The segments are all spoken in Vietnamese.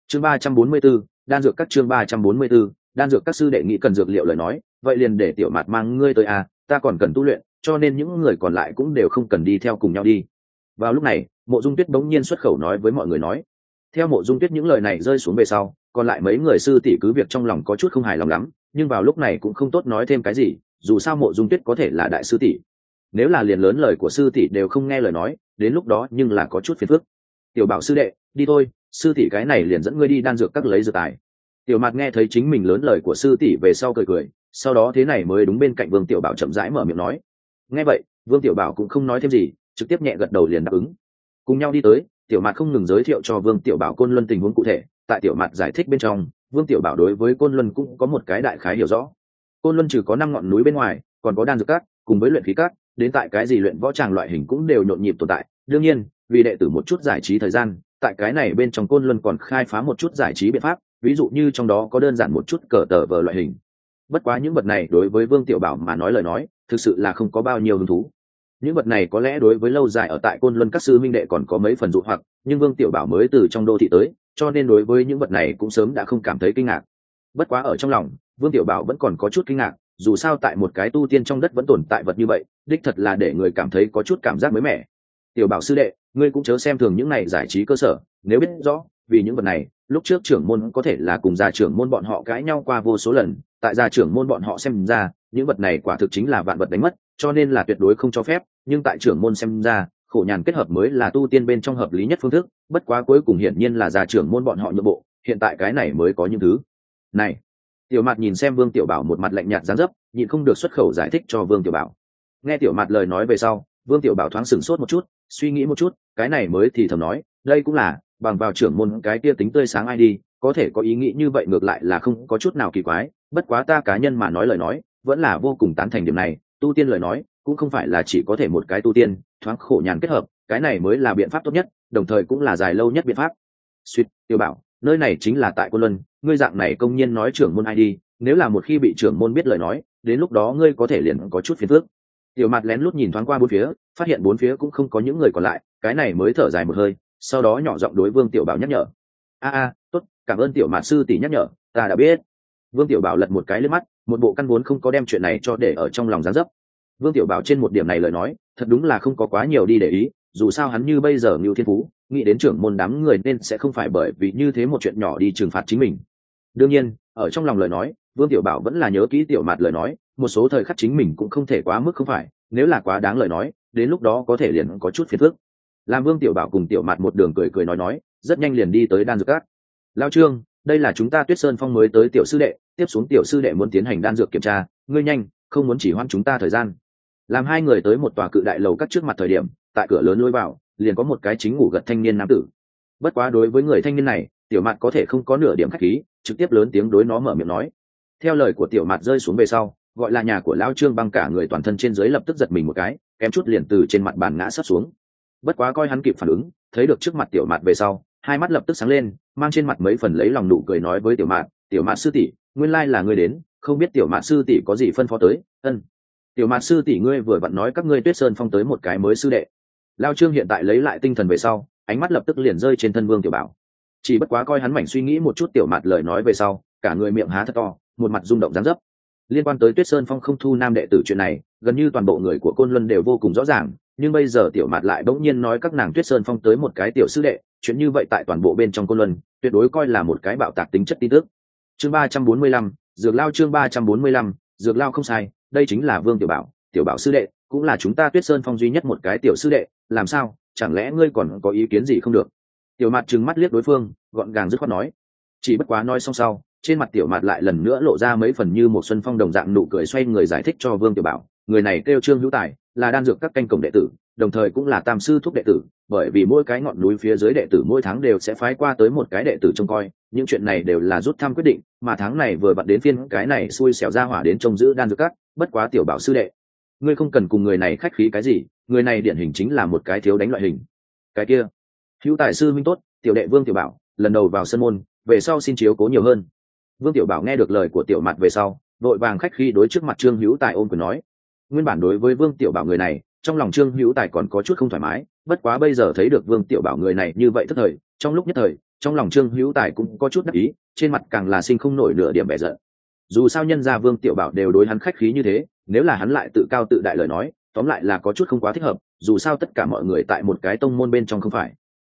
chương 344, đan dược các chương 344, đan dược các sư đệ nghĩ cần dược liệu lời nói, vậy liền để tiểu mạt mang ngươi tới à, ta còn cần tu luyện, cho nên những người còn lại cũng đều không cần đi theo cùng nhau đi. Vào lúc này, Mộ Dung Tuyết bỗng nhiên xuất khẩu nói với mọi người nói. Theo Mộ Dung Tuyết những lời này rơi xuống về sau, còn lại mấy người sư tỷ cứ việc trong lòng có chút không hài lòng lắm, nhưng vào lúc này cũng không tốt nói thêm cái gì, dù sao Mộ Dung Tuyết có thể là đại sư tỷ. Nếu là liền lớn lời của sư tỷ đều không nghe lời nói, đến lúc đó nhưng là có chút phiền phức. Tiểu Bảo sư đệ, đi thôi, sư tỷ cái này liền dẫn ngươi đi đan dược các lấy dược tài. Tiểu Mạt nghe thấy chính mình lớn lời của sư tỷ về sau cười cười, sau đó thế này mới đúng bên cạnh Vương Tiểu Bảo chậm rãi mở miệng nói. Nghe vậy, Vương Tiểu Bảo cũng không nói thêm gì, trực tiếp nhẹ gật đầu liền đáp ứng. Cùng nhau đi tới, Tiểu Mạt không ngừng giới thiệu cho Vương Tiểu Bảo Côn Luân tình huống cụ thể, tại Tiểu Mạt giải thích bên trong, Vương Tiểu Bảo đối với Côn Luân cũng có một cái đại khái hiểu rõ. Côn Luân trừ có 5 ngọn núi bên ngoài, còn có đan dược các, cùng với luyện khí các, đến tại cái gì luyện võ tràng loại hình cũng đều nhộn nhịp tồn tại. Đương nhiên, vì đệ tử một chút giải trí thời gian, tại cái này bên trong Côn Luân còn khai phá một chút giải trí biện pháp, ví dụ như trong đó có đơn giản một chút cờ tờ vờ loại hình. Bất quá những vật này đối với Vương Tiểu Bảo mà nói lời nói, thực sự là không có bao nhiêu hứng thú. Những vật này có lẽ đối với lâu dài ở tại Côn Luân các sư minh đệ còn có mấy phần dụ hoặc, nhưng Vương Tiểu Bảo mới từ trong đô thị tới, cho nên đối với những vật này cũng sớm đã không cảm thấy kinh ngạc. Bất quá ở trong lòng, Vương Tiểu Bảo vẫn còn có chút kinh ngạc, dù sao tại một cái tu tiên trong đất vẫn tồn tại vật như vậy, đích thật là để người cảm thấy có chút cảm giác mới mẻ. Tiểu Bảo sư đệ, ngươi cũng chớ xem thường những này giải trí cơ sở, nếu biết rõ, vì những vật này, lúc trước trưởng môn có thể là cùng gia trưởng môn bọn họ cãi nhau qua vô số lần, tại gia trưởng môn bọn họ xem ra, những vật này quả thực chính là vạn vật đánh mất, cho nên là tuyệt đối không cho phép, nhưng tại trưởng môn xem ra, khổ nhàn kết hợp mới là tu tiên bên trong hợp lý nhất phương thức, bất quá cuối cùng hiển nhiên là gia trưởng môn bọn họ nhượng bộ, hiện tại cái này mới có những thứ này. Tiểu Mạt nhìn xem Vương Tiểu Bảo một mặt lạnh nhạt dáng dấp, nhịn không được xuất khẩu giải thích cho Vương Tiểu Bảo. Nghe Tiểu Mạt lời nói về sau, Vương Tiểu Bảo thoáng sửng sốt một chút, suy nghĩ một chút, cái này mới thì thầm nói, đây cũng là bằng vào trưởng môn cái kia tính tươi sáng ai đi, có thể có ý nghĩ như vậy ngược lại là không có chút nào kỳ quái, bất quá ta cá nhân mà nói lời nói, vẫn là vô cùng tán thành điểm này, tu tiên lời nói, cũng không phải là chỉ có thể một cái tu tiên, thoáng khổ nhàn kết hợp, cái này mới là biện pháp tốt nhất, đồng thời cũng là dài lâu nhất biện pháp. Suýt, Tiểu Bảo, nơi này chính là tại Côn Luân, ngươi dạng này công nhiên nói trưởng môn ai đi, nếu là một khi bị trưởng môn biết lời nói, đến lúc đó ngươi có thể liền có chút phiền phức. Tiểu Mạt lén lút nhìn thoáng qua bốn phía, phát hiện bốn phía cũng không có những người còn lại, cái này mới thở dài một hơi, sau đó nhỏ giọng đối Vương Tiểu Bảo nhắc nhở. Tốt, cảm ơn Tiểu Mạt sư tỷ nhắc nhở, ta đã biết. Vương Tiểu Bảo lật một cái lên mắt, một bộ căn vốn không có đem chuyện này cho để ở trong lòng dáng dấp. Vương Tiểu Bảo trên một điểm này lời nói, thật đúng là không có quá nhiều đi để ý, dù sao hắn như bây giờ Ngưu Thiên Phú, nghĩ đến trưởng môn đám người nên sẽ không phải bởi vì như thế một chuyện nhỏ đi trừng phạt chính mình. Đương nhiên, ở trong lòng lời nói, Vương Tiểu Bảo vẫn là nhớ kỹ Tiểu Mạt lời nói, một số thời khắc chính mình cũng không thể quá mức không phải, nếu là quá đáng lời nói, đến lúc đó có thể liền có chút phiền phức. Làm Vương Tiểu Bảo cùng Tiểu Mạt một đường cười cười nói, rất nhanh liền đi tới đan dược các. Lao Trương, đây là chúng ta Tuyết Sơn Phong mới tới tiểu sư đệ, tiếp xuống tiểu sư đệ muốn tiến hành đan dược kiểm tra, ngươi nhanh, không muốn chỉ hoãn chúng ta thời gian. Làm hai người tới một tòa cự đại lầu các trước mặt thời điểm, tại cửa lớn lối vào, liền có một cái chính ngủ gật thanh niên nam tử. Bất quá đối với người thanh niên này, Tiểu Mạt có thể không có nửa điểm khách khí, trực tiếp lớn tiếng đối nó mở miệng nói. Theo lời của Tiểu Mạt rơi xuống về sau, gọi là nhà của Lão Trương băng cả người toàn thân trên dưới lập tức giật mình một cái, kém chút liền từ trên mặt bàn ngã sắp xuống. Bất quá coi hắn kịp phản ứng, thấy được trước mặt Tiểu Mạt về sau, hai mắt lập tức sáng lên, mang trên mặt mấy phần lấy lòng nụ cười nói với Tiểu Mạt, Tiểu Mạt sư tỷ, nguyên lai là ngươi đến, không biết Tiểu Mạt sư tỷ có gì phân phó tới. Tiểu Mạt sư tỷ, ngươi vừa vặn nói các ngươi Tuyết Sơn Phong tới một cái mới sư đệ. Lão Trương hiện tại lấy lại tinh thần về sau, ánh mắt lập tức liền rơi trên thân Vương Tiểu Bảo. Chỉ bất quá coi hắn mảnh suy nghĩ một chút Tiểu Mạt lời nói về sau, cả người miệng há thật to, một mặt rung động dáng dấp. Liên quan tới Tuyết Sơn Phong không thu nam đệ tử chuyện này, gần như toàn bộ người của Côn Luân đều vô cùng rõ ràng, nhưng bây giờ Tiểu Mạt lại bỗng nhiên nói các nàng Tuyết Sơn Phong tới một cái tiểu sư đệ, chuyện như vậy tại toàn bộ bên trong Côn Luân, tuyệt đối coi là một cái bạo tạc tính chất tin tức. Chương 345, Dược Lao chương 345, Dược Lao không sai, đây chính là Vương Tiểu Bảo sư đệ, cũng là chúng ta Tuyết Sơn Phong duy nhất một cái tiểu sư đệ, làm sao, chẳng lẽ ngươi còn có ý kiến gì không được? Tiểu Mạt trừng mắt liếc đối phương, gọn gàng dứt khoát nói. Chỉ bất quá nói xong sau, trên mặt Tiểu Mạt lại lần nữa lộ ra mấy phần như một xuân phong đồng dạng nụ cười, xoay người giải thích cho Vương Tiểu Bảo, người này kêu Trương Hữu Tài, là đan dược các canh cổng đệ tử, đồng thời cũng là tam sư thúc đệ tử, bởi vì mỗi cái ngọn núi phía dưới đệ tử mỗi tháng đều sẽ phái qua tới một cái đệ tử trông coi, những chuyện này đều là rút thăm quyết định, mà tháng này vừa vặn đến phiên cái này xui xẻo ra hỏa đến trông giữ đan dược các, bất quá Tiểu Bảo sư đệ, ngươi không cần cùng người này khách khí cái gì, người này điển hình chính là một cái thiếu đánh loại hình. Cái kia, Hữu Tài sư huynh tốt, tiểu đệ Vương Tiểu Bảo, lần đầu vào sân môn, về sau xin chiếu cố nhiều hơn. Vương Tiểu Bảo nghe được lời của Tiểu Mạt về sau, vội vàng khách khí đối trước mặt Trương Hữu Tài ôm quyền nói. Nguyên bản đối với Vương Tiểu Bảo người này, trong lòng Trương Hữu Tài còn có chút không thoải mái, bất quá bây giờ thấy được Vương Tiểu Bảo người này như vậy thất thời, Trong lúc nhất thời, trong lòng Trương Hữu Tài cũng có chút đắc ý, trên mặt càng là sinh không nổi nửa điểm vẻ giận. Dù sao nhân gia Vương Tiểu Bảo đều đối hắn khách khí như thế, nếu là hắn lại tự cao tự đại lời nói, tóm lại là có chút không quá thích hợp, dù sao tất cả mọi người tại một cái tông môn bên trong không phải.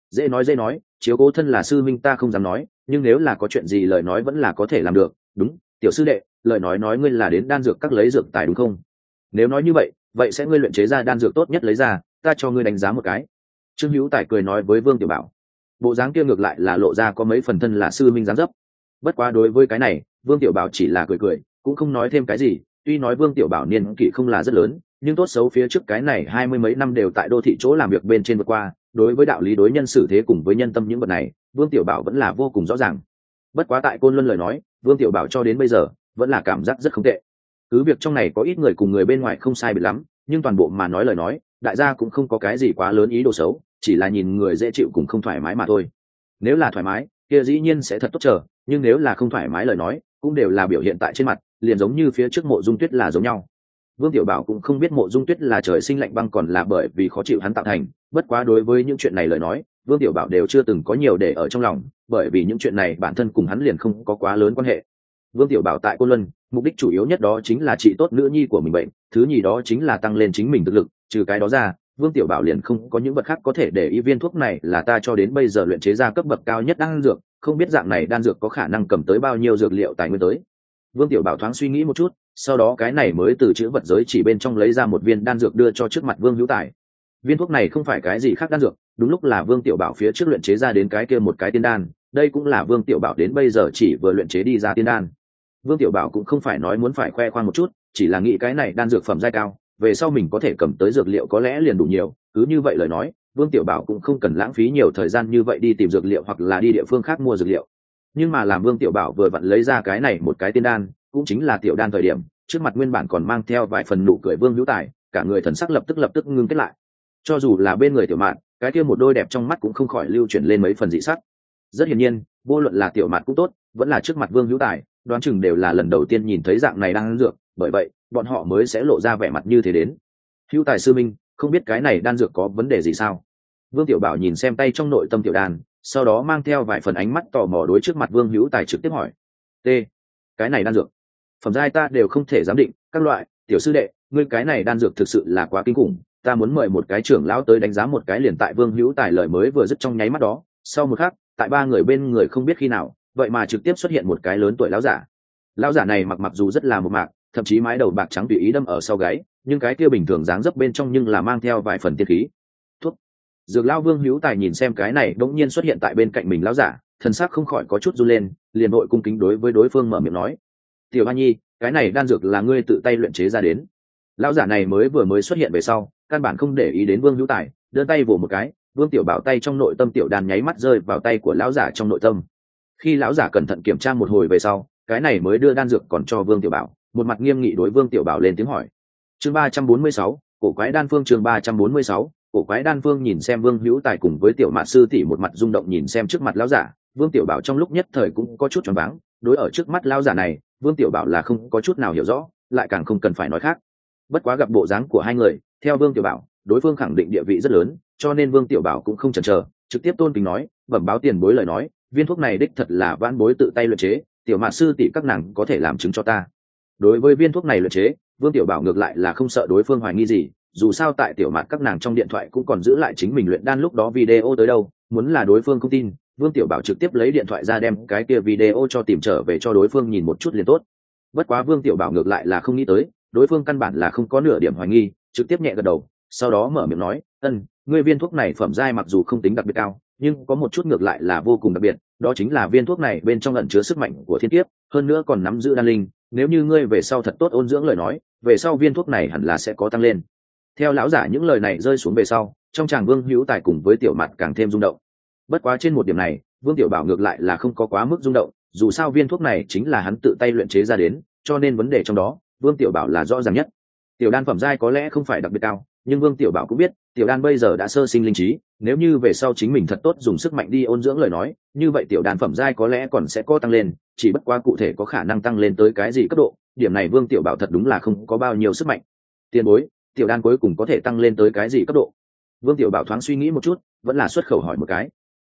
Dễ nói, chiếu cố thân là sư minh ta không dám nói, nhưng nếu là có chuyện gì lời nói vẫn là có thể làm được. Đúng, tiểu sư đệ, lời nói ngươi là đến đan dược các lấy dược tài đúng không? Nếu nói như vậy, vậy sẽ ngươi luyện chế ra đan dược tốt nhất lấy ra, ta cho ngươi đánh giá một cái. Trương Hữu Tài cười nói với Vương Tiểu Bảo. Bộ dáng kia ngược lại là lộ ra có mấy phần thân là sư minh dáng dấp. Bất quá đối với cái này, Vương Tiểu Bảo chỉ là cười, cũng không nói thêm cái gì. Tuy nói Vương Tiểu Bảo niên kỷ không là rất lớn, nhưng tốt xấu phía trước cái này 20 mấy năm đều tại đô thị chỗ làm việc bên trên vượt qua, đối với đạo lý đối nhân xử thế cùng với nhân tâm những vật này, Vương Tiểu Bảo vẫn là vô cùng rõ ràng. Bất quá tại Côn Luân lời nói, Vương Tiểu Bảo cho đến bây giờ vẫn là cảm giác rất không tệ. Cứ việc trong này có ít người cùng người bên ngoài không sai biệt lắm, nhưng toàn bộ mà nói lời nói, đại gia cũng không có cái gì quá lớn ý đồ xấu, chỉ là nhìn người dễ chịu cũng không thoải mái mà thôi. Nếu là thoải mái, kia dĩ nhiên sẽ thật tốt chờ, nhưng nếu là không thoải mái lời nói, cũng đều là biểu hiện tại trên mặt, liền giống như phía trước Mộ Dung Tuyết là giống nhau. Vương Tiểu Bảo cũng không biết Mộ Dung Tuyết là trời sinh lạnh băng còn là bởi vì khó chịu hắn tạo thành, bất quá đối với những chuyện này lời nói, Vương Tiểu Bảo đều chưa từng có nhiều để ở trong lòng, bởi vì những chuyện này bản thân cùng hắn liền không có quá lớn quan hệ. Vương Tiểu Bảo tại Côn Luân, mục đích chủ yếu nhất đó chính là trị tốt nữ nhi của mình bệnh, thứ nhì đó chính là tăng lên chính mình thực lực, trừ cái đó ra, Vương Tiểu Bảo liền không có những vật khác có thể để ý. Viên thuốc này là ta cho đến bây giờ luyện chế ra cấp bậc cao nhất đan dược, không biết dạng này đan dược có khả năng cầm tới bao nhiêu dược liệu tài nguyên tới. Vương Tiểu Bảo thoáng suy nghĩ một chút, sau đó cái này mới từ chữ vật giới chỉ bên trong lấy ra một viên đan dược đưa cho trước mặt Vương Hữu Tài. Viên thuốc này không phải cái gì khác đan dược, đúng lúc là Vương Tiểu Bảo phía trước luyện chế ra đến cái kia một cái tiên đan, đây cũng là Vương Tiểu Bảo đến bây giờ chỉ vừa luyện chế đi ra tiên đan. Vương Tiểu Bảo cũng không phải nói muốn phải khoe khoang một chút, chỉ là nghĩ cái này đan dược phẩm giai cao, về sau mình có thể cầm tới dược liệu có lẽ liền đủ nhiều, cứ như vậy lời nói, Vương Tiểu Bảo cũng không cần lãng phí nhiều thời gian như vậy đi tìm dược liệu hoặc là đi địa phương khác mua dược liệu. Nhưng mà làm Vương Tiểu Bảo vừa vặn lấy ra cái này một cái tiên đan, cũng chính là tiểu đan thời điểm, trước mặt nguyên bản còn mang theo vài phần nụ cười Vương Hữu Tài, cả người thần sắc lập tức ngưng kết lại. Cho dù là bên người Tiểu Mạn, cái kia một đôi đẹp trong mắt cũng không khỏi lưu chuyển lên mấy phần dị sắc. Rất hiển nhiên, vô luận là Tiểu Mạn cũng tốt, vẫn là trước mặt Vương Hữu Tài, đoán chừng đều là lần đầu tiên nhìn thấy dạng này đan dược, bởi vậy, bọn họ mới sẽ lộ ra vẻ mặt như thế đến. Hữu Tài sư minh, không biết cái này đan dược có vấn đề gì sao? Vương Tiểu Bảo nhìn xem tay trong nội tâm tiểu đan, sau đó mang theo vài phần ánh mắt tò mò đối trước mặt Vương Hữu Tài trực tiếp hỏi. T. Cái này đan dược, phẩm giai ta đều không thể giám định, các loại, tiểu sư đệ, ngươi cái này đan dược thực sự là quá kinh khủng, ta muốn mời một cái trưởng lão tới đánh giá một cái. Liền tại Vương Hữu Tài lời mới vừa dứt trong nháy mắt đó, sau một khắc, tại ba người bên người không biết khi nào, vậy mà trực tiếp xuất hiện một cái lớn tuổi lão giả. Lão giả này mặc dù rất là một mạc, thậm chí mái đầu bạc trắng tùy ý đâm ở sau gáy, nhưng cái kia bình thường dáng dấp bên trong nhưng là mang theo vài phần tiên khí. Thuốc. Dược lão Vương Hữu Tài nhìn xem cái này đống nhiên xuất hiện tại bên cạnh mình lão giả, thần sắc không khỏi có chút run lên, liền vội cung kính đối với đối phương mở miệng nói: "Tiểu Hoa Nhi, cái này đan dược là ngươi tự tay luyện chế ra đến." Lão giả này mới xuất hiện về sau, căn bản không để ý đến Vương Hữu Tài, đưa tay vồ một cái, Vương Tiểu Bảo tay trong nội tâm tiểu đan nháy mắt rơi vào tay của lão giả trong nội tâm. Khi lão giả cẩn thận kiểm tra một hồi về sau, cái này mới đưa đan dược còn cho Vương Tiểu Bảo, một mặt nghiêm nghị đối Vương Tiểu Bảo lên tiếng hỏi. Chương 346, cổ quái đan phương. Chương 346, cổ quái đan phương. Nhìn xem Vương Hữu Tài cùng với Tiểu Mạn sư tỷ một mặt rung động nhìn xem trước mặt lão giả, Vương Tiểu Bảo trong lúc nhất thời cũng có chút choáng váng, đối ở trước mắt lão giả này, Vương Tiểu Bảo là không có chút nào hiểu rõ, lại càng không cần phải nói khác. Bất quá gặp bộ dáng của hai người, theo Vương Tiểu Bảo, đối phương khẳng định địa vị rất lớn, cho nên Vương Tiểu Bảo cũng không chần chờ, trực tiếp tôn kính nói, bẩm báo tiền bối lời nói, viên thuốc này đích thật là vãn bối tự tay luyện chế, Tiểu Mạn sư tỷ các nàng có thể làm chứng cho ta. Đối với viên thuốc này luyện chế, Vương Tiểu Bảo ngược lại là không sợ đối phương hoài nghi gì, dù sao tại Tiểu Mạn các nàng trong điện thoại cũng còn giữ lại chính mình luyện đan lúc đó video tới đâu, muốn là đối phương không tin, Vương Tiểu Bảo trực tiếp lấy điện thoại ra đem cái kia video cho tìm trở về cho đối phương nhìn một chút liền tốt. Bất quá Vương Tiểu Bảo ngược lại là không nghĩ tới, đối phương căn bản là không có nửa điểm hoài nghi, trực tiếp nhẹ gật đầu, sau đó mở miệng nói, ngươi viên thuốc này phẩm giai mặc dù không tính đặc biệt cao, nhưng có một chút ngược lại là vô cùng đặc biệt, đó chính là viên thuốc này bên trong ẩn chứa sức mạnh của thiên kiếp, hơn nữa còn nắm giữ đan linh, nếu như ngươi về sau thật tốt ôn dưỡng lời nói, về sau viên thuốc này hẳn là sẽ có tăng lên. Theo lão giả những lời này rơi xuống về sau, trong tràng Vương Hữu Tài cùng với Tiểu Mạn càng thêm rung động. Bất quá trên một điểm này, Vương Tiểu Bảo ngược lại là không có quá mức rung động, dù sao viên thuốc này chính là hắn tự tay luyện chế ra đến, cho nên vấn đề trong đó, Vương Tiểu Bảo là rõ ràng nhất. Tiểu đan phẩm giai có lẽ không phải đặc biệt cao, nhưng Vương Tiểu Bảo cũng biết, tiểu đan bây giờ đã sơ sinh linh trí, nếu như về sau chính mình thật tốt dùng sức mạnh đi ôn dưỡng lời nói, như vậy tiểu đan phẩm giai có lẽ còn sẽ có tăng lên, chỉ bất quá cụ thể có khả năng tăng lên tới cái gì cấp độ, điểm này Vương Tiểu Bảo thật đúng là không có bao nhiêu sức mạnh. Tiền bối, tiểu đan cuối cùng có thể tăng lên tới cái gì cấp độ? Vương Tiểu Bảo thoáng suy nghĩ một chút, vẫn là xuất khẩu hỏi một cái.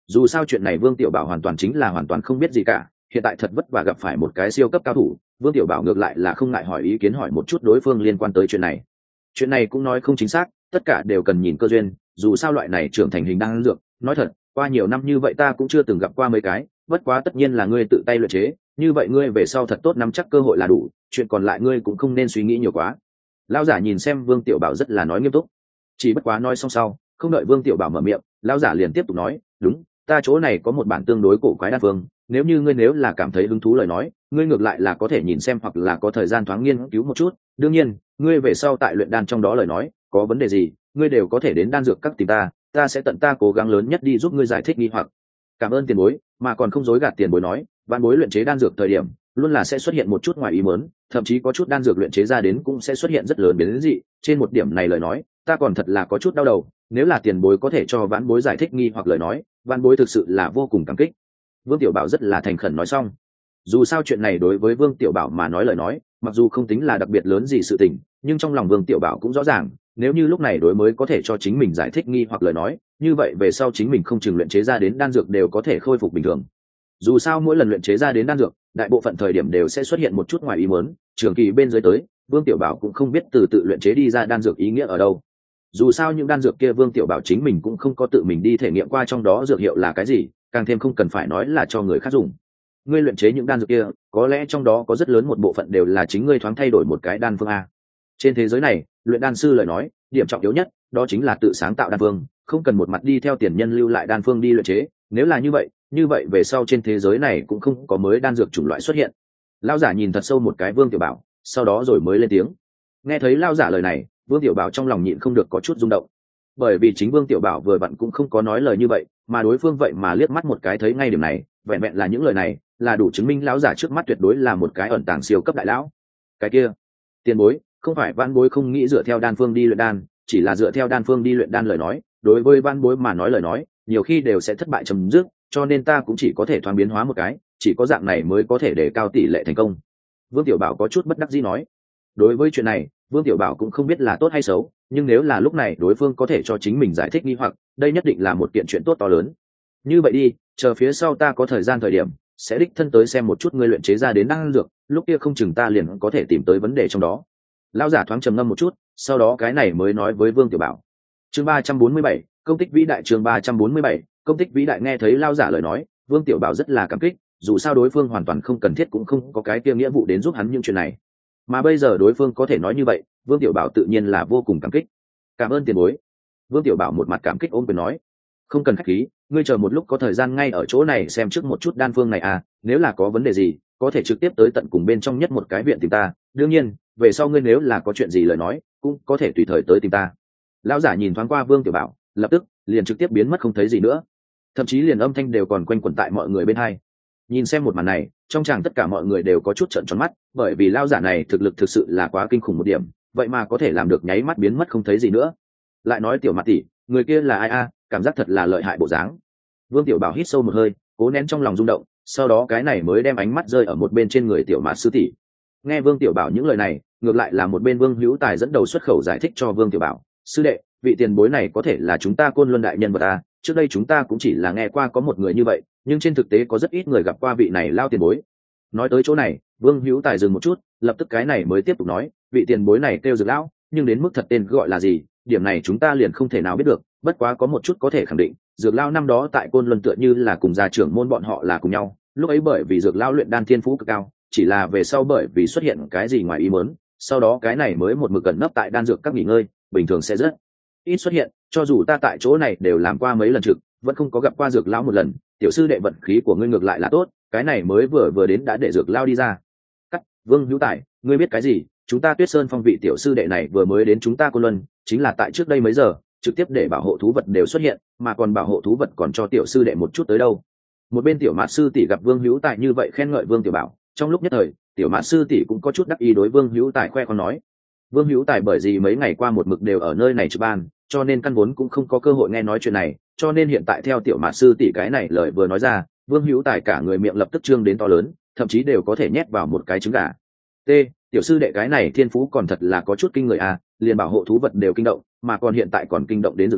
Dù sao chuyện này Vương Tiểu Bảo hoàn toàn chính là hoàn toàn không biết gì cả, hiện tại thật vất vả gặp phải một cái siêu cấp cao thủ, Vương Tiểu Bảo ngược lại là không ngại hỏi ý kiến, hỏi một chút đối phương liên quan tới chuyện này. Chuyện này cũng nói không chính xác, tất cả đều cần nhìn cơ duyên, dù sao loại này trưởng thành hình đan dược, nói thật, qua nhiều năm như vậy ta cũng chưa từng gặp qua mấy cái, bất quá tất nhiên là ngươi tự tay luyện chế, như vậy ngươi về sau thật tốt nắm chắc cơ hội là đủ, chuyện còn lại ngươi cũng không nên suy nghĩ nhiều quá. Lão giả nhìn xem Vương Tiểu Bảo rất là nói nghiêm túc, chỉ bất quá nói xong sau, không đợi Vương Tiểu Bảo mở miệng, lão giả liền tiếp tục nói, đúng, ta chỗ này có một bản tương đối cổ quái đan phương, nếu như ngươi nếu là cảm thấy hứng thú lời nói, ngươi ngược lại là có thể nhìn xem hoặc là có thời gian thoáng nghiên cứu một chút, đương nhiên, ngươi về sau tại luyện đan trong đó lời nói, có vấn đề gì, ngươi đều có thể đến đan dược các tìm ta, ta sẽ tận ta cố gắng lớn nhất đi giúp ngươi giải thích nghi hoặc. Cảm ơn tiền bối, mà còn không dối gạt tiền bối nói, vạn bối luyện chế đan dược thời điểm, luôn là sẽ xuất hiện một chút ngoài ý muốn, thậm chí có chút đan dược luyện chế ra đến cũng sẽ xuất hiện rất lớn biến dị, trên một điểm này lời nói, ta còn thật là có chút đau đầu, nếu là tiền bối có thể cho vãn bối giải thích nghi hoặc lời nói, vãn bối thực sự là vô cùng cảm kích. Vương Tiểu Bảo rất là thành khẩn nói xong. Dù sao chuyện này đối với Vương Tiểu Bảo mà nói lời nói, mặc dù không tính là đặc biệt lớn gì sự tình, nhưng trong lòng Vương Tiểu Bảo cũng rõ ràng, nếu như lúc này đối mới có thể cho chính mình giải thích nghi hoặc lời nói, như vậy về sau chính mình không chừng luyện chế ra đến đan dược đều có thể khôi phục bình thường. Dù sao mỗi lần luyện chế ra đến đan dược, đại bộ phận thời điểm đều sẽ xuất hiện một chút ngoài ý muốn, trường kỳ bên dưới tới, Vương Tiểu Bảo cũng không biết từ tự luyện chế đi ra đan dược ý nghĩa ở đâu. Dù sao những đan dược kia Vương Tiểu Bảo chính mình cũng không có tự mình đi thể nghiệm qua trong đó dược hiệu là cái gì, càng thêm không cần phải nói là cho người khác dùng. Ngươi luyện chế những đan dược kia, có lẽ trong đó có rất lớn một bộ phận đều là chính ngươi thoáng thay đổi một cái đan phương a. Trên thế giới này, luyện đan sư lời nói, điểm trọng yếu nhất, đó chính là tự sáng tạo đan phương, không cần một mặt đi theo tiền nhân lưu lại đan phương đi luyện chế, nếu là như vậy về sau trên thế giới này cũng không có mới đan dược chủng loại xuất hiện. Lão giả nhìn thật sâu một cái Vương Tiểu Bảo, sau đó rồi mới lên tiếng. Nghe thấy lão giả lời này, Vương Tiểu Bảo trong lòng nhịn không được có chút rung động, bởi vì chính Vương Tiểu Bảo vừa vặn cũng không có nói lời như vậy, mà đối phương vậy mà liếc mắt một cái thấy ngay điểm này, vẹn vẹn là những lời này là đủ chứng minh lão giả trước mắt tuyệt đối là một cái ẩn tàng siêu cấp đại lão. Cái kia, tiền bối, không phải vãn bối không nghĩ dựa theo đan phương đi luyện đan, chỉ là dựa theo đan phương đi luyện đan lời nói, đối với vãn bối mà nói lời nói, nhiều khi đều sẽ thất bại chấm dứt, cho nên ta cũng chỉ có thể thoáng biến hóa một cái, chỉ có dạng này mới có thể để cao tỷ lệ thành công. Vương Tiểu Bảo có chút bất đắc dĩ nói. Đối với chuyện này, Vương Tiểu Bảo cũng không biết là tốt hay xấu, nhưng nếu là lúc này đối phương có thể cho chính mình giải thích nghi hoặc, đây nhất định là một kiện chuyện tốt to lớn. Như vậy đi, chờ phía sau ta có thời gian thời điểm, sẽ đích thân tới xem một chút ngươi luyện chế ra đến đan dược, lúc kia không chừng ta liền có thể tìm tới vấn đề trong đó. Lão giả thoáng trầm ngâm một chút, sau đó cái này mới nói với Vương Tiểu Bảo. Chương 347, công tích vĩ đại. Chương 347, công tích vĩ đại. Nghe thấy lão giả lời nói, Vương Tiểu Bảo rất là cảm kích, dù sao đối phương hoàn toàn không cần thiết cũng không có cái kia nghĩa vụ đến giúp hắn những chuyện này, mà bây giờ đối phương có thể nói như vậy, Vương Tiểu Bảo tự nhiên là vô cùng cảm kích. Cảm ơn tiền bối. Vương Tiểu Bảo một mặt cảm kích ôm quyền nói. Không cần khách khí, ngươi chờ một lúc có thời gian ngay ở chỗ này xem trước một chút đan phương này à, nếu là có vấn đề gì có thể trực tiếp tới tận cùng bên trong nhất một cái viện tìm ta, đương nhiên về sau ngươi nếu là có chuyện gì lời nói cũng có thể tùy thời tới tìm ta. Lão giả nhìn thoáng qua Vương Tiểu Bảo, lập tức liền trực tiếp biến mất không thấy gì nữa, thậm chí liền âm thanh đều còn quanh quẩn tại mọi người bên hai. Nhìn xem một màn này, trong tràng tất cả mọi người đều có chút trợn tròn mắt, bởi vì lão giả này thực lực thực sự là quá kinh khủng một điểm, vậy mà có thể làm được nháy mắt biến mất không thấy gì nữa. Lại nói Tiểu Mạt tỷ, người kia là ai a? Cảm giác thật là lợi hại bộ dáng. Vương Tiểu Bảo hít sâu một hơi, cố nén trong lòng rung động, sau đó cái này mới đem ánh mắt rơi ở một bên trên người Tiểu Mạt sư tỷ. Nghe Vương Tiểu Bảo những lời này, ngược lại là một bên Vương Hữu Tài dẫn đầu xuất khẩu giải thích cho Vương Tiểu Bảo, sư đệ, vị tiền bối này có thể là chúng ta Côn Luân đại nhân vật a, trước đây chúng ta cũng chỉ là nghe qua có một người như vậy, nhưng trên thực tế có rất ít người gặp qua vị này lao tiền bối. Nói tới chỗ này, Vương Hữu Tài dừng một chút, lập tức cái này mới tiếp tục nói, vị tiền bối này kêu Dược lão, nhưng đến mức thật tên gọi là gì, điểm này chúng ta liền không thể nào biết được, bất quá có một chút có thể khẳng định, Dược lão năm đó tại Côn Luân tựa như là cùng gia trưởng môn bọn họ là cùng nhau, lúc ấy bởi vì Dược lão luyện đan thiên phú cực cao, chỉ là về sau bởi vì xuất hiện cái gì ngoài ý muốn, sau đó cái này mới một mực cẩn nấp tại đan dược các nghỉ ngơi, bình thường sẽ rất ít xuất hiện, cho dù ta tại chỗ này đều làm qua mấy lần trực, vẫn không có gặp qua Dược lão một lần. Tiểu sư đệ vận khí của ngươi ngược lại là tốt, cái này mới vừa đến đã để Dược lão đi ra. Cắt, Vương Hữu Tài, ngươi biết cái gì? Chúng ta Tuyết Sơn Phong vị tiểu sư đệ này vừa mới đến chúng ta Côn Luân, chính là tại trước đây mấy giờ, trực tiếp để bảo hộ thú vật đều xuất hiện, mà còn bảo hộ thú vật còn cho tiểu sư đệ một chút tới đâu. Một bên Tiểu Mạt sư tỷ gặp Vương Hữu Tài như vậy khen ngợi Vương Tiểu Bảo, trong lúc nhất thời, Tiểu Mạt sư tỷ cũng có chút đắc ý đối Vương Hữu Tài khoe con nói. Vương Hữu Tài bởi vì mấy ngày qua một mực đều ở nơi này trực ban, cho nên căn vốn cũng không có cơ hội nghe nói chuyện này, cho nên hiện tại theo Tiểu Mạt sư tỷ cái này lời vừa nói ra, Vương Hữu Tài cả người miệng lập tức trương đến to lớn, thậm chí đều có thể nhét vào một cái trứng gà. T, tiểu sư đệ cái này thiên phú còn thật là có chút kinh người à, liền bảo hộ thú vật đều kinh động, mà còn hiện tại còn kinh động đến Dược lão,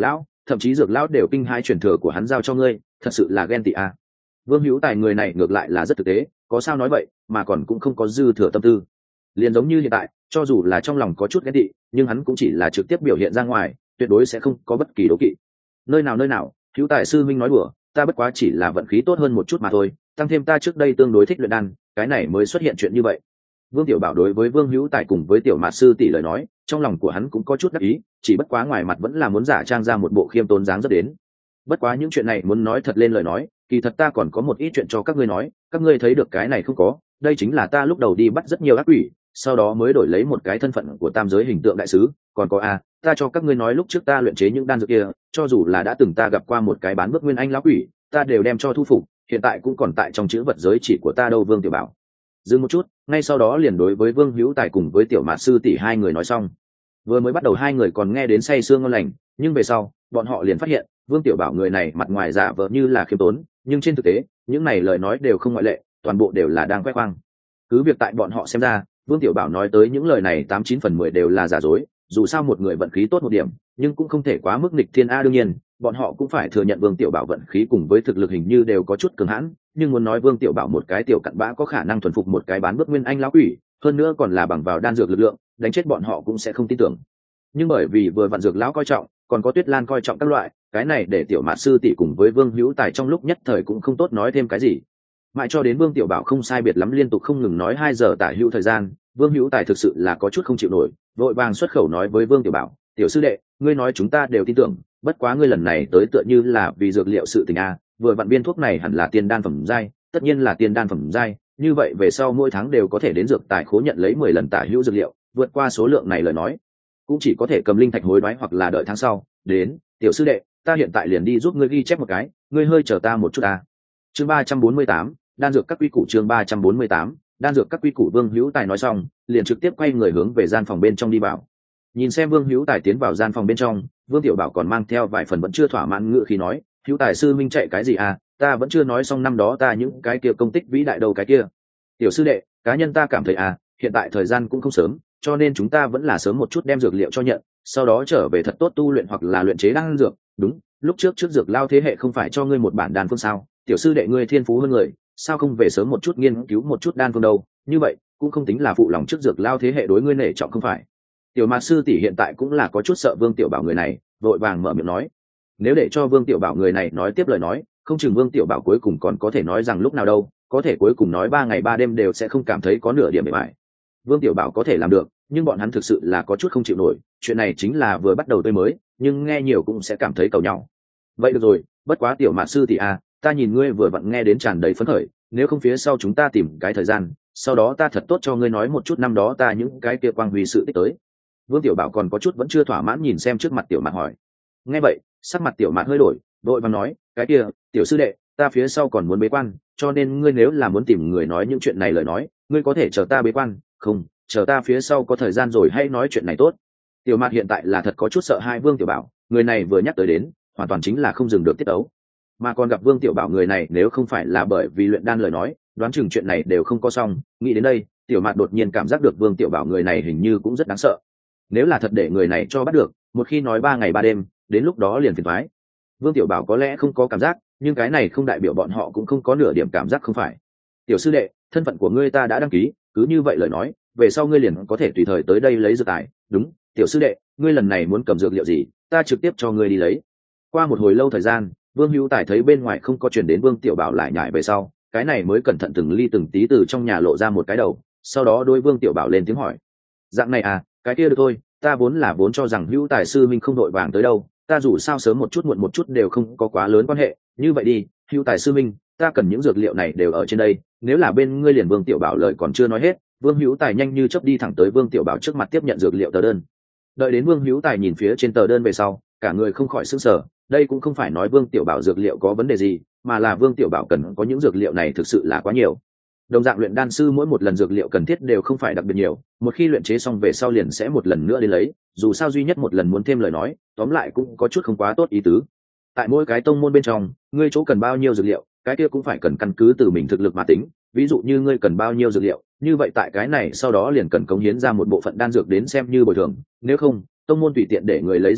thậm chí dược lão đều kinh hai truyền thừa của hắn giao cho ngươi, thật sự là ghen tị à. Vương Hữu Tài người này ngược lại là rất thực tế, có sao nói vậy, mà còn cũng không có dư thừa tâm tư. Liền giống như hiện tại, cho dù là trong lòng có chút ghen tị, nhưng hắn cũng chỉ là trực tiếp biểu hiện ra ngoài, tuyệt đối sẽ không có bất kỳ đố kỵ. Nơi nào, Hữu Tài sư minh nói đùa, ta bất quá chỉ là vận khí tốt hơn một chút mà thôi, tăng thêm ta trước đây tương đối thích luyện đan, cái này mới xuất hiện chuyện như vậy. Vương Tiểu Bảo đối với Vương Hữu Tài cùng với Tiểu Mạt sư tỷ lời nói, trong lòng của hắn cũng có chút đắc ý, chỉ bất quá ngoài mặt vẫn là muốn giả trang ra một bộ khiêm tốn dáng rất đến. Bất quá những chuyện này muốn nói thật lên lời nói, kỳ thật ta còn có một ít chuyện cho các ngươi nói, các ngươi thấy được cái này không có, đây chính là ta lúc đầu đi bắt rất nhiều ác quỷ, sau đó mới đổi lấy một cái thân phận của tam giới hình tượng đại sứ, còn có ta cho các ngươi nói lúc trước ta luyện chế những đan dược kia, cho dù là đã từng ta gặp qua một cái bán bước nguyên anh lão quỷ, ta đều đem cho thu phục, hiện tại cũng còn tại trong chữ vật giới chỉ của ta đâu. Vương Tiểu Bảo dừng một chút, ngay sau đó liền đối với Vương Hữu Tài cùng với Tiểu Mạt sư tỷ hai người nói xong. Vừa mới bắt đầu hai người còn nghe đến say sương ngon lành, nhưng về sau bọn họ liền phát hiện Vương Tiểu Bảo người này mặt ngoài giả vờ như là khiêm tốn, nhưng trên thực tế những này lời nói đều không ngoại lệ, toàn bộ đều là đang khoe khoang. Cứ việc tại bọn họ xem ra Vương Tiểu Bảo nói tới những lời này 89/10 đều là giả dối, dù sao một người vận khí tốt một điểm, nhưng cũng không thể quá mức nghịch thiên a. Đương nhiên bọn họ cũng phải thừa nhận Vương Tiểu Bảo vận khí cùng với thực lực hình như đều có chút cường hãn, nhưng muốn nói Vương Tiểu Bảo một cái tiểu cặn bã có khả năng thuần phục một cái bán bước nguyên anh lão quỷ, hơn nữa còn là bằng vào đan dược lực lượng, đánh chết bọn họ cũng sẽ không tin tưởng. Nhưng bởi vì vừa vặn dược lão coi trọng, còn có Tuyết Lan coi trọng các loại, cái này để Tiểu Mạt sư tỷ cùng với Vương Hữu Tài trong lúc nhất thời cũng không tốt nói thêm cái gì. Mãi cho đến Vương Tiểu Bảo không sai biệt lắm liên tục không ngừng nói 2 giờ tả hữu thời gian, Vương Hữu Tài thực sự là có chút không chịu nổi, vội vàng xuất khẩu nói với Vương Tiểu Bảo, tiểu sư đệ, ngươi nói chúng ta đều tin tưởng, bất quá ngươi lần này tới tựa như là vì dược liệu sự tình a, vừa vặn viên thuốc này hẳn là tiên đan phẩm giai, tất nhiên là tiên đan phẩm giai, như vậy về sau mỗi tháng đều có thể đến dược tài khố nhận lấy 10 lần tả hữu dược liệu, vượt qua số lượng này lời nói, cũng chỉ có thể cầm linh thạch hối đoái hoặc là đợi tháng sau đến. Tiểu sư đệ, ta hiện tại liền đi giúp ngươi ghi chép một cái, ngươi hơi chờ ta một chút a. Chương 348, đan dược các quy củ. Chương 348, đan dược các quy củ. Vương Hữu Tài nói xong liền trực tiếp quay người hướng về gian phòng bên trong đi vào. Nhìn xem Vương Hữu Tài tiến vào gian phòng bên trong, Vương Tiểu Bảo còn mang theo vài phần vẫn chưa thỏa mãn ngữ khí nói, Hữu Tài sư minh chạy cái gì à, ta vẫn chưa nói xong năm đó ta những cái kia công tích vĩ đại đâu cái kia. Tiểu sư đệ, cá nhân ta cảm thấy hiện tại thời gian cũng không sớm, cho nên chúng ta vẫn là sớm một chút đem dược liệu cho nhận, sau đó trở về thật tốt tu luyện hoặc là luyện chế đan dược. Đúng, lúc trước dược lao thế hệ không phải cho ngươi một bản đan phương sao, tiểu sư đệ ngươi thiên phú hơn người, sao không về sớm một chút nghiên cứu một chút đan phương đâu, như vậy cũng không tính là phụ lòng trước dược lao thế hệ đối ngươi nể trọng không phải. Tiểu Mạt sư tỷ hiện tại cũng là có chút sợ Vương Tiểu Bảo người này, vội vàng mở miệng nói, nếu để cho Vương Tiểu Bảo người này nói tiếp lời nói, không chừng Vương Tiểu Bảo cuối cùng còn có thể nói rằng lúc nào đâu, có thể cuối cùng nói 3 ngày 3 đêm đều sẽ không cảm thấy có nửa điểm bề bại. Vương Tiểu Bảo có thể làm được, nhưng bọn hắn thực sự là có chút không chịu nổi, chuyện này chính là vừa bắt đầu tươi mới, nhưng nghe nhiều cũng sẽ cảm thấy cầu nhau. Vậy được rồi, bất quá Tiểu Mạt sư tỷ ta nhìn ngươi vừa vặn nghe đến tràn đầy phấn khởi, nếu không phía sau chúng ta tìm cái thời gian, sau đó ta thật tốt cho ngươi nói một chút năm đó ta những cái kia quang huy sự tích tới. Vương Tiểu Bảo còn có chút vẫn chưa thỏa mãn nhìn xem trước mặt Tiểu Mạt hỏi. Nghe vậy sắc mặt Tiểu Mạt hơi đổi, vội vàng nói, cái kia tiểu sư đệ, ta phía sau còn muốn bế quan, cho nên ngươi nếu là muốn tìm người nói những chuyện này lời nói, ngươi có thể chờ ta bế quan, không chờ ta phía sau có thời gian rồi hãy nói chuyện này tốt. Tiểu Mạt hiện tại là thật có chút sợ hai Vương Tiểu Bảo, người này vừa nhắc tới đến hoàn toàn chính là không dừng được tiết ấu, mà còn gặp Vương Tiểu Bảo người này nếu không phải là bởi vì luyện đan lời nói, đoán chừng chuyện này đều không có xong. Nghĩ đến đây Tiểu Mạt đột nhiên cảm giác được Vương Tiểu Bảo người này hình như cũng rất đáng sợ, nếu là thật để người này cho bắt được, một khi nói 3 ngày 3 đêm, đến lúc đó liền phiền toái. Vương Tiểu Bảo có lẽ không có cảm giác, nhưng cái này không đại biểu bọn họ cũng không có nửa điểm cảm giác không phải. Tiểu sư đệ, thân phận của ngươi ta đã đăng ký, cứ như vậy lời nói, về sau ngươi liền có thể tùy thời tới đây lấy dược tài. Đúng, tiểu sư đệ, ngươi lần này muốn cầm dược liệu gì, ta trực tiếp cho ngươi đi lấy. Qua một hồi lâu thời gian, Vương Hữu Tài thấy bên ngoài không có chuyển đến Vương Tiểu Bảo lại nhảy về sau, cái này mới cẩn thận từng ly từng tí từ trong nhà lộ ra một cái đầu, sau đó đôi Vương Tiểu Bảo lên tiếng hỏi, dạng này cái kia được thôi, ta vốn cho rằng Hữu Tài sư minh không đội vàng tới đâu, ta dù sao sớm một chút muộn một chút đều không có quá lớn quan hệ, như vậy đi, Hữu Tài sư minh, ta cần những dược liệu này đều ở trên đây, nếu là bên ngươi liền. Vương Tiểu Bảo lời còn chưa nói hết, Vương Hữu Tài nhanh như chớp đi thẳng tới Vương Tiểu Bảo trước mặt tiếp nhận dược liệu tờ đơn. Đợi đến Vương Hữu Tài nhìn phía trên tờ đơn về sau, cả người không khỏi sửng sở, đây cũng không phải nói Vương Tiểu Bảo dược liệu có vấn đề gì, mà là Vương Tiểu Bảo cần có những dược liệu này thực sự là quá nhiều. Đồng dạng luyện đan sư mỗi một lần dược liệu cần thiết đều không phải đặc biệt nhiều, một khi luyện chế xong về sau liền sẽ một lần nữa đi lấy, dù sao duy nhất một lần muốn thêm lời nói, tóm lại cũng có chút không quá tốt ý tứ. Tại mỗi cái tông môn bên trong, ngươi chỗ cần bao nhiêu dược liệu, cái kia cũng phải cần căn cứ từ mình thực lực mà tính, ví dụ như ngươi cần bao nhiêu dược liệu, như vậy tại cái này sau đó liền cần cống hiến ra một bộ phận đan dược đến xem như bồi thường, nếu không tông môn tùy tiện để người lấy dược liệu,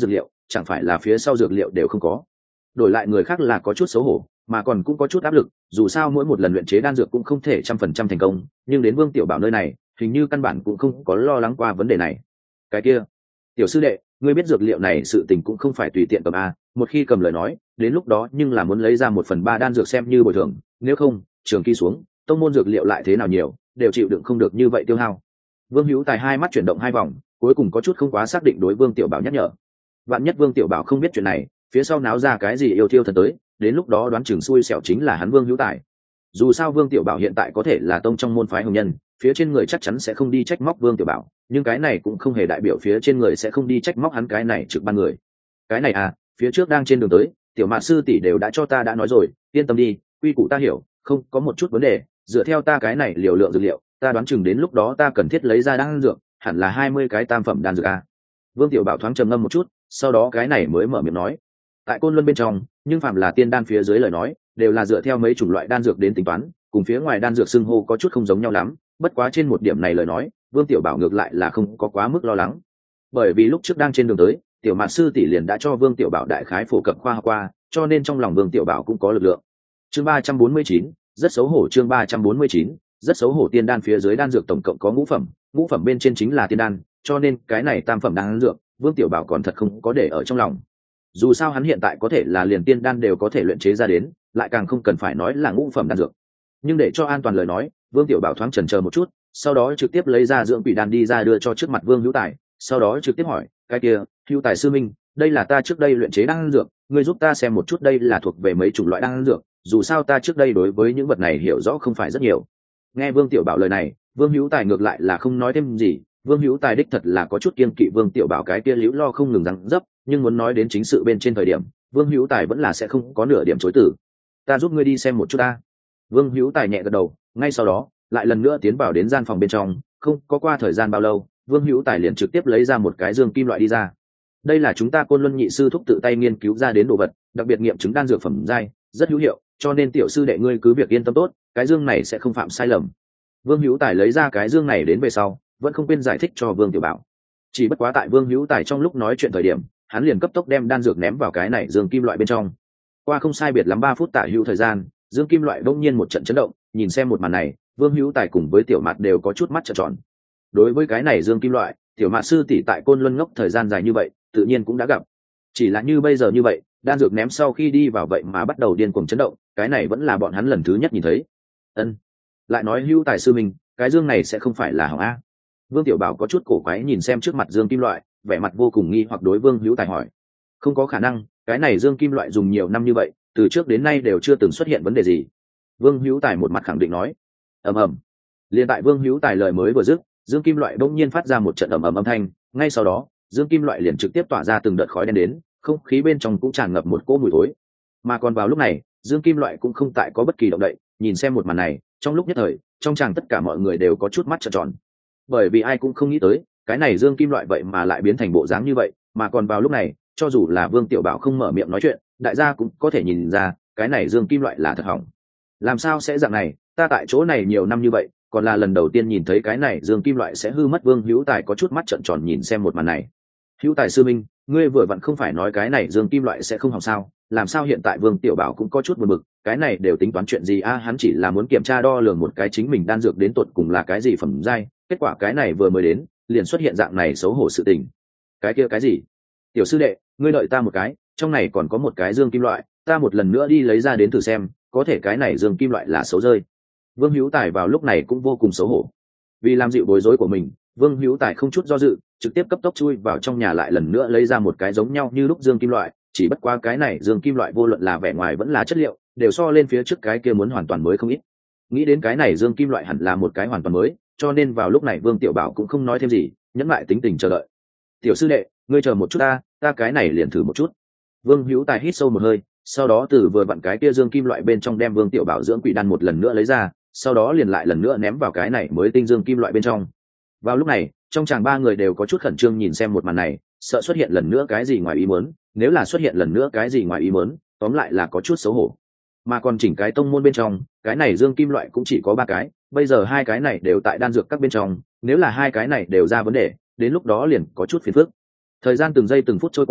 chẳng phải là phía sau dược liệu đều không có. Đổi lại người khác là có chút xấu hổ, mà còn cũng có chút áp lực, dù sao mỗi một lần luyện chế đan dược cũng không thể 100% thành công, nhưng đến Vương Tiểu Bảo nơi này hình như căn bản cũng không có lo lắng qua vấn đề này. Cái kia, tiểu sư đệ, ngươi biết dược liệu này sự tình cũng không phải tùy tiện cầm a, một khi cầm lời nói đến lúc đó nhưng là muốn lấy ra 1/3 đan dược xem như bồi thường, nếu không trường kỳ xuống tông môn dược liệu lại thế nào nhiều đều chịu đựng không được như vậy tiêu hao. Vương Hữu Tài hai mắt chuyển động hai vòng, cuối cùng có chút không quá xác định đối Vương Tiểu Bảo nhắc nhở. Vạn nhất Vương Tiểu Bảo không biết chuyện này, phía sau náo ra cái gì yêu thiêu thần tới, đến lúc đó đoán chừng xui xẻo chính là hắn Vương Hữu Tài. Dù sao Vương Tiểu Bảo hiện tại có thể là tông trong môn phái hồng nhân, phía trên người chắc chắn sẽ không đi trách móc Vương Tiểu Bảo, nhưng cái này cũng không hề đại biểu phía trên người sẽ không đi trách móc hắn cái này trực ban người. Cái này à, phía trước đang trên đường tới, tiểu mạn sư tỷ đều đã cho ta đã nói rồi, yên tâm đi, quy củ ta hiểu, không có một chút vấn đề, dựa theo ta cái này liều lượng dược liệu, ta đoán chừng đến lúc đó ta cần thiết lấy ra đan dược, hẳn là 20 cái tam phẩm đan dược a. Vương Tiểu Bảo thoáng trầm ngâm một chút, sau đó cái này mới mở miệng nói, tại Côn Luân bên trong, nhưng phạm là tiên đan phía dưới lời nói, đều là dựa theo mấy chủng loại đan dược đến tính toán, cùng phía ngoài đan dược xưng hô có chút không giống nhau lắm, bất quá trên một điểm này lời nói, Vương Tiểu Bảo ngược lại là không có quá mức lo lắng. Bởi vì lúc trước đang trên đường tới, tiểu mạn sư tỷ liền đã cho Vương Tiểu Bảo đại khái phổ cập khoa học qua, cho nên trong lòng Vương Tiểu Bảo cũng có lực lượng. Chương 349, rất xấu hổ. Chương 349, rất xấu hổ. Tiên đan phía dưới đan dược tổng cộng có ngũ phẩm, ngũ phẩm bên trên chính là tiên đan, cho nên cái này tam phẩm đan dược Vương Tiểu Bảo còn thật không có để ở trong lòng. Dù sao hắn hiện tại có thể là liền tiên đan đều có thể luyện chế ra đến, lại càng không cần phải nói là ngũ phẩm đan dược. Nhưng để cho an toàn lời nói, Vương Tiểu Bảo thoáng chần chờ một chút, sau đó trực tiếp lấy ra dưỡng quỷ đan đi ra đưa cho trước mặt Vương Hữu Tài, sau đó trực tiếp hỏi, cái kia, Hữu Tài sư minh, đây là ta trước đây luyện chế đan dược, ngươi giúp ta xem một chút đây là thuộc về mấy chủng loại đan dược, dù sao ta trước đây đối với những vật này hiểu rõ không phải rất nhiều. Nghe Vương Tiểu Bảo lời này, Vương Hữu Tài ngược lại là không nói thêm gì, Vương Hữu Tài đích thật là có chút kiêng kỵ Vương Tiểu Bảo cái kia liễu lo không ngừng răng dấp, nhưng muốn nói đến chính sự bên trên thời điểm, Vương Hữu Tài vẫn là sẽ không có nửa điểm chối từ. Ta giúp ngươi đi xem một chút ta. Vương Hữu Tài nhẹ gật đầu, ngay sau đó lại lần nữa tiến vào đến gian phòng bên trong, không có qua thời gian bao lâu, Vương Hữu Tài liền trực tiếp lấy ra một cái dương kim loại đi ra. Đây là chúng ta Côn Luân nhị sư thúc tự tay nghiên cứu ra đến đồ vật, đặc biệt nghiệm chứng đan dược phẩm giai, rất hữu hiệu, cho nên tiểu sư đệ ngươi cứ việc yên tâm tốt, cái dương này sẽ không phạm sai lầm. Vương Hữu Tài lấy ra cái dương này đến về sau, vẫn không quên giải thích cho Vương Tiểu Bảo. Chỉ bất quá tại Vương Hữu Tài trong lúc nói chuyện thời điểm, hắn liền cấp tốc đem đan dược ném vào cái này dương kim loại bên trong. Qua không sai biệt lắm 3 phút tả hữu thời gian, dương kim loại bỗng nhiên một trận chấn động, nhìn xem một màn này, Vương Hữu Tài cùng với Tiểu Mạt đều có chút mắt trợn tròn. Đối với cái này dương kim loại, Tiểu Mạt sư tỷ tại Côn Luân ngốc thời gian dài như vậy, tự nhiên cũng đã gặp. Chỉ là như bây giờ như vậy, đan dược ném sau khi đi vào vậy mà bắt đầu điên cuồng chấn động, cái này vẫn là bọn hắn lần thứ nhất nhìn thấy. Ân, lại nói Hữu Tài sư mình, cái dương này sẽ không phải là hỏng a? Vương Tiểu Bảo có chút cổ quái nhìn xem trước mặt dương kim loại, vẻ mặt vô cùng nghi hoặc đối Vương Hữu Tài hỏi. Không có khả năng, cái này dương kim loại dùng nhiều năm như vậy, từ trước đến nay đều chưa từng xuất hiện vấn đề gì. Vương Hữu Tài một mặt khẳng định nói. Ầm ầm. Liên tại Vương Hữu Tài lời mới vừa dứt, dương kim loại bỗng nhiên phát ra một trận ầm ầm âm thanh, ngay sau đó, dương kim loại liền trực tiếp tỏa ra từng đợt khói đen đến, không khí bên trong cũng tràn ngập một cỗ mùi thối. Mà còn vào lúc này, dương kim loại cũng không tại có bất kỳ động đậy, nhìn xem một màn này, trong lúc nhất thời, trong chàng tất cả mọi người đều có chút mắt trợn tròn. Bởi vì ai cũng không nghĩ tới, cái này dương kim loại vậy mà lại biến thành bộ dáng như vậy, mà còn vào lúc này, cho dù là Vương Tiểu Bảo không mở miệng nói chuyện, đại gia cũng có thể nhìn ra, cái này dương kim loại là thật hỏng. Làm sao sẽ dạng này, ta tại chỗ này nhiều năm như vậy, còn là lần đầu tiên nhìn thấy cái này dương kim loại sẽ hư mất. Vương Hữu Tài có chút mắt trợn tròn nhìn xem một màn này. Hữu Tài sư minh, ngươi vừa vặn không phải nói cái này dương kim loại sẽ không hỏng sao, làm sao hiện tại Vương Tiểu Bảo cũng có chút buồn bực, cái này đều tính toán chuyện gì a? Hắn chỉ là muốn kiểm tra đo lường một cái chính mình đan dược đến tột cùng là cái gì phẩm giai, kết quả cái này vừa mới đến, liền xuất hiện dạng này xấu hổ sự tình. Cái kia cái gì? Tiểu sư đệ, ngươi đợi ta một cái, trong này còn có một cái dương kim loại, ta một lần nữa đi lấy ra đến thử xem, có thể cái này dương kim loại là xấu rơi. Vương Hữu Tài vào lúc này cũng vô cùng xấu hổ. Vì làm dịu bối rối của mình, Vương Hữu Tài không chút do dự, trực tiếp cấp tốc chui vào trong nhà lại lần nữa lấy ra một cái giống nhau như lúc dương kim loại, chỉ bất qua cái này dương kim loại vô luận là vẻ ngoài vẫn là chất liệu, đều so lên phía trước cái kia muốn hoàn toàn mới không ít. Nghĩ đến cái này dương kim loại hẳn là một cái hoàn toàn mới, cho nên vào lúc này Vương Tiểu Bảo cũng không nói thêm gì, nhẫn lại tính tình chờ đợi. Tiểu sư đệ, ngươi chờ một chút ta cái này liền thử một chút. Vương Hữu Tài hít sâu một hơi, sau đó từ vừa vặn cái kia dương kim loại bên trong đem Vương Tiểu Bảo dưỡng quỷ đan một lần nữa lấy ra, sau đó liền lại lần nữa ném vào cái này mới tinh dương kim loại bên trong. Vào lúc này, trong chàng 3 người đều có chút khẩn trương nhìn xem một màn này, sợ xuất hiện lần nữa cái gì ngoài ý muốn, nếu là xuất hiện lần nữa cái gì ngoài ý muốn, tóm lại là có chút xấu hổ. Mà còn chỉnh cái tông môn bên trong, cái này dương kim loại cũng chỉ có 3 cái, bây giờ 2 cái này đều tại đan dược các bên trong, nếu là 2 cái này đều ra vấn đề, đến lúc đó liền có chút phiền phức. Thời gian từng giây từng phút trôi qua,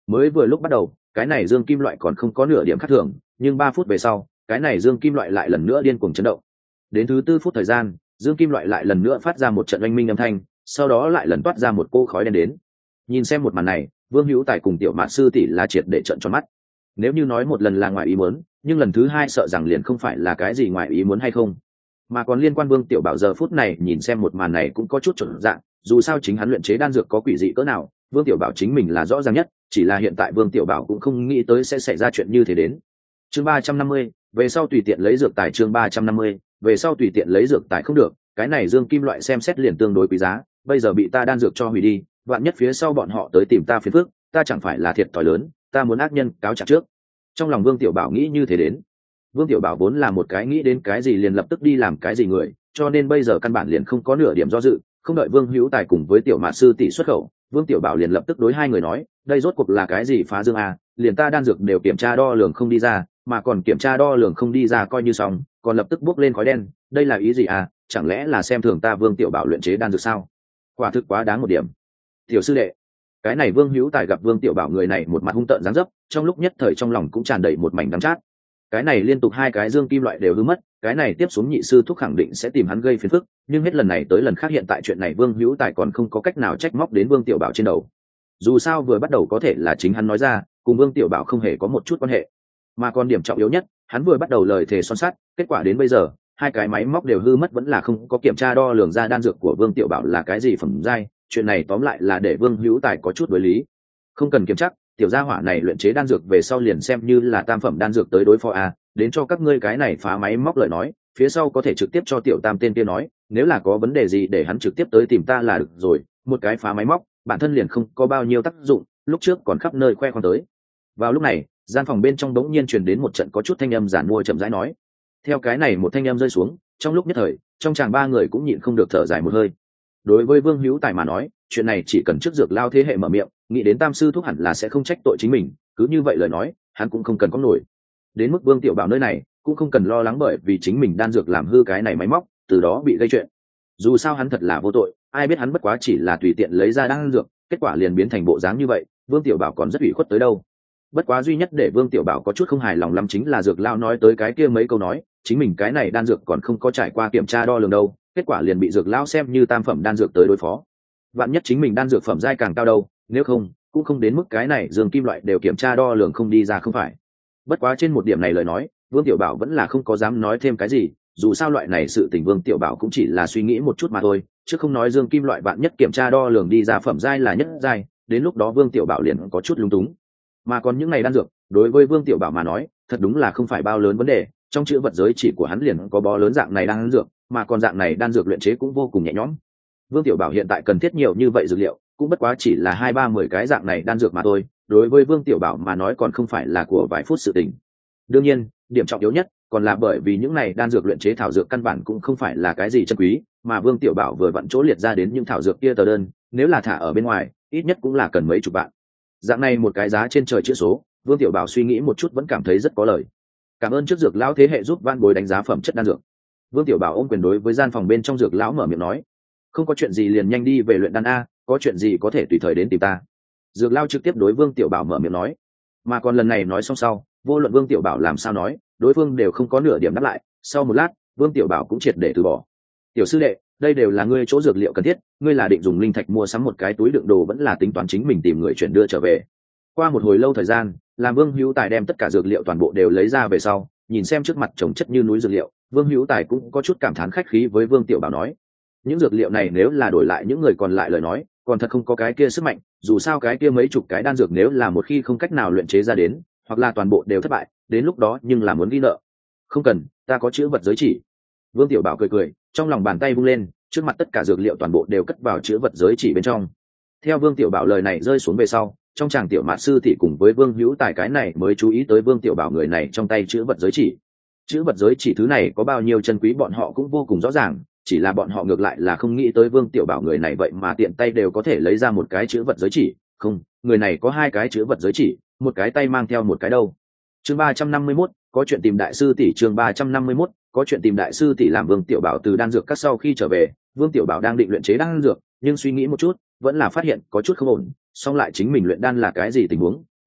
Mới vừa lúc bắt đầu cái này dương kim loại còn không có nửa điểm khác thường, nhưng 3 phút về sau cái này dương kim loại lại lần nữa điên cuồng chấn động. Đến thứ 4 phút thời gian, dương kim loại lại lần nữa phát ra một trận oanh minh âm thanh, sau đó lại lần toát ra một cô khói đen đến. Nhìn xem một màn này, Vương Hữu Tài cùng Tiểu Mạn sư tỷ là triệt để trợn tròn mắt. Nếu như nói một lần là ngoài ý muốn, nhưng lần thứ hai sợ rằng liền không phải là cái gì ngoài ý muốn hay không, mà còn liên quan Vương Tiểu Bảo giờ phút này nhìn xem một màn này cũng có chút chuẩn dạng, dù sao chính hắn luyện chế đan dược có quỷ dị cỡ nào, Vương Tiểu Bảo chính mình là rõ ràng nhất, chỉ là hiện tại Vương Tiểu Bảo cũng không nghĩ tới sẽ xảy ra chuyện như thế đến. Chương 350, về sau tùy tiện lấy dược tài. Chương 350, về sau tùy tiện lấy dược tài không được, cái này dương kim loại xem xét liền tương đối quý giá, bây giờ bị ta đan dược cho hủy đi, vạn nhất phía sau bọn họ tới tìm ta phiền phức, ta chẳng phải là thiệt thòi lớn, ta muốn ác nhân cáo trả trước. Trong lòng Vương Tiểu Bảo nghĩ như thế đến. Vương Tiểu Bảo vốn là một cái nghĩ đến cái gì liền lập tức đi làm cái gì người, cho nên bây giờ căn bản liền không có nửa điểm do dự, không đợi Vương Hữu Tài cùng với Tiểu Mạn sư tỷ xuất khẩu, Vương Tiểu Bảo liền lập tức đối hai người nói, đây rốt cuộc là cái gì phá dương a, liền ta đan dược đều kiểm tra đo lường không đi ra, mà còn kiểm tra đo lường không đi ra coi như xong, còn lập tức bốc lên khói đen, đây là ý gì à, chẳng lẽ là xem thường ta Vương Tiểu Bảo luyện chế đan dược sao? Quả thực quá đáng một điểm. Tiểu sư đệ, cái này Vương Hữu Tài gặp Vương Tiểu Bảo người này một mặt hung tợn dáng dấp, trong lúc nhất thời trong lòng cũng tràn đầy một mảnh đắng chát. Cái này liên tục hai cái dương kim loại đều hư mất, cái này tiếp xuống nhị sư thúc khẳng định sẽ tìm hắn gây phiền phức, nhưng hết lần này tới lần khác hiện tại chuyện này Vương Hữu Tài còn không có cách nào trách móc đến Vương Tiểu Bảo trên đầu. Dù sao vừa bắt đầu có thể là chính hắn nói ra, cùng Vương Tiểu Bảo không hề có một chút quan hệ, mà còn điểm trọng yếu nhất, hắn vừa bắt đầu lời thề son sắt, kết quả đến bây giờ hai cái máy móc đều hư mất vẫn là không có kiểm tra đo lường ra đan dược của Vương Tiểu Bảo là cái gì phẩm giai, chuyện này tóm lại là để Vương Hữu Tài có chút đối lý. Không cần kiểm chắc, tiểu gia hỏa này luyện chế đan dược về sau liền xem như là tam phẩm đan dược tới đối phó a, đến cho các ngươi cái này phá máy móc lời nói, phía sau có thể trực tiếp cho tiểu tam tên kia nói, nếu là có vấn đề gì để hắn trực tiếp tới tìm ta là được rồi, một cái phá máy móc bản thân liền không có bao nhiêu tác dụng, lúc trước còn khắp nơi khoe khoang tới. Vào lúc này, gian phòng bên trong đống nhiên truyền đến một trận có chút thanh âm giản mua chậm rãi nói. Theo cái này một thanh âm rơi xuống, trong lúc nhất thời, trong chàng ba người cũng nhịn không được thở dài một hơi. Đối với Vương Hữu Tài mà nói, chuyện này chỉ cần trước dược lao thế hệ mở miệng, nghĩ đến tam sư thúc hẳn là sẽ không trách tội chính mình, cứ như vậy lời nói, hắn cũng không cần có nổi. Đến mức Vương Tiểu Bảo nơi này, cũng không cần lo lắng bởi vì chính mình đan dược làm hư cái này máy móc, từ đó bị gây chuyện. Dù sao hắn thật là vô tội, ai biết hắn bất quá chỉ là tùy tiện lấy ra đan dược, kết quả liền biến thành bộ dáng như vậy, Vương Tiểu Bảo còn rất ủy khuất tới đâu. Bất quá duy nhất để Vương Tiểu Bảo có chút không hài lòng lắm chính là dược lao nói tới cái kia mấy câu nói, chính mình cái này đan dược còn không có trải qua kiểm tra đo lường đâu, kết quả liền bị dược lao xem như tam phẩm đan dược tới đối phó. Vạn nhất chính mình đan dược phẩm giai càng cao đâu, nếu không cũng không đến mức cái này dương kim loại đều kiểm tra đo lường không đi ra không phải. Bất quá trên một điểm này lời nói, Vương Tiểu Bảo vẫn là không có dám nói thêm cái gì, dù sao loại này sự tình Vương Tiểu Bảo cũng chỉ là suy nghĩ một chút mà thôi, chứ không nói dương kim loại vạn nhất kiểm tra đo lường đi ra phẩm giai là nhất giai, đến lúc đó Vương Tiểu Bảo liền có chút lung túng. Mà còn những ngày đan dược, đối với Vương Tiểu Bảo mà nói, thật đúng là không phải bao lớn vấn đề, trong chữ vật giới chỉ của hắn liền có bó lớn dạng này đan dược, mà còn dạng này đan dược luyện chế cũng vô cùng nhẹ nhõm. Vương Tiểu Bảo hiện tại cần thiết nhiều như vậy dược liệu, cũng bất quá chỉ là 2-3-10 cái dạng này đan dược mà thôi, đối với Vương Tiểu Bảo mà nói còn không phải là của vài phút sự tình. Đương nhiên, điểm trọng yếu nhất còn là bởi vì những này đan dược luyện chế thảo dược căn bản cũng không phải là cái gì chân quý, mà Vương Tiểu Bảo vừa vặn chỗ liệt ra đến những thảo dược kia tờ đơn, nếu là thả ở bên ngoài, ít nhất cũng là cần mấy chục vạn. Dạng này một cái giá trên trời chữ số, Vương Tiểu Bảo suy nghĩ một chút vẫn cảm thấy rất có lời. Cảm ơn trước dược lão thế hệ giúp van bối đánh giá phẩm chất đan dược. Vương Tiểu Bảo ôm quyền đối với gian phòng bên trong dược lão mở miệng nói, không có chuyện gì liền nhanh đi về luyện đan a, có chuyện gì có thể tùy thời đến tìm ta. Dược lão trực tiếp đối Vương Tiểu Bảo mở miệng nói, mà còn lần này nói xong sau, vô luận Vương Tiểu Bảo làm sao nói, đối phương đều không có nửa điểm đáp lại. Sau một lát, Vương Tiểu Bảo cũng triệt để từ bỏ. Tiểu sư đệ, đây đều là ngươi chỗ dược liệu cần thiết, ngươi là định dùng linh thạch mua sắm một cái túi đựng đồ vẫn là tính toán chính mình tìm người chuyển đưa trở về. Qua một hồi lâu thời gian, làm Vương Hữu Tài đem tất cả dược liệu toàn bộ đều lấy ra về sau, nhìn xem trước mặt chồng chất như núi dược liệu, Vương Hữu Tài cũng có chút cảm thán khách khí với Vương Tiểu Bảo nói, những dược liệu này nếu là đổi lại những người còn lại lời nói, còn thật không có cái kia sức mạnh, dù sao cái kia mấy chục cái đan dược nếu là một khi không cách nào luyện chế ra đến, hoặc là toàn bộ đều thất bại, đến lúc đó nhưng là muốn ghi nợ. Không cần, ta có chữ vật giới chỉ. Vương Tiểu Bảo cười cười, trong lòng bàn tay vung lên, trước mặt tất cả dược liệu toàn bộ đều cất vào chữ vật giới chỉ bên trong. Theo Vương Tiểu Bảo lời này rơi xuống về sau, trong chàng Tiểu Mạn sư thị cùng với Vương Hữu Tài cái này mới chú ý tới Vương Tiểu Bảo người này trong tay chữ vật giới chỉ. Chữ vật giới chỉ thứ này có bao nhiêu chân quý bọn họ cũng vô cùng rõ ràng, chỉ là bọn họ ngược lại là không nghĩ tới Vương Tiểu Bảo người này vậy mà tiện tay đều có thể lấy ra một cái chữ vật giới chỉ, không, người này có 2 cái chữ vật giới chỉ, một cái tay mang theo một cái đâu. Chương 351, có chuyện tìm đại sư tỷ. Chương 351, có chuyện tìm đại sư tỷ. Làm Vương Tiểu Bảo từ đan dược các sau khi trở về, Vương Tiểu Bảo đang định luyện chế đan dược, nhưng suy nghĩ một chút, vẫn là phát hiện có chút không ổn, song lại chính mình luyện đan là cái gì tình huống,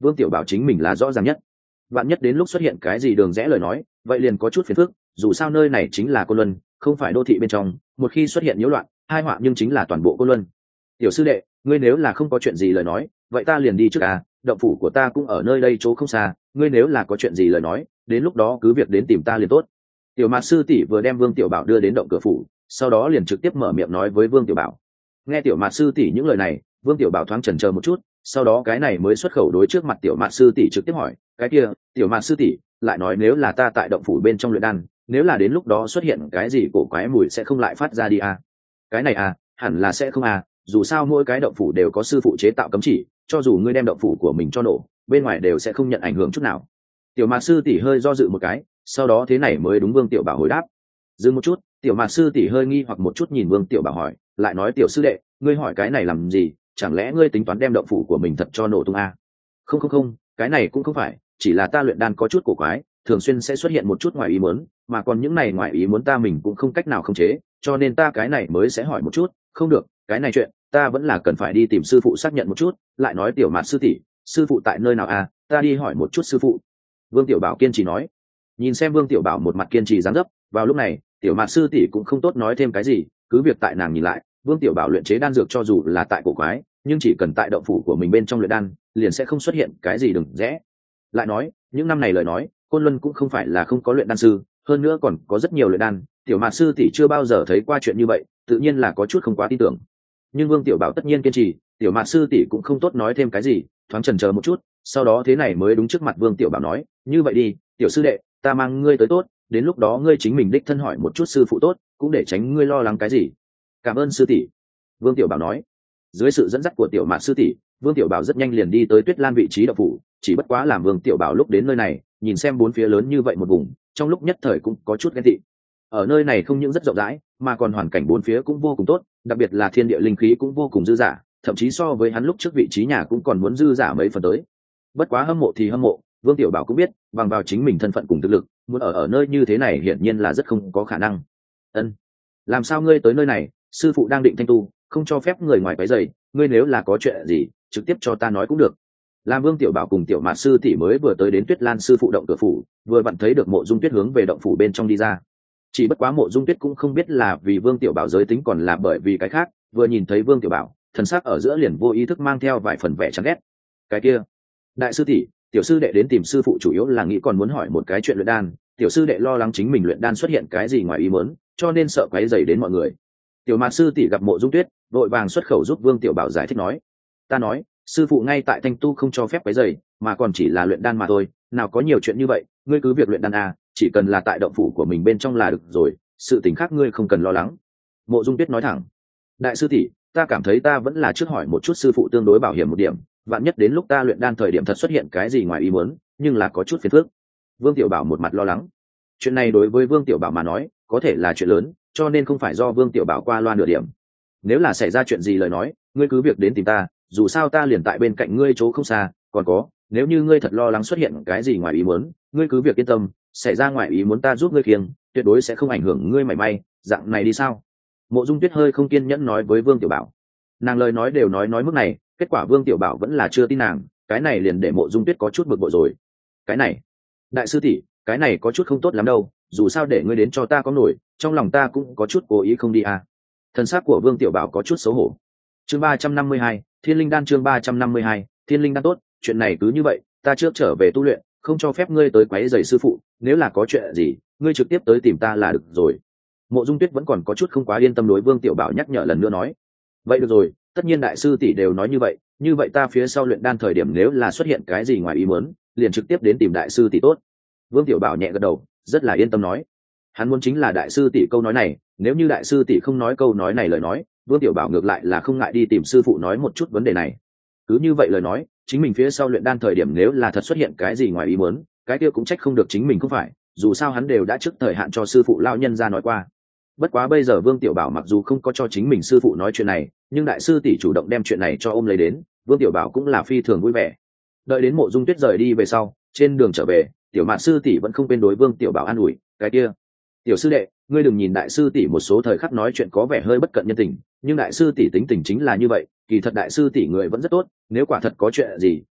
Vương Tiểu Bảo chính mình là rõ ràng nhất. Vạn nhất đến lúc xuất hiện cái gì đường rẽ lời nói, vậy liền có chút phiền phức, dù sao nơi này chính là Côn Luân, không phải đô thị bên trong, một khi xuất hiện nhiễu loạn, hai họa nhưng chính là toàn bộ Côn Luân. Tiểu sư đệ, ngươi nếu là không có chuyện gì lời nói, vậy ta liền đi trước à, động phủ của ta cũng ở nơi đây chỗ không xa, ngươi nếu là có chuyện gì lời nói, đến lúc đó cứ việc đến tìm ta liền tốt. Tiểu Mạt sư tỷ vừa đem Vương Tiểu Bảo đưa đến động cửa phủ, sau đó liền trực tiếp mở miệng nói với Vương Tiểu Bảo. Nghe Tiểu Mạt sư tỷ những lời này, Vương Tiểu Bảo thoáng chần chờ một chút, sau đó cái này mới xuất khẩu đối trước mặt Tiểu Mạt sư tỷ trực tiếp hỏi, cái kia, Tiểu Mạt sư tỷ lại nói nếu là ta tại động phủ bên trong luyện đan, nếu là đến lúc đó xuất hiện cái gì cổ quái mùi sẽ không lại phát ra đi à? Cái này à, hẳn là sẽ không à, dù sao mỗi cái động phủ đều có sư phụ chế tạo cấm chỉ, cho dù ngươi đem động phủ của mình cho nổ, bên ngoài đều sẽ không nhận ảnh hưởng chút nào. Tiểu Mạt sư tỷ hơi do dự một cái, sau đó thế này mới đúng Vương Tiểu Bảo hồi đáp. Dừng một chút, Tiểu Mạt sư tỷ hơi nghi hoặc một chút nhìn Vương Tiểu Bảo hỏi, lại nói tiểu sư đệ, ngươi hỏi cái này làm gì, chẳng lẽ ngươi tính toán đem động phủ của mình thật cho nổ tung à? Không không không, cái này cũng không phải, chỉ là ta luyện đan có chút cổ quái, thường xuyên sẽ xuất hiện một chút ngoài ý muốn, mà còn những này ngoài ý muốn ta mình cũng không cách nào khống chế, cho nên ta cái này mới sẽ hỏi một chút. Không được, cái này chuyện ta vẫn là cần phải đi tìm sư phụ xác nhận một chút. Lại nói Tiểu Mạt sư tỷ, sư phụ tại nơi nào à, ta đi hỏi một chút sư phụ. Vương Tiểu Bảo kiên trì nói. Nhìn xem Vương Tiểu Bảo một mặt kiên trì dáng dấp, vào lúc này Tiểu Mạt sư tỷ cũng không tốt nói thêm cái gì, cứ việc tại nàng nhìn lại, Vương Tiểu Bảo luyện chế đan dược cho dù là tại cổ quái, nhưng chỉ cần tại động phủ của mình bên trong luyện đan, liền sẽ không xuất hiện cái gì đừng rẽ. Lại nói, những năm này lời nói, Côn Luân cũng không phải là không có luyện đan sư, hơn nữa còn có rất nhiều luyện đan, Tiểu Mạt sư tỷ chưa bao giờ thấy qua chuyện như vậy, tự nhiên là có chút không quá tin tưởng. Nhưng Vương Tiểu Bảo tất nhiên kiên trì, Tiểu Mạt sư tỷ cũng không tốt nói thêm cái gì, thoáng chần chờ một chút, sau đó thế này mới đúng trước mặt Vương Tiểu Bảo nói, như vậy đi, tiểu sư đệ, ta mang ngươi tới tốt, đến lúc đó ngươi chính mình đích thân hỏi một chút sư phụ tốt, cũng để tránh ngươi lo lắng cái gì. Cảm ơn sư tỷ. Vương Tiểu Bảo nói. Dưới sự dẫn dắt của Tiểu Mạt sư tỷ, Vương Tiểu Bảo rất nhanh liền đi tới Tuyết Lan vị trí động phủ, chỉ bất quá làm Vương Tiểu Bảo lúc đến nơi này, nhìn xem bốn phía lớn như vậy một vùng, trong lúc nhất thời cũng có chút ghen tị. Ở nơi này không những rất rộng rãi, mà còn hoàn cảnh bốn phía cũng vô cùng tốt, đặc biệt là thiên địa linh khí cũng vô cùng dư dả, thậm chí so với hắn lúc trước vị trí nhà cũng còn muốn dư dả mấy phần tới. Bất quá hâm mộ thì hâm mộ, Vương Tiểu Bảo cũng biết, bằng vào chính mình thân phận cùng thực lực, muốn ở nơi như thế này hiển nhiên là rất không có khả năng. Ân, làm sao ngươi tới nơi này? Sư phụ đang định thanh tu, không cho phép người ngoài quấy rầy, ngươi nếu là có chuyện gì, trực tiếp cho ta nói cũng được. Làm Vương Tiểu Bảo cùng Tiểu Mạt sư tỷ mới vừa tới đến Tuyết Lan sư phụ động cửa phủ, vừa vặn thấy được Mộ Dung Tuyết hướng về động phủ bên trong đi ra. Chỉ bất quá Mộ Dung Tuyết cũng không biết là vì Vương Tiểu Bảo giới tính còn là bởi vì cái khác, vừa nhìn thấy Vương Tiểu Bảo, thần sắc ở giữa liền vô ý thức mang theo vài phần vẻ chán ghét. Cái kia, đại sư tỷ, tiểu sư đệ đến tìm sư phụ chủ yếu là nghĩ còn muốn hỏi một cái chuyện luyện đan, tiểu sư đệ lo lắng chính mình luyện đan xuất hiện cái gì ngoài ý muốn, cho nên sợ quấy rầy đến mọi người. Tiểu Mạt sư tỷ gặp Mộ Dung Tuyết, vội vàng xuất khẩu giúp Vương Tiểu Bảo giải thích nói, ta nói, sư phụ ngay tại thanh tu không cho phép quấy rầy, mà còn chỉ là luyện đan mà thôi, nào có nhiều chuyện như vậy, ngươi cứ việc luyện đan à, chỉ cần là tại động phủ của mình bên trong là được rồi, sự tình khác ngươi không cần lo lắng. Mộ Dung Tuyết nói thẳng. Đại sư tỷ, ta cảm thấy ta vẫn là trước hỏi một chút sư phụ tương đối bảo hiểm một điểm, vạn nhất đến lúc ta luyện đan thời điểm thật xuất hiện cái gì ngoài ý muốn, nhưng là có chút phiền phức. Vương Tiểu Bảo một mặt lo lắng. Chuyện này đối với Vương Tiểu Bảo mà nói, có thể là chuyện lớn, cho nên không phải do Vương Tiểu Bảo qua loa nửa điểm. Nếu là xảy ra chuyện gì lời nói, ngươi cứ việc đến tìm ta, dù sao ta liền tại bên cạnh ngươi chỗ không xa, còn có, nếu như ngươi thật lo lắng xuất hiện cái gì ngoài ý muốn, ngươi cứ việc yên tâm, xảy ra ngoài ý muốn ta giúp ngươi khiêng, tuyệt đối sẽ không ảnh hưởng ngươi mảy may, dạng này đi sao? Mộ Dung Tuyết hơi không kiên nhẫn nói với Vương Tiểu Bảo. Nàng lời nói đều nói mức này, kết quả Vương Tiểu Bảo vẫn là chưa tin nàng, cái này liền để Mộ Dung Tuyết có chút bực bội rồi. Cái này, đại sư tỷ, cái này có chút không tốt lắm đâu, dù sao để ngươi đến cho ta có nổi, trong lòng ta cũng có chút cố ý không đi à. Thần sắc của Vương Tiểu Bảo có chút xấu hổ. Chương 352, Thiên Linh Đan chương 352, Thiên Linh Đan tốt, chuyện này cứ như vậy, ta trước trở về tu luyện, không cho phép ngươi tới quấy rầy sư phụ, nếu là có chuyện gì, ngươi trực tiếp tới tìm ta là được rồi. Mộ Dung Tuyết vẫn còn có chút không quá yên tâm đối Vương Tiểu Bảo nhắc nhở lần nữa nói. Vậy được rồi, tất nhiên đại sư tỷ đều nói như vậy ta phía sau luyện đan thời điểm nếu là xuất hiện cái gì ngoài ý muốn, liền trực tiếp đến tìm đại sư tỷ tốt. Vương Tiểu Bảo nhẹ gật đầu, rất là yên tâm nói. Hắn muốn chính là đại sư tỷ câu nói này, nếu như đại sư tỷ không nói câu nói này lời nói, Vương Tiểu Bảo ngược lại là không ngại đi tìm sư phụ nói một chút vấn đề này. Cứ như vậy lời nói, chính mình phía sau luyện đan thời điểm nếu là thật xuất hiện cái gì ngoài ý muốn, cái kia cũng trách không được chính mình không phải, dù sao hắn đều đã trước thời hạn cho sư phụ lão nhân ra nói qua. Bất quá bây giờ Vương Tiểu Bảo mặc dù không có cho chính mình sư phụ nói chuyện này, nhưng đại sư tỷ chủ động đem chuyện này cho ôm lấy đến, Vương Tiểu Bảo cũng là phi thường vui vẻ. Đợi đến Mộ Dung Tuyết rời đi về sau, trên đường trở về, Tiểu Mạn sư tỷ vẫn không quên đối Vương Tiểu Bảo an ủi, cái kia, tiểu sư đệ, ngươi đừng nhìn đại sư tỷ một số thời khắc nói chuyện có vẻ hơi bất cận nhân tình, nhưng đại sư tỷ tính tình chính là như vậy, kỳ thật đại sư tỷ người vẫn rất tốt, nếu quả thật có chuyện gì,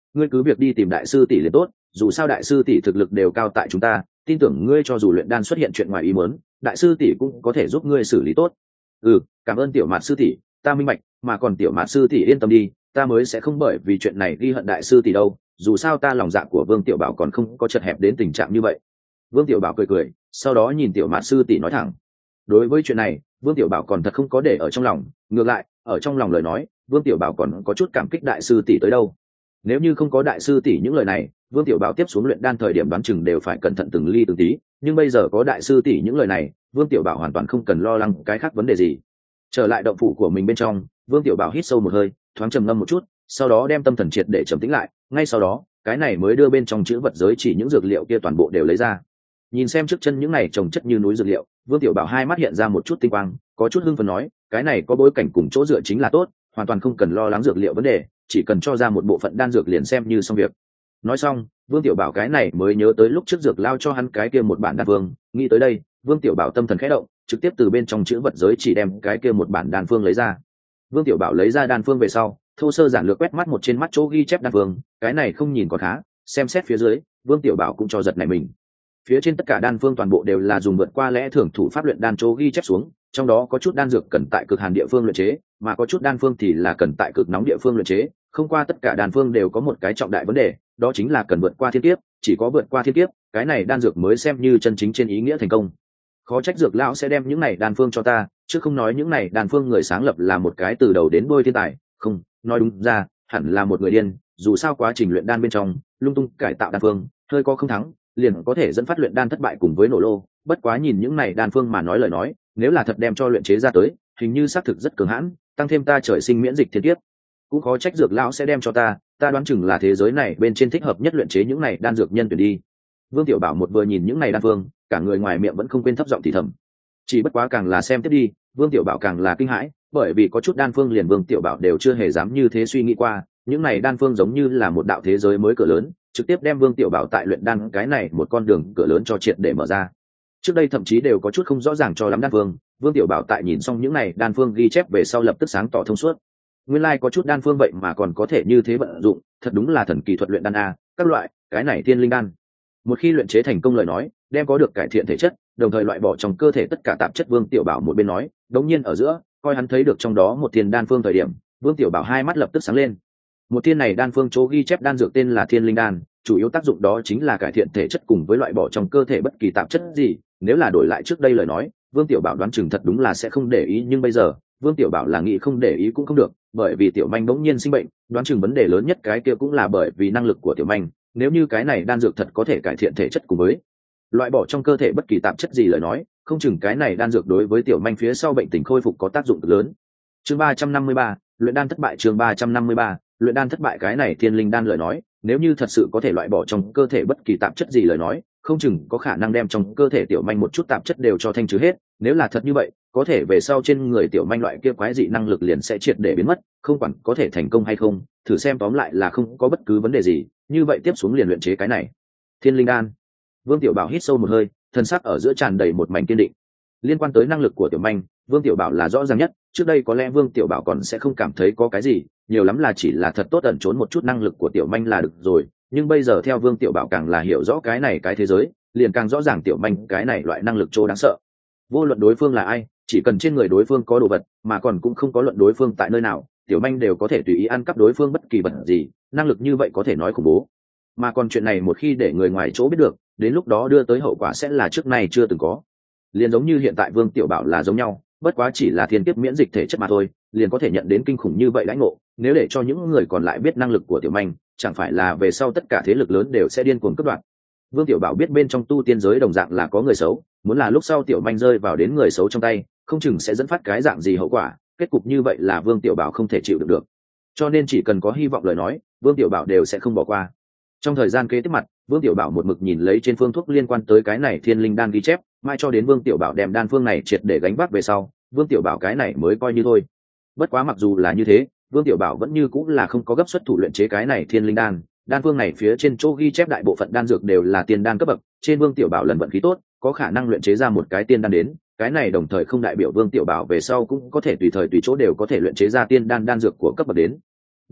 ngươi cứ việc đi tìm đại sư tỷ liền tốt, dù sao đại sư tỷ thực lực đều cao tại chúng ta, tin tưởng ngươi cho dù luyện đan xuất hiện chuyện ngoài ý muốn, đại sư tỷ cũng có thể giúp ngươi xử lý tốt. Cảm ơn tiểu mạt sư tỷ, ta minh bạch, mà còn tiểu mạt sư tỷ yên tâm đi, ta mới sẽ không bởi vì chuyện này ghi hận đại sư tỷ đâu, dù sao ta lòng dạ của Vương Tiểu Bảo còn không có chật hẹp đến tình trạng như vậy. Vương Tiểu Bảo cười cười, sau đó nhìn tiểu mạt sư tỷ nói thẳng. Đối với chuyện này, Vương Tiểu Bảo còn thật không có để ở trong lòng, ngược lại, ở trong lòng lời nói, Vương Tiểu Bảo còn có chút cảm kích đại sư tỷ tới đâu. Nếu như không có đại sư tỷ những lời này, Vương Tiểu Bảo tiếp xuống luyện đan thời điểm đoán chừng đều phải cẩn thận từng ly từng tí, nhưng bây giờ có đại sư tỷ những lời này, Vương Tiểu Bảo hoàn toàn không cần lo lắng cái khác vấn đề gì. Trở lại động phủ của mình bên trong, Vương Tiểu Bảo hít sâu một hơi, thoáng trầm ngâm một chút, sau đó đem tâm thần triệt để trầm tĩnh lại, ngay sau đó, cái này mới đưa bên trong chữ vật giới chỉ những dược liệu kia toàn bộ đều lấy ra. Nhìn xem trước chân những này trồng chất như núi dược liệu, Vương Tiểu Bảo hai mắt hiện ra một chút tinh quang, có chút hưng phấn nói, cái này có bối cảnh cùng chỗ dựa chính là tốt, hoàn toàn không cần lo lắng dược liệu vấn đề, chỉ cần cho ra một bộ phận đan dược liền xem như xong việc. Nói xong, Vương Tiểu Bảo cái này mới nhớ tới lúc trước dược lao cho hắn cái kia một bản đan phương, nghĩ tới đây, Vương Tiểu Bảo tâm thần khẽ động, trực tiếp từ bên trong chữ vật giới chỉ đem cái kia một bản đan phương lấy ra. Vương Tiểu Bảo lấy ra đan phương về sau, thô sơ giản lược quét mắt một trên mắt chỗ ghi chép đan phương, cái này không nhìn còn khá, xem xét phía dưới, Vương Tiểu Bảo cũng cho giật nảy mình. Phía trên tất cả đan phương toàn bộ đều là dùng vượt qua lẽ thường thủ pháp luyện đan chỗ ghi chép xuống, trong đó có chút đan dược cần tại cực hàn địa phương luyện chế, mà có chút đan phương thì là cần tại cực nóng địa phương luyện chế, không qua tất cả đan phương đều có một cái trọng đại vấn đề, đó chính là cần vượt qua thiên kiếp, chỉ có vượt qua thiên kiếp, cái này đan dược mới xem như chân chính trên ý nghĩa thành công. Khó trách dược lão sẽ đem những này đan phương cho ta, chứ không nói những này đan phương người sáng lập là một cái từ đầu đến đuôi thiên tài, không, nói đúng ra, hẳn là một người điên, dù sao quá trình luyện đan bên trong, lung tung cải tạo đan phương, hơi có không thắng, liền có thể dẫn phát luyện đan thất bại cùng với nổ lô, bất quá nhìn những này đan phương mà nói lời nói, nếu là thật đem cho luyện chế ra tới, hình như xác thực rất cường hãn, tăng thêm ta trời sinh miễn dịch thiên kiếp, cũng khó trách dược lão sẽ đem cho ta đoán chừng là thế giới này bên trên thích hợp nhất luyện chế những này đan dược nhân tuyển đi. Vương Tiểu Bảo một vừa nhìn những này đan phương, cả người ngoài miệng vẫn không quên thấp giọng thì thầm. Chỉ bất quá càng là xem tiếp đi, Vương Tiểu Bảo càng là kinh hãi, bởi vì có chút đan phương liền Vương Tiểu Bảo đều chưa hề dám như thế suy nghĩ qua, những này đan phương giống như là một đạo thế giới mới cửa lớn, trực tiếp đem Vương Tiểu Bảo tại luyện đan cái này một con đường cửa lớn cho triệt để mở ra. Trước đây thậm chí đều có chút không rõ ràng cho lắm đan phương, Vương Tiểu Bảo tại nhìn xong những này đan phương ghi chép về sau lập tức sáng tỏ thông suốt. Nguyên lai có chút đan phương vậy mà còn có thể như thế vận dụng, thật đúng là thần kỳ thuật luyện đan a, các loại, cái này thiên linh đan. Một khi luyện chế thành công lời nói, đem có được cải thiện thể chất, đồng thời loại bỏ trong cơ thể tất cả tạp chất. Vương Tiểu Bảo một bên nói, đống nhiên ở giữa, coi hắn thấy được trong đó một thiên đan phương thời điểm, Vương Tiểu Bảo hai mắt lập tức sáng lên. Một thiên này đan phương chỗ ghi chép đan dược tên là Thiên Linh Đan, chủ yếu tác dụng đó chính là cải thiện thể chất cùng với loại bỏ trong cơ thể bất kỳ tạp chất gì, nếu là đổi lại trước đây lời nói, Vương Tiểu Bảo đoán chừng thật đúng là sẽ không để ý, nhưng bây giờ, Vương Tiểu Bảo là nghĩ không để ý cũng không được, bởi vì Tiểu Manh bỗng nhiên sinh bệnh, đoán chừng vấn đề lớn nhất cái kia cũng là bởi vì năng lực của Tiểu Manh, nếu như cái này đan dược thật có thể cải thiện thể chất cùng với loại bỏ trong cơ thể bất kỳ tạp chất gì lời nói, không chừng cái này đan dược đối với Tiểu Manh phía sau bệnh tình khôi phục có tác dụng lớn. Chương 353, luyện đan thất bại. Chương 353, luyện đan thất bại. Cái này Thiên Linh Đan lời nói, nếu như thật sự có thể loại bỏ trong cơ thể bất kỳ tạp chất gì lời nói, không chừng có khả năng đem trong cơ thể Tiểu Manh một chút tạp chất đều cho thanh trừ hết, nếu là thật như vậy, có thể về sau trên người Tiểu Manh loại kia quái dị năng lực liền sẽ triệt để biến mất, không quản có thể thành công hay không, thử xem, tóm lại là không có bất cứ vấn đề gì, như vậy tiếp xuống liền luyện chế cái này Thiên Linh Đan. Vương Tiểu Bảo hít sâu một hơi, thân sắc ở giữa tràn đầy một mảnh kiên định. Liên quan tới năng lực của Tiểu Manh, Vương Tiểu Bảo là rõ ràng nhất, trước đây có lẽ Vương Tiểu Bảo còn sẽ không cảm thấy có cái gì, nhiều lắm là chỉ là thật tốt ẩn trốn một chút năng lực của Tiểu Manh là được rồi, nhưng bây giờ theo Vương Tiểu Bảo càng là hiểu rõ cái này cái thế giới, liền càng rõ ràng Tiểu Manh cái này loại năng lực chỗ đáng sợ. Vô luận đối phương là ai, chỉ cần trên người đối phương có đồ vật, mà còn cũng không có luận đối phương tại nơi nào, Tiểu Manh đều có thể tùy ý ăn cắp đối phương bất kỳ vật gì, năng lực như vậy có thể nói khủng bố. Mà còn chuyện này một khi để người ngoài chỗ biết được, đến lúc đó đưa tới hậu quả sẽ là trước nay chưa từng có. Liền giống như hiện tại Vương Tiểu Bảo là giống nhau, bất quá chỉ là thiên kiếp miễn dịch thể chất mà thôi, liền có thể nhận đến kinh khủng như vậy đãi ngộ, nếu để cho những người còn lại biết năng lực của Tiểu Manh, chẳng phải là về sau tất cả thế lực lớn đều sẽ điên cuồng cướp đoạt. Vương Tiểu Bảo biết bên trong tu tiên giới đồng dạng là có người xấu, muốn là lúc sau Tiểu Manh rơi vào đến người xấu trong tay, không chừng sẽ dẫn phát cái dạng gì hậu quả, kết cục như vậy là Vương Tiểu Bảo không thể chịu được. Cho nên chỉ cần có hy vọng lời nói, Vương Tiểu Bảo đều sẽ không bỏ qua. Trong thời gian kế tiếp mặt, Vương Tiểu Bảo một mực nhìn lấy trên phương thuốc liên quan tới cái này Thiên Linh Đan ghi chép, mai cho đến Vương Tiểu Bảo đem đan phương này triệt để gánh vác về sau, Vương Tiểu Bảo cái này mới coi như thôi. Bất quá mặc dù là như thế, Vương Tiểu Bảo vẫn như cũng là không có gấp xuất thủ luyện chế cái này Thiên Linh Đan. Đan phương này phía trên chỗ ghi chép đại bộ phận đan dược đều là tiên đan cấp bậc, trên Vương Tiểu Bảo lần vận khí tốt, có khả năng luyện chế ra một cái tiên đan đến, cái này đồng thời không đại biểu Vương Tiểu Bảo về sau cũng có thể tùy thời tùy chỗ đều có thể luyện chế ra tiên đan đan dược của cấp bậc đến. Bởi vậy,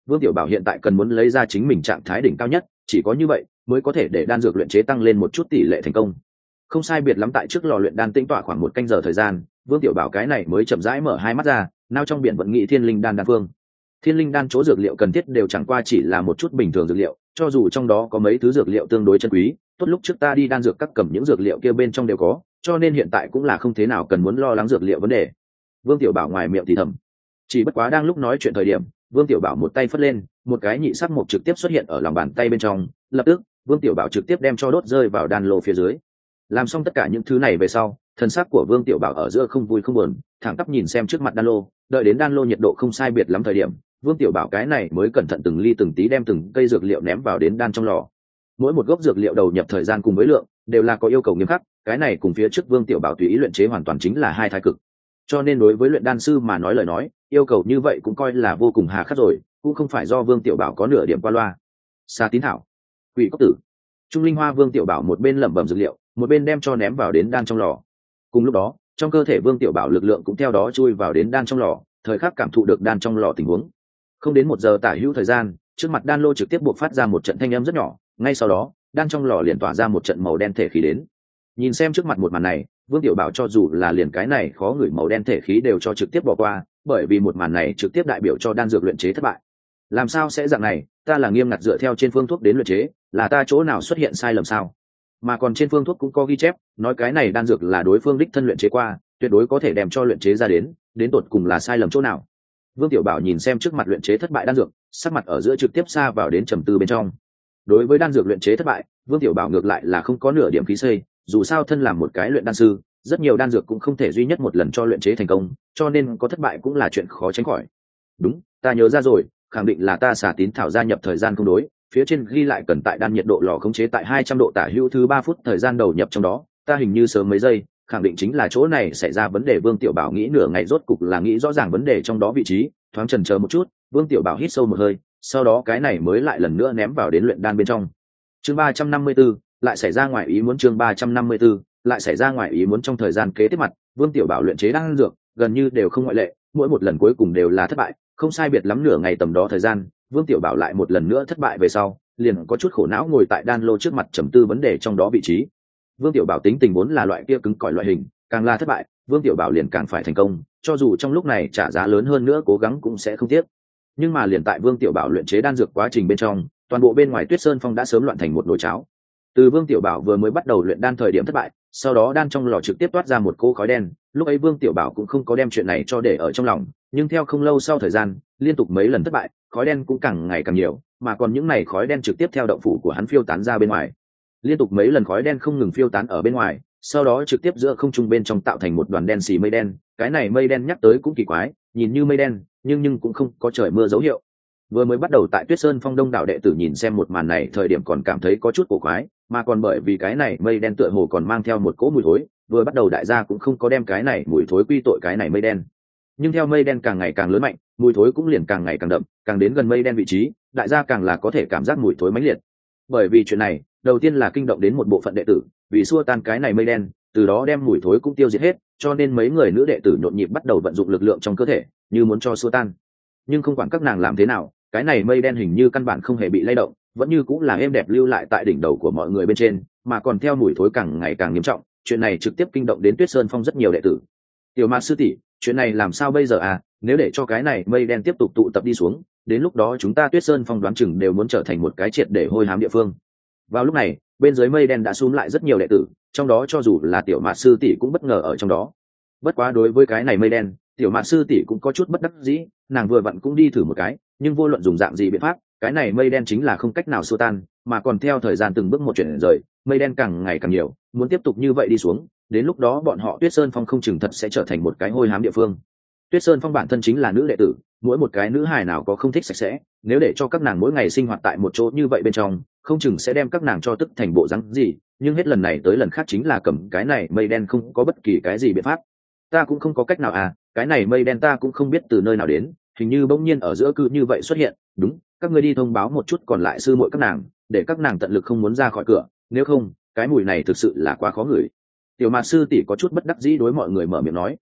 Vương Tiểu Bảo hiện tại cần muốn lấy ra chính mình trạng thái đỉnh cao nhất, chỉ có như vậy mới có thể để đan dược luyện chế tăng lên một chút tỷ lệ thành công. Không sai biệt lắm tại trước lò luyện đan tĩnh tọa khoảng 1 canh giờ thời gian, Vương Tiểu Bảo cái này mới chậm rãi mở hai mắt ra, nao trong biển vận nghị thiên linh đan đan phương. Thiên linh đan chỗ dược liệu cần thiết đều chẳng qua chỉ là một chút bình thường dược liệu, cho dù trong đó có mấy thứ dược liệu tương đối chân quý, tốt lúc trước ta đi đan dược các cầm những dược liệu kia bên trong đều có, cho nên hiện tại cũng là không thế nào cần muốn lo lắng dược liệu vấn đề. Vương Tiểu Bảo ngoài miệng thì thầm. Chỉ bất quá đang lúc nói chuyện thời điểm, Vương Tiểu Bảo một tay phất lên, một cái nhị sắc mộc trực tiếp xuất hiện ở lòng bàn tay bên trong, lập tức Vương Tiểu Bảo trực tiếp đem cho đốt rơi vào đan lô phía dưới. Làm xong tất cả những thứ này về sau, thần sắc của Vương Tiểu Bảo ở giữa không vui không buồn, thẳng tắp nhìn xem trước mặt đan lô, đợi đến đan lô nhiệt độ không sai biệt lắm thời điểm, Vương Tiểu Bảo cái này mới cẩn thận từng ly từng tí đem từng cây dược liệu ném vào đến đan trong lò. Mỗi một gốc dược liệu đầu nhập thời gian cùng với lượng đều là có yêu cầu nghiêm khắc, cái này cùng phía trước Vương Tiểu Bảo tùy ý luyện chế hoàn toàn chính là hai thái cực. Cho nên đối với luyện đan sư mà nói lời nói, yêu cầu như vậy cũng coi là vô cùng hà khắc rồi, cũng không phải do Vương Tiểu Bảo có nửa điểm qua loa. Sa tín thảo, quỷ cốc tử, trung linh hoa. Vương Tiểu Bảo một bên lẩm bẩm dược liệu, một bên đem cho ném vào đến đan trong lò. Cùng lúc đó, trong cơ thể Vương Tiểu Bảo lực lượng cũng theo đó chui vào đến đan trong lò, thời khắc cảm thụ được đan trong lò tình huống. Không đến 1 giờ tả hữu thời gian, trước mặt đan lô trực tiếp buộc phát ra một trận thanh âm rất nhỏ, ngay sau đó đan trong lò liền tỏa ra một trận màu đen thể khí đến. Nhìn xem trước mặt một màn này, Vương Tiểu Bảo cho dù là liền cái này khó ngửi màu đen thể khí đều cho trực tiếp bỏ qua, bởi vì một màn này trực tiếp đại biểu cho đan dược luyện chế thất bại. Làm sao sẽ dạng này, ta là nghiêm ngặt dựa theo trên phương thuốc đến luyện chế, là ta chỗ nào xuất hiện sai lầm sao? Mà còn trên phương thuốc cũng có ghi chép, nói cái này đan dược là đối phương đích thân luyện chế qua, tuyệt đối có thể đem cho luyện chế ra đến tột cùng là sai lầm chỗ nào. Vương Tiểu Bảo nhìn xem trước mặt luyện chế thất bại đan dược, sắc mặt ở giữa trực tiếp xa vào đến trầm tư bên trong. Đối với đan dược luyện chế thất bại, Vương Tiểu Bảo ngược lại là không có nửa điểm khí xây, dù sao thân làm một cái luyện đan sư, rất nhiều đan dược cũng không thể duy nhất một lần cho luyện chế thành công, cho nên có thất bại cũng là chuyện khó tránh khỏi. Đúng, ta nhớ ra rồi, khẳng định là ta xả tín thảo gia nhập thời gian không đối, phía trên ghi lại cần tại đan nhiệt độ lò khống chế tại 200 độ tả hữu thứ 3 phút thời gian đầu nhập trong đó, ta hình như sớm mấy giây, khẳng định chính là chỗ này xảy ra vấn đề. Vương Tiểu Bảo nghĩ nửa ngày rốt cục là nghĩ rõ ràng vấn đề trong đó vị trí, thoáng chần chờ một chút, Vương Tiểu Bảo hít sâu một hơi, sau đó cái này mới lại lần nữa ném vào đến luyện đan bên trong. Chương 354, lại xảy ra ngoài ý muốn. Chương 354, lại xảy ra ngoài ý muốn. Trong thời gian kế tiếp mặt, Vương Tiểu Bảo luyện chế đan dược gần như đều không ngoại lệ, mỗi một lần cuối cùng đều là thất bại, không sai biệt lắm nửa ngày tầm đó thời gian, Vương Tiểu Bảo lại một lần nữa thất bại về sau, liền có chút khổ não ngồi tại đan lô trước mặt trầm tư vấn đề trong đó vị trí. Vương Tiểu Bảo tính tình vốn là loại kia cứng cỏi loại hình, càng là thất bại, Vương Tiểu Bảo liền càng phải thành công, cho dù trong lúc này trả giá lớn hơn nữa cố gắng cũng sẽ không tiếc. Nhưng mà liền tại Vương Tiểu Bảo luyện chế đan dược quá trình bên trong, toàn bộ bên ngoài Tuyết Sơn Phong đã sớm loạn thành một nồi cháo. Từ Vương Tiểu Bảo vừa mới bắt đầu luyện đan thời điểm thất bại, sau đó đan trong lò trực tiếp toát ra một cỗ khói đen, lúc ấy Vương Tiểu Bảo cũng không có đem chuyện này cho để ở trong lòng, nhưng theo không lâu sau thời gian, liên tục mấy lần thất bại, khói đen cũng càng ngày càng nhiều, mà còn những này khói đen trực tiếp theo động phủ của hắn phiêu tán ra bên ngoài. Liên tục mấy lần khói đen không ngừng phiêu tán ở bên ngoài, sau đó trực tiếp giữa không trung bên trong tạo thành một đoàn đen xì mây đen. Cái này mây đen nhắc tới cũng kỳ quái, nhìn như mây đen, nhưng cũng không có trời mưa dấu hiệu. Vừa mới bắt đầu tại Tuyết Sơn Phong đông đảo đệ tử nhìn xem một màn này thời điểm còn cảm thấy có chút cổ quái, mà còn bởi vì cái này mây đen tựa hồ còn mang theo một cỗ mùi thối, vừa bắt đầu đại gia cũng không có đem cái này mùi thối quy tội cái này mây đen. Nhưng theo mây đen càng ngày càng lớn mạnh, mùi thối cũng liền càng ngày càng đậm, càng đến gần mây đen vị trí, đại gia càng là có thể cảm giác mùi thối mãnh liệt. Bởi vì chuyện này, đầu tiên là kinh động đến một bộ phận đệ tử, vì xua tan cái này mây đen, từ đó đem mùi thối cũng tiêu diệt hết, cho nên mấy người nữ đệ tử nhộn nhịp bắt đầu vận dụng lực lượng trong cơ thể, như muốn cho xua tan. Nhưng không quản các nàng làm thế nào, cái này mây đen hình như căn bản không hề bị lay động, vẫn như cũng là êm đẹp lưu lại tại đỉnh đầu của mọi người bên trên, mà còn theo mùi thối càng ngày càng nghiêm trọng. Chuyện này trực tiếp kinh động đến Tuyết Sơn Phong rất nhiều đệ tử. Tiểu Mạt sư tỷ, chuyện này làm sao bây giờ à? Nếu để cho cái này mây đen tiếp tục tụ tập đi xuống, đến lúc đó chúng ta Tuyết Sơn Phong đoán chừng đều muốn trở thành một cái triệt để hôi hám địa phương. Vào lúc này, bên dưới mây đen đã xúm lại rất nhiều đệ tử, trong đó cho dù là Tiểu Mạt sư tỷ cũng bất ngờ ở trong đó. Bất quá đối với cái này mây đen, Tiểu Mạt sư tỷ cũng có chút bất đắc dĩ, nàng vừa vặn cũng đi thử một cái, nhưng vô luận dùng dạng gì biện pháp, cái này mây đen chính là không cách nào xua tan, mà còn theo thời gian từng bước một chuyển rời, mây đen càng ngày càng nhiều, muốn tiếp tục như vậy đi xuống, đến lúc đó bọn họ Tuyết Sơn Phong không chừng thật sẽ trở thành một cái hôi hám địa phương. Tuyết Sơn Phong bản thân chính là nữ đệ tử, mỗi một cái nữ hài nào có không thích sạch sẽ, nếu để cho các nàng mỗi ngày sinh hoạt tại một chỗ như vậy bên trong, không chừng sẽ đem các nàng cho tức thành bộ dáng gì, nhưng hết lần này tới lần khác chính là cầm cái này mây đen không có bất kỳ cái gì biện pháp. Ta cũng không có cách nào à, cái này mây đen ta cũng không biết từ nơi nào đến, hình như bỗng nhiên ở giữa cứ như vậy xuất hiện, đúng, các ngươi đi thông báo một chút còn lại sư muội các nàng, để các nàng tận lực không muốn ra khỏi cửa, nếu không, cái mùi này thực sự là quá khó ngửi. Tiểu Mạt sư tỷ có chút bất đắc dĩ đối mọi người mở miệng nói.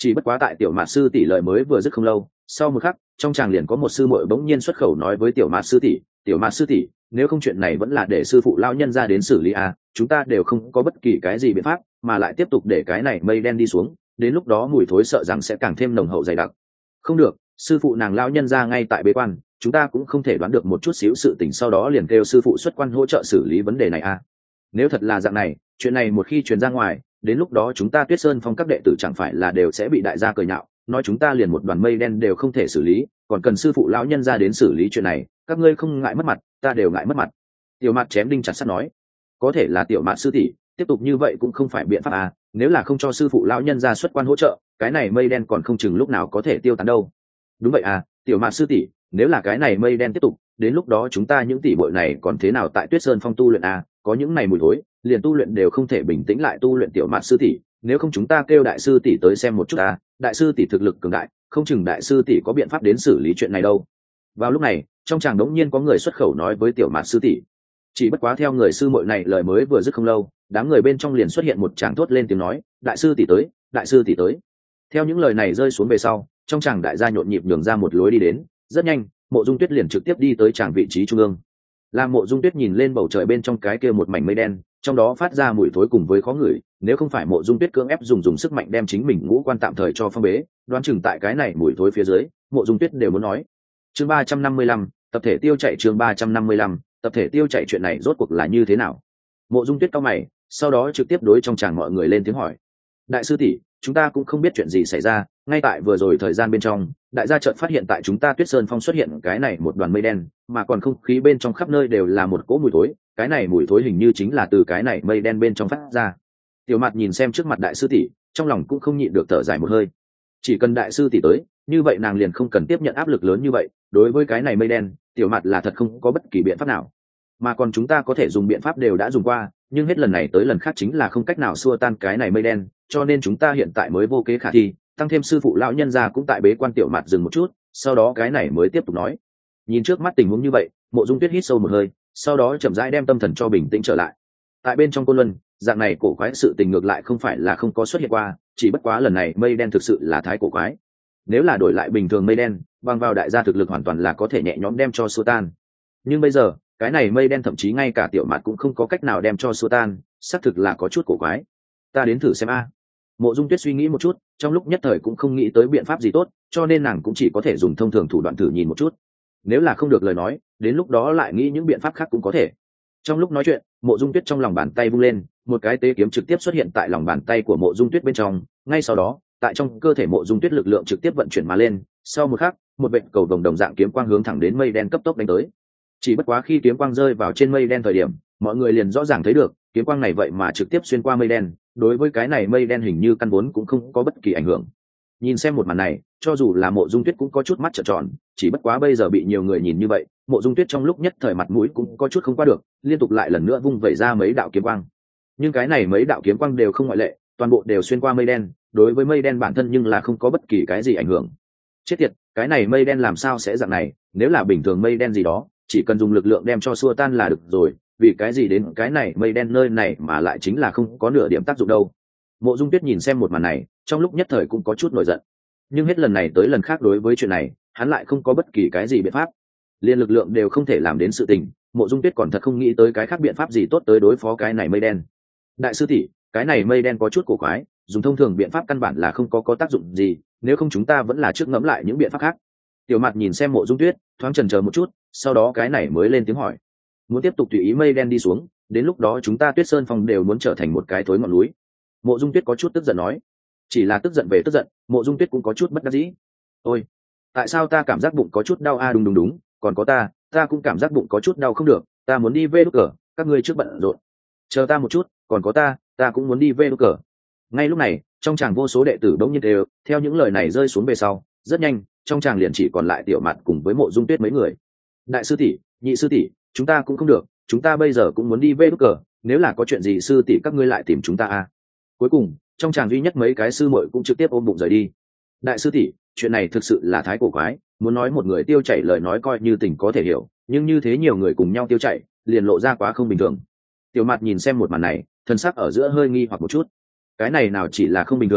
Chỉ bất quá tại tiểu mạt sư tỷ lời mới vừa dứt không lâu, sau một khắc trong tràng liền có một sư muội bỗng nhiên xuất khẩu nói với tiểu mạt sư tỷ, tiểu mạt sư tỷ, nếu không chuyện này vẫn là để sư phụ lao nhân ra đến xử lý à, chúng ta đều không có bất kỳ cái gì biện pháp mà lại tiếp tục để cái này mây đen đi xuống, đến lúc đó mùi thối sợ rằng sẽ càng thêm nồng hậu dày đặc. Không được, sư phụ nàng lao nhân ra ngay tại bế quan, chúng ta cũng không thể đoán được một chút xíu sự tình sau đó liền kêu sư phụ xuất quan hỗ trợ xử lý vấn đề này à. Nếu thật là dạng này, chuyện này một khi truyền ra ngoài, đến lúc đó chúng ta Tuyết Sơn Phong các đệ tử chẳng phải là đều sẽ bị đại gia cười nhạo, nói chúng ta liền một đoàn mây đen đều không thể xử lý, còn cần sư phụ lão nhân ra đến xử lý chuyện này, các ngươi không ngại mất mặt, ta đều ngại mất mặt. Tiểu Mạt chém đinh chặt sắt nói, có thể là Tiểu Mạt sư tỷ, tiếp tục như vậy cũng không phải biện pháp à, nếu là không cho sư phụ lão nhân ra xuất quan hỗ trợ, cái này mây đen còn không chừng lúc nào có thể tiêu tán đâu. Đúng vậy à, Tiểu Mạt sư tỷ, nếu là cái này mây đen tiếp tục, đến lúc đó chúng ta những tỷ bội này còn thế nào tại Tuyết Sơn Phong tu luyện à, có những này mùi thối, liền tu luyện đều không thể bình tĩnh lại tu luyện. Tiểu Mạt sư tỷ, nếu không chúng ta kêu đại sư tỷ tới xem một chút à, đại sư tỷ thực lực cường đại, không chừng đại sư tỷ có biện pháp đến xử lý chuyện này đâu. Vào lúc này trong tràng đống nhiên có người xuất khẩu nói với Tiểu Mạt sư tỷ. Chỉ bất quá theo người sư muội này lời mới vừa dứt không lâu, đám người bên trong liền xuất hiện một tràng thốt lên tiếng nói, đại sư tỷ tới, đại sư tỷ tới. Theo những lời này rơi xuống về sau, trong tràng đại gia nhộn nhịp nhường ra một lối đi đến, rất nhanh Mộ Dung Tuyết liền trực tiếp đi tới tràng vị trí trung ương. Làm Mộ Dung Tuyết nhìn lên bầu trời bên trong cái kia một mảnh mây đen, trong đó phát ra mùi thối cùng với khó ngửi, nếu không phải Mộ Dung Tuyết cưỡng ép dùng sức mạnh đem chính mình ngũ quan tạm thời cho phong bế, đoán chừng tại cái này mùi thối phía dưới, Mộ Dung Tuyết đều muốn nói. Chương 355, tập thể tiêu chạy. Chương 355, tập thể tiêu chạy. Chuyện này rốt cuộc là như thế nào? Mộ Dung Tuyết cau mày, sau đó trực tiếp đối trong tràng mọi người lên tiếng hỏi. Đại sư tỷ, chúng ta cũng không biết chuyện gì xảy ra, ngay tại vừa rồi thời gian bên trong, đại gia chợt phát hiện tại chúng ta Tuyết Sơn Phong xuất hiện cái này một đoàn mây đen, mà còn không khí bên trong khắp nơi đều là một cỗ mùi thối, cái này mùi thối hình như chính là từ cái này mây đen bên trong phát ra. Tiểu Mạt nhìn xem trước mặt đại sư tỷ, trong lòng cũng không nhịn được thở dài một hơi. Chỉ cần đại sư tỷ tới, như vậy nàng liền không cần tiếp nhận áp lực lớn như vậy, đối với cái này mây đen, Tiểu Mạt là thật không có bất kỳ biện pháp nào. Mà còn chúng ta có thể dùng biện pháp đều đã dùng qua, nhưng hết lần này tới lần khác chính là không cách nào xua tan cái này mây đen, cho nên chúng ta hiện tại mới vô kế khả thi, tăng thêm sư phụ lão nhân gia cũng tại bế quan. Tiểu Mạt dừng một chút, sau đó cái này mới tiếp tục nói. Nhìn trước mắt tình huống như vậy, Mộ Dung Tuyết hít sâu một hơi, sau đó chậm rãi đem tâm thần cho bình tĩnh trở lại. Tại bên trong Côn Luân, dạng này cổ quái sự tình ngược lại không phải là không có xuất hiện qua, chỉ bất quá lần này mây đen thực sự là thái cổ quái. Nếu là đổi lại bình thường mây đen, bằng vào đại gia thực lực hoàn toàn là có thể nhẹ nhõm đem cho xua tan. Nhưng bây giờ, cái này mây đen thậm chí ngay cả Tiểu Mạt cũng không có cách nào đem cho xua tan, xác thực là có chút cổ quái. Ta đến thử xem a. Mộ Dung Tuyết suy nghĩ một chút, trong lúc nhất thời cũng không nghĩ tới biện pháp gì tốt, cho nên nàng cũng chỉ có thể dùng thông thường thủ đoạn thử nhìn một chút. Nếu là không được lời nói, đến lúc đó lại nghĩ những biện pháp khác cũng có thể. Trong lúc nói chuyện, Mộ Dung Tuyết trong lòng bàn tay vung lên, một cái tế kiếm trực tiếp xuất hiện tại lòng bàn tay của Mộ Dung Tuyết bên trong, ngay sau đó, tại trong cơ thể Mộ Dung Tuyết lực lượng trực tiếp vận chuyển mà lên, sau một khắc, một vệt cầu vồng đồng dạng kiếm quang hướng thẳng đến mây đen cấp tốc đánh tới. Chỉ bất quá khi kiếm quang rơi vào trên mây đen thời điểm, mọi người liền rõ ràng thấy được, kiếm quang này vậy mà trực tiếp xuyên qua mây đen, đối với cái này mây đen hình như căn vốn cũng không có bất kỳ ảnh hưởng. Nhìn xem một màn này, cho dù là Mộ Dung Tuyết cũng có chút mắt trợn tròn, chỉ bất quá bây giờ bị nhiều người nhìn như vậy, Mộ Dung Tuyết trong lúc nhất thời mặt mũi cũng có chút không qua được, liên tục lại lần nữa vung vẩy ra mấy đạo kiếm quang. Nhưng cái này mấy đạo kiếm quang đều không ngoại lệ, toàn bộ đều xuyên qua mây đen, đối với mây đen bản thân nhưng là không có bất kỳ cái gì ảnh hưởng. Chết tiệt, cái này mây đen làm sao sẽ dạng này, nếu là bình thường mây đen gì đó, chỉ cần dùng lực lượng đem cho xua tan là được rồi, vì cái gì đến cái này mây đen nơi này mà lại chính là không có nửa điểm tác dụng đâu. Mộ Dung Tuyết nhìn xem một màn này, trong lúc nhất thời cũng có chút nổi giận. Nhưng hết lần này tới lần khác đối với chuyện này, hắn lại không có bất kỳ cái gì biện pháp. Liên lực lượng đều không thể làm đến sự tình, Mộ Dung Tuyết còn thật không nghĩ tới cái khác biện pháp gì tốt tới đối phó cái này mây đen. Đại sư tỷ, cái này mây đen có chút cổ quái, dùng thông thường biện pháp căn bản là không có tác dụng gì, nếu không chúng ta vẫn là trước ngẫm lại những biện pháp khác. Tiểu Mạt nhìn xem Mộ Dung Tuyết, thoáng chần chờ một chút, sau đó cái này mới lên tiếng hỏi. Muốn tiếp tục tùy ý mây đen đi xuống, đến lúc đó chúng ta Tuyết Sơn Phong đều muốn trở thành một cái thối ngọn núi. Mộ Dung Tuyết có chút tức giận nói. Chỉ là tức giận về tức giận, Mộ Dung Tuyết cũng có chút bất đắc dĩ. Ôi, tại sao ta cảm giác bụng có chút đau a? Đúng, còn có ta cũng cảm giác bụng có chút đau không được, ta muốn đi về đốt cờ, các ngươi trước bận rộn. Chờ ta một chút, còn có ta cũng muốn đi về đốt cờ. Ngay lúc này, trong tràng vô số đệ tử đống nhiên đều, theo những lời này rơi xuống về sau, rất nhanh, trong tràng liền chỉ còn lại Tiểu Mạt cùng với Mộ Dung Tuyết mấy người. Đại sư tỷ, nhị sư tỷ, chúng ta cũng không được, chúng ta bây giờ cũng muốn đi về đốt cờ, nếu là có chuyện gì sư tỷ các ngươi lại tìm chúng ta a. Cuối cùng, trong tràng duy nhất mấy cái sư muội cũng trực tiếp ôm bụng rời đi. Đại sư tỷ, chuyện này thực sự là thái cổ quái, muốn nói một người tiêu chảy lời nói coi như tình có thể hiểu, nhưng như thế nhiều người cùng nhau tiêu chảy, liền lộ ra quá không bình thường. Tiểu Mạt nhìn xem một màn này, thân sắc ở giữa hơi nghi hoặc một chút. Cái này nào chỉ là không bình thường,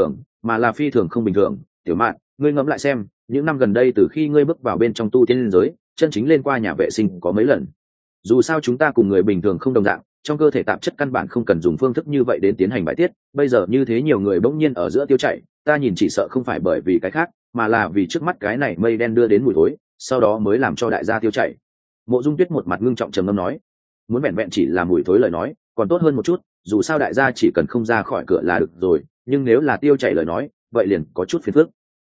mà là phi thường không bình thường. Tiểu Mạn, ngươi ngẫm lại xem, những năm gần đây từ khi ngươi bước vào bên trong tu tiên liên giới, chân chính lên qua nhà vệ sinh có mấy lần? Dù sao chúng ta cùng người bình thường không đồng dạng, trong cơ thể tạp chất căn bản không cần dùng phương thức như vậy đến tiến hành bài tiết, bây giờ như thế nhiều người bỗng nhiên ở giữa tiêu chảy, ta nhìn chỉ sợ không phải bởi vì cái khác, mà là vì trước mắt cái này mây đen đưa đến mùi thối, sau đó mới làm cho đại gia tiêu chảy. Mộ Dung Tuyết một mặt ngưng trọng trầm ngâm nói, muốn vẹn vẹn chỉ là mùi thối lời nói còn tốt hơn một chút, dù sao đại gia chỉ cần không ra khỏi cửa là được rồi, nhưng nếu là tiêu chảy lời nói vậy liền có chút phiền phức.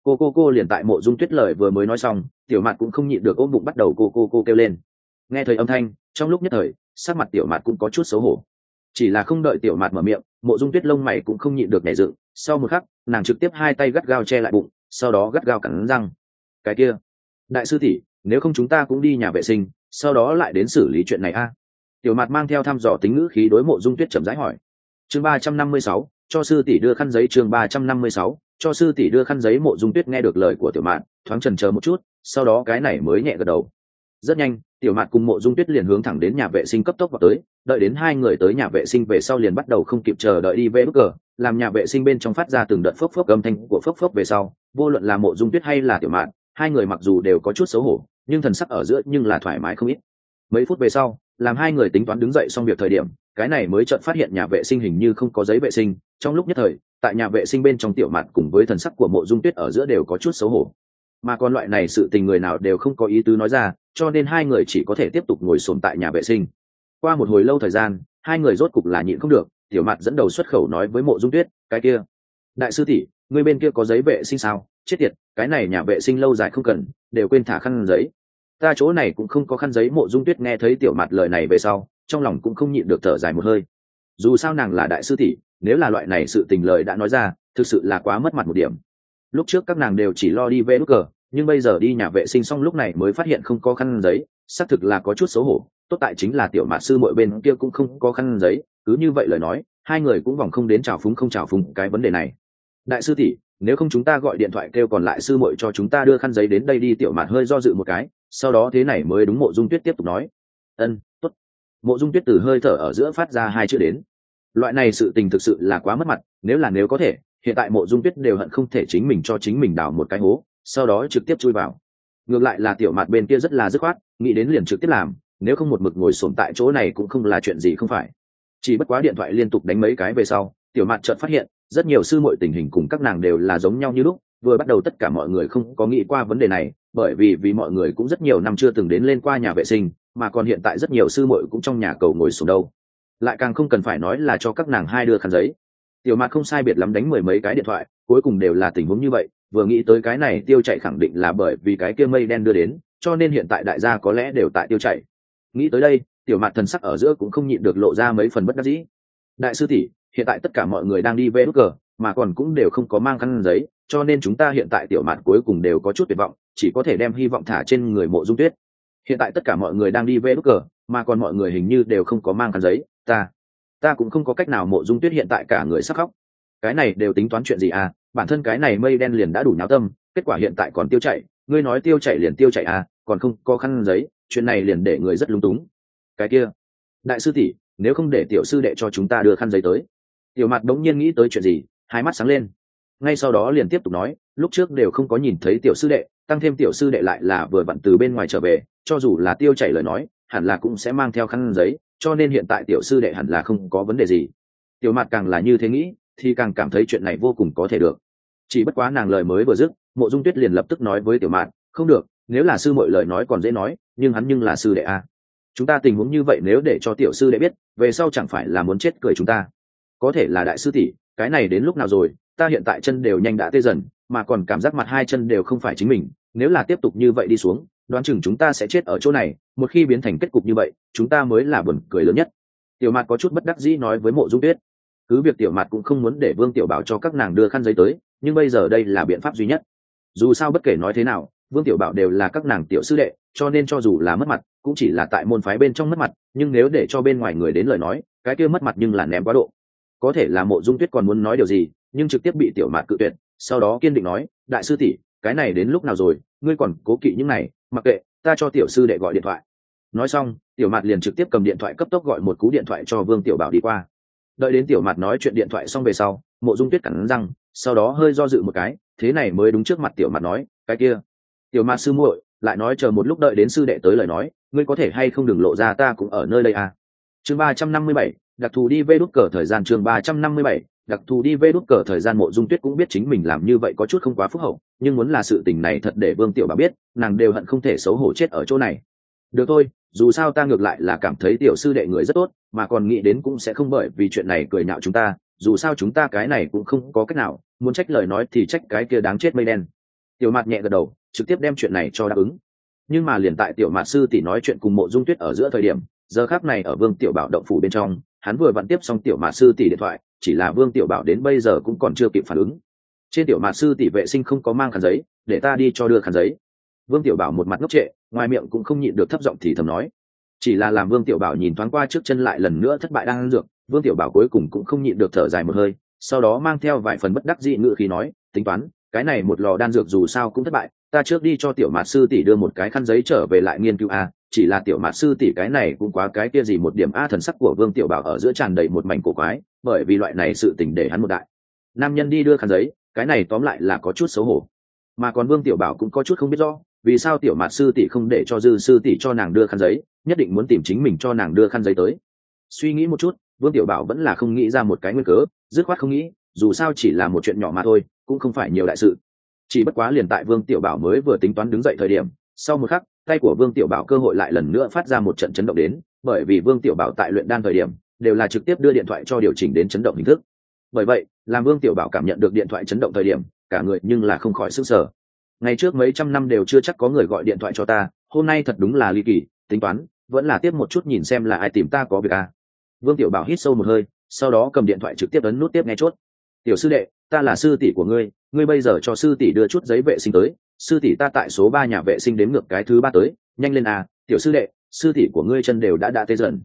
Cô liền tại Mộ Dung Tuyết lời vừa mới nói xong, Tiểu Mạt cũng không nhịn được ôm bụng bắt đầu cô kêu lên. Nghe thấy âm thanh, trong lúc nhất thời sắc mặt Tiểu Mạt cũng có chút xấu hổ. Chỉ là không đợi Tiểu Mạt mở miệng, Mộ Dung Tuyết lông mày cũng không nhịn được nhảy dựng, sau một khắc nàng trực tiếp hai tay gắt gao che lại bụng, sau đó gắt gao cắn răng. Cái kia, đại sư tỷ, nếu không chúng ta cũng đi nhà vệ sinh, sau đó lại đến xử lý chuyện này a? Tiểu Mạt mang theo thăm dò tính ngữ khí đối Mộ Dung Tuyết chậm rãi hỏi. Chương 356, cho sư tỷ đưa khăn giấy. Chương 356, cho sư tỷ đưa khăn giấy. Mộ Dung Tuyết nghe được lời của Tiểu Mạt, thoáng chần chờ một chút, sau đó cái này mới nhẹ gật đầu. Rất nhanh, Tiểu Mạt cùng Mộ Dung Tuyết liền hướng thẳng đến nhà vệ sinh cấp tốc vào tới, đợi đến hai người tới nhà vệ sinh về sau liền bắt đầu không kịp chờ đợi đi về nút cờ, làm nhà vệ sinh bên trong phát ra từng đợt phốc phốc âm thanh của phốc phốc về sau, vô luận là Mộ Dung Tuyết hay là Tiểu Mạt, hai người mặc dù đều có chút xấu hổ, nhưng thần sắc ở giữa nhưng là thoải mái không ít. Mấy phút về sau, làm hai người tính toán đứng dậy xong việc thời điểm, cái này mới chợt phát hiện nhà vệ sinh hình như không có giấy vệ sinh. Trong lúc nhất thời, tại nhà vệ sinh bên trong Tiểu Mạt cùng với thần sắc của Mộ Dung Tuyết ở giữa đều có chút xấu hổ. Mà còn loại này sự tình người nào đều không có ý tứ nói ra, cho nên hai người chỉ có thể tiếp tục ngồi xổm tại nhà vệ sinh. Qua một hồi lâu thời gian, hai người rốt cục là nhịn không được, Tiểu Mạt dẫn đầu xuất khẩu nói với Mộ Dung Tuyết, cái kia, đại sư tỷ, người bên kia có giấy vệ sinh sao? Chết tiệt, cái này nhà vệ sinh lâu dài không cần, đều quên thả khăn giấy. Ta chỗ này cũng không có khăn giấy. Mộ Dung Tuyết nghe thấy Tiểu Mạt lời này về sau, trong lòng cũng không nhịn được thở dài một hơi. Dù sao nàng là đại sư tỷ, nếu là loại này sự tình lời đã nói ra, thực sự là quá mất mặt một điểm. Lúc trước các nàng đều chỉ lo đi về nút cờ, nhưng bây giờ đi nhà vệ sinh xong lúc này mới phát hiện không có khăn giấy, xác thực là có chút xấu hổ. Tốt tại chính là Tiểu Mạt sư muội bên kia cũng không có khăn giấy, cứ như vậy lời nói, hai người cũng vòng không đến chào phúng không chào phúng cái vấn đề này. Đại sư tỷ, nếu không chúng ta gọi điện thoại kêu còn lại sư muội cho chúng ta đưa khăn giấy đến đây đi. Tiểu Mạt hơi do dự một cái, sau đó thế này mới đúng. Mộ Dung Tuyết tiếp tục nói, tốt. Mộ Dung Tuyết từ hơi thở ở giữa phát ra hai chữ đến. Loại này sự tình thực sự là quá mất mặt, nếu có thể, hiện tại Mộ Dung Tuyết đều hận không thể chính mình cho chính mình đào một cái hố, sau đó trực tiếp chui vào. Ngược lại là Tiểu Mạt bên kia rất là dứt khoát, nghĩ đến liền trực tiếp làm, nếu không một mực ngồi xổm tại chỗ này cũng không là chuyện gì không phải. Chỉ bất quá điện thoại liên tục đánh mấy cái về sau, Tiểu Mạt chợt phát hiện rất nhiều sư muội tình hình cùng các nàng đều là giống nhau như lúc. Vừa bắt đầu tất cả mọi người không có nghĩ qua vấn đề này, bởi vì mọi người cũng rất nhiều năm chưa từng đến lên qua nhà vệ sinh, mà còn hiện tại rất nhiều sư muội cũng trong nhà cầu ngồi xuống đâu, lại càng không cần phải nói là cho các nàng hai đưa khăn giấy. Tiểu Mạt không sai biệt lắm đánh mười mấy cái điện thoại, cuối cùng đều là tình huống như vậy. Vừa nghĩ tới cái này tiêu chạy khẳng định là bởi vì cái kia mây đen đưa đến, cho nên hiện tại đại gia có lẽ đều tại tiêu chạy. Nghĩ tới đây, Tiểu Mạt thần sắc ở giữa cũng không nhịn được lộ ra mấy phần bất đắc dĩ. Đại sư tỷ, hiện tại tất cả mọi người đang đi về nút cờ, mà còn cũng đều không có mang khăn giấy, cho nên chúng ta hiện tại Tiểu Mạt cuối cùng đều có chút tuyệt vọng, chỉ có thể đem hy vọng thả trên người Mộ Dung Tuyết. Hiện tại tất cả mọi người đang đi về nút cờ, mà còn mọi người hình như đều không có mang khăn giấy, ta cũng không có cách nào. Mộ Dung Tuyết hiện tại cả người sắp khóc. Cái này đều tính toán chuyện gì à, bản thân cái này mây đen liền đã đủ nháo tâm, kết quả hiện tại còn tiêu chảy, ngươi nói tiêu chảy liền tiêu chảy à, còn không có khăn giấy, chuyện này liền để người rất lung túng. Cái kia, đại sư tỷ, nếu không để tiểu sư đệ cho chúng ta đưa khăn giấy tới. Tiểu Mạt đống nhiên nghĩ tới chuyện gì, hai mắt sáng lên. Ngay sau đó liền tiếp tục nói, lúc trước đều không có nhìn thấy tiểu sư đệ, tăng thêm tiểu sư đệ lại là vừa vặn từ bên ngoài trở về, cho dù là tiêu chảy lời nói hẳn là cũng sẽ mang theo khăn giấy, cho nên hiện tại tiểu sư đệ hẳn là không có vấn đề gì. Tiểu Mạt càng là như thế nghĩ thì càng cảm thấy chuyện này vô cùng có thể được. Chỉ bất quá nàng lời mới vừa dứt, Mộ Dung Tuyết liền lập tức nói với Tiểu Mạt, không được, nếu là sư muội lời nói còn dễ nói, nhưng hắn nhưng là sư đệ à. Chúng ta tình huống như vậy nếu để cho tiểu sư đệ biết, về sau chẳng phải là muốn chết cười chúng ta. Có thể là đại sư tỷ, cái này đến lúc nào rồi, ta hiện tại chân đều nhanh đã tê dần, mà còn cảm giác mặt hai chân đều không phải chính mình, nếu là tiếp tục như vậy đi xuống, đoán chừng chúng ta sẽ chết ở chỗ này, một khi biến thành kết cục như vậy, chúng ta mới là buồn cười lớn nhất. Tiểu Mạt có chút bất đắc dĩ nói với Mộ Dung Tuyết. Cứ việc Tiểu Mạt cũng không muốn để Vương Tiểu Bảo cho các nàng đưa khăn giấy tới, nhưng bây giờ đây là biện pháp duy nhất. Dù sao bất kể nói thế nào, Vương Tiểu Bảo đều là các nàng tiểu sư đệ, cho nên cho dù là mất mặt cũng chỉ là tại môn phái bên trong mất mặt, nhưng nếu để cho bên ngoài người đến lời nói, cái kia mất mặt nhưng là ném quá độ. Có thể là Mộ Dung Tuyết còn muốn nói điều gì, nhưng trực tiếp bị Tiểu Mạt cự tuyệt, sau đó kiên định nói, đại sư tỷ, cái này đến lúc nào rồi, ngươi còn cố kỵ những này, mặc kệ, ta cho tiểu sư đệ gọi điện thoại. Nói xong, Tiểu Mạt liền trực tiếp cầm điện thoại cấp tốc gọi một cú điện thoại cho Vương Tiểu Bảo đi qua. Đợi đến Tiểu Mạt nói chuyện điện thoại xong về sau, Mộ Dung Tuyết cắn răng, sau đó hơi do dự một cái, thế này mới đúng trước mặt Tiểu Mạt nói, cái kia, Tiểu Mạt sư muội, lại nói chờ một lúc đợi đến sư đệ tới lời nói, ngươi có thể hay không đừng lộ ra ta cũng ở nơi đây à. Chương 357, đặc thù đi về đút cờ thời gian. Chương 357, đặc thù đi về đút cờ thời gian. Mộ Dung Tuyết cũng biết chính mình làm như vậy có chút không quá phúc hậu, nhưng muốn là sự tình này thật để Vương Tiểu Bảo biết, nàng đều hận không thể xấu hổ chết ở chỗ này. Được thôi, dù sao ta ngược lại là cảm thấy tiểu sư đệ người rất tốt, mà còn nghĩ đến cũng sẽ không bởi vì chuyện này cười nhạo chúng ta, dù sao chúng ta cái này cũng không có cách nào, muốn trách lời nói thì trách cái kia đáng chết mây đen. Tiểu Mạt nhẹ gật đầu, trực tiếp đem chuyện này cho đáp ứng. Nhưng mà liền tại Tiểu Mạt sư tỷ nói chuyện cùng Mộ Dung Tuyết ở giữa thời điểm, giờ khắc này ở Vương Tiểu Bảo động phủ bên trong, hắn vừa vặn tiếp xong Tiểu Mạt sư tỷ điện thoại, chỉ là Vương Tiểu Bảo đến bây giờ cũng còn chưa kịp phản ứng. Trên Tiểu Mạt sư tỷ vệ sinh không có mang khăn giấy, để ta đi cho đưa khăn giấy. Vương Tiểu Bảo một mặt ngốc trệ, ngoài miệng cũng không nhịn được thấp giọng thì thầm nói. Chỉ là làm Vương Tiểu Bảo nhìn thoáng qua trước chân lại lần nữa thất bại đang ăn dược, Vương Tiểu Bảo cuối cùng cũng không nhịn được thở dài một hơi, sau đó mang theo vài phần bất đắc dĩ ngữ khí nói, tính toán, cái này một lò đan dược dù sao cũng thất bại, ta trước đi cho Tiểu Mạt sư tỷ đưa một cái khăn giấy trở về lại nghiên cứu a. Chỉ là Tiểu Mạt sư tỷ cái này cũng quá cái kia gì một điểm a. Thần sắc của Vương Tiểu Bảo ở giữa tràn đầy một mảnh cổ quái, bởi vì loại này sự tình để hắn một đại nam nhân đi đưa khăn giấy, cái này tóm lại là có chút xấu hổ. Mà còn Vương Tiểu Bảo cũng có chút không biết rõ, vì sao Tiểu Mạt sư tỷ không để cho Dư sư tỷ cho nàng đưa khăn giấy, nhất định muốn tìm chính mình cho nàng đưa khăn giấy tới. Suy nghĩ một chút, Vương Tiểu Bảo vẫn là không nghĩ ra một cái nguyên cớ, dứt khoát không nghĩ, dù sao chỉ là một chuyện nhỏ mà thôi, cũng không phải nhiều đại sự. Chỉ bất quá liền tại Vương Tiểu Bảo mới vừa tính toán đứng dậy thời điểm, sau một khắc, tay của Vương Tiểu Bảo cơ hội lại lần nữa phát ra một trận chấn động đến, bởi vì Vương Tiểu Bảo tại luyện đan thời điểm, đều là trực tiếp đưa điện thoại cho điều chỉnh đến chấn động hình thức. Bởi vậy, làm Vương Tiểu Bảo cảm nhận được điện thoại chấn động thời điểm, cả người nhưng là không khỏi sửng sở. Ngày trước mấy trăm năm đều chưa chắc có người gọi điện thoại cho ta, hôm nay thật đúng là ly kỳ, tính toán, vẫn là tiếp một chút nhìn xem là ai tìm ta có việc à. Vương Tiểu Bảo hít sâu một hơi, sau đó cầm điện thoại trực tiếp ấn nút tiếp nghe chốt. Tiểu sư đệ, ta là sư tỷ của ngươi, ngươi bây giờ cho sư tỷ đưa chút giấy vệ sinh tới, sư tỷ ta tại số 3 nhà vệ sinh đếm ngược cái thứ 3 tới, nhanh lên à, tiểu sư đệ, sư tỷ của ngươi chân đều đã tê dần.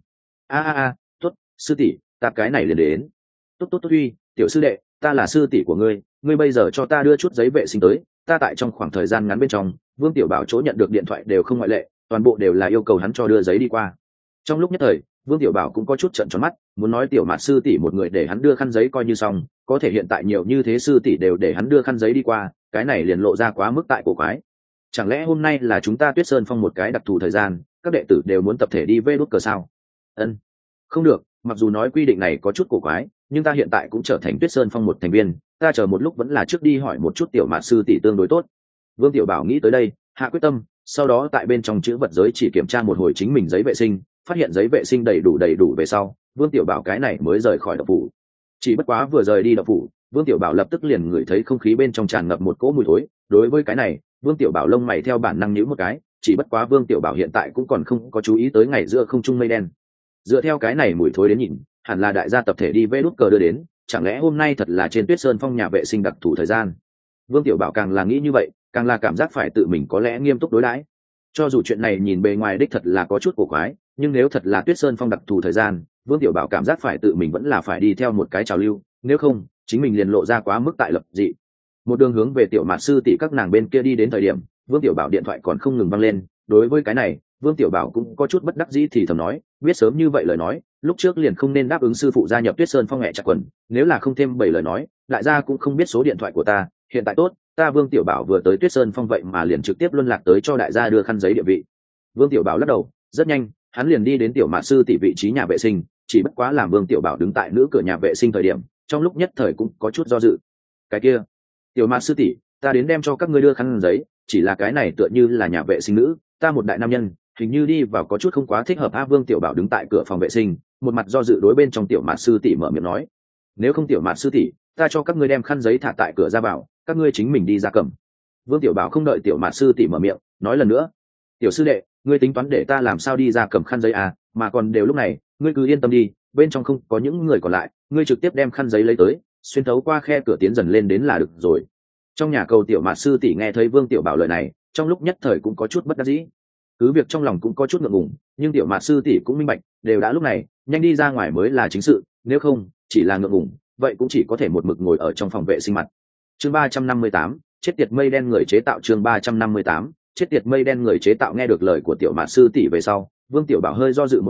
Tốt, sư tỷ, ta cái này liền đến. Tốt uy, tiểu sư đệ, ta là sư tỷ của ngươi, ngươi bây giờ cho ta đưa chút giấy vệ sinh tới, ta tại trong khoảng thời gian ngắn bên trong, Vương Tiểu Bảo chỗ nhận được điện thoại đều không ngoại lệ, toàn bộ đều là yêu cầu hắn cho đưa giấy đi qua. Trong lúc nhất thời, Vương Tiểu Bảo cũng có chút trợn tròn mắt, muốn nói Tiểu Mạt sư tỷ một người để hắn đưa khăn giấy coi như xong, có thể hiện tại nhiều như thế sư tỷ đều để hắn đưa khăn giấy đi qua, cái này liền lộ ra quá mức tại cổ quái. Chẳng lẽ hôm nay là chúng ta Tuyết Sơn Phong một cái đặc thù thời gian, các đệ tử đều muốn tập thể đi về đốt cờ sao? Ân, không được, mặc dù nói quy định này có chút cổ quái, nhưng ta hiện tại cũng trở thành Tuyết Sơn Phong một thành viên, ta chờ một lúc vẫn là trước đi hỏi một chút Tiểu Mạt sư tỷ tương đối tốt. Vương Tiểu Bảo nghĩ tới đây, hạ quyết tâm, sau đó tại bên trong chữ vật giới chỉ kiểm tra một hồi chính mình giấy vệ sinh, phát hiện giấy vệ sinh đầy đủ về sau, Vương Tiểu Bảo cái này mới rời khỏi động phủ. Chỉ bất quá vừa rời đi động phủ, Vương Tiểu Bảo lập tức liền ngửi thấy không khí bên trong tràn ngập một cỗ mùi thối. Đối với cái này, Vương Tiểu Bảo lông mày theo bản năng nhíu một cái, chỉ bất quá Vương Tiểu Bảo hiện tại cũng còn không có chú ý tới ngày giữa không trung mây đen. Dựa theo cái này mùi thối đến nhìn, hẳn là đại gia tập thể đi vẽ đút cờ đưa đến, chẳng lẽ hôm nay thật là trên Tuyết Sơn Phong nhà vệ sinh đặc thù thời gian. Vương Tiểu Bảo càng là nghĩ như vậy, càng là cảm giác phải tự mình có lẽ nghiêm túc đối đãi. Cho dù chuyện này nhìn bề ngoài đích thật là có chút cổ quái, nhưng nếu thật là Tuyết Sơn Phong đặc thù thời gian, Vương Tiểu Bảo cảm giác phải tự mình vẫn là phải đi theo một cái trào lưu, nếu không, chính mình liền lộ ra quá mức tại lập dị. Một đường hướng về Tiểu Mạt sư tỷ các nàng bên kia đi đến thời điểm, Vương Tiểu Bảo điện thoại còn không ngừng vang lên, đối với cái này, Vương Tiểu Bảo cũng có chút bất đắc dĩ thì thầm nói, biết sớm như vậy lời nói, lúc trước liền không nên đáp ứng sư phụ gia nhập Tuyết Sơn Phong mẹ chặt quần, nếu là không thêm 7 lời nói, đại gia cũng không biết số điện thoại của ta, hiện tại tốt, ta Vương Tiểu Bảo vừa tới Tuyết Sơn Phong vậy mà liền trực tiếp luân lạc tới cho đại gia đưa khăn giấy địa vị. Vương Tiểu Bảo lắc đầu, rất nhanh, hắn liền đi đến Tiểu Mạt sư tỷ vị trí nhà vệ sinh, chỉ bất quá làm Vương Tiểu Bảo đứng tại nữ cửa nhà vệ sinh thời điểm, trong lúc nhất thời cũng có chút do dự. Cái kia, Tiểu Mạt sư tỷ, ta đến đem cho các ngươi đưa khăn giấy, chỉ là cái này tựa như là nhà vệ sinh nữ, ta một đại nam nhân, hình như đi vào có chút không quá thích hợp a. Vương Tiểu Bảo đứng tại cửa phòng vệ sinh, một mặt do dự đối bên trong Tiểu Mạt sư tỷ mở miệng nói, nếu không Tiểu Mạt sư tỷ, ta cho các ngươi đem khăn giấy thả tại cửa ra vào, các ngươi chính mình đi ra cầm. Vương Tiểu Bảo không đợi Tiểu Mạt sư tỷ mở miệng, nói lần nữa, tiểu sư đệ, ngươi tính toán để ta làm sao đi ra cầm khăn giấy à, mà còn đều lúc này, ngươi cứ yên tâm đi, bên trong không có những người còn lại, ngươi trực tiếp đem khăn giấy lấy tới, xuyên thấu qua khe cửa tiến dần lên đến là được rồi. Trong nhà cầu Tiểu Mạt sư tỷ nghe thấy Vương Tiểu Bảo lời này, trong lúc nhất thời cũng có chút bất đắc dĩ. Cứ việc trong lòng cũng có chút ngượng ngùng, nhưng Tiểu Mạt sư tỷ cũng minh bạch, đều đã lúc này, nhanh đi ra ngoài mới là chính sự, nếu không, chỉ là ngượng ngùng, vậy cũng chỉ có thể một mực ngồi ở trong phòng vệ sinh mặt. Chương 358, chết tiệt mây đen người chế tạo. Chương 358, chết tiệt mây đen người chế tạo. Nghe được lời của Tiểu Mạt sư tỷ về sau, Vương Tiểu Bảo hơi do dự một cái,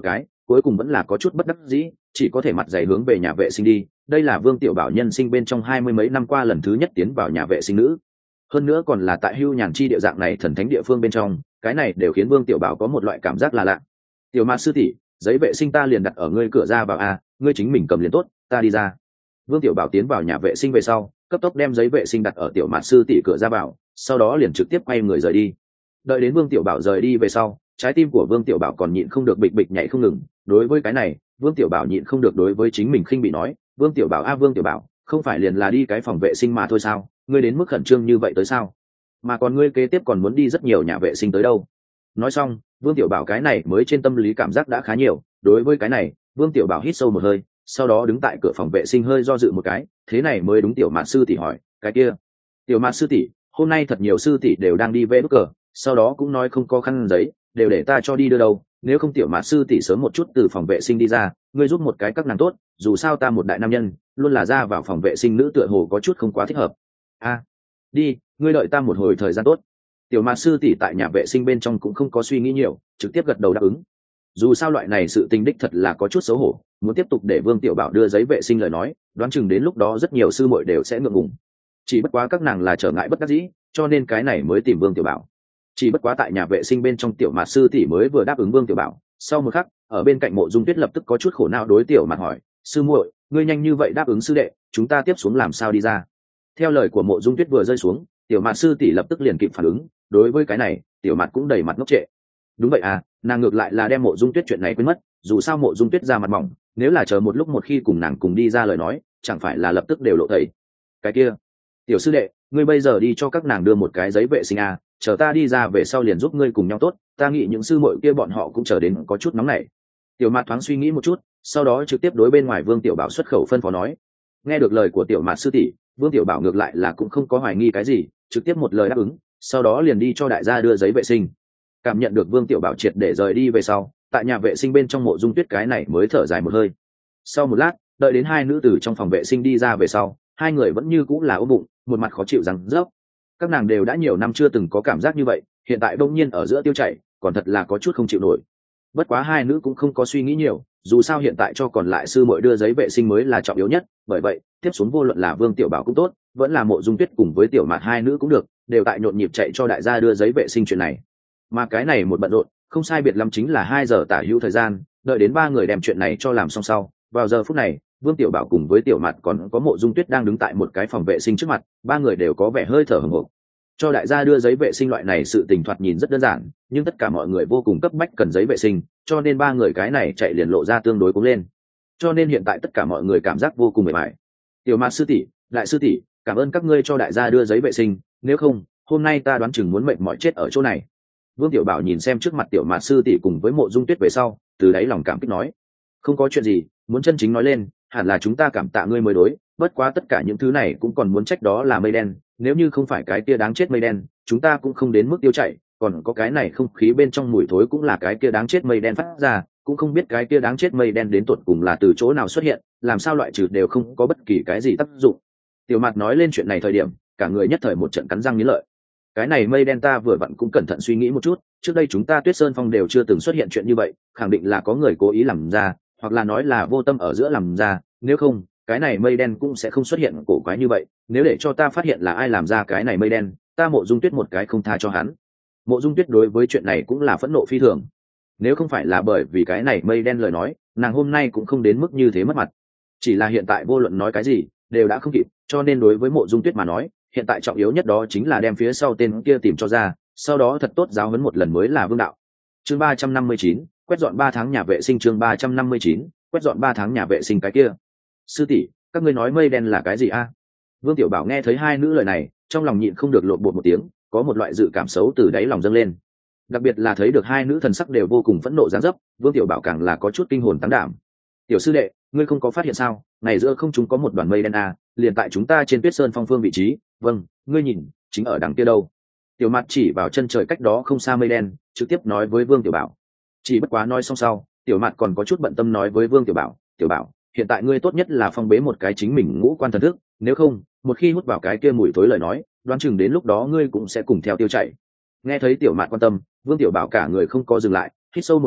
cuối cùng vẫn là có chút bất đắc dĩ, chỉ có thể mặt dày hướng về nhà vệ sinh đi. Đây là Vương Tiểu Bảo nhân sinh bên trong 20 mấy năm qua lần thứ nhất tiến vào nhà vệ sinh nữ, hơn nữa còn là tại hưu nhàn chi địa dạng này thần thánh địa phương bên trong, cái này đều khiến Vương Tiểu Bảo có một loại cảm giác là lạ. Tiểu Mạt sư tỷ, giấy vệ sinh ta liền đặt ở ngươi cửa ra vào à, ngươi chính mình cầm liền tốt, ta đi ra. Vương Tiểu Bảo tiến vào nhà vệ sinh về sau, cấp tốc đem giấy vệ sinh đặt ở Tiểu Mạt sư tỷ cửa ra vào, sau đó liền trực tiếp quay người rời đi. Đợi đến Vương Tiểu Bảo rời đi về sau, trái tim của Vương Tiểu Bảo còn nhịn không được bịch bịch nhảy không ngừng. Đối với cái này, Vương Tiểu Bảo nhịn không được đối với chính mình khinh bị nói, Vương Tiểu Bảo a Vương Tiểu Bảo, không phải liền là đi cái phòng vệ sinh mà thôi sao, ngươi đến mức khẩn trương như vậy tới sao? Mà còn ngươi kế tiếp còn muốn đi rất nhiều nhà vệ sinh tới đâu? Nói xong, Vương Tiểu Bảo cái này mới trên tâm lý cảm giác đã khá nhiều. Đối với cái này, Vương Tiểu Bảo hít sâu một hơi, sau đó đứng tại cửa phòng vệ sinh hơi do dự một cái, thế này mới đúng. Tiểu Mạt sư tỷ hỏi, cái kia, Tiểu Mạt sư tỷ, hôm nay thật nhiều sư tỷ đều đang đi vẽ bức cờ, sau đó cũng nói không có khăn giấy, đều để ta cho đi đưa đâu, nếu không Tiểu Mạt sư tỷ sớm một chút từ phòng vệ sinh đi ra, ngươi giúp một cái các nàng tốt, dù sao ta một đại nam nhân, luôn là ra vào phòng vệ sinh nữ tựa hồ có chút không quá thích hợp. A, đi, ngươi đợi ta một hồi thời gian tốt. Tiểu Mạt sư tỷ tại nhà vệ sinh bên trong cũng không có suy nghĩ nhiều, trực tiếp gật đầu đáp ứng. Dù sao loại này sự tình đích thật là có chút xấu hổ, muốn tiếp tục để Vương Tiểu Bảo đưa giấy vệ sinh lời nói, đoán chừng đến lúc đó rất nhiều sư muội đều sẽ ngượng ngùng. Chỉ bất quá các nàng là trở ngại bất đắc dĩ, cho nên cái này mới tìm Vương Tiểu Bảo. Chỉ bất quá tại nhà vệ sinh bên trong Tiểu Mạt sư tỷ mới vừa đáp ứng Vương Tiểu Bảo, sau một khắc, ở bên cạnh Mộ Dung Tuyết lập tức có chút khổ não đối Tiểu Mạt hỏi, sư muội, ngươi nhanh như vậy đáp ứng sư đệ, chúng ta tiếp xuống làm sao đi ra? Theo lời của Mộ Dung Tuyết vừa rơi xuống, Tiểu Mạt sư tỷ lập tức liền kịp phản ứng, đối với cái này, Tiểu Mạt cũng đầy mặt ngốc trệ. Đúng vậy à, nàng ngược lại là đem Mộ Dung Tuyết chuyện này quên mất, dù sao Mộ Dung Tuyết ra mặt mỏng, nếu là chờ một lúc một khi cùng nàng cùng đi ra lời nói, chẳng phải là lập tức đều lộ tẩy. Cái kia, tiểu sư đệ, ngươi bây giờ đi cho các nàng đưa một cái giấy vệ sinh à, chờ ta đi ra về sau liền giúp ngươi cùng nhau tốt, ta nghĩ những sư muội kia bọn họ cũng chờ đến có chút nóng nảy. Tiểu Mạt thoáng suy nghĩ một chút, sau đó trực tiếp đối bên ngoài Vương Tiểu Bảo xuất khẩu phân phó nói. Nghe được lời của Tiểu Mạt sư tỷ, Vương Tiểu Bảo ngược lại là cũng không có hoài nghi cái gì, trực tiếp một lời đáp ứng, sau đó liền đi cho đại gia đưa giấy vệ sinh. Cảm nhận được Vương Tiểu Bảo triệt để rời đi về sau, tại nhà vệ sinh bên trong Mộ Dung Tuyết cái này mới thở dài một hơi. Sau một lát, đợi đến hai nữ tử trong phòng vệ sinh đi ra về sau, hai người vẫn như cũng là ôm bụng, một mặt khó chịu rằng rớp. Các nàng đều đã nhiều năm chưa từng có cảm giác như vậy, hiện tại bỗng nhiên ở giữa tiêu chảy, còn thật là có chút không chịu nổi. Bất quá hai nữ cũng không có suy nghĩ nhiều, dù sao hiện tại cho còn lại sư muội đưa giấy vệ sinh mới là trọng yếu nhất, bởi vậy tiếp xuống vô luận là Vương Tiểu Bảo cũng tốt, vẫn là Mộ Dung Tuyết cùng với Tiểu Mạt hai nữ cũng được, đều tại nhộn nhịp chạy cho đại gia đưa giấy vệ sinh chuyện này. Mà cái này một bận rộn, không sai biệt lắm chính là 2 giờ tả hữu thời gian, đợi đến ba người đem chuyện này cho làm xong sau, vào giờ phút này, Vương Tiểu Bảo cùng với Tiểu Mạt còn có Mộ Dung Tuyết đang đứng tại một cái phòng vệ sinh trước mặt, ba người đều có vẻ hơi thở hổn hển. Cho đại gia đưa giấy vệ sinh loại này sự tình thoạt nhìn rất đơn giản, nhưng tất cả mọi người vô cùng cấp bách cần giấy vệ sinh, cho nên ba người cái này chạy liền lộ ra tương đối cố lên. Cho nên hiện tại tất cả mọi người cảm giác vô cùng mệt mỏi. Tiểu Mạt sư tỷ, đại sư tỷ, cảm ơn các ngươi cho đại gia đưa giấy vệ sinh, nếu không, hôm nay ta đoán chừng muốn mệt mỏi chết ở chỗ này. Vương Tiểu Bảo nhìn xem trước mặt Tiểu Mạt sư tỷ cùng với Mộ Dung Tuyết về sau, từ đáy lòng cảm kích nói, không có chuyện gì, muốn chân chính nói lên, hẳn là chúng ta cảm tạ ngươi mới đối, bất quá tất cả những thứ này cũng còn muốn trách đó là mây đen, nếu như không phải cái kia đáng chết mây đen, chúng ta cũng không đến mức tiêu chảy, còn có cái này không khí bên trong mùi thối cũng là cái kia đáng chết mây đen phát ra, cũng không biết cái kia đáng chết mây đen đến tột cùng là từ chỗ nào xuất hiện, làm sao loại trừ đều không có bất kỳ cái gì tác dụng. Tiểu Mạt nói lên chuyện này thời điểm, cả người nhất thời một trận cắn răng nghiến lợi. Cái này mây đen ta vừa vặn cũng cẩn thận suy nghĩ một chút, trước đây chúng ta Tuyết Sơn Phong đều chưa từng xuất hiện chuyện như vậy, khẳng định là có người cố ý làm ra, hoặc là nói là vô tâm ở giữa làm ra, nếu không, cái này mây đen cũng sẽ không xuất hiện cổ quái như vậy, nếu để cho ta phát hiện là ai làm ra cái này mây đen, ta Mộ Dung Tuyết một cái không tha cho hắn. Mộ Dung Tuyết đối với chuyện này cũng là phẫn nộ phi thường. Nếu không phải là bởi vì cái này mây đen lời nói, nàng hôm nay cũng không đến mức như thế mất mặt. Chỉ là hiện tại vô luận nói cái gì, đều đã không kịp, cho nên đối với Mộ Dung Tuyết mà nói, hiện tại trọng yếu nhất đó chính là đem phía sau tên kia tìm cho ra, sau đó thật tốt giáo huấn một lần mới là vương đạo. Chương 359, quét dọn 3 tháng nhà vệ sinh. Chương 359, quét dọn 3 tháng nhà vệ sinh. Cái kia, sư tỷ, các ngươi nói mây đen là cái gì a? Vương Tiểu Bảo nghe thấy hai nữ lời này, trong lòng nhịn không được lộn bột một tiếng, có một loại dự cảm xấu từ đáy lòng dâng lên. Đặc biệt là thấy được hai nữ thần sắc đều vô cùng phẫn nộ giáng dấp, Vương Tiểu Bảo càng là có chút kinh hồn táng đảm. Tiểu sư đệ, ngươi không có phát hiện sao, ngày giữa không chúng có một đoàn mây đen a, liền tại chúng ta trên Tuyết Sơn Phong phương vị trí. Vâng, ngươi nhìn, chính ở đằng kia đâu. Tiểu Mạt chỉ vào chân trời cách đó không xa mây đen, trực tiếp nói với Vương Tiểu Bảo. Chỉ bất quá nói xong sau, Tiểu Mạt còn có chút bận tâm nói với Vương Tiểu Bảo, Tiểu Bảo, hiện tại ngươi tốt nhất là phong bế một cái chính mình ngũ quan thần thức, nếu không, một khi hút vào cái kia mùi thối lời nói, đoán chừng đến lúc đó ngươi cũng sẽ cùng theo tiêu chảy. Nghe thấy Tiểu Mạt quan tâm, Vương Tiểu Bảo cả người không có dừng lại, hít sâu một hơi,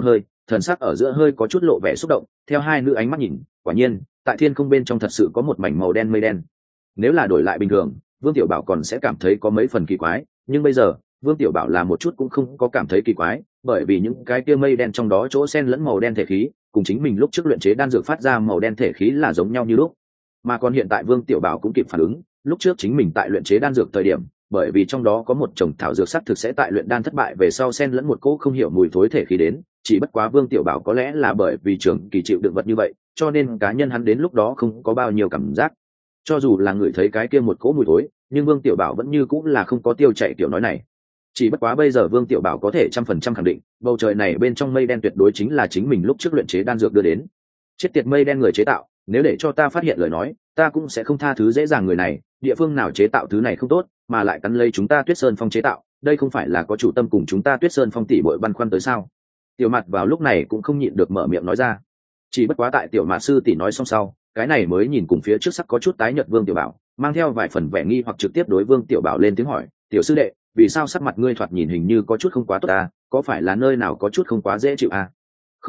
thần sắc ở giữa hơi có chút lộ vẻ xúc động, theo hai nữ ánh mắt nhìn, quả nhiên tại thiên không bên trong thật sự có một mảnh màu đen mây đen. Nếu là đổi lại bình thường, Vương Tiểu Bảo còn sẽ cảm thấy có mấy phần kỳ quái, nhưng bây giờ Vương Tiểu Bảo là một chút cũng không có cảm thấy kỳ quái, bởi vì những cái kia mây đen trong đó chỗ xen lẫn màu đen thể khí, cùng chính mình lúc trước luyện chế đan dược phát ra màu đen thể khí là giống nhau như lúc. Mà còn hiện tại Vương Tiểu Bảo cũng kịp phản ứng, lúc trước chính mình tại luyện chế đan dược thời điểm, bởi vì trong đó có một chồng thảo dược sắc thực sẽ tại luyện đan thất bại về sau xen lẫn một cỗ không hiểu mùi thối thể khí đến, chỉ bất quá Vương Tiểu Bảo có lẽ là bởi vì trưởng kỳ chịu đựng vật như vậy, cho nên cá nhân hắn đến lúc đó không có bao nhiêu cảm giác. Cho dù là người thấy cái kia một cỗ mùi thối, nhưng Vương Tiểu Bảo vẫn như cũng là không có tiêu chạy tiểu nói này. Chỉ bất quá bây giờ Vương Tiểu Bảo có thể 100% khẳng định, bầu trời này bên trong mây đen tuyệt đối chính là chính mình lúc trước luyện chế đan dược đưa đến. Chết tiệt mây đen người chế tạo, nếu để cho ta phát hiện lời nói, ta cũng sẽ không tha thứ dễ dàng người này, địa phương nào chế tạo thứ này không tốt, mà lại cắn lấy chúng ta Tuyết Sơn Phong chế tạo, đây không phải là có chủ tâm cùng chúng ta Tuyết Sơn Phong tỷ bội băn khoăn tới sao? Tiểu Mạt vào lúc này cũng không nhịn được mở miệng nói ra. Chỉ bất quá tại Tiểu Mạt sư tỷ nói xong sau, cái này mới nhìn cùng phía trước sắc có chút tái nhợt Vương Tiểu Bảo, mang theo vài phần vẻ nghi hoặc trực tiếp đối Vương Tiểu Bảo lên tiếng hỏi, "Tiểu sư đệ, vì sao sắc mặt ngươi thoạt nhìn hình như có chút không quá tốt à, có phải là nơi nào có chút không quá dễ chịu à?"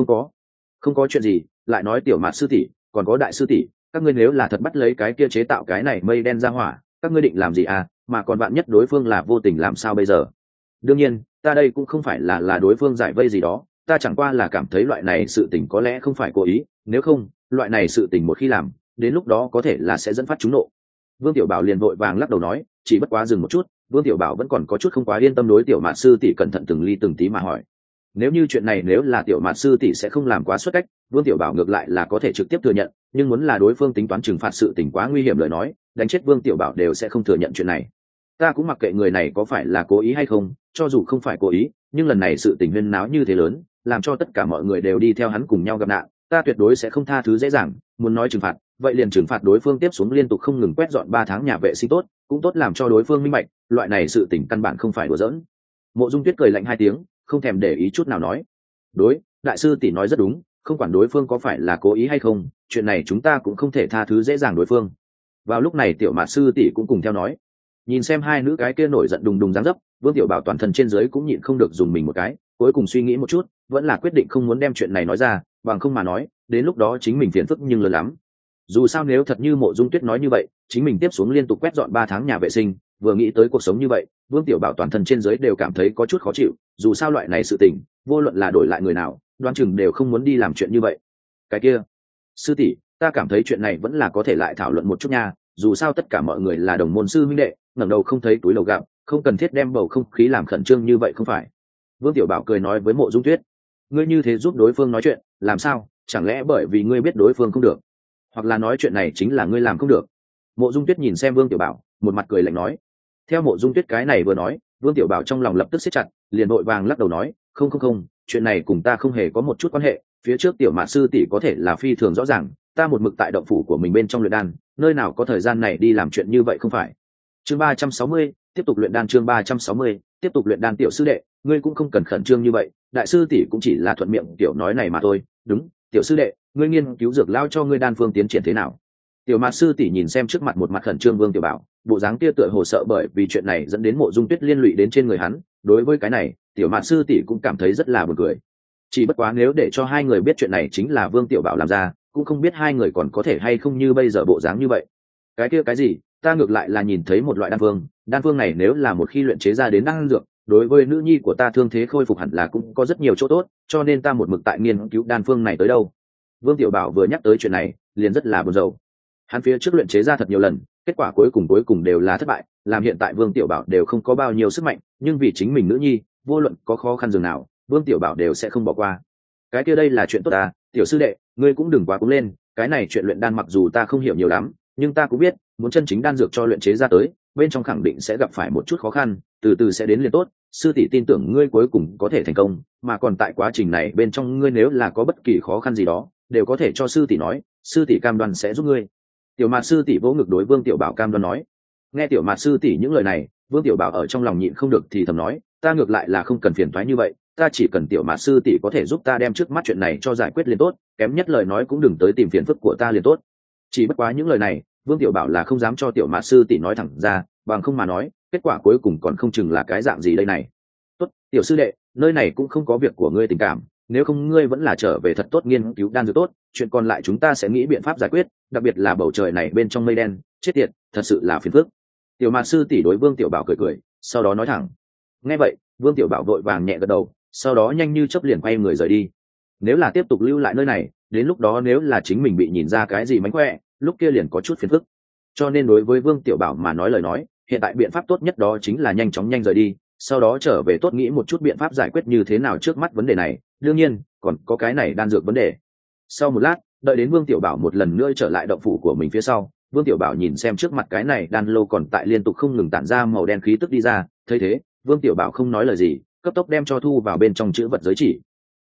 Không có chuyện gì, lại nói Tiểu Mạt sư tỷ, còn có đại sư tỷ, các ngươi nếu là thật bắt lấy cái kia chế tạo cái này mây đen ra hỏa, các ngươi định làm gì à, mà còn bạn nhất đối phương là vô tình làm sao bây giờ? Đương nhiên, ta đây cũng không phải là đối phương giải vây gì đó, ta chẳng qua là cảm thấy loại này sự tình có lẽ không phải cố ý, nếu không, loại này sự tình một khi làm, đến lúc đó có thể là sẽ dẫn phát chúng nộ. Vương Tiểu Bảo liền vội vàng lắc đầu nói, chỉ bất quá dừng một chút, Vương Tiểu Bảo vẫn còn có chút không quá yên tâm đối Tiểu Mạt sư tỷ cẩn thận từng ly từng tí mà hỏi. Nếu như chuyện này nếu là Tiểu Mạt sư tỷ sẽ không làm quá xuất cách, Vương Tiểu Bảo ngược lại là có thể trực tiếp thừa nhận, nhưng muốn là đối phương tính toán trừng phạt sự tình quá nguy hiểm lời nói, đánh chết Vương Tiểu Bảo đều sẽ không thừa nhận chuyện này. Ta cũng mặc kệ người này có phải là cố ý hay không, cho dù không phải cố ý, nhưng lần này sự tình huyên náo như thế lớn, làm cho tất cả mọi người đều đi theo hắn cùng nhau gặp nạn, ta tuyệt đối sẽ không tha thứ dễ dàng, muốn nói trừng phạt, vậy liền trừng phạt đối phương tiếp xuống liên tục không ngừng quét dọn 3 tháng nhà vệ sinh tốt, cũng tốt làm cho đối phương minh bạch, loại này sự tình căn bản không phải đùa giỡn. Mộ Dung Tuyết cười lạnh 2 tiếng, không thèm để ý chút nào nói, đối, đại sư tỷ nói rất đúng, không quản đối phương có phải là cố ý hay không, chuyện này chúng ta cũng không thể tha thứ dễ dàng đối phương. Vào lúc này Tiểu Mạt sư tỷ cũng cùng theo nói. Nhìn xem hai nữ cái kia nổi giận đùng đùng dáng dấp, Vương Tiểu Bảo toàn thân trên dưới cũng nhịn không được dùng mình một cái, cuối cùng suy nghĩ một chút, vẫn là quyết định không muốn đem chuyện này nói ra, bằng không mà nói, đến lúc đó chính mình phiền phức nhưng lớn lắm. Dù sao nếu thật như Mộ Dung Tuyết nói như vậy, chính mình tiếp xuống liên tục quét dọn 3 tháng nhà vệ sinh, vừa nghĩ tới cuộc sống như vậy, Vương Tiểu Bảo toàn thân trên dưới đều cảm thấy có chút khó chịu, dù sao loại này sự tình, vô luận là đổi lại người nào, đoán chừng đều không muốn đi làm chuyện như vậy. Cái kia, sư tỷ, ta cảm thấy chuyện này vẫn là có thể lại thảo luận một chút nha, dù sao tất cả mọi người là đồng môn sư huynh đệ, ngẩng đầu không thấy túi lầu gạo, không cần thiết đem bầu không khí làm khẩn trương như vậy không phải? Vương Tiểu Bảo cười nói với Mộ Dung Tuyết, ngươi như thế giúp đối phương nói chuyện, làm sao? Chẳng lẽ bởi vì ngươi biết đối phương không được, hoặc là nói chuyện này chính là ngươi làm không được? Mộ Dung Tuyết nhìn xem Vương Tiểu Bảo, một mặt cười lạnh nói. Theo Mộ Dung Tuyết cái này vừa nói, Vương Tiểu Bảo trong lòng lập tức siết chặt, liền vội vàng lắc đầu nói, không, chuyện này cùng ta không hề có một chút quan hệ, phía trước Tiểu Mạt sư tỷ có thể là phi thường rõ ràng, ta một mực tại động phủ của mình bên trong luyện đan, nơi nào có thời gian này đi làm chuyện như vậy không phải? Chương 360, tiếp tục luyện đan. Chương 360, tiếp tục luyện đan. Tiểu sư đệ, ngươi cũng không cần khẩn trương như vậy, đại sư tỷ cũng chỉ là thuận miệng tiểu nói này mà thôi. Đúng, tiểu sư đệ, ngươi nghiên cứu dược lao cho ngươi đan phương tiến triển thế nào? Tiểu Mạt sư tỷ nhìn xem trước mặt một mặt khẩn trương Vương Tiểu Bảo, bộ dáng kia tựa hồ sợ bởi vì chuyện này dẫn đến Mộ Dung Tuyết liên lụy đến trên người hắn, đối với cái này, Tiểu Mạt sư tỷ cũng cảm thấy rất là buồn cười. Chỉ bất quá nếu để cho hai người biết chuyện này chính là Vương Tiểu Bảo làm ra, cũng không biết hai người còn có thể hay không như bây giờ bộ dáng như vậy. Cái kia cái gì, ta ngược lại là nhìn thấy một loại đan phương này nếu là một khi luyện chế ra đến đan dược, đối với nữ nhi của ta thương thế khôi phục hẳn là cũng có rất nhiều chỗ tốt, cho nên ta một mực tại nghiên cứu đan phương này tới đâu. Vương Tiểu Bảo vừa nhắc tới chuyện này, liền rất là buồn rầu. Hắn phía trước luyện chế ra thật nhiều lần, kết quả cuối cùng đều là thất bại, làm hiện tại Vương Tiểu Bảo đều không có bao nhiêu sức mạnh, nhưng vì chính mình nữ nhi, vô luận có khó khăn dường nào, Vương Tiểu Bảo đều sẽ không bỏ qua. Cái kia đây là chuyện tốt à, tiểu sư đệ, ngươi cũng đừng quá cúng lên, cái này chuyện luyện đan mặc dù ta không hiểu nhiều lắm, nhưng ta cũng biết, muốn chân chính đan dược cho luyện chế ra tới, bên trong khẳng định sẽ gặp phải một chút khó khăn, từ từ sẽ đến liền tốt, sư tỷ tin tưởng ngươi cuối cùng có thể thành công, mà còn tại quá trình này bên trong ngươi nếu là có bất kỳ khó khăn gì đó, đều có thể cho sư tỷ nói, sư tỷ cam đoan sẽ giúp ngươi. Tiểu Mạt sư tỷ vỗ ngực đối Vương Tiểu Bảo cam đoan nói. Nghe Tiểu Mạt sư tỷ những lời này, Vương Tiểu Bảo ở trong lòng nhịn không được thì thầm nói, ta ngược lại là không cần phiền toái như vậy, ta chỉ cần Tiểu Mạt sư tỷ có thể giúp ta đem trước mắt chuyện này cho giải quyết liền tốt, kém nhất lời nói cũng đừng tới tìm phiền phức của ta liền tốt. Chỉ bất quá những lời này, Vương Tiểu Bảo là không dám cho Tiểu Mạt sư tỷ nói thẳng ra, bằng không mà nói, kết quả cuối cùng còn không chừng là cái dạng gì đây này. Tốt, tiểu sư đệ, nơi này cũng không có việc của ngươi tình cảm, nếu không ngươi vẫn là trở về thật tốt nghiên cứu đan dược tốt, chuyện còn lại chúng ta sẽ nghĩ biện pháp giải quyết, đặc biệt là bầu trời này bên trong mây đen, chết tiệt, thật sự là phiền phức. Tiểu Mạt sư tỷ đối Vương Tiểu Bảo cười cười, sau đó nói thẳng. Nghe vậy, Vương Tiểu Bảo vội vàng nhẹ gật đầu, sau đó nhanh như chớp liền quay người rời đi. Nếu là tiếp tục lưu lại nơi này, đến lúc đó nếu là chính mình bị nhìn ra cái gì mánh khỏe, lúc kia liền có chút phiền phức. Cho nên đối với Vương Tiểu Bảo mà nói lời nói, hiện tại biện pháp tốt nhất đó chính là nhanh chóng nhanh rời đi, sau đó trở về tốt nghĩ một chút biện pháp giải quyết như thế nào trước mắt vấn đề này, đương nhiên còn có cái này đan dược vấn đề. Sau một lát, đợi đến Vương Tiểu Bảo một lần nữa trở lại động phủ của mình phía sau, Vương Tiểu Bảo nhìn xem trước mặt cái này đan lô còn tại liên tục không ngừng tản ra màu đen khí tức đi ra, thấy thế, Vương Tiểu Bảo không nói lời gì, cấp tốc đem cho thu vào bên trong chữ vật giới chỉ.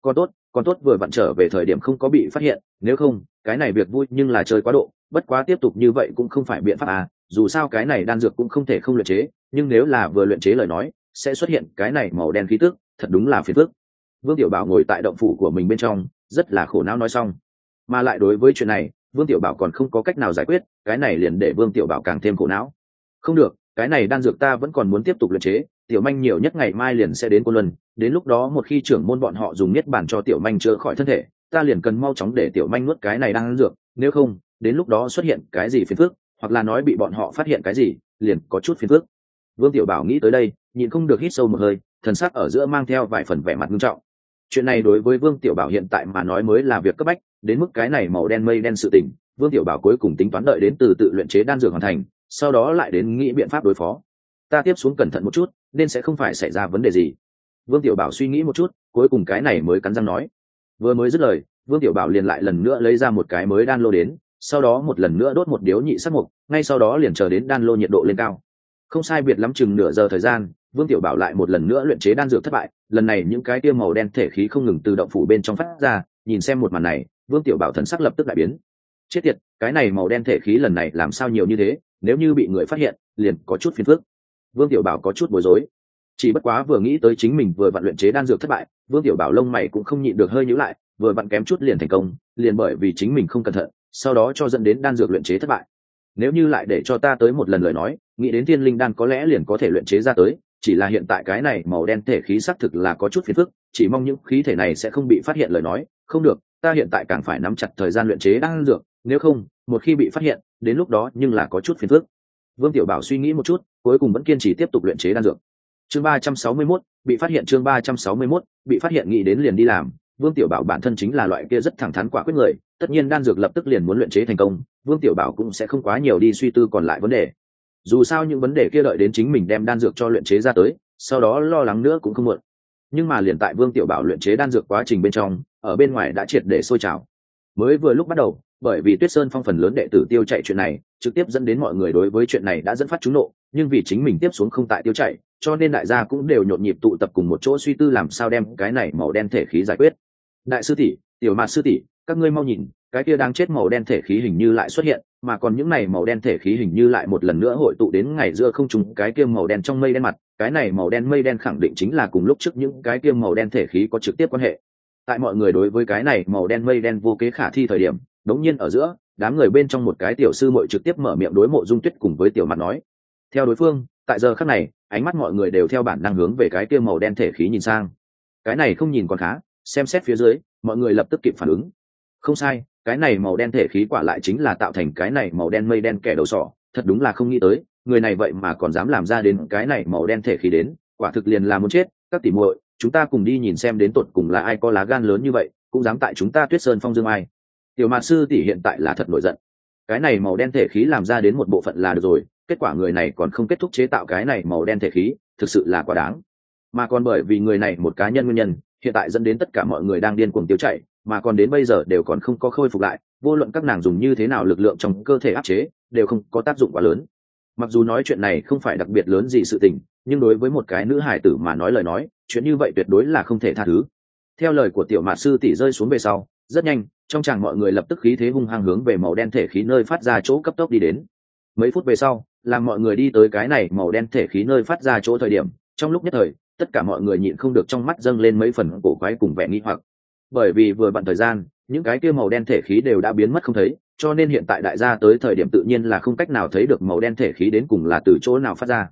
Còn tốt vừa vặn trở về thời điểm không có bị phát hiện, nếu không, cái này việc vui nhưng là chơi quá độ, bất quá tiếp tục như vậy cũng không phải biện pháp à, dù sao cái này đan dược cũng không thể không luyện chế, nhưng nếu là vừa luyện chế lời nói, sẽ xuất hiện cái này màu đen khí tức, thật đúng là phiền phức. Vương Tiểu Bảo ngồi tại động phủ của mình bên trong, rất là khổ não nói xong. Mà lại đối với chuyện này, Vương Tiểu Bảo còn không có cách nào giải quyết, cái này liền để Vương Tiểu Bảo càng thêm khổ não. Không được, cái này đan dược ta vẫn còn muốn tiếp tục luyện chế, Tiểu Manh nhiều nhất ngày mai liền sẽ đến Côn Luân, đến lúc đó một khi trưởng môn bọn họ dùng niết bàn cho Tiểu Manh chữa khỏi thân thể, ta liền cần mau chóng để Tiểu Manh nuốt cái này đan dược, nếu không, đến lúc đó xuất hiện cái gì phiền phức, hoặc là nói bị bọn họ phát hiện cái gì, liền có chút phiền phức. Vương Tiểu Bảo nghĩ tới đây, nhịn không được hít sâu một hơi, thần sắc ở giữa mang theo vài phần vẻ mặt nghiêm trọng. Chuyện này đối với Vương Tiểu Bảo hiện tại mà nói mới là việc cấp bách, đến mức cái này màu đen mây đen sự tình, Vương Tiểu Bảo cuối cùng tính toán đợi đến từ tự luyện chế đan dược hoàn thành, sau đó lại đến nghĩ biện pháp đối phó. Ta tiếp xuống cẩn thận một chút, nên sẽ không phải xảy ra vấn đề gì. Vương Tiểu Bảo suy nghĩ một chút, cuối cùng cái này mới cắn răng nói. Vừa mới dứt lời, Vương Tiểu Bảo liền lại lần nữa lấy ra một cái mới đan lô đến, sau đó một lần nữa đốt một điếu nhị sắc mục, ngay sau đó liền chờ đến đan lô nhiệt độ lên cao. Không sai biệt lắm chừng nửa giờ thời gian, Vương Tiểu Bảo lại một lần nữa luyện chế đan dược thất bại, lần này những cái tia màu đen thể khí không ngừng từ động phủ bên trong phát ra, nhìn xem một màn này, Vương Tiểu Bảo thần sắc lập tức đại biến. Chết tiệt, cái này màu đen thể khí lần này làm sao nhiều như thế, nếu như bị người phát hiện, liền có chút phiền phức. Vương Tiểu Bảo có chút bối rối. Chỉ bất quá vừa nghĩ tới chính mình vừa vặn luyện chế đan dược thất bại, Vương Tiểu Bảo lông mày cũng không nhịn được hơi nhíu lại, vừa vặn kém chút liền thành công, liền bởi vì chính mình không cẩn thận, sau đó cho dẫn đến đan dược luyện chế thất bại. Nếu như lại để cho ta tới một lần lời nói, nghĩ đến thiên linh đan có lẽ liền có thể luyện chế ra tới, chỉ là hiện tại cái này màu đen thể khí xác thực là có chút phiền phức, chỉ mong những khí thể này sẽ không bị phát hiện lời nói, không được, ta hiện tại càng phải nắm chặt thời gian luyện chế đan dược, nếu không, một khi bị phát hiện, đến lúc đó nhưng là có chút phiền phức. Vương Tiểu Bảo suy nghĩ một chút, cuối cùng vẫn kiên trì tiếp tục luyện chế đan dược. Chương 361, bị phát hiện chương 361, bị phát hiện nghĩ đến liền đi làm. Vương Tiểu Bảo bản thân chính là loại kia rất thẳng thắn quả quyết người, tất nhiên đan dược lập tức liền muốn luyện chế thành công, Vương Tiểu Bảo cũng sẽ không quá nhiều đi suy tư còn lại vấn đề. Dù sao những vấn đề kia đợi đến chính mình đem đan dược cho luyện chế ra tới, sau đó lo lắng nữa cũng không muộn. Nhưng mà liền tại Vương Tiểu Bảo luyện chế đan dược quá trình bên trong, ở bên ngoài đã triệt để sôi trào. Mới vừa lúc bắt đầu, bởi vì Tuyết Sơn Phong phần lớn đệ tử tiêu chạy chuyện này, trực tiếp dẫn đến mọi người đối với chuyện này đã dẫn phát trúng nộ, nhưng vì chính mình tiếp xuống không tại tiêu chạy, cho nên đại gia cũng đều nhộn nhịp tụ tập cùng một chỗ suy tư làm sao đem cái này màu đen thể khí giải quyết. Đại sư tỷ, Tiểu Mạt sư tỷ, các ngươi mau nhìn, cái kia đang chết màu đen thể khí hình như lại xuất hiện, mà còn những này màu đen thể khí hình như lại một lần nữa hội tụ đến ngày giữa không trung cái kia màu đen trong mây đen mặt, cái này màu đen mây đen khẳng định chính là cùng lúc trước những cái kia màu đen thể khí có trực tiếp quan hệ. Tại mọi người đối với cái này màu đen mây đen vô kế khả thi thời điểm, đống nhiên ở giữa, đám người bên trong một cái tiểu sư muội trực tiếp mở miệng đối Mộ Dung Tuyết cùng với Tiểu Mạt nói. Theo đối phương, tại giờ khắc này, ánh mắt mọi người đều theo bản năng hướng về cái kia màu đen thể khí nhìn sang. Cái này không nhìn còn khá, xem xét phía dưới, mọi người lập tức kịp phản ứng. Không sai, cái này màu đen thể khí quả lại chính là tạo thành cái này màu đen mây đen kẻ đầu sỏ, thật đúng là không nghĩ tới, người này vậy mà còn dám làm ra đến cái này màu đen thể khí đến, quả thực liền là muốn chết. Các tỷ muội, chúng ta cùng đi nhìn xem đến tột cùng là ai có lá gan lớn như vậy, cũng dám tại chúng ta Tuyết Sơn Phong dương ai. Tiểu Mạt sư tỷ hiện tại là thật nổi giận. Cái này màu đen thể khí làm ra đến một bộ phận là được rồi, kết quả người này còn không kết thúc chế tạo cái này màu đen thể khí, thực sự là quá đáng. Mà còn bởi vì người này một cá nhân nguyên nhân, hiện tại dẫn đến tất cả mọi người đang điên cuồng tiêu chạy, mà còn đến bây giờ đều còn không có khôi phục lại, vô luận các nàng dùng như thế nào lực lượng trong cơ thể áp chế, đều không có tác dụng quá lớn. Mặc dù nói chuyện này không phải đặc biệt lớn gì sự tình, nhưng đối với một cái nữ hài tử mà nói lời nói, chuyện như vậy tuyệt đối là không thể tha thứ. Theo lời của Tiểu Mạt sư tỷ rơi xuống về sau, rất nhanh, trong tràng mọi người lập tức khí thế hung hăng hướng về màu đen thể khí nơi phát ra chỗ cấp tốc đi đến. Mấy phút về sau, làm mọi người đi tới cái này màu đen thể khí nơi phát ra chỗ thời điểm, trong lúc nhất thời, tất cả mọi người nhịn không được trong mắt dâng lên mấy phần cổ quái cùng vẻ nghi hoặc. Bởi vì vừa bận thời gian, những cái kia màu đen thể khí đều đã biến mất không thấy, cho nên hiện tại đại gia tới thời điểm tự nhiên là không cách nào thấy được màu đen thể khí đến cùng là từ chỗ nào phát ra.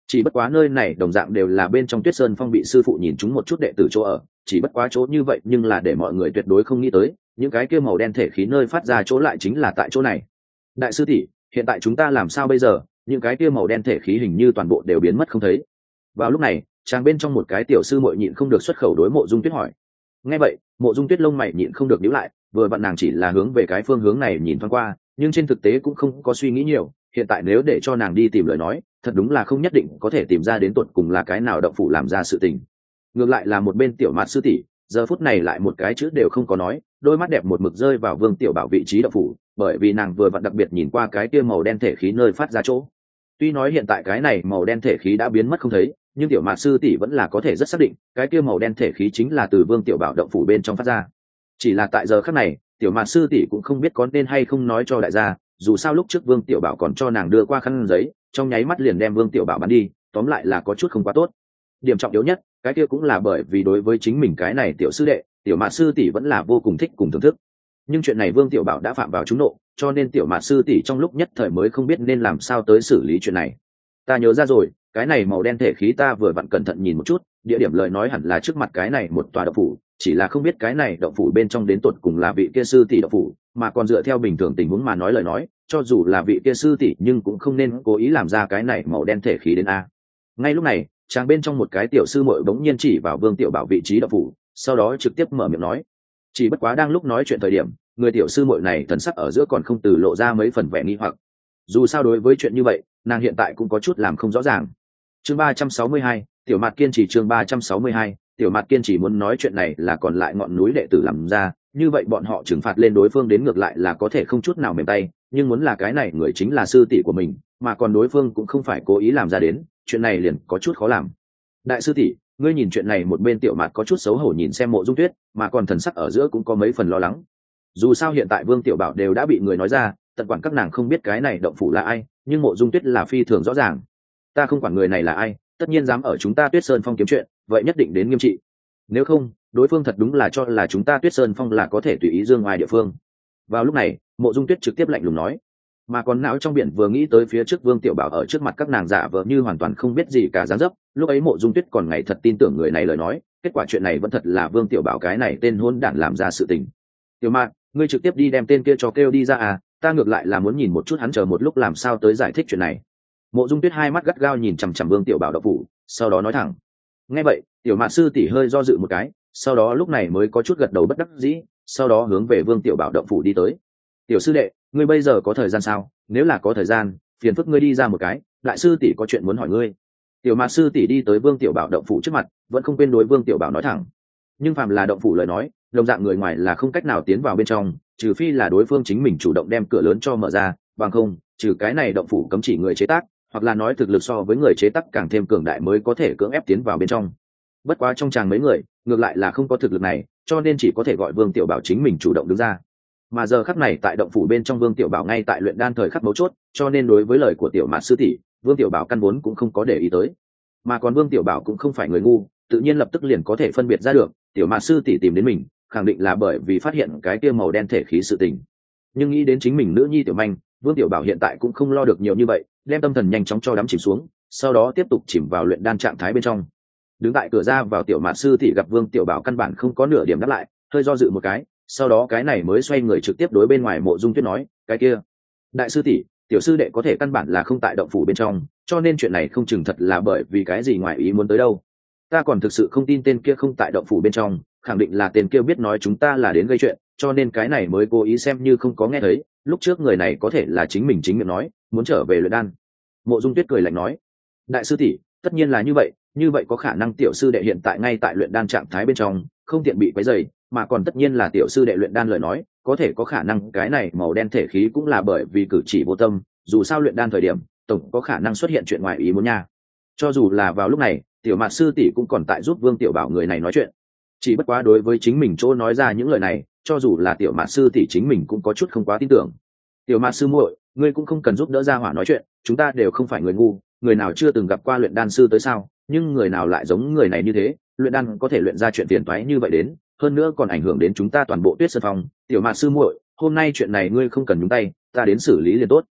chỉ bất quá nơi này đồng dạng đều là bên trong Tuyết Sơn Phong bị sư phụ nhìn chúng một chút đệ tử chỗ ở, chỉ bất quá chỗ như vậy nhưng là để mọi người tuyệt đối không nghĩ tới, những cái kia màu đen thể khí nơi phát ra chỗ lại chính là tại chỗ này. Đại sư tỷ, hiện tại chúng ta làm sao bây giờ? Những cái kia màu đen thể khí hình như toàn bộ đều biến mất không thấy. Vào lúc này, chàng bên trong một cái tiểu sư muội nhịn không được xuất khẩu đối Mộ Dung Tuyết hỏi. Nghe vậy, Mộ Dung Tuyết lông mày nhịn không được nhíu lại, vừa vặn nàng chỉ là hướng về cái phương hướng này nhìn thoáng qua, nhưng trên thực tế cũng không có suy nghĩ nhiều, hiện tại nếu để cho nàng đi tìm lời nói, thật đúng là không nhất định có thể tìm ra đến tuột cùng là cái nào động phủ làm ra sự tình. Ngược lại là một bên Tiểu Mạt sư tỷ, giờ phút này lại một cái chữ đều không có nói, đôi mắt đẹp một mực rơi vào Vương Tiểu Bảo vị trí động phủ, bởi vì nàng vừa vặn đặc biệt nhìn qua cái kia màu đen thể khí nơi phát ra chỗ. Tuy nói hiện tại cái này màu đen thể khí đã biến mất không thấy, nhưng Tiểu Mạt sư tỷ vẫn là có thể rất xác định, cái kia màu đen thể khí chính là từ Vương Tiểu Bảo động phủ bên trong phát ra. Chỉ là tại giờ khắc này, Tiểu Mạt sư tỷ cũng không biết có nên hay không nói cho đại gia, dù sao lúc trước Vương Tiểu Bảo còn cho nàng đưa qua khăn giấy, trong nháy mắt liền đem Vương Tiểu Bảo bắn đi, tóm lại là có chút không quá tốt. Điểm trọng yếu nhất, cái kia cũng là bởi vì đối với chính mình cái này tiểu sư đệ, Tiểu Mạt sư tỷ vẫn là vô cùng thích cùng thưởng thức. Nhưng chuyện này Vương Tiểu Bảo đã phạm vào trúng nộ, cho nên Tiểu Mạt sư tỷ trong lúc nhất thời mới không biết nên làm sao tới xử lý chuyện này. Ta nhớ ra rồi, cái này màu đen thể khí ta vừa vặn cẩn thận nhìn một chút, địa điểm lời nói hẳn là trước mặt cái này một tòa động phủ, chỉ là không biết cái này động phủ bên trong đến tột cùng là vị kia sư tỷ động phủ, mà còn dựa theo bình thường tình huống mà nói lời nói, cho dù là vị kia sư tỷ nhưng cũng không nên cố ý làm ra cái này màu đen thể khí đến a. Ngay lúc này, chàng bên trong một cái tiểu sư muội bỗng nhiên chỉ vào Vương Tiểu Bảo vị trí động phủ, sau đó trực tiếp mở miệng nói. Chỉ bất quá đang lúc nói chuyện thời điểm, người tiểu sư muội này thần sắc ở giữa còn không từ lộ ra mấy phần vẻ nghi hoặc. Dù sao đối với chuyện như vậy, nàng hiện tại cũng có chút làm không rõ ràng. Chương 362, Tiểu Mạt kiên trì. Chương 362, Tiểu Mạt kiên trì. Muốn nói chuyện này là còn lại ngọn núi đệ tử làm ra, như vậy bọn họ trừng phạt lên đối phương đến ngược lại là có thể không chút nào mềm tay, nhưng muốn là cái này người chính là sư tỷ của mình, mà còn đối phương cũng không phải cố ý làm ra đến, chuyện này liền có chút khó làm. Đại sư tỷ, ngươi nhìn chuyện này, một bên Tiểu Mạt có chút xấu hổ nhìn xem Mộ Dung Tuyết, mà còn thần sắc ở giữa cũng có mấy phần lo lắng. Dù sao hiện tại Vương Tiểu Bảo đều đã bị người nói ra, tận quản các nàng không biết cái này động phủ là ai, nhưng Mộ Dung Tuyết là phi thường rõ ràng. Ta không quản người này là ai, tất nhiên dám ở chúng ta Tuyết Sơn Phong kiếm chuyện, vậy nhất định đến nghiêm trị. Nếu không, đối phương thật đúng là cho là chúng ta Tuyết Sơn Phong là có thể tùy ý dương ngoài địa phương. Vào lúc này, Mộ Dung Tuyết trực tiếp lạnh lùng nói, mà còn não trong biển vừa nghĩ tới phía trước Vương Tiểu Bảo ở trước mặt các nàng giả vờ như hoàn toàn không biết gì cả dáng dấp, lúc ấy Mộ Dung Tuyết còn ngày thật tin tưởng người này lời nói, kết quả chuyện này vẫn thật là Vương Tiểu Bảo cái này tên hôn đản làm ra sự tình. Tiểu Mạt, ngươi trực tiếp đi đem tên kia cho kêu đi ra à, ta ngược lại là muốn nhìn một chút hắn chờ một lúc làm sao tới giải thích chuyện này. Mộ Dung Tuyết hai mắt gắt gao nhìn chằm chằm Vương Tiểu Bảo động phủ, sau đó nói thẳng. Nghe vậy, Tiểu Mạt sư tỷ hơi do dự một cái, sau đó lúc này mới có chút gật đầu bất đắc dĩ, sau đó hướng về Vương Tiểu Bảo động phủ đi tới. Tiểu sư đệ, ngươi bây giờ có thời gian sao? Nếu là có thời gian, phiền phức ngươi đi ra một cái, đại sư tỷ có chuyện muốn hỏi ngươi. Tiểu Mạt sư tỷ đi tới Vương Tiểu Bảo động phủ trước mặt, vẫn không quên đối Vương Tiểu Bảo nói thẳng. Nhưng phàm là động phủ lời nói, đồng dạng người ngoài là không cách nào tiến vào bên trong, trừ phi là đối phương chính mình chủ động đem cửa lớn cho mở ra, bằng không, trừ cái này động phủ cấm chỉ người chế tác, hoặc là nói thực lực so với người chế tác càng thêm cường đại mới có thể cưỡng ép tiến vào bên trong. Bất quá trong chàng mấy người, ngược lại là không có thực lực này, cho nên chỉ có thể gọi Vương Tiểu Bảo chính mình chủ động đứng ra. Mà giờ khắc này tại động phủ bên trong Vương Tiểu Bảo ngay tại luyện đan thời khắc mấu chốt, cho nên đối với lời của Tiểu Mạt sư tỷ, Vương Tiểu Bảo căn vốn cũng không có để ý tới. Mà còn Vương Tiểu Bảo cũng không phải người ngu, tự nhiên lập tức liền có thể phân biệt ra được, Tiểu Mạt sư tỷ tìm đến mình, khẳng định là bởi vì phát hiện cái kia màu đen thể khí sự tình. Nhưng nghĩ đến chính mình nữ nhi Tiểu Manh, Vương Tiểu Bảo hiện tại cũng không lo được nhiều như vậy, đem tâm thần nhanh chóng cho đắm chìm xuống, sau đó tiếp tục chìm vào luyện đan trạng thái bên trong. Đứng tại cửa ra vào Tiểu Mạt sư tỷ gặp Vương Tiểu Bảo căn bản không có nửa điểm đáp lại, hơi do dự một cái, sau đó cái này mới xoay người trực tiếp đối bên ngoài Mộ Dung Tuyết nói, cái kia, đại sư tỷ, tiểu sư đệ có thể căn bản là không tại động phủ bên trong, cho nên chuyện này không chừng thật là bởi vì cái gì ngoài ý muốn tới đâu. Ta còn thực sự không tin tên kia không tại động phủ bên trong, khẳng định là tên kia biết nói chúng ta là đến gây chuyện, cho nên cái này mới cố ý xem như không có nghe thấy, lúc trước người này có thể là chính mình chính miệng nói muốn trở về luyện đan. Mộ Dung Tuyết cười lạnh nói, đại sư tỷ, tất nhiên là như vậy có khả năng tiểu sư đệ hiện tại ngay tại luyện đan trạng thái bên trong, không tiện bị quấy rầy, mà còn tất nhiên là tiểu sư đệ luyện đan lời nói, có thể có khả năng cái này màu đen thể khí cũng là bởi vì cử chỉ vô tâm, dù sao luyện đan thời điểm tổng có khả năng xuất hiện chuyện ngoài ý muốn nha. Cho dù là vào lúc này, Tiểu Mạt sư tỷ cũng còn tại giúp Vương Tiểu Bảo người này nói chuyện. Chỉ bất quá đối với chính mình chỗ nói ra những lời này, cho dù là Tiểu Mạt sư tỷ chính mình cũng có chút không quá tin tưởng. Tiểu Mạt sư muội, ngươi cũng không cần giúp đỡ gia hỏa nói chuyện, chúng ta đều không phải người ngu, người nào chưa từng gặp qua luyện đan sư tới sao, nhưng người nào lại giống người này như thế, luyện đan có thể luyện ra chuyện phiền toái như vậy đến, hơn nữa còn ảnh hưởng đến chúng ta toàn bộ Tuyết Sơn Phong. Tiểu Mạt sư muội, hôm nay chuyện này ngươi không cần nhúng tay, ta đến xử lý liền tốt.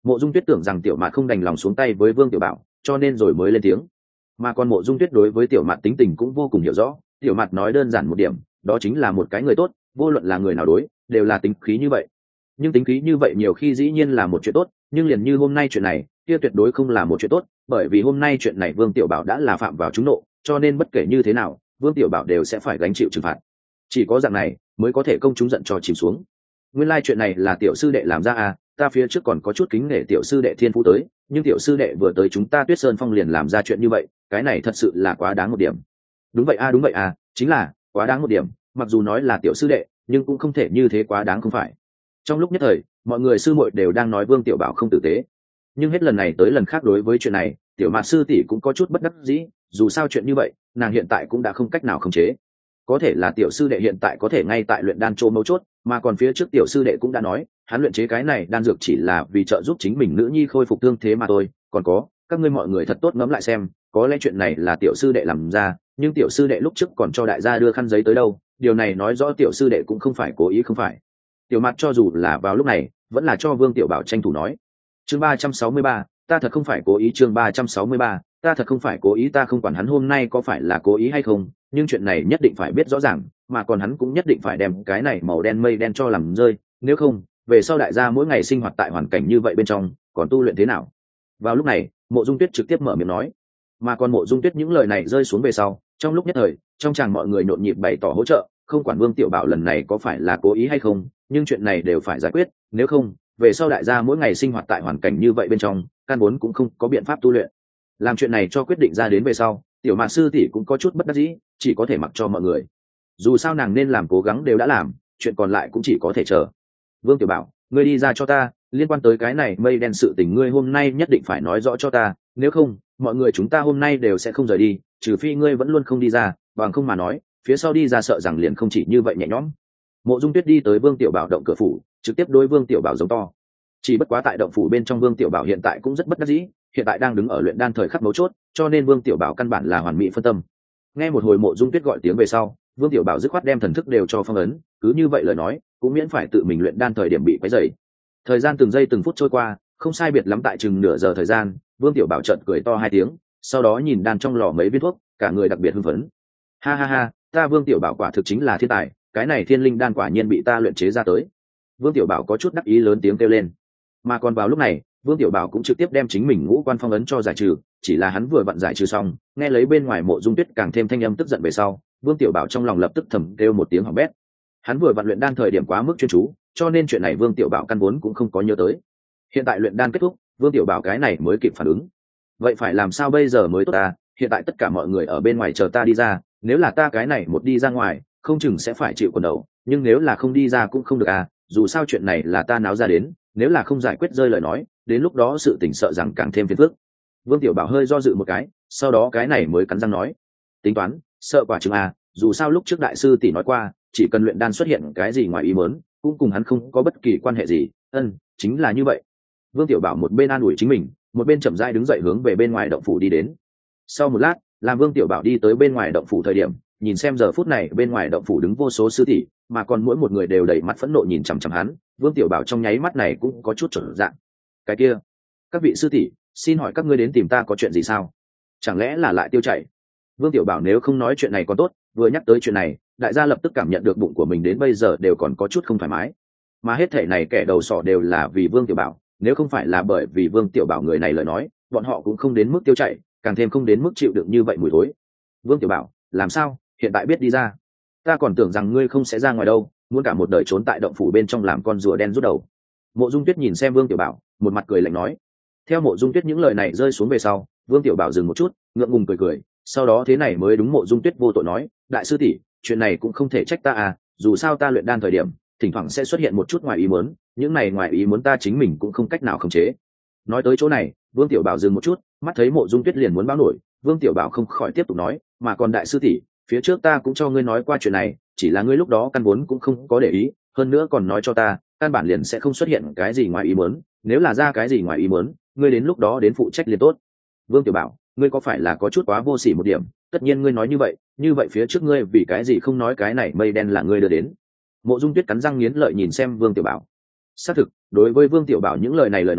Mộ Dung Tuyết tưởng rằng Tiểu Mạt không đành lòng xuống tay với Vương Tiểu Bảo, cho nên rồi mới lên tiếng. Mà còn Mộ Dung Tuyết đối với Tiểu Mạt tính tình cũng vô cùng hiểu rõ. Tiểu Mạt nói đơn giản một điểm, đó chính là một cái người tốt, vô luận là người nào đối, đều là tính khí như vậy. Nhưng tính khí như vậy nhiều khi dĩ nhiên là một chuyện tốt, nhưng liền như hôm nay chuyện này, kia tuyệt đối không là một chuyện tốt, bởi vì hôm nay chuyện này Vương Tiểu Bảo đã là phạm vào trúng nộ, cho nên bất kể như thế nào, Vương Tiểu Bảo đều sẽ phải gánh chịu trừng phạt. Chỉ có dạng này mới có thể công chúng giận cho chìm xuống. Nguyên lai chuyện này là tiểu sư đệ làm ra à, ta phía trước còn có chút kính nể tiểu sư đệ thiên phú tới, nhưng tiểu sư đệ vừa tới chúng ta Tuyết Sơn Phong liền làm ra chuyện như vậy, cái này thật sự là quá đáng một điểm. Đúng vậy à, chính là quá đáng một điểm, mặc dù nói là tiểu sư đệ, nhưng cũng không thể như thế quá đáng không phải. Trong lúc nhất thời, mọi người sư muội đều đang nói Vương Tiểu Bảo không tử tế, nhưng hết lần này tới lần khác đối với chuyện này, Tiểu Mạt sư tỷ cũng có chút bất đắc dĩ, dù sao chuyện như vậy, nàng hiện tại cũng đã không cách nào khống chế. Có thể là tiểu sư đệ hiện tại có thể ngay tại luyện đan chỗ mấu chốt, mà còn phía trước tiểu sư đệ cũng đã nói, hắn luyện chế cái này đan dược chỉ là vì trợ giúp chính mình nữ nhi khôi phục thương thế mà thôi. Còn có, các ngươi mọi người thật tốt ngẫm lại xem, có lẽ chuyện này là tiểu sư đệ làm ra, nhưng tiểu sư đệ lúc trước còn cho đại gia đưa khăn giấy tới đâu, điều này nói rõ tiểu sư đệ cũng không phải cố ý không phải. Tiểu Mạt cho dù là vào lúc này, vẫn là cho Vương Tiểu Bảo tranh thủ nói. Chương 363, ta thật không phải cố ý. Chương 363, ta thật không phải cố ý. Ta không quản hắn hôm nay có phải là cố ý hay không, nhưng chuyện này nhất định phải biết rõ ràng, mà còn hắn cũng nhất định phải đem cái này màu đen mây đen cho làm rơi, nếu không, về sau đại gia mỗi ngày sinh hoạt tại hoàn cảnh như vậy bên trong, còn tu luyện thế nào? Vào lúc này, Mộ Dung Tuyết trực tiếp mở miệng nói, mà còn Mộ Dung Tuyết những lời này rơi xuống về sau, trong lúc nhất thời, trong tràng mọi người nhộn nhịp bày tỏ hỗ trợ, không quản Vương Tiểu Bảo lần này có phải là cố ý hay không, nhưng chuyện này đều phải giải quyết, nếu không, về sau đại gia mỗi ngày sinh hoạt tại hoàn cảnh như vậy bên trong, căn vốn cũng không có biện pháp tu luyện. Làm chuyện này cho quyết định ra đến về sau, Tiểu Mạt sư tỷ cũng có chút bất đắc dĩ, chỉ có thể mặc cho mọi người. Dù sao nàng nên làm cố gắng đều đã làm, chuyện còn lại cũng chỉ có thể chờ. Vương Tiểu Bảo, ngươi đi ra cho ta, liên quan tới cái này mây đen sự tình ngươi hôm nay nhất định phải nói rõ cho ta, nếu không, mọi người chúng ta hôm nay đều sẽ không rời đi, trừ phi ngươi vẫn luôn không đi ra, bằng không mà nói, phía sau đi ra sợ rằng liền không chỉ như vậy nhẹ nhõm. Mộ Dung Tuyết đi tới Vương Tiểu Bảo động cửa phủ, trực tiếp đối Vương Tiểu Bảo giống to. Chỉ bất quá tại động phủ bên trong Vương Tiểu Bảo hiện tại cũng rất bất đắc dĩ, hiện tại đang đứng ở luyện đan thời khắc mấu chốt, cho nên Vương Tiểu Bảo căn bản là hoàn mỹ phân tâm. Nghe một hồi Mộ Dung Tuyết gọi tiếng về sau, Vương Tiểu Bảo dứt khoát đem thần thức đều cho phong ấn, cứ như vậy lời nói, cũng miễn phải tự mình luyện đan thời điểm bị quấy rầy. Thời gian từng giây từng phút trôi qua, không sai biệt lắm tại chừng nửa giờ thời gian, Vương Tiểu Bảo chợt cười to hai tiếng, sau đó nhìn đan trong lò mấy viên thuốc, cả người đặc biệt hưng phấn. Ha ha ha, ta Vương Tiểu Bảo quả thực chính là thiên tài, cái này thiên linh đan quả nhiên bị ta luyện chế ra tới. Vương Tiểu Bảo có chút đắc ý lớn tiếng kêu lên. Mà còn vào lúc này, Vương Tiểu Bảo cũng trực tiếp đem chính mình ngũ quan phong ấn cho giải trừ, chỉ là hắn vừa vặn giải trừ xong, nghe lấy bên ngoài Mộ Dung Tuyết càng thêm thanh âm tức giận về sau, Vương Tiểu Bảo trong lòng lập tức thầm kêu một tiếng hỏng bét. Hắn vừa vặn luyện đan thời điểm quá mức chuyên chú, cho nên chuyện này Vương Tiểu Bảo căn vốn cũng không có nhớ tới. Hiện tại luyện đan kết thúc, Vương Tiểu Bảo cái này mới kịp phản ứng. Vậy phải làm sao bây giờ mới tốt ta? Hiện tại tất cả mọi người ở bên ngoài chờ ta đi ra, nếu là ta cái này một đi ra ngoài, không chừng sẽ phải chịu quần đầu, nhưng nếu là không đi ra cũng không được à, dù sao chuyện này là ta náo ra đến, nếu là không giải quyết rơi lời nói, đến lúc đó sự tình sợ rằng càng thêm phiền phức. Vương Tiểu Bảo hơi do dự một cái, sau đó cái này mới cắn răng nói, tính toán, sợ quả chừng à, dù sao lúc trước đại sư tỷ nói qua, chỉ cần luyện đan xuất hiện cái gì ngoài ý muốn, cũng cùng hắn không có bất kỳ quan hệ gì, chính là như vậy. Vương Tiểu Bảo một bên an ủi chính mình, một bên chậm rãi đứng dậy hướng về bên ngoài động phủ đi đến. Sau một lát, làm Vương Tiểu Bảo đi tới bên ngoài động phủ thời điểm, nhìn xem giờ phút này bên ngoài động phủ đứng vô số sư tỷ, mà còn mỗi một người đều đầy mắt phẫn nộ nhìn chằm chằm hắn, Vương Tiểu Bảo trong nháy mắt này cũng có chút trở dạng. Cái kia, các vị sư tỷ, xin hỏi các ngươi đến tìm ta có chuyện gì sao? Chẳng lẽ là lại tiêu chảy? Vương Tiểu Bảo nếu không nói chuyện này còn tốt, vừa nhắc tới chuyện này, đại gia lập tức cảm nhận được bụng của mình đến bây giờ đều còn có chút không thoải mái. Mà hết thể này kẻ đầu sỏ đều là vì Vương Tiểu Bảo, nếu không phải là bởi vì Vương Tiểu Bảo người này lời nói, bọn họ cũng không đến mức tiêu chảy, càng thêm không đến mức chịu đựng như vậy mùi thối. Vương Tiểu Bảo, làm sao, hiện tại biết đi ra? Ta còn tưởng rằng ngươi không sẽ ra ngoài đâu, muốn cả một đời trốn tại động phủ bên trong làm con rùa đen rút đầu. Mộ Dung Tuyết nhìn xem Vương Tiểu Bảo, một mặt cười lạnh nói. Theo Mộ Dung Tuyết những lời này rơi xuống về sau, Vương Tiểu Bảo dừng một chút, ngượng ngùng cười cười, sau đó thế này mới đúng Mộ Dung Tuyết vô tội nói, đại sư tỷ, chuyện này cũng không thể trách ta à, dù sao ta luyện đan thời điểm, thỉnh thoảng sẽ xuất hiện một chút ngoài ý muốn, những này ngoài ý muốn ta chính mình cũng không cách nào khống chế. Nói tới chỗ này, Vương Tiểu Bảo dừng một chút, mắt thấy Mộ Dung Tuyết liền muốn báo nổi, Vương Tiểu Bảo không khỏi tiếp tục nói, mà còn đại sư tỷ, phía trước ta cũng cho ngươi nói qua chuyện này, chỉ là ngươi lúc đó căn vốn cũng không có để ý, hơn nữa còn nói cho ta, căn bản liền sẽ không xuất hiện cái gì ngoài ý muốn, nếu là ra cái gì ngoài ý muốn, ngươi đến lúc đó đến phụ trách liền tốt. Vương Tiểu Bảo, ngươi có phải là có chút quá vô sỉ một điểm? Tất nhiên ngươi nói như vậy phía trước ngươi vì cái gì không nói cái này mây đen là ngươi đưa đến? Mộ Dung Tuyết cắn răng nghiến lợi nhìn xem Vương Tiểu Bảo. Xác thực, đối với Vương Tiểu Bảo những lời này lời nói,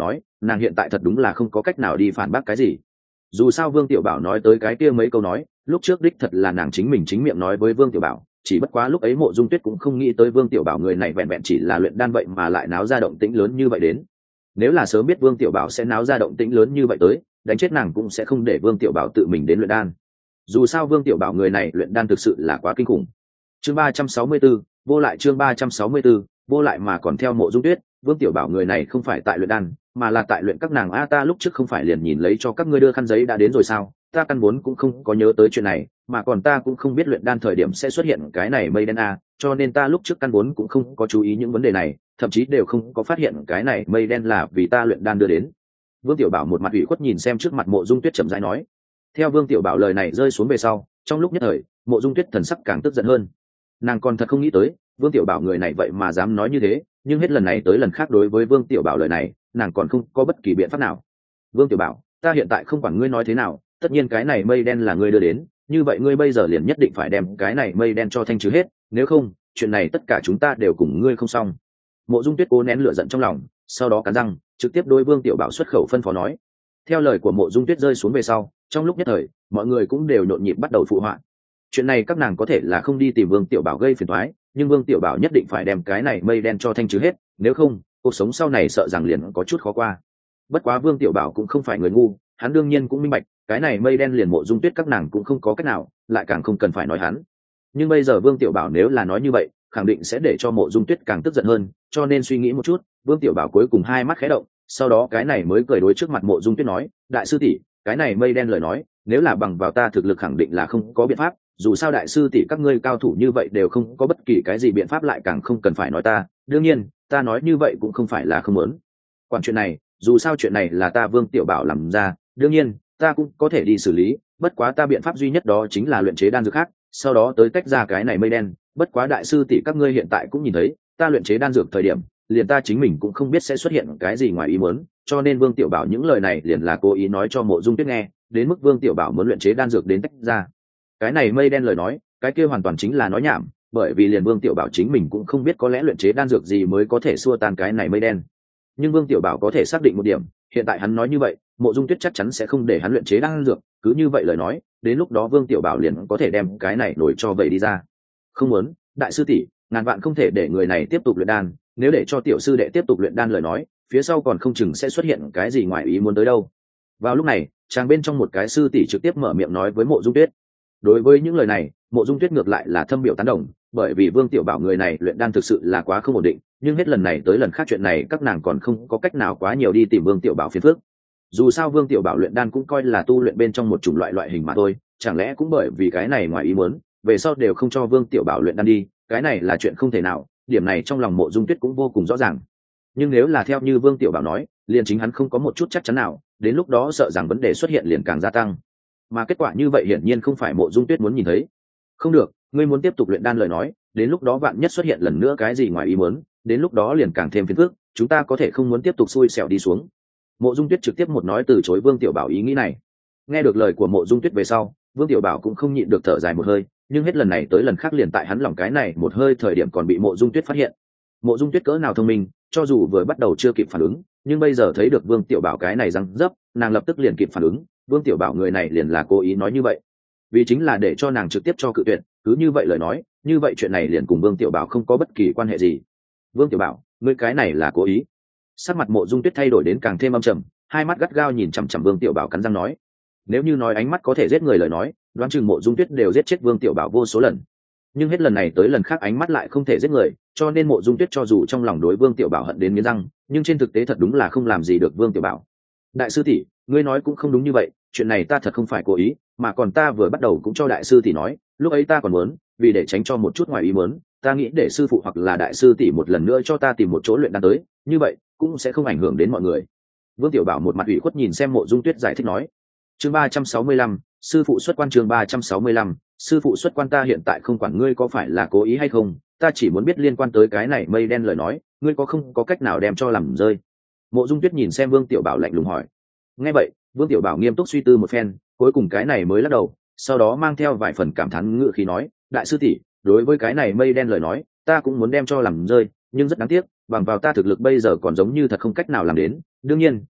nàng hiện tại thật đúng là không có cách nào đi phản bác cái gì. Dù sao Vương Tiểu Bảo nói tới cái kia mấy câu nói, lúc trước đích thật là nàng chính mình chính miệng nói với Vương Tiểu Bảo, chỉ bất quá lúc ấy Mộ Dung Tuyết cũng không nghĩ tới Vương Tiểu Bảo người này vẹn vẹn chỉ là luyện đan vậy mà lại náo ra động tĩnh lớn như vậy đến. Nếu là sớm biết Vương Tiểu Bảo sẽ náo ra động tĩnh lớn như vậy tới, đánh chết nàng cũng sẽ không để Vương Tiểu Bảo tự mình đến luyện đan. Dù sao Vương Tiểu Bảo người này luyện đan thực sự là quá kinh khủng. Chương 364, vô lại chương 364, vô lại mà còn theo Mộ Dung Tuyết, Vương Tiểu Bảo người này không phải tại luyện đan, mà là tại luyện các nàng. A ta lúc trước không phải liền nhìn lấy cho các ngươi đưa khăn giấy đã đến rồi sao? Ta căn vốn cũng không có nhớ tới chuyện này, mà còn ta cũng không biết luyện đan thời điểm sẽ xuất hiện cái này mây đen a, cho nên ta lúc trước căn vốn cũng không có chú ý những vấn đề này, thậm chí đều không có phát hiện cái này mây đen là vì ta luyện đan đưa đến. Vương Tiểu Bảo một mặt ủy khuất nhìn xem trước mặt Mộ Dung Tuyết chậm rãi nói. Theo Vương Tiểu Bảo lời này rơi xuống về sau, trong lúc nhất thời, Mộ Dung Tuyết thần sắc càng tức giận hơn. Nàng còn thật không nghĩ tới, Vương Tiểu Bảo người này vậy mà dám nói như thế, nhưng hết lần này tới lần khác đối với Vương Tiểu Bảo lời này, nàng còn không có bất kỳ biện pháp nào. Vương Tiểu Bảo, ta hiện tại không quản ngươi nói thế nào, tất nhiên cái này mây đen là ngươi đưa đến, như vậy ngươi bây giờ liền nhất định phải đem cái này mây đen cho thanh trừ hết, nếu không, chuyện này tất cả chúng ta đều cùng ngươi không xong. Mộ Dung Tuyết cố nén lửa giận trong lòng, sau đó cắn răng, trực tiếp đối Vương Tiểu Bảo xuất khẩu phân phó nói. Theo lời của Mộ Dung Tuyết rơi xuống về sau, trong lúc nhất thời, mọi người cũng đều nhộn nhịp bắt đầu phụ họa. Chuyện này các nàng có thể là không đi tìm Vương Tiểu Bảo gây phiền toái, nhưng Vương Tiểu Bảo nhất định phải đem cái này mây đen cho thanh trừ hết, nếu không, cuộc sống sau này sợ rằng liền có chút khó qua. Bất quá Vương Tiểu Bảo cũng không phải người ngu, hắn đương nhiên cũng minh bạch, cái này mây đen liền Mộ Dung Tuyết các nàng cũng không có cách nào, lại càng không cần phải nói hắn. Nhưng bây giờ Vương Tiểu Bảo nếu là nói như vậy, khẳng định sẽ để cho Mộ Dung Tuyết càng tức giận hơn, cho nên suy nghĩ một chút, Vương Tiểu Bảo cuối cùng hai mắt khẽ động, sau đó cái này mới cười đối trước mặt Mộ Dung Tuyết nói, đại sư tỷ, cái này mây đen lời nói, nếu là bằng vào ta thực lực khẳng định là không có biện pháp, dù sao đại sư tỷ các ngươi cao thủ như vậy đều không có bất kỳ cái gì biện pháp, lại càng không cần phải nói ta, đương nhiên ta nói như vậy cũng không phải là không muốn quản chuyện này, dù sao chuyện này là ta Vương Tiểu Bảo làm ra, đương nhiên ta cũng có thể đi xử lý, bất quá ta biện pháp duy nhất đó chính là luyện chế đan dược khác, sau đó tới tách ra cái này mây đen. Bất quá đại sư tỷ các ngươi hiện tại cũng nhìn thấy, ta luyện chế đan dược thời điểm, liền ta chính mình cũng không biết sẽ xuất hiện cái gì ngoài ý muốn, cho nên Vương Tiểu Bảo những lời này liền là cố ý nói cho Mộ Dung Tuyết nghe, đến mức Vương Tiểu Bảo muốn luyện chế đan dược đến tách ra cái này mây đen lời nói, cái kia hoàn toàn chính là nói nhảm, bởi vì liền Vương Tiểu Bảo chính mình cũng không biết có lẽ luyện chế đan dược gì mới có thể xua tan cái này mây đen. Nhưng Vương Tiểu Bảo có thể xác định một điểm, hiện tại hắn nói như vậy, Mộ Dung Tuyết chắc chắn sẽ không để hắn luyện chế đan dược, cứ như vậy lời nói, đến lúc đó Vương Tiểu Bảo liền có thể đem cái này nổi cho vậy đi ra. Không muốn, đại sư tỷ, ngàn vạn không thể để người này tiếp tục luyện đan, nếu để cho tiểu sư đệ tiếp tục luyện đan lời nói, phía sau còn không chừng sẽ xuất hiện cái gì ngoài ý muốn tới đâu. Vào lúc này, chàng bên trong một cái sư tỷ trực tiếp mở miệng nói với Mộ Dung Tuyết. Đối với những lời này, Mộ Dung Tuyết ngược lại là thâm biểu tán đồng, bởi vì Vương Tiểu Bảo người này luyện đan thực sự là quá không ổn định, nhưng hết lần này tới lần khác chuyện này các nàng còn không có cách nào quá nhiều đi tìm Vương Tiểu Bảo phiền phức. Dù sao Vương Tiểu Bảo luyện đan cũng coi là tu luyện bên trong một chủng loại hình mà thôi, chẳng lẽ cũng bởi vì cái này ngoài ý muốn, về sau đều không cho Vương Tiểu Bảo luyện đan đi, cái này là chuyện không thể nào, điểm này trong lòng Mộ Dung Tuyết cũng vô cùng rõ ràng. Nhưng nếu là theo như Vương Tiểu Bảo nói, liền chính hắn không có một chút chắc chắn nào, đến lúc đó sợ rằng vấn đề xuất hiện liền càng gia tăng. Mà kết quả như vậy hiển nhiên không phải Mộ Dung Tuyết muốn nhìn thấy. Không được, ngươi muốn tiếp tục luyện đan lời nói, đến lúc đó vạn nhất xuất hiện lần nữa cái gì ngoài ý muốn, đến lúc đó liền càng thêm phiền phức, chúng ta có thể không muốn tiếp tục xui xẻo đi xuống. Mộ Dung Tuyết trực tiếp một nói từ chối Vương Tiểu Bảo ý nghĩ này. Nghe được lời của Mộ Dung Tuyết về sau, Vương Tiểu Bảo cũng không nhịn được thở dài một hơi, nhưng hết lần này tới lần khác liền tại hắn lòng cái này một hơi thời điểm còn bị Mộ Dung Tuyết phát hiện. Mộ Dung Tuyết cỡ nào thông minh, cho dù vừa bắt đầu chưa kịp phản ứng, nhưng bây giờ thấy được Vương Tiểu Bảo cái này răng dấp, nàng lập tức liền kịp phản ứng, Vương Tiểu Bảo người này liền là cố ý nói như vậy, vì chính là để cho nàng trực tiếp cho cự tuyệt, cứ như vậy lời nói, như vậy chuyện này liền cùng Vương Tiểu Bảo không có bất kỳ quan hệ gì. Vương Tiểu Bảo, ngươi cái này là cố ý. Sắc mặt Mộ Dung Tuyết thay đổi đến càng thêm âm trầm, hai mắt gắt gao nhìn chằm chằm Vương Tiểu Bảo cắn răng nói, nếu như nói ánh mắt có thể giết người lời nói, đoán chừng Mộ Dung Tuyết đều giết chết Vương Tiểu Bảo vô số lần. Nhưng hết lần này tới lần khác ánh mắt lại không thể giết người, cho nên Mộ Dung Tuyết cho dù trong lòng đối Vương Tiểu Bảo hận đến nghiến răng, nhưng trên thực tế thật đúng là không làm gì được Vương Tiểu Bảo. Đại sư tỷ, ngươi nói cũng không đúng như vậy, chuyện này ta thật không phải cố ý, mà còn ta vừa bắt đầu cũng cho đại sư tỷ nói, lúc ấy ta còn muốn, vì để tránh cho một chút ngoài ý muốn, ta nghĩ để sư phụ hoặc là đại sư tỷ một lần nữa cho ta tìm một chỗ luyện đan tới, như vậy cũng sẽ không ảnh hưởng đến mọi người. Vương Tiểu Bảo một mặt ủy khuất nhìn xem Mộ Dung Tuyết giải thích nói. Chương 365, sư phụ xuất quan. Chương 365, sư phụ xuất quan. Ta hiện tại không quản ngươi có phải là cố ý hay không, ta chỉ muốn biết liên quan tới cái này mây đen lời nói, ngươi có không có cách nào đem cho làm rơi. Mộ Dung Tuyết nhìn xem Vương Tiểu Bảo lạnh lùng hỏi. Nghe vậy, Vương Tiểu Bảo nghiêm túc suy tư một phen, cuối cùng cái này mới lắc đầu, sau đó mang theo vài phần cảm thán ngữ khí nói, đại sư tỷ, đối với cái này mây đen lời nói, ta cũng muốn đem cho làm rơi, nhưng rất đáng tiếc, bằng vào ta thực lực bây giờ còn giống như thật không cách nào làm đến, đương nhiên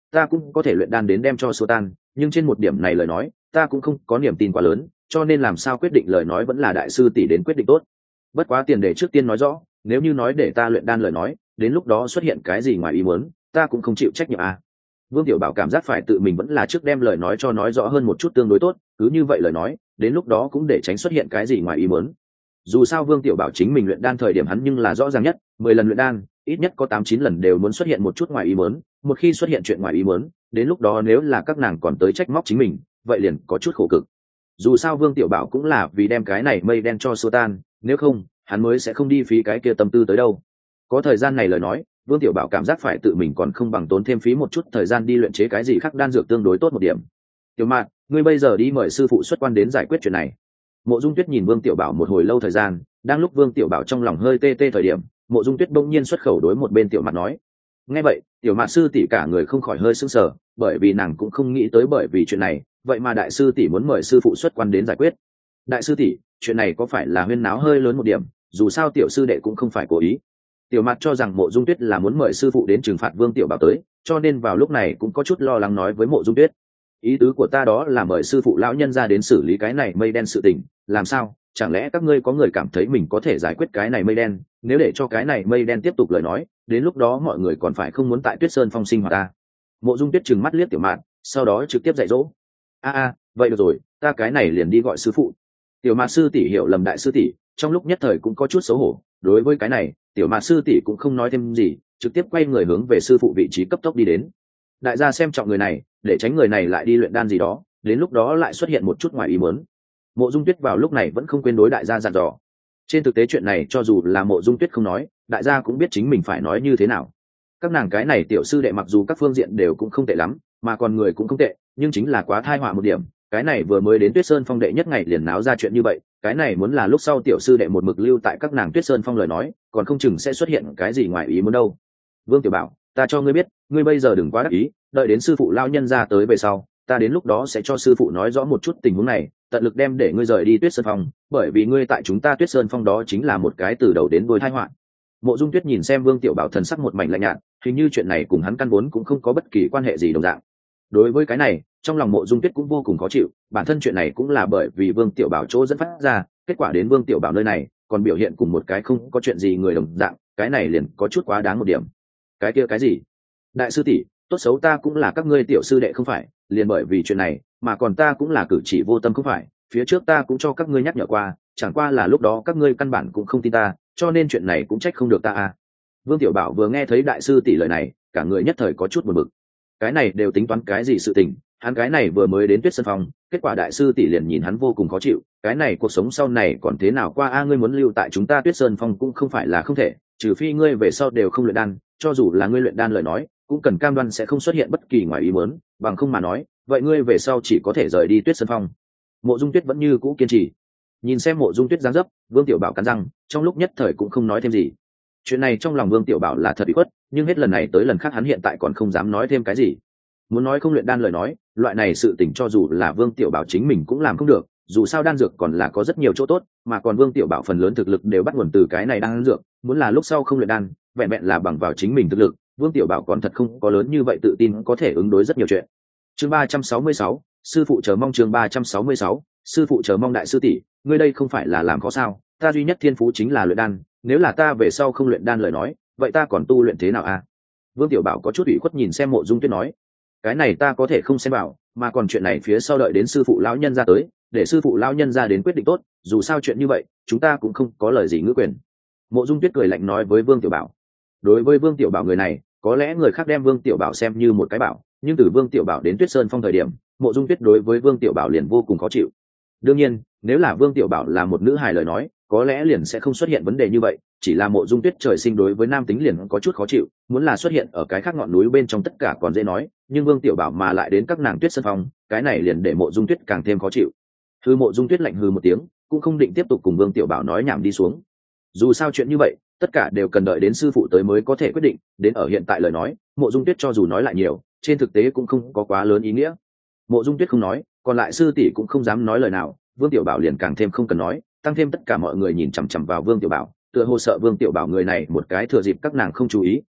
ta cũng có thể luyện đan đến đem cho xua tan, nhưng trên một điểm này lời nói ta cũng không có niềm tin quá lớn, cho nên làm sao quyết định lời nói vẫn là đại sư tỷ đến quyết định tốt. Bất quá tiền đề trước tiên nói rõ, nếu như nói để ta luyện đan lời nói, đến lúc đó xuất hiện cái gì ngoài ý muốn, ta cũng không chịu trách nhiệm à. Vương Tiểu Bảo cảm giác phải tự mình vẫn là trước đem lời nói cho nói rõ hơn một chút tương đối tốt, cứ như vậy lời nói đến lúc đó cũng để tránh xuất hiện cái gì ngoài ý muốn. Dù sao Vương Tiểu Bảo chính mình luyện đan thời điểm hắn nhưng là rõ ràng nhất, 10 lần luyện đan ít nhất có 8-9 lần đều muốn xuất hiện một chút ngoài ý muốn, một khi xuất hiện chuyện ngoài ý muốn, đến lúc đó nếu là các nàng còn tới trách móc chính mình, vậy liền có chút khổ cực. Dù sao Vương Tiểu Bảo cũng là vì đem cái này mây đen cho xua tan, nếu không hắn mới sẽ không đi phí cái kia tâm tư tới đâu. Có thời gian này lời nói, Vương Tiểu Bảo cảm giác phải tự mình còn không bằng tốn thêm phí một chút thời gian đi luyện chế cái gì khác đan dược tương đối tốt một điểm. Tiểu Mạn, ngươi bây giờ đi mời sư phụ xuất quan đến giải quyết chuyện này. Mộ Dung Tuyết nhìn Vương Tiểu Bảo một hồi lâu thời gian, đang lúc Vương Tiểu Bảo trong lòng hơi tê tê thời điểm, Mộ Dung Tuyết bỗng nhiên xuất khẩu đối một bên Tiểu Mạn nói. Nghe vậy, Tiểu Mạn sư tỷ cả người không khỏi hơi sững sờ, bởi vì nàng cũng không nghĩ tới bởi vì chuyện này, vậy mà đại sư tỷ muốn mời sư phụ xuất quan đến giải quyết. Đại sư tỷ, chuyện này có phải là huyên náo hơi lớn một điểm, dù sao tiểu sư đệ cũng không phải cố ý. Tiểu Mạt cho rằng Mộ Dung Tuyết là muốn mời sư phụ đến trừng phạt Vương Tiểu Bảo tới, cho nên vào lúc này cũng có chút lo lắng nói với Mộ Dung Tuyết. Ý tứ của ta đó là mời sư phụ lão nhân ra đến xử lý cái này mây đen sự tình, làm sao? Chẳng lẽ các ngươi có người cảm thấy mình có thể giải quyết cái này mây đen? Nếu để cho cái này mây đen tiếp tục lời nói, đến lúc đó mọi người còn phải không muốn tại Tuyết Sơn Phong sinh hoạt ta. Mộ Dung Tuyết trừng mắt liếc Tiểu Mạt, sau đó trực tiếp dạy dỗ. Vậy được rồi, ta cái này liền đi gọi sư phụ. Tiểu Mạt sư tỷ hiểu lầm đại sư tỷ, trong lúc nhất thời cũng có chút xấu hổ. Đối với cái này, Tiểu Mạt sư tỷ cũng không nói thêm gì, trực tiếp quay người hướng về sư phụ vị trí cấp tốc đi đến. Đại gia xem trọng người này, để tránh người này lại đi luyện đan gì đó, đến lúc đó lại xuất hiện một chút ngoài ý muốn. Mộ Dung Tuyết vào lúc này vẫn không quên đối đại gia dặn dò. Trên thực tế chuyện này cho dù là Mộ Dung Tuyết không nói, đại gia cũng biết chính mình phải nói như thế nào. Các nàng cái này tiểu sư đệ mặc dù các phương diện đều cũng không tệ lắm, mà còn người cũng không tệ, nhưng chính là quá thai họa một điểm. Cái này vừa mới đến Tuyết Sơn Phong đệ nhất ngày liền náo ra chuyện như vậy, cái này muốn là lúc sau tiểu sư đệ một mực lưu tại các nàng Tuyết Sơn Phong lời nói, còn không chừng sẽ xuất hiện cái gì ngoài ý muốn đâu. Vương Tiểu Bảo, ta cho ngươi biết, ngươi bây giờ đừng quá đắc ý, đợi đến sư phụ lao nhân ra tới về sau, ta đến lúc đó sẽ cho sư phụ nói rõ một chút tình huống này, tận lực đem để ngươi rời đi Tuyết Sơn Phong, bởi vì ngươi tại chúng ta Tuyết Sơn Phong đó chính là một cái từ đầu đến đuôi tai họa. Mộ Dung Tuyết nhìn xem Vương Tiểu Bảo thần sắc một mảnh lạnh nhạt, hình như chuyện này cùng hắn căn vốn cũng không có bất kỳ quan hệ gì đồng dạng. Đối với cái này, trong lòng Mộ Dung Tuyết cũng vô cùng khó chịu, bản thân chuyện này cũng là bởi vì Vương Tiểu Bảo chỗ dẫn phát ra, kết quả đến Vương Tiểu Bảo nơi này, còn biểu hiện cùng một cái không có chuyện gì người đồng dạng, cái này liền có chút quá đáng một điểm. Cái kia cái gì? Đại sư tỷ, tốt xấu ta cũng là các ngươi tiểu sư đệ không phải, liền bởi vì chuyện này, mà còn ta cũng là cử chỉ vô tâm không phải, phía trước ta cũng cho các ngươi nhắc nhở qua, chẳng qua là lúc đó các ngươi căn bản cũng không tin ta, cho nên chuyện này cũng trách không được ta à. Vương Tiểu Bảo vừa nghe thấy đại sư tỷ lời này, cả người nhất thời có chút buồn bực. Cái này đều tính toán cái gì sự tình, hắn cái này vừa mới đến Tuyết Sơn Phong, kết quả đại sư tỷ liền nhìn hắn vô cùng khó chịu, cái này cuộc sống sau này còn thế nào qua a, ngươi muốn lưu tại chúng ta Tuyết Sơn Phong cũng không phải là không thể, trừ phi ngươi về sau đều không luyện đan, cho dù là ngươi luyện đan lời nói, cũng cần cam đoan sẽ không xuất hiện bất kỳ ngoài ý muốn, bằng không mà nói, vậy ngươi về sau chỉ có thể rời đi Tuyết Sơn Phong. Mộ Dung Tuyết vẫn như cũ kiên trì. Nhìn xem Mộ Dung Tuyết dáng dấp, Vương Tiểu Bảo cắn răng, trong lúc nhất thời cũng không nói thêm gì. Chuyện này trong lòng Vương Tiểu Bảo là thật bị khuất, nhưng hết lần này tới lần khác hắn hiện tại còn không dám nói thêm cái gì. Muốn nói không luyện đan lời nói, loại này sự tình cho dù là Vương Tiểu Bảo chính mình cũng làm không được, dù sao đan dược còn là có rất nhiều chỗ tốt, mà còn Vương Tiểu Bảo phần lớn thực lực đều bắt nguồn từ cái này đan dược, muốn là lúc sau không luyện đan, vẹn vẹn là bằng vào chính mình thực lực, Vương Tiểu Bảo còn thật không có lớn như vậy tự tin có thể ứng đối rất nhiều chuyện. Chương 366, sư phụ chờ mong. Chương 366, sư phụ chờ mong. Đại sư tỷ, ngươi đây không phải là làm khó sao? Ta duy nhất thiên phú chính là luyện đan, nếu là ta về sau không luyện đan lời nói, vậy ta còn tu luyện thế nào a? Vương Tiểu Bảo có chút ủy khuất nhìn xem Mộ Dung Tuyết nói, cái này ta có thể không xem bảo, mà còn chuyện này phía sau đợi đến sư phụ lão nhân ra tới, để sư phụ lão nhân ra đến quyết định tốt, dù sao chuyện như vậy, chúng ta cũng không có lời gì ngữ quyền. Mộ Dung Tuyết cười lạnh nói với Vương Tiểu Bảo. Đối với Vương Tiểu Bảo người này, có lẽ người khác đem Vương Tiểu Bảo xem như một cái bảo, nhưng từ Vương Tiểu Bảo đến Tuyết Sơn Phong thời điểm, Mộ Dung Tuyết đối với Vương Tiểu Bảo liền vô cùng khó chịu. Đương nhiên, nếu là Vương Tiểu Bảo là một nữ hài lời nói, có lẽ liền sẽ không xuất hiện vấn đề như vậy, chỉ là Mộ Dung Tuyết trời sinh đối với nam tính liền có chút khó chịu, muốn là xuất hiện ở cái khác ngọn núi bên trong tất cả còn dễ nói, nhưng Vương Tiểu Bảo mà lại đến các nàng Tuyết Sơn Phong, cái này liền để Mộ Dung Tuyết càng thêm khó chịu. Hư Mộ Dung Tuyết lạnh hư một tiếng, cũng không định tiếp tục cùng Vương Tiểu Bảo nói nhảm đi xuống. Dù sao chuyện như vậy, tất cả đều cần đợi đến sư phụ tới mới có thể quyết định, đến ở hiện tại lời nói, Mộ Dung Tuyết cho dù nói lại nhiều, trên thực tế cũng không có quá lớn ý nghĩa. Mộ Dung Tuyết không nói, còn lại sư tỷ cũng không dám nói lời nào, Vương Tiểu Bảo liền càng thêm không cần nói, tăng thêm tất cả mọi người nhìn chằm chằm vào Vương Tiểu Bảo, tựa hồ sợ Vương Tiểu Bảo người này một cái thừa dịp các nàng không chú ý,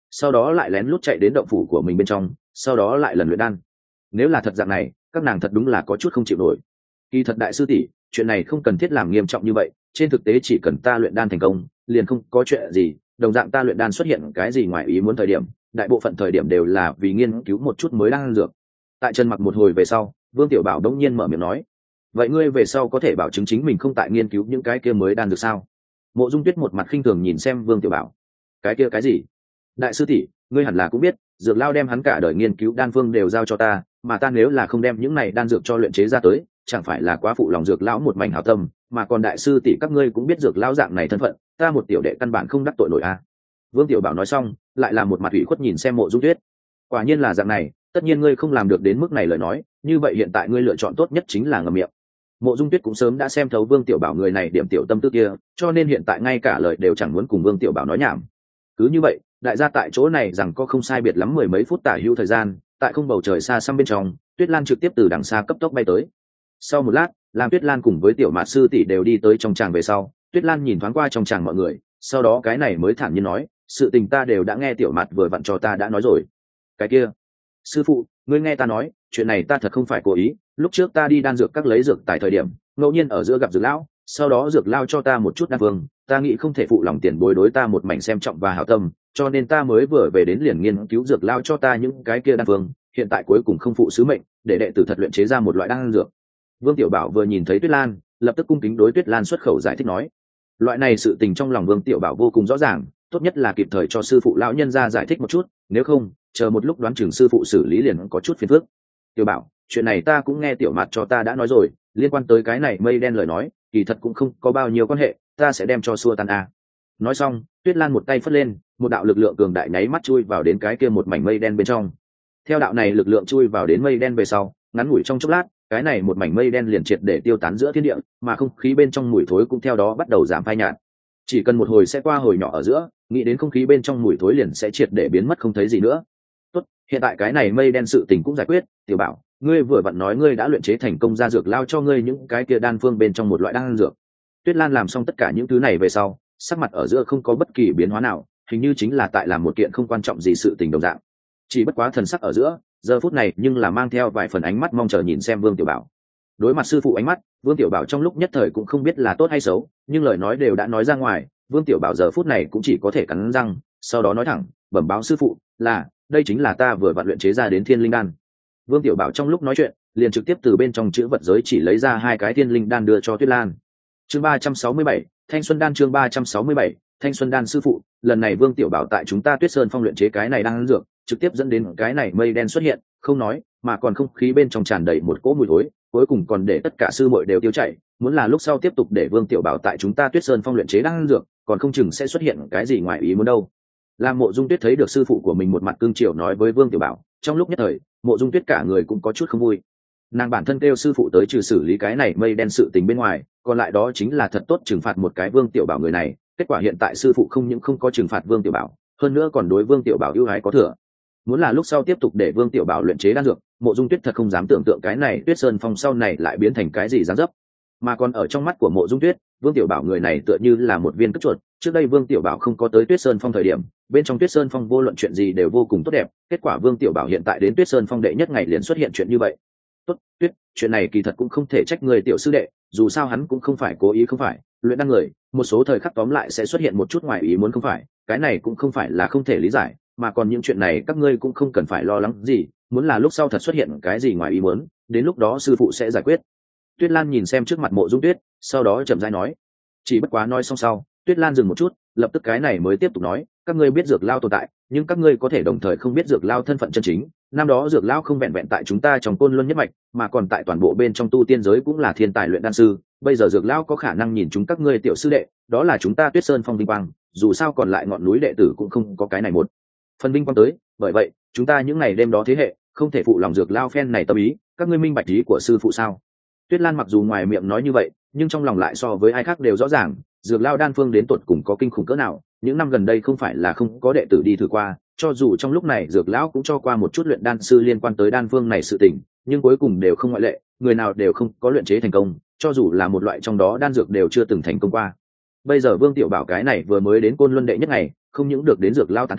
sau đó lại lén lút chạy đến động phủ của mình bên trong, sau đó lại lần luyện đan. Nếu là thật dạng này, các nàng thật đúng là có chút không chịu nổi. Kỳ thật đại sư tỷ, chuyện này không cần thiết làm nghiêm trọng như vậy, trên thực tế chỉ cần ta luyện đan thành công, liền không có chuyện gì. Đồng dạng ta luyện đan xuất hiện cái gì ngoài ý muốn thời điểm, đại bộ phận thời điểm đều là vì nghiên cứu một chút mới đan dược. Tại Trần Mặc một hồi về sau, Vương Tiểu Bảo đống nhiên mở miệng nói: vậy ngươi về sau có thể bảo chứng chính mình không tại nghiên cứu những cái kia mới đan dược sao? Mộ Dung Tuyết một mặt khinh thường nhìn xem Vương Tiểu Bảo: cái kia cái gì? Đại sư tỷ, ngươi hẳn là cũng biết, dược lao đem hắn cả đời nghiên cứu đan phương đều giao cho ta, mà ta nếu là không đem những này đan dược cho luyện chế ra tới, chẳng phải là quá phụ lòng dược lão một mảnh hảo tâm, mà còn đại sư tỷ các ngươi cũng biết dược lão dạng này thân phận, ta một tiểu đệ căn bản không đắc tội nổi a. Vương Tiểu Bảo nói xong, lại là một mặt ủy khuất nhìn xem Mộ Dung Tuyết. Quả nhiên là dạng này, tất nhiên ngươi không làm được đến mức này lời nói, như vậy hiện tại ngươi lựa chọn tốt nhất chính là ngậm miệng. Mộ Dung Tuyết cũng sớm đã xem thấu Vương Tiểu Bảo người này điểm tiểu tâm tư kia, cho nên hiện tại ngay cả lời đều chẳng muốn cùng Vương Tiểu Bảo nói nhảm. Cứ như vậy, đại gia tại chỗ này rằng có không sai biệt lắm mười mấy phút tả hữu thời gian, tại không bầu trời xa xăm bên trong, Tuyết Lan trực tiếp từ đằng xa cấp tốc bay tới. Sau một lát, làm Tuyết Lan cùng với Tiểu Mạt sư tỷ đều đi tới trong tràng về sau, Tuyết Lan nhìn thoáng qua trong tràng mọi người, sau đó cái này mới thản nhiên nói: sự tình ta đều đã nghe Tiểu Mạt vừa vặn cho ta đã nói rồi. Cái kia, sư phụ, ngươi nghe ta nói, chuyện này ta thật không phải cố ý, lúc trước ta đi đan dược các lấy dược tại thời điểm ngẫu nhiên ở giữa gặp dược lão, sau đó dược lao cho ta một chút đan phương, ta nghĩ không thể phụ lòng tiền bối đối ta một mảnh xem trọng và hảo tâm, cho nên ta mới vừa về đến liền nghiên cứu dược lao cho ta những cái kia đan phương, hiện tại cuối cùng không phụ sứ mệnh, để đệ tử thật luyện chế ra một loại đan dược. Vương Tiểu Bảo vừa nhìn thấy Tuyết Lan, lập tức cung kính đối Tuyết Lan xuất khẩu giải thích nói: loại này sự tình trong lòng Vương Tiểu Bảo vô cùng rõ ràng, tốt nhất là kịp thời cho sư phụ lão nhân ra giải thích một chút, nếu không chờ một lúc đoán chừng sư phụ xử lý liền có chút phiền phức. Tiểu Bảo, chuyện này ta cũng nghe Tiểu Mạt cho ta đã nói rồi, liên quan tới cái này mây đen lời nói, kỳ thật cũng không có bao nhiêu quan hệ, ta sẽ đem cho xua tan a. Nói xong, Tuyết Lan một tay phất lên, một đạo lực lượng cường đại nháy mắt chui vào đến cái kia một mảnh mây đen bên trong. Theo đạo này lực lượng chui vào đến mây đen về sau, ngắn ngủi trong chốc lát, cái này một mảnh mây đen liền triệt để tiêu tán giữa thiên địa, mà không khí bên trong mùi thối cũng theo đó bắt đầu giảm phai nhạt. Chỉ cần một hồi sẽ qua hồi nhỏ ở giữa, nghĩ đến không khí bên trong mùi thối liền sẽ triệt để biến mất không thấy gì nữa. Tốt, hiện tại cái này mây đen sự tình cũng giải quyết. Tiểu Bảo, ngươi vừa vặn nói ngươi đã luyện chế thành công ra dược lao cho ngươi những cái kia đan phương bên trong một loại đan dược. Tuyết Lan làm xong tất cả những thứ này về sau, sắc mặt ở giữa không có bất kỳ biến hóa nào, hình như chính là tại làm một kiện không quan trọng gì sự tình đồng dạng. Chỉ bất quá thần sắc ở giữa, giờ phút này nhưng là mang theo vài phần ánh mắt mong chờ nhìn xem Vương Tiểu Bảo. Đối mặt sư phụ ánh mắt, Vương Tiểu Bảo trong lúc nhất thời cũng không biết là tốt hay xấu, nhưng lời nói đều đã nói ra ngoài, Vương Tiểu Bảo giờ phút này cũng chỉ có thể cắn răng, sau đó nói thẳng, bẩm báo sư phụ, là, đây chính là ta vừa vặn luyện chế ra đến Thiên Linh đan. Vương Tiểu Bảo trong lúc nói chuyện, liền trực tiếp từ bên trong chữ vật giới chỉ lấy ra hai cái Thiên Linh đan đưa cho Tuyết Lan. Chương 367, Thanh Xuân đan. Chương 367, Thanh Xuân đan. Sư phụ, lần này Vương Tiểu Bảo tại chúng ta Tuyết Sơn Phong luyện chế cái này đan dược, trực tiếp dẫn đến cái này mây đen xuất hiện, không nói, mà còn không khí bên trong tràn đầy một cỗ mùi thối, cuối cùng còn để tất cả sư muội đều tiêu chảy, muốn là lúc sau tiếp tục để Vương Tiểu Bảo tại chúng ta Tuyết Sơn Phong luyện chế đan dược, còn không chừng sẽ xuất hiện cái gì ngoài ý muốn đâu. Lam Mộ Dung Tuyết thấy được sư phụ của mình một mặt cương triều nói với Vương Tiểu Bảo, trong lúc nhất thời, Mộ Dung Tuyết cả người cũng có chút không vui. Nàng bản thân kêu sư phụ tới trừ xử lý cái này mây đen sự tình bên ngoài, còn lại đó chính là thật tốt trừng phạt một cái Vương Tiểu Bảo người này, kết quả hiện tại sư phụ không những không có trừng phạt Vương Tiểu Bảo, hơn nữa còn đối Vương Tiểu Bảo ưu ái có thừa. Muốn là lúc sau tiếp tục để Vương Tiểu Bảo luyện chế đan dược, Mộ Dung Tuyết thật không dám tưởng tượng cái này Tuyết Sơn Phong sau này lại biến thành cái gì dáng dấp. Mà còn ở trong mắt của Mộ Dung Tuyết, Vương Tiểu Bảo người này tựa như là một viên cất chuột, trước đây Vương Tiểu Bảo không có tới Tuyết Sơn Phong thời điểm, bên trong Tuyết Sơn Phong vô luận chuyện gì đều vô cùng tốt đẹp, kết quả Vương Tiểu Bảo hiện tại đến Tuyết Sơn Phong đệ nhất ngày liền xuất hiện chuyện như vậy. Tốt, Tuyết, chuyện này kỳ thật cũng không thể trách người tiểu sư đệ, dù sao hắn cũng không phải cố ý không phải, luyện đan người, một số thời khắc tóm lại sẽ xuất hiện một chút ngoài ý muốn không phải, cái này cũng không phải là không thể lý giải, mà còn những chuyện này các ngươi cũng không cần phải lo lắng gì, muốn là lúc sau thật xuất hiện cái gì ngoài ý muốn, đến lúc đó sư phụ sẽ giải quyết. Tuyết Lan nhìn xem trước mặt Mộ Dung Tuyết, sau đó chậm rãi nói. Chỉ bất quá nói xong sau, Tuyết Lan dừng một chút, lập tức cái này mới tiếp tục nói, các ngươi biết dược lao tồn tại, nhưng các ngươi có thể đồng thời không biết dược lao thân phận chân chính. Năm đó dược lao không vẹn vẹn tại chúng ta trong Côn Luân nhất mạch, mà còn tại toàn bộ bên trong tu tiên giới cũng là thiên tài luyện đan sư. Bây giờ dược lao có khả năng nhìn chúng các ngươi tiểu sư đệ, đó là chúng ta Tuyết Sơn Phong vinh quang. Dù sao còn lại ngọn núi đệ tử cũng không có cái này một phần vinh quang tới, bởi vậy chúng ta những ngày đêm đó thế hệ không thể phụ lòng dược lao phen này tâm ý. Các ngươi minh bạch ý của sư phụ sao? Tuyết Lan mặc dù ngoài miệng nói như vậy, nhưng trong lòng lại so với ai khác đều rõ ràng, dược lao đan phương đến tột cùng có kinh khủng cỡ nào. Những năm gần đây không phải là không có đệ tử đi thử qua, cho dù trong lúc này dược lão cũng cho qua một chút luyện đan sư liên quan tới đan phương này sự tình, nhưng cuối cùng đều không ngoại lệ, người nào đều không có luyện chế thành công, cho dù là một loại trong đó đan dược đều chưa từng thành công qua. Bây giờ Vương Tiểu Bảo cái này vừa mới đến Côn Luân đệ nhất ngày, không những được đến dược lao tán thành,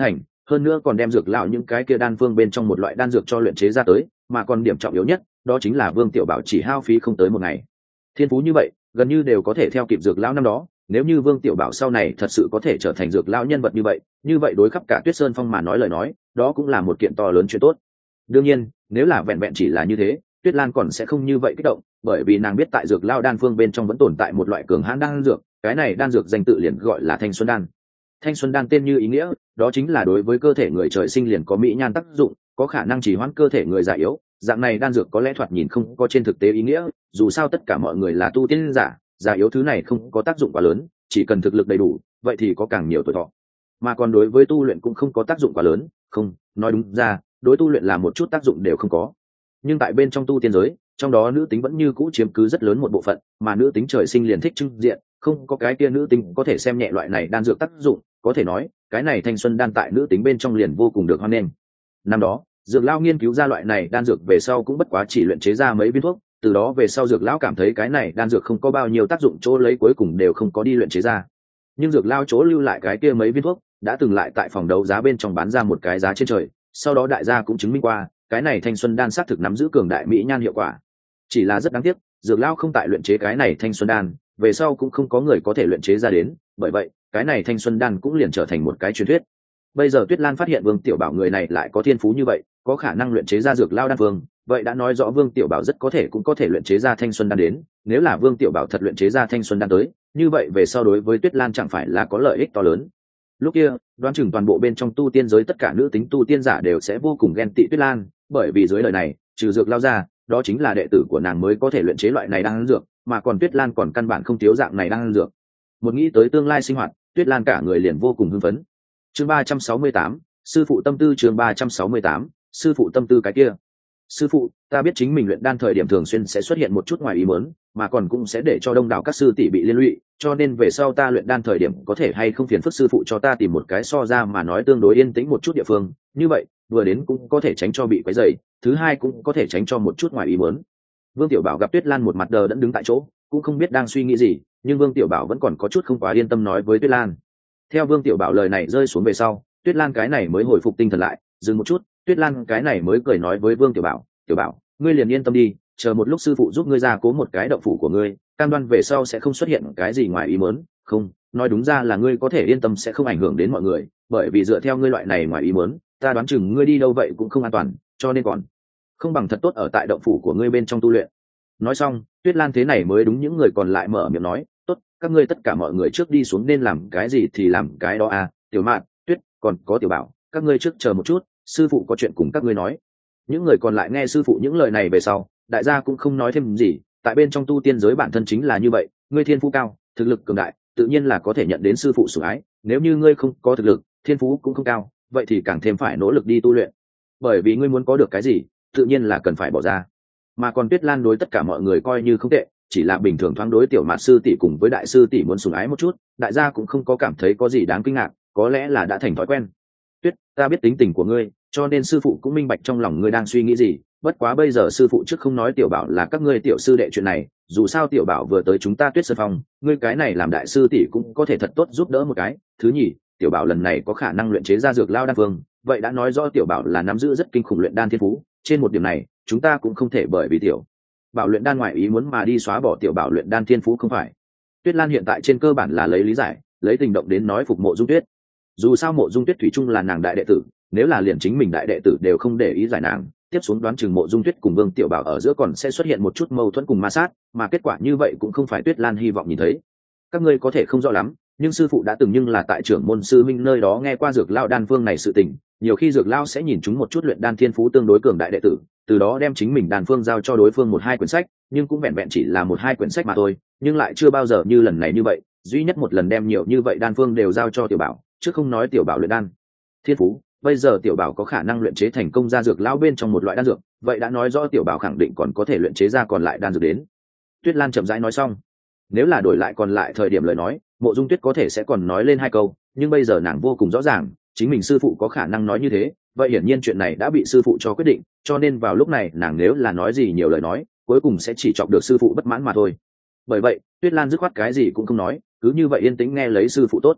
hơn nữa còn đem dược lão những cái kia đan phương bên trong một loại đan dược cho luyện chế ra tới, mà còn điểm trọng yếu nhất đó chính là Vương Tiểu Bảo chỉ hao phí không tới một ngày, thiên phú như vậy gần như đều có thể theo kịp dược lão năm đó. Nếu như Vương Tiểu Bảo sau này thật sự có thể trở thành dược lão nhân vật như vậy đối khắp cả Tuyết Sơn Phong mà nói lời nói, đó cũng là một kiện to lớn chuyện tốt. Đương nhiên, nếu là vẹn vẹn chỉ là như thế, Tuyết Lan còn sẽ không như vậy kích động, bởi vì nàng biết tại dược lão đan phương bên trong vẫn tồn tại một loại cường hãn đan dược, cái này đan dược danh tự liền gọi là Thanh Xuân đan. Thanh Xuân đan tên như ý nghĩa, đó chính là đối với cơ thể người trời sinh liền có mỹ nhan tác dụng, có khả năng trì hoãn cơ thể người già yếu. Dạng này đan dược có lẽ thoạt nhìn không có trên thực tế ý nghĩa, dù sao tất cả mọi người là tu tiên giả, già yếu thứ này không có tác dụng quá lớn, chỉ cần thực lực đầy đủ, vậy thì có càng nhiều tuổi thọ. Mà còn đối với tu luyện cũng không có tác dụng quá lớn, không, nói đúng ra, đối tu luyện là một chút tác dụng đều không có. Nhưng tại bên trong tu tiên giới, trong đó nữ tính vẫn như cũ chiếm cứ rất lớn một bộ phận, mà nữ tính trời sinh liền thích trưng diện, không có cái kia nữ tính có thể xem nhẹ loại này đan dược tác dụng, có thể nói, cái này Thanh Xuân đan tại nữ tính bên trong liền vô cùng được hoan nghênh. Năm đó, dược lão nghiên cứu ra loại này đan dược về sau cũng bất quá chỉ luyện chế ra mấy viên thuốc, từ đó về sau dược lão cảm thấy cái này đan dược không có bao nhiêu tác dụng, chỗ lấy cuối cùng đều không có đi luyện chế ra. Nhưng dược lão chỗ lưu lại cái kia mấy viên thuốc đã từng lại tại phòng đấu giá bên trong bán ra một cái giá trên trời, sau đó đại gia cũng chứng minh qua cái này Thanh Xuân đan xác thực nắm giữ cường đại mỹ nhan hiệu quả. Chỉ là rất đáng tiếc, dược lão không tại luyện chế cái này Thanh Xuân đan, về sau cũng không có người có thể luyện chế ra đến, bởi vậy cái này Thanh Xuân đan cũng liền trở thành một cái truyền thuyết. Bây giờ Tuyết Lan phát hiện Vương Tiểu Bảo người này lại có thiên phú như vậy, có khả năng luyện chế ra dược lao đan phương, vậy đã nói rõ Vương Tiểu Bảo rất có thể cũng có thể luyện chế ra Thanh Xuân đan đến. Nếu là Vương Tiểu Bảo thật luyện chế ra Thanh Xuân đan tới, như vậy về sau đối với Tuyết Lan chẳng phải là có lợi ích to lớn. Lúc kia, đoán chừng toàn bộ bên trong tu tiên giới tất cả nữ tính tu tiên giả đều sẽ vô cùng ghen tị Tuyết Lan, bởi vì dưới lời này, trừ dược lao ra, đó chính là đệ tử của nàng mới có thể luyện chế loại này đan dược, mà còn Tuyết Lan còn căn bản không thiếu dạng này đan dược. Một nghĩ tới tương lai sinh hoạt, Tuyết Lan cả người liền vô cùng hưng phấn. Chương 368, sư phụ tâm tư. Chương 368, sư phụ tâm tư. Cái kia, sư phụ, ta biết chính mình luyện đan thời điểm thường xuyên sẽ xuất hiện một chút ngoài ý muốn, mà còn cũng sẽ để cho đông đảo các sư tỷ bị liên lụy, cho nên về sau ta luyện đan thời điểm có thể hay không phiền phức sư phụ cho ta tìm một cái so ra mà nói tương đối yên tĩnh một chút địa phương, như vậy vừa đến cũng có thể tránh cho bị quấy rầy, thứ hai cũng có thể tránh cho một chút ngoài ý muốn. Vương Tiểu Bảo gặp Tuyết Lan một mặt đờ đẫn đứng tại chỗ, cũng không biết đang suy nghĩ gì, nhưng Vương Tiểu Bảo vẫn còn có chút không quá yên tâm nói với Tuyết Lan. Theo Vương Tiểu Bảo lời này rơi xuống về sau, Tuyết Lan cái này mới hồi phục tinh thần lại, dừng một chút, Tuyết Lan cái này mới cười nói với Vương Tiểu Bảo, Tiểu Bảo, ngươi liền yên tâm đi, chờ một lúc sư phụ giúp ngươi ra cố một cái động phủ của ngươi, cam đoan về sau sẽ không xuất hiện cái gì ngoài ý muốn. Không, nói đúng ra là ngươi có thể yên tâm sẽ không ảnh hưởng đến mọi người, bởi vì dựa theo ngươi loại này ngoài ý muốn, ta đoán chừng ngươi đi đâu vậy cũng không an toàn, cho nên còn không bằng thật tốt ở tại động phủ của ngươi bên trong tu luyện. Nói xong, Tuyết Lan thế này mới đúng những người còn lại mở miệng nói, tốt, các ngươi tất cả mọi người trước đi xuống nên làm cái gì thì làm cái đó à, Tiểu Mạn, Tuyết, còn có Tiểu Bảo, các ngươi trước chờ một chút, sư phụ có chuyện cùng các ngươi nói. Những người còn lại nghe sư phụ những lời này về sau, đại gia cũng không nói thêm gì, tại bên trong tu tiên giới bản thân chính là như vậy, ngươi thiên phú cao, thực lực cường đại, tự nhiên là có thể nhận đến sư phụ sủng ái, nếu như ngươi không có thực lực, thiên phú cũng không cao, vậy thì càng thêm phải nỗ lực đi tu luyện. Bởi vì ngươi muốn có được cái gì, tự nhiên là cần phải bỏ ra. Mà còn Tuyết Lan đối tất cả mọi người coi như không tệ, chỉ là bình thường thoáng đối Tiểu Mạt sư tỷ cùng với đại sư tỷ muốn sủng ái một chút, đại gia cũng không có cảm thấy có gì đáng kinh ngạc, có lẽ là đã thành thói quen. Tuyết, ta biết tính tình của ngươi, cho nên sư phụ cũng minh bạch trong lòng ngươi đang suy nghĩ gì, bất quá bây giờ sư phụ trước không nói Tiểu Bảo là các ngươi tiểu sư đệ chuyện này, dù sao Tiểu Bảo vừa tới chúng ta Tuyết Sơn Phong, ngươi cái này làm đại sư tỷ cũng có thể thật tốt giúp đỡ một cái. Thứ nhì, Tiểu Bảo lần này có khả năng luyện chế ra dược lao đan phương, vậy đã nói rõ Tiểu Bảo là nắm giữ rất kinh khủng luyện đan thiên phú, trên một điểm này, chúng ta cũng không thể bởi vì Tiểu Bảo luyện đan ngoại ý muốn mà đi xóa bỏ Tiểu Bảo luyện đan thiên phú không phải. Tuyết Lan hiện tại trên cơ bản là lấy lý giải, lấy tình động đến nói phục Mộ Dung Tuyết. Dù sao Mộ Dung Tuyết thủy chung là nàng đại đệ tử, nếu là liền chính mình đại đệ tử đều không để ý giải nàng, tiếp xuống đoán chừng Mộ Dung Tuyết cùng Vương Tiểu Bảo ở giữa còn sẽ xuất hiện một chút mâu thuẫn cùng ma sát, mà kết quả như vậy cũng không phải Tuyết Lan hy vọng nhìn thấy. Các ngươi có thể không rõ lắm, nhưng sư phụ đã từng nhưng là tại trưởng môn sư minh nơi đó nghe qua dược lao đan phương này sự tình, nhiều khi dược lao sẽ nhìn chúng một chút luyện đan thiên phú tương đối cường đại đệ tử, từ đó đem chính mình đan phương giao cho đối phương một hai quyển sách, nhưng cũng vẹn vẹn chỉ là một hai quyển sách mà thôi, nhưng lại chưa bao giờ như lần này như vậy, duy nhất một lần đem nhiều như vậy đan phương đều giao cho Tiểu Bảo, chứ không nói Tiểu Bảo luyện đan thiên phú, bây giờ Tiểu Bảo có khả năng luyện chế thành công ra dược lao bên trong một loại đan dược, vậy đã nói rõ Tiểu Bảo khẳng định còn có thể luyện chế ra còn lại đan dược đến. Tuyết Lan chậm rãi nói xong, nếu là đổi lại còn lại thời điểm lời nói, Mộ Dung Tuyết có thể sẽ còn nói lên hai câu, nhưng bây giờ nàng vô cùng rõ ràng, chính mình sư phụ có khả năng nói như thế, vậy hiển nhiên chuyện này đã bị sư phụ cho quyết định, cho nên vào lúc này nàng nếu là nói gì nhiều lời nói, cuối cùng sẽ chỉ chọc được sư phụ bất mãn mà thôi. Bởi vậy, Tuyết Lan dứt khoát cái gì cũng không nói, cứ như vậy yên tĩnh nghe lấy sư phụ tốt.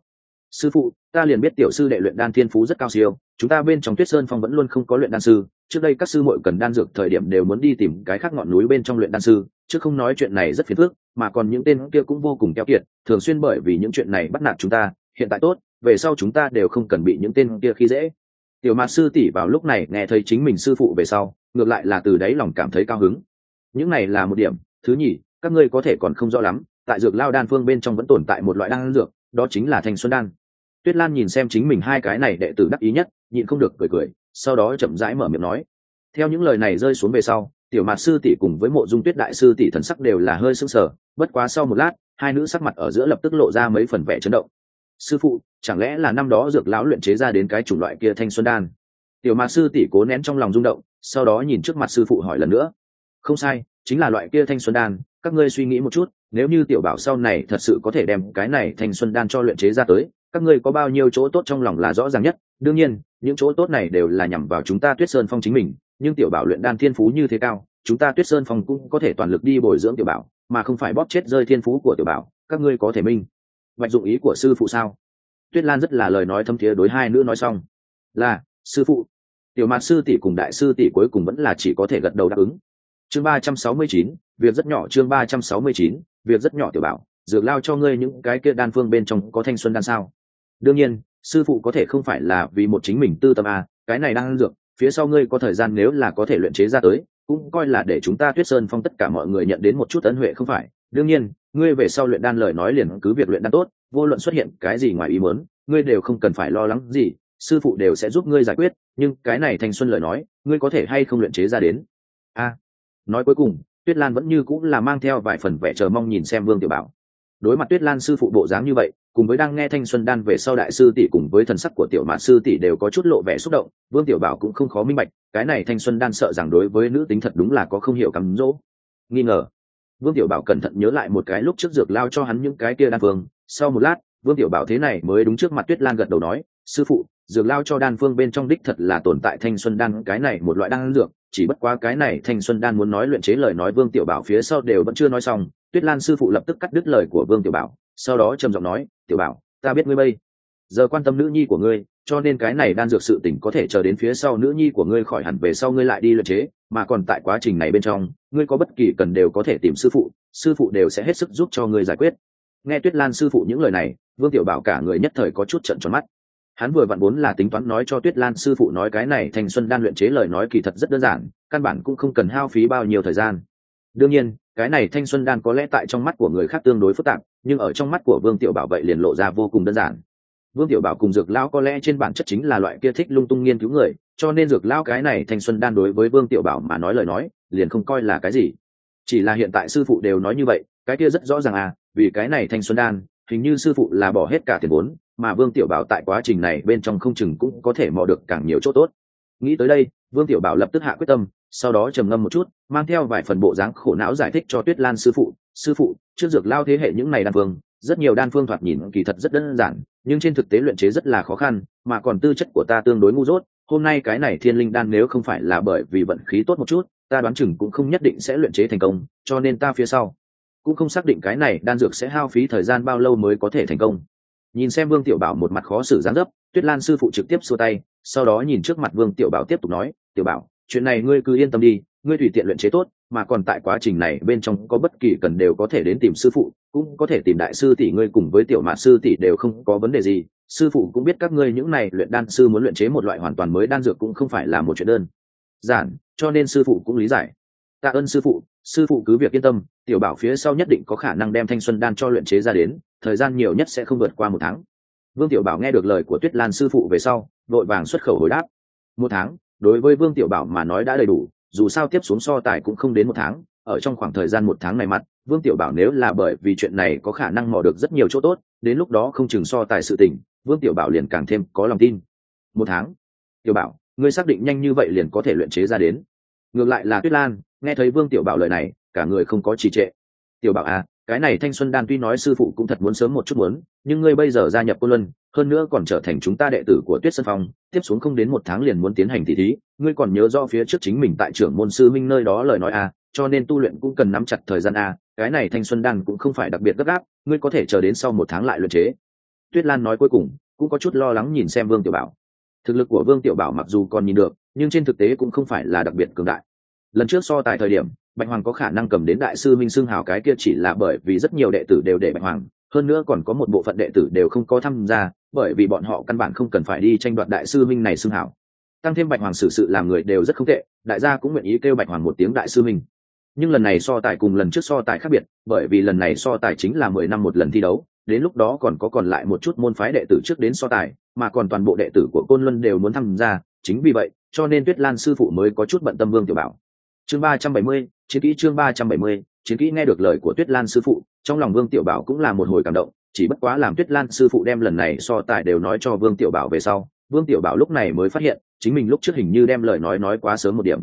Sư phụ, ta liền biết tiểu sư đệ luyện đan thiên phú rất cao siêu, chúng ta bên trong Tuyết Sơn Phong vẫn luôn không có luyện đan sư, trước đây các sư muội cần đan dược thời điểm đều muốn đi tìm cái khác ngọn núi bên trong luyện đan sư, chứ không nói chuyện này rất phiền phức, mà còn những tên kia cũng vô cùng keo kiệt, thường xuyên bởi vì những chuyện này bắt nạt chúng ta, hiện tại tốt, về sau chúng ta đều không cần bị những tên kia khi dễ. Tiểu Mạt sư tỷ vào lúc này nghe thấy chính mình sư phụ về sau, ngược lại là từ đáy lòng cảm thấy cao hứng. Những này là một điểm, thứ nhì, các ngươi có thể còn không rõ lắm, tại Dược Lao đan phương bên trong vẫn tồn tại một loại đan dược, đó chính là Thanh Xuân đan. Tuyết Lan nhìn xem chính mình hai cái này đệ tử đắc ý nhất, nhịn không được cười cười, sau đó chậm rãi mở miệng nói. Theo những lời này rơi xuống về sau, Tiểu Mạt sư tỷ cùng với Mộ Dung Tuyết đại sư tỷ thần sắc đều là hơi sững sờ, bất quá sau một lát, hai nữ sắc mặt ở giữa lập tức lộ ra mấy phần vẻ chấn động. Sư phụ, chẳng lẽ là năm đó Dược lão luyện chế ra đến cái chủng loại kia Thanh Xuân đan? Tiểu Mạt sư tỷ cố nén trong lòng rung động, sau đó nhìn trước mặt sư phụ hỏi lần nữa. Không sai, chính là loại kia Thanh Xuân đan, các ngươi suy nghĩ một chút, nếu như Tiểu Bảo sau này thật sự có thể đem cái này Thanh Xuân đan cho luyện chế ra tới, các ngươi có bao nhiêu chỗ tốt trong lòng là rõ ràng nhất. Đương nhiên, những chỗ tốt này đều là nhằm vào chúng ta Tuyết Sơn Phong chính mình, nhưng Tiểu Bảo luyện đan thiên phú như thế cao, chúng ta Tuyết Sơn Phong cũng có thể toàn lực đi bồi dưỡng Tiểu Bảo, mà không phải bóp chết rơi thiên phú của Tiểu Bảo. Các ngươi có thể minh bạch dụng ý của sư phụ sao? Tuyết Lan rất là lời nói thâm thiế đối hai nữ nói xong. Là, sư phụ. Tiểu Mạt sư tỷ cùng đại sư tỷ cuối cùng vẫn là chỉ có thể gật đầu đáp ứng. Chương 369, việc rất nhỏ. Chương 369, việc rất nhỏ. Tiểu Bảo, Dược Lao cho ngươi những cái kia đan phương bên trong có Thanh Xuân đan sao? Đương nhiên, sư phụ có thể không phải là vì một chính mình tư tâm à, cái này đang dược, phía sau ngươi có thời gian nếu là có thể luyện chế ra tới, cũng coi là để chúng ta Tuyết Sơn Phong tất cả mọi người nhận đến một chút ân huệ không phải? Đương nhiên, ngươi về sau luyện đan lời nói liền cứ việc luyện đan tốt, vô luận xuất hiện cái gì ngoài ý muốn, ngươi đều không cần phải lo lắng gì, sư phụ đều sẽ giúp ngươi giải quyết, nhưng cái này Thanh Xuân lời nói, ngươi có thể hay không luyện chế ra đến? A. Nói cuối cùng, Tuyết Lan vẫn như cũng là mang theo vài phần vẻ chờ mong nhìn xem Vương Tiểu Bảo. Đối mặt Tuyết Lan sư phụ bộ dáng như vậy, cùng với đang nghe Thanh Xuân đan về sau đại sư tỷ cùng với thần sắc của Tiểu Mạt sư tỷ đều có chút lộ vẻ xúc động, Vương Tiểu Bảo cũng không khó minh bạch, cái này Thanh Xuân đan sợ rằng đối với nữ tính thật đúng là có không hiểu cắm dỗ. Nghi ngờ. Vương Tiểu Bảo cẩn thận nhớ lại một cái lúc trước Dược Lao cho hắn những cái kia đan phương, sau một lát, Vương Tiểu Bảo thế này mới đúng trước mặt Tuyết Lan gật đầu nói, sư phụ, Dược Lao cho đan phương bên trong đích thật là tồn tại Thanh Xuân đan cái này một loại đan dược, chỉ bất quá cái này Thanh Xuân đan muốn nói luyện chế lời nói Vương Tiểu Bảo phía sau đều vẫn chưa nói xong, Tuyết Lan sư phụ lập tức cắt đứt lời của Vương Tiểu Bảo, sau đó trầm giọng nói, Tiểu Bảo, ta biết ngươi bây giờ quan tâm nữ nhi của ngươi, cho nên cái này đan dược sự tình có thể chờ đến phía sau nữ nhi của ngươi khỏi hẳn về sau ngươi lại đi luyện chế, mà còn tại quá trình này bên trong, ngươi có bất kỳ cần đều có thể tìm sư phụ đều sẽ hết sức giúp cho ngươi giải quyết. Nghe Tuyết Lan sư phụ những lời này, Vương Tiểu Bảo cả người nhất thời có chút trợn tròn mắt. Hắn vừa vặn vốn là tính toán nói cho Tuyết Lan sư phụ nói cái này Thanh Xuân đan luyện chế lời nói kỳ thật rất đơn giản, căn bản cũng không cần hao phí bao nhiêu thời gian. Đương nhiên, cái này Thanh Xuân đan có lẽ tại trong mắt của người khác tương đối phức tạp, nhưng ở trong mắt của Vương Tiểu Bảo vậy liền lộ ra vô cùng đơn giản. Vương Tiểu Bảo cùng Dược Lão có lẽ trên bản chất chính là loại kia thích lung tung nghiên cứu người, cho nên Dược Lão cái này Thanh Xuân đan đối với Vương Tiểu Bảo mà nói lời nói, liền không coi là cái gì. Chỉ là hiện tại sư phụ đều nói như vậy, cái kia rất rõ ràng à, vì cái này Thanh Xuân đan, hình như sư phụ là bỏ hết cả tiền vốn, mà Vương Tiểu Bảo tại quá trình này bên trong không chừng cũng có thể mò được càng nhiều chỗ tốt. Nghĩ tới đây, Vương Tiểu Bảo lập tức hạ quyết tâm, sau đó trầm ngâm một chút, mang theo vài phần bộ dáng khổ não giải thích cho Tuyết Lan sư phụ, trước Dược Lao thế hệ những này đan phương, rất nhiều đan phương thoạt nhìn kỳ thật rất đơn giản, nhưng trên thực tế luyện chế rất là khó khăn, mà còn tư chất của ta tương đối ngu dốt, hôm nay cái này Thiên Linh đan nếu không phải là bởi vì vận khí tốt một chút, ta đoán chừng cũng không nhất định sẽ luyện chế thành công, cho nên ta phía sau cũng không xác định cái này đan dược sẽ hao phí thời gian bao lâu mới có thể thành công. Nhìn xem Vương Tiểu Bảo một mặt khó xử dáng dấp, Tuyết Lan sư phụ trực tiếp xua tay, sau đó nhìn trước mặt Vương Tiểu Bảo tiếp tục nói, Tiểu Bảo, chuyện này ngươi cứ yên tâm đi, ngươi tùy tiện luyện chế tốt, mà còn tại quá trình này bên trong có bất kỳ cần đều có thể đến tìm sư phụ, cũng có thể tìm đại sư tỷ ngươi cùng với Tiểu Mạt sư tỷ đều không có vấn đề gì, sư phụ cũng biết các ngươi những này luyện đan sư muốn luyện chế một loại hoàn toàn mới đan dược cũng không phải là một chuyện đơn giản, cho nên sư phụ cũng lý giải. Tạ ơn sư phụ cứ việc yên tâm, Tiểu Bảo phía sau nhất định có khả năng đem Thanh Xuân đan cho luyện chế ra đến, thời gian nhiều nhất sẽ không vượt qua 1 tháng. Vương Tiểu Bảo nghe được lời của Tuyết Lan sư phụ về sau, đội vàng xuất khẩu hồi đáp. 1 tháng, đối với Vương Tiểu Bảo mà nói đã đầy đủ, dù sao tiếp xuống so tài cũng không đến 1 tháng, ở trong khoảng thời gian 1 tháng này mặt, Vương Tiểu Bảo nếu là bởi vì chuyện này có khả năng mò được rất nhiều chỗ tốt, đến lúc đó không chừng so tài sự tình, Vương Tiểu Bảo liền càng thêm có lòng tin. 1 tháng? Tiểu Bảo, ngươi xác định nhanh như vậy liền có thể luyện chế ra đến? Ngược lại là Tuyết Lan, nghe thấy Vương Tiểu Bảo lời này, cả người không có trì trệ. Tiểu Bảo à, cái này Thanh Xuân đan tuy nói sư phụ cũng thật muốn sớm một chút muốn, nhưng ngươi bây giờ gia nhập Côn Luân, hơn nữa còn trở thành chúng ta đệ tử của Tuyết Sơn Phong, tiếp xuống không đến 1 tháng liền muốn tiến hành thị thí, ngươi còn nhớ rõ phía trước chính mình tại trưởng môn sư minh nơi đó lời nói à, cho nên tu luyện cũng cần nắm chặt thời gian à, cái này Thanh Xuân đan cũng không phải đặc biệt gấp gáp, ngươi có thể chờ đến sau 1 tháng lại luyện chế. Tuyết Lan nói cuối cùng cũng có chút lo lắng nhìn xem Vương Tiểu Bảo. Thực lực của Vương Tiểu Bảo mặc dù còn nhìn được, nhưng trên thực tế cũng không phải là đặc biệt cường đại. Lần trước so tài thời điểm, Bạch Hoàng có khả năng cầm đến đại sư minh xưng hào, cái kia chỉ là bởi vì rất nhiều đệ tử đều để Bạch Hoàng, hơn nữa còn có một bộ phận đệ tử đều không có tham gia, bởi vì bọn họ căn bản không cần phải đi tranh đoạt đại sư minh này xưng hào. Tăng thêm Bạch Hoàng xử sự làm người đều rất không tệ, đại gia cũng nguyện ý kêu Bạch Hoàng một tiếng đại sư minh. Nhưng lần này so tài cùng lần trước so tài khác biệt, bởi vì lần này so tài chính là 10 năm một lần thi đấu, đến lúc đó còn lại một chút môn phái đệ tử trước đến so tài, mà còn toàn bộ đệ tử của Côn Luân đều muốn tham gia, chính vì vậy, cho nên Tuyết Lan sư phụ mới có chút bận tâm Vương Tiểu Bảo. Chương 370, chiến kỹ chương 370, chiến kỹ. Nghe được lời của Tuyết Lan sư phụ, trong lòng Vương Tiểu Bảo cũng là một hồi cảm động, chỉ bất quá làm Tuyết Lan sư phụ đem lần này so tài đều nói cho Vương Tiểu Bảo về sau, Vương Tiểu Bảo lúc này mới phát hiện, chính mình lúc trước hình như đem lời nói quá sớm một điểm.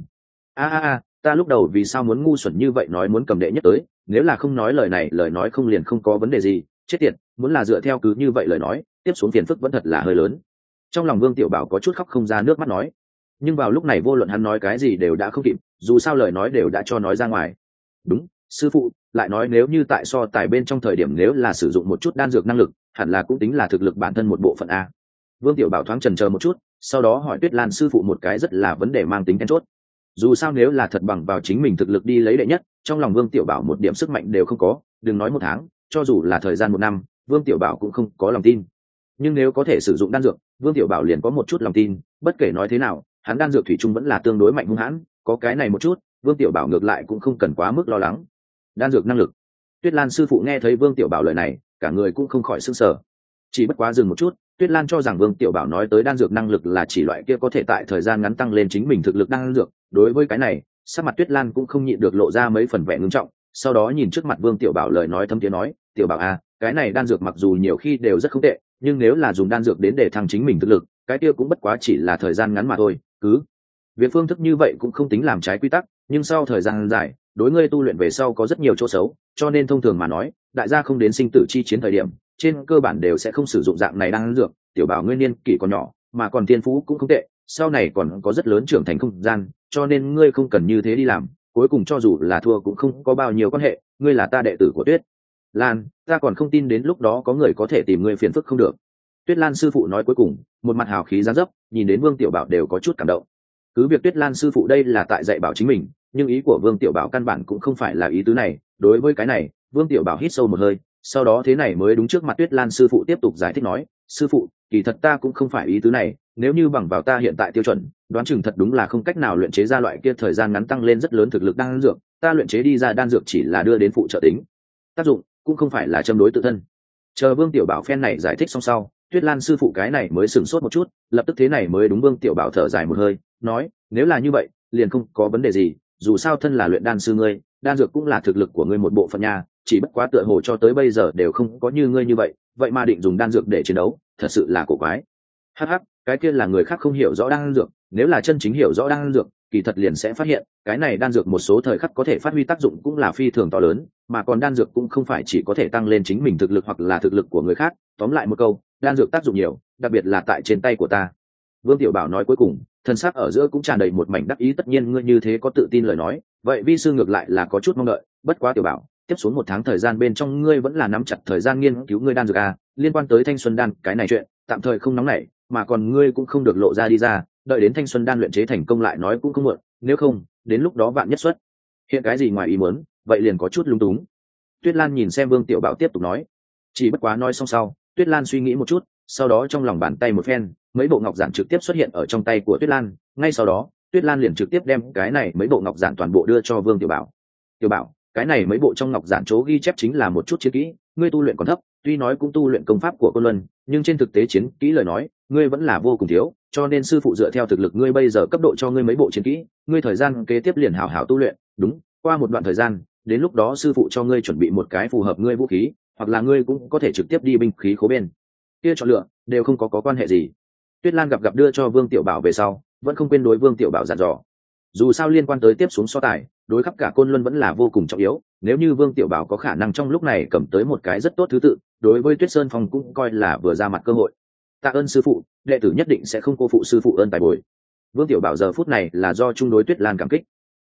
Ta lúc đầu vì sao muốn ngu xuẩn như vậy nói muốn cầm đệ nhất tới, nếu là không nói lời này, lời nói không liền không có vấn đề gì, chết tiệt, muốn là dựa theo cứ như vậy lời nói, tiếp xuống phiền phức vẫn thật là hơi lớn. Trong lòng Vương Tiểu Bảo có chút khóc không ra nước mắt nói, nhưng vào lúc này vô luận hắn nói cái gì đều đã không kịp, dù sao lời nói đều đã cho nói ra ngoài. Đúng, sư phụ, lại nói nếu như tại so tài bên trong thời điểm nếu là sử dụng một chút đan dược năng lực, hẳn là cũng tính là thực lực bản thân một bộ phận a. Vương Tiểu Bảo thoáng chần chờ một chút, sau đó hỏi Tuyết Lan sư phụ một cái rất là vấn đề mang tính then chốt. Dù sao nếu là thật bằng vào chính mình thực lực đi lấy đệ nhất, trong lòng Vương Tiểu Bảo một điểm sức mạnh đều không có, đừng nói một tháng, cho dù là thời gian một năm, Vương Tiểu Bảo cũng không có lòng tin. Nhưng nếu có thể sử dụng đan dược, Vương Tiểu Bảo liền có một chút lòng tin, bất kể nói thế nào, hắn đan dược thủy chung vẫn là tương đối mạnh hung hãn, có cái này một chút, Vương Tiểu Bảo ngược lại cũng không cần quá mức lo lắng. Đan dược năng lực. Tuyết Lan sư phụ nghe thấy Vương Tiểu Bảo lời này, cả người cũng không khỏi sửng sở. Chỉ bất quá dừng một chút, Tuyết Lan cho rằng Vương Tiểu Bảo nói tới đan dược năng lực là chỉ loại kia có thể tại thời gian ngắn tăng lên chính mình thực lực đan dược. Đối với cái này, sắc mặt Tuyết Lan cũng không nhịn được lộ ra mấy phần vẻ ngưng trọng, sau đó nhìn trước mặt Vương Tiểu Bảo lời nói thâm tiếng nói, "Tiểu Bảo à, cái này đan dược mặc dù nhiều khi đều rất không tệ, nhưng nếu là dùng đan dược đến để thăng chính mình thực lực, cái kia cũng bất quá chỉ là thời gian ngắn mà thôi, cứ việc phương thức như vậy cũng không tính làm trái quy tắc, nhưng sau thời gian dài, đối ngươi tu luyện về sau có rất nhiều chỗ xấu, cho nên thông thường mà nói, đại gia không đến sinh tử chi chiến thời điểm, trên cơ bản đều sẽ không sử dụng dạng này đan dược. Tiểu Bảo ngươi niên kỷ còn nhỏ, mà còn thiên phú cũng không tệ, sau này còn có rất lớn trưởng thành không gian, cho nên ngươi không cần như thế đi làm, cuối cùng cho dù là thua cũng không có bao nhiêu quan hệ, ngươi là ta đệ tử của Tuyết Lan, ta còn không tin đến lúc đó có người có thể tìm ngươi phiền phức không được." Tuyết Lan sư phụ nói cuối cùng, một mặt hào khí giáng dấp, nhìn đến Vương Tiểu Bảo đều có chút cảm động. Cứ việc Tuyết Lan sư phụ đây là tại dạy bảo chính mình, nhưng ý của Vương Tiểu Bảo căn bản cũng không phải là ý tứ này. Đối với cái này, Vương Tiểu Bảo hít sâu một hơi, sau đó thế này mới đúng trước mặt Tuyết Lan sư phụ tiếp tục giải thích nói, "Sư phụ, kỳ thật ta cũng không phải ý tứ này, nếu như bằng vào ta hiện tại tiêu chuẩn, đoán chừng thật đúng là không cách nào luyện chế ra loại kia thời gian ngắn tăng lên rất lớn thực lực đan dược, ta luyện chế đi ra đan dược chỉ là đưa đến phụ trợ tính tác dụng, cũng không phải là châm đối tự thân." Chờ Vương Tiểu Bảo phen này giải thích xong sau, Tuyết Lan sư phụ cái này mới sửng sốt một chút, lập tức thế này mới đúng Vương Tiểu Bảo thở dài một hơi, nói, "Nếu là như vậy, liền không có vấn đề gì, dù sao thân là luyện đan sư ngươi, đan dược cũng là thực lực của ngươi một bộ phận nha, chỉ bất quá tựa hồ cho tới bây giờ đều không có như ngươi như vậy, vậy mà định dùng đan dược để chiến đấu, thật sự là cổ quái." Hắc hắc, cái kia là người khác không hiểu rõ đan dược, nếu là chân chính hiểu rõ đan dược, kỳ thật liền sẽ phát hiện, cái này đan dược một số thời khắc có thể phát huy tác dụng cũng là phi thường to lớn, mà còn đan dược cũng không phải chỉ có thể tăng lên chính mình thực lực hoặc là thực lực của người khác, tóm lại một câu, đan dược tác dụng nhiều, đặc biệt là tại trên tay của ta. Vương Tiểu Bảo nói cuối cùng, thân xác ở giữa cũng tràn đầy một mảnh đắc ý, tất nhiên ngươi như thế có tự tin lời nói, vậy vi sư ngược lại là có chút mong đợi, bất quá Tiểu Bảo, tiếp xuống 1 tháng thời gian bên trong ngươi vẫn là nắm chặt thời gian nghiên cứu ngươi đan dược a, liên quan tới Thanh Xuân đan, cái này chuyện, tạm thời không nóng nảy, mà còn ngươi cũng không được lộ ra đi ra, đợi đến Thanh Xuân đan luyện chế thành công lại nói cũng không muộn, nếu không, đến lúc đó vạn nhất xuất hiện cái gì ngoài ý muốn, vậy liền có chút lung túng. Tuyết Lan nhìn xem Vương Tiểu Bảo tiếp tục nói, chỉ bất quá nói xong sau, Tuyết Lan suy nghĩ một chút, sau đó trong lòng bàn tay một phen, mấy bộ ngọc giản trực tiếp xuất hiện ở trong tay của Tuyết Lan, ngay sau đó, Tuyết Lan liền trực tiếp đem cái này mấy bộ ngọc giản toàn bộ đưa cho Vương Tiểu Bảo. "Tiểu Bảo, cái này mấy bộ trong ngọc giản chỗ ghi chép chính là một chút chiến kỹ, ngươi tu luyện còn thấp, tuy nói cũng tu luyện công pháp của Côn Luân, nhưng trên thực tế chiến kỹ lời nói, ngươi vẫn là vô cùng thiếu, cho nên sư phụ dựa theo thực lực ngươi bây giờ cấp độ cho ngươi mấy bộ chiến kỹ, ngươi thời gian kế tiếp liền hảo hảo tu luyện, đúng, qua một đoạn thời gian, đến lúc đó sư phụ cho ngươi chuẩn bị một cái phù hợp ngươi vũ khí, hoặc là ngươi cũng có thể trực tiếp đi binh khí khố bên kia chọn lựa, đều không có quan hệ gì." Tuyết Lan gặp đưa cho Vương Tiểu Bảo về sau, vẫn không quên đối Vương Tiểu Bảo dặn dò. Dù sao liên quan tới tiếp xuống so tài, đối khắp cả Côn Luân vẫn là vô cùng trọng yếu, nếu như Vương Tiểu Bảo có khả năng trong lúc này cầm tới một cái rất tốt thứ tự, đối với Tuyết Sơn Phong cũng coi là vừa ra mặt cơ hội. "Tạ ơn sư phụ, đệ tử nhất định sẽ không cô phụ sư phụ ơn tài bồi." Vương Tiểu Bảo giờ phút này là do chung đối Tuyết Lan cảm kích.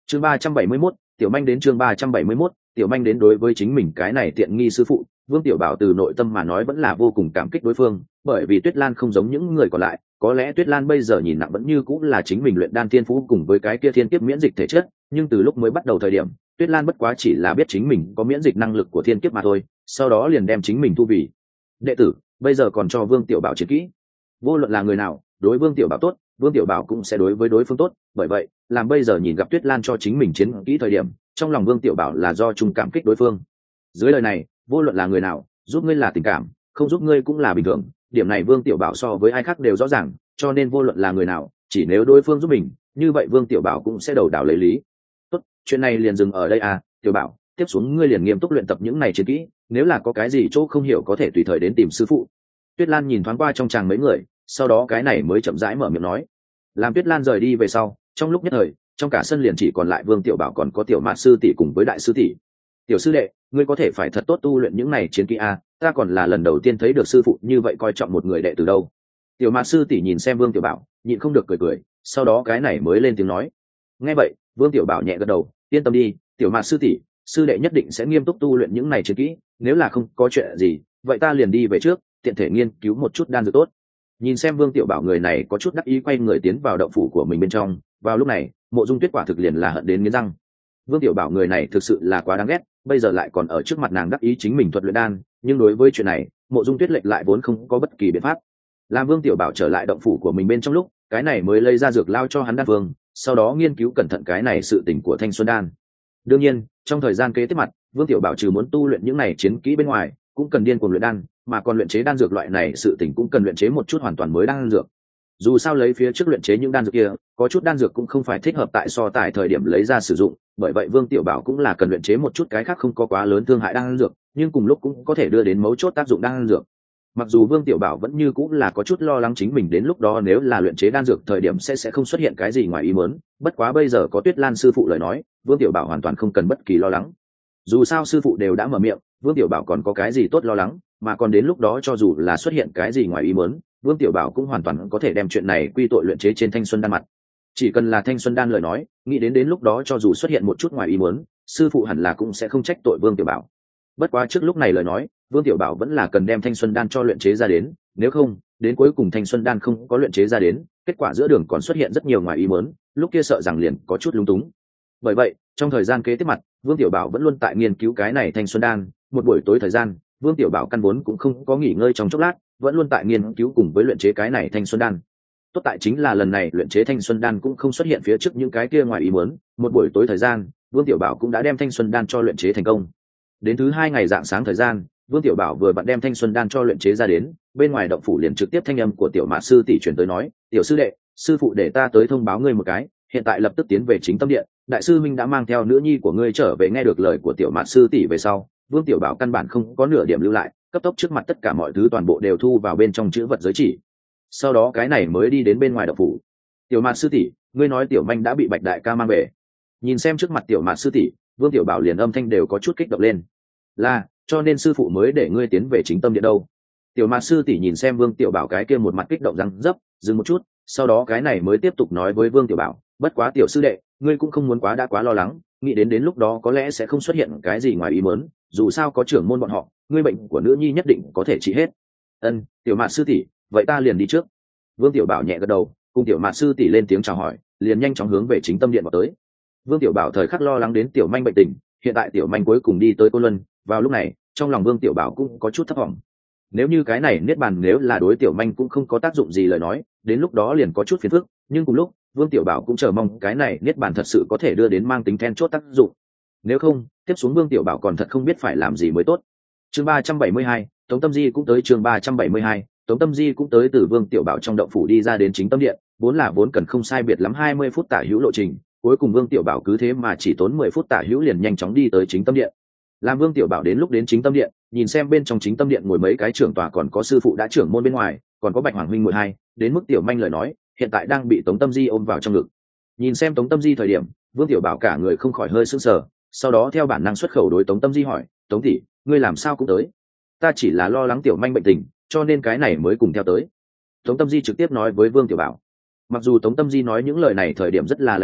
chương 371, tiểu manh đến. chương 371, tiểu manh đến. Đối với chính mình cái này tiện nghi sư phụ, Vương Tiểu Bảo từ nội tâm mà nói vẫn là vô cùng cảm kích đối phương, bởi vì Tuyết Lan không giống những người còn lại, có lẽ Tuyết Lan bây giờ nhìn nặng vẫn như cũng là chính mình luyện đan thiên phú cùng với cái kia thiên kiếp miễn dịch thể chất, nhưng từ lúc mới bắt đầu thời điểm, Tuyết Lan bất quá chỉ là biết chính mình có miễn dịch năng lực của thiên kiếp mà thôi, sau đó liền đem chính mình thu vì đệ tử, bây giờ còn cho Vương Tiểu Bảo chiến kỹ. Vô luận là người nào, đối Vương Tiểu Bảo tốt, Vương Tiểu Bảo cũng sẽ đối với đối phương tốt, bởi vậy, làm bây giờ nhìn gặp Tuyết Lan cho chính mình chiến kỹ thời điểm, trong lòng Vương Tiểu Bảo là do chung cảm kích đối phương. Dưới lời này, vô luận là người nào, giúp ngươi là tình cảm, không giúp ngươi cũng là bình thường, điểm này Vương Tiểu Bảo so với ai khác đều rõ ràng, cho nên vô luận là người nào, chỉ nếu đối phương giúp mình, như vậy Vương Tiểu Bảo cũng sẽ đầu đảo lấy lý. Tốt, chuyện này liền dừng ở đây à, Tiểu Bảo, tiếp xuống ngươi liền nghiêm túc luyện tập những này chiến kỹ, nếu là có cái gì chỗ không hiểu có thể tùy thời đến tìm sư phụ. Tuyết Lan nhìn thoáng qua trong tràng mấy người, sau đó cái này mới chậm rãi mở miệng nói. Làm Tuyết Lan rời đi về sau, trong lúc nhất thời, trong cả sân liền chỉ còn lại Vương Tiểu Bảo còn có Tiểu Mạt sư tỷ cùng với đại sư tỷ. Tiểu sư đệ, ngươi có thể phải thật tốt tu luyện những này chiến kỹ a, ta còn là lần đầu tiên thấy được sư phụ như vậy coi trọng một người đệ từ đâu. Tiểu Mạt sư tỷ nhìn xem Vương Tiểu Bảo, nhịn không được cười cười, sau đó cái này mới lên tiếng nói. Nghe vậy, Vương Tiểu Bảo nhẹ gật đầu, yên tâm đi, Tiểu Mạt sư tỷ, sư đệ nhất định sẽ nghiêm túc tu luyện những này chiến kỹ, nếu là không có chuyện gì, vậy ta liền đi về trước, tiện thể nghiên cứu một chút đan dược tốt. Nhìn xem Vương Tiểu Bảo người này có chút đắc ý quay người tiến vào động phủ của mình bên trong, vào lúc này, Mộ Dung Tuyết quả thực liền là hận đến nghiến răng. Vương Tiểu Bảo người này thực sự là quá đáng ghét, bây giờ lại còn ở trước mặt nàng đắc ý chính mình thuật luyện đan, nhưng đối với chuyện này, Mộ Dung Tuyết lệch lại vốn không có bất kỳ biện pháp. Làm Vương Tiểu Bảo trở lại động phủ của mình bên trong lúc, cái này mới lấy ra dược lao cho hắn đan phương, sau đó nghiên cứu cẩn thận cái này sự tình của Thanh Xuân đan. Đương nhiên, trong thời gian kế tiếp mặt, Vương Tiểu Bảo trừ muốn tu luyện những này chiến kỹ bên ngoài, cũng cần điên cuồng luyện đan, mà còn luyện chế đan dược loại này sự tình cũng cần luyện chế một chút hoàn toàn mới đan dược. Dù sao lấy phía trước luyện chế những đan dược kia, có chút đan dược cũng không phải thích hợp tại so tài thời điểm lấy ra sử dụng, bởi vậy Vương Tiểu Bảo cũng là cần luyện chế một chút cái khác không có quá lớn thương hại đan dược, nhưng cùng lúc cũng có thể đưa đến mấu chốt tác dụng đan dược. Mặc dù Vương Tiểu Bảo vẫn như cũng là có chút lo lắng chính mình đến lúc đó nếu là luyện chế đan dược thời điểm sẽ không xuất hiện cái gì ngoài ý muốn, bất quá bây giờ có Tuyết Lan sư phụ lời nói, Vương Tiểu Bảo hoàn toàn không cần bất kỳ lo lắng. Dù sao sư phụ đều đã mở miệng, Vương Tiểu Bảo còn có cái gì tốt lo lắng, mà còn đến lúc đó cho dù là xuất hiện cái gì ngoài ý muốn, Vương Tiểu Bảo cũng hoàn toàn có thể đem chuyện này quy tội luyện chế trên Thanh Xuân đan mặt. Chỉ cần là Thanh Xuân đan lời nói, nghĩ đến lúc đó cho dù xuất hiện một chút ngoài ý muốn, sư phụ hẳn là cũng sẽ không trách tội Vương Tiểu Bảo. Bất quá trước lúc này lời nói, Vương Tiểu Bảo vẫn là cần đem Thanh Xuân đan cho luyện chế ra đến, nếu không, đến cuối cùng Thanh Xuân đan không có luyện chế ra đến, kết quả giữa đường còn xuất hiện rất nhiều ngoài ý muốn, lúc kia sợ rằng liền có chút lung túng. Bởi vậy, trong thời gian kế tiếp mặt, Vương Tiểu Bảo vẫn luôn tại nghiên cứu cái này Thanh Xuân đan, một buổi tối thời gian, Vương Tiểu Bảo căn vốn cũng không có nghỉ ngơi trong chốc lát, vẫn luôn tại nghiên cứu cùng với luyện chế cái này Thanh Xuân đan. Tốt tại chính là lần này luyện chế Thanh Xuân đan cũng không xuất hiện phía trước những cái kia ngoài ý muốn, một buổi tối thời gian, Vương Tiểu Bảo cũng đã đem Thanh Xuân đan cho luyện chế thành công. Đến thứ hai ngày rạng sáng thời gian, Vương Tiểu Bảo vừa vặn đem Thanh Xuân đan cho luyện chế ra đến, bên ngoài động phủ liền trực tiếp thanh âm của Tiểu Mạt sư tỷ truyền tới nói, "Tiểu sư đệ, sư phụ để ta tới thông báo ngươi một cái, hiện tại lập tức tiến về Chính Tâm điện, đại sư minh đã mang theo nữ nhi của ngươi trở về." Nghe được lời của Tiểu Mạt sư tỷ về sau, Vương Tiểu Bảo căn bản không có nửa điểm lưu lại, cấp tốc trước mặt tất cả mọi thứ toàn bộ đều thu vào bên trong chữ vật giới chỉ. Sau đó cái này mới đi đến bên ngoài động phủ. "Tiểu Mạt sư tỷ, ngươi nói Tiểu Manh đã bị Bạch đại ca mang về." Nhìn xem trước mặt Tiểu Mạt sư tỷ, Vương Tiểu Bảo liền âm thanh đều có chút kích động lên. "Là, cho nên sư phụ mới để ngươi tiến về Chính Tâm điện đâu." Tiểu Mạt sư tỷ nhìn xem Vương Tiểu Bảo cái kia một mặt kích động răng dấp, dừng một chút, sau đó cái này mới tiếp tục nói với Vương Tiểu Bảo, "Bất quá tiểu sư đệ, ngươi cũng không muốn quá lo lắng, nghĩ đến lúc đó có lẽ sẽ không xuất hiện cái gì ngoài ý muốn, dù sao có trưởng môn bọn họ, ngươi bệnh của nữ nhi nhất định có thể trị hết." "Ân, Tiểu Mạt sư tỷ, vậy ta liền đi trước." Vương Tiểu Bảo nhẹ gật đầu, cùng Tiểu Mạt sư tỷ lên tiếng chào hỏi, liền nhanh chóng hướng về Chính Tâm điện vào tới. Vương Tiểu Bảo thời khắc lo lắng đến Tiểu Manh bệnh tình, hiện tại Tiểu Manh cuối cùng đi tới Côn Luân, vào lúc này, trong lòng Vương Tiểu Bảo cũng có chút thấp vọng. Nếu như cái này niết bàn nếu là đối Tiểu Manh cũng không có tác dụng gì lời nói, đến lúc đó liền có chút phiền phức, nhưng cùng lúc, Vương Tiểu Bảo cũng chờ mong cái này niết bàn thật sự có thể đưa đến mang tính then chốt tác dụng. Nếu không, tiếp xuống Vương Tiểu Bảo còn thật không biết phải làm gì mới tốt. Chương 372, Tống Tâm Di cũng tới. Chương 372, Tống Tâm Di cũng tới. Từ Vương Tiểu Bảo trong động phủ đi ra đến Chính Tâm điện, vốn cần không sai biệt lắm 20 phút tả hữu lộ trình, cuối cùng Vương Tiểu Bảo cứ thế mà chỉ tốn 10 phút tả hữu liền nhanh chóng đi tới Chính Tâm điện. Làm Vương Tiểu Bảo đến lúc đến Chính Tâm điện, nhìn xem bên trong Chính Tâm điện ngồi mấy cái trưởng tòa còn có sư phụ đã trưởng môn bên ngoài, còn có Bạch Hoàng huynh muội hai, đến mức Tiểu Manh lời nói, hiện tại đang bị Tống Tâm Di ôm vào trong ngực. Nhìn xem Tống Tâm Di thời điểm, Vương Tiểu Bảo cả người không khỏi hơi sững sờ, sau đó theo bản năng xuất khẩu đối Tống Tâm Di hỏi, "Tống tỷ, ngươi làm sao cũng tới?" "Ta chỉ là lo lắng Tiểu Manh bệnh tình, cho nên cái này mới cùng theo tới." Tống Tâm Di trực tiếp nói với Vương Tiểu Bảo. Mặc dù Tống Tâm Di nói những lời này thời điểm rất là lạnh nhạt,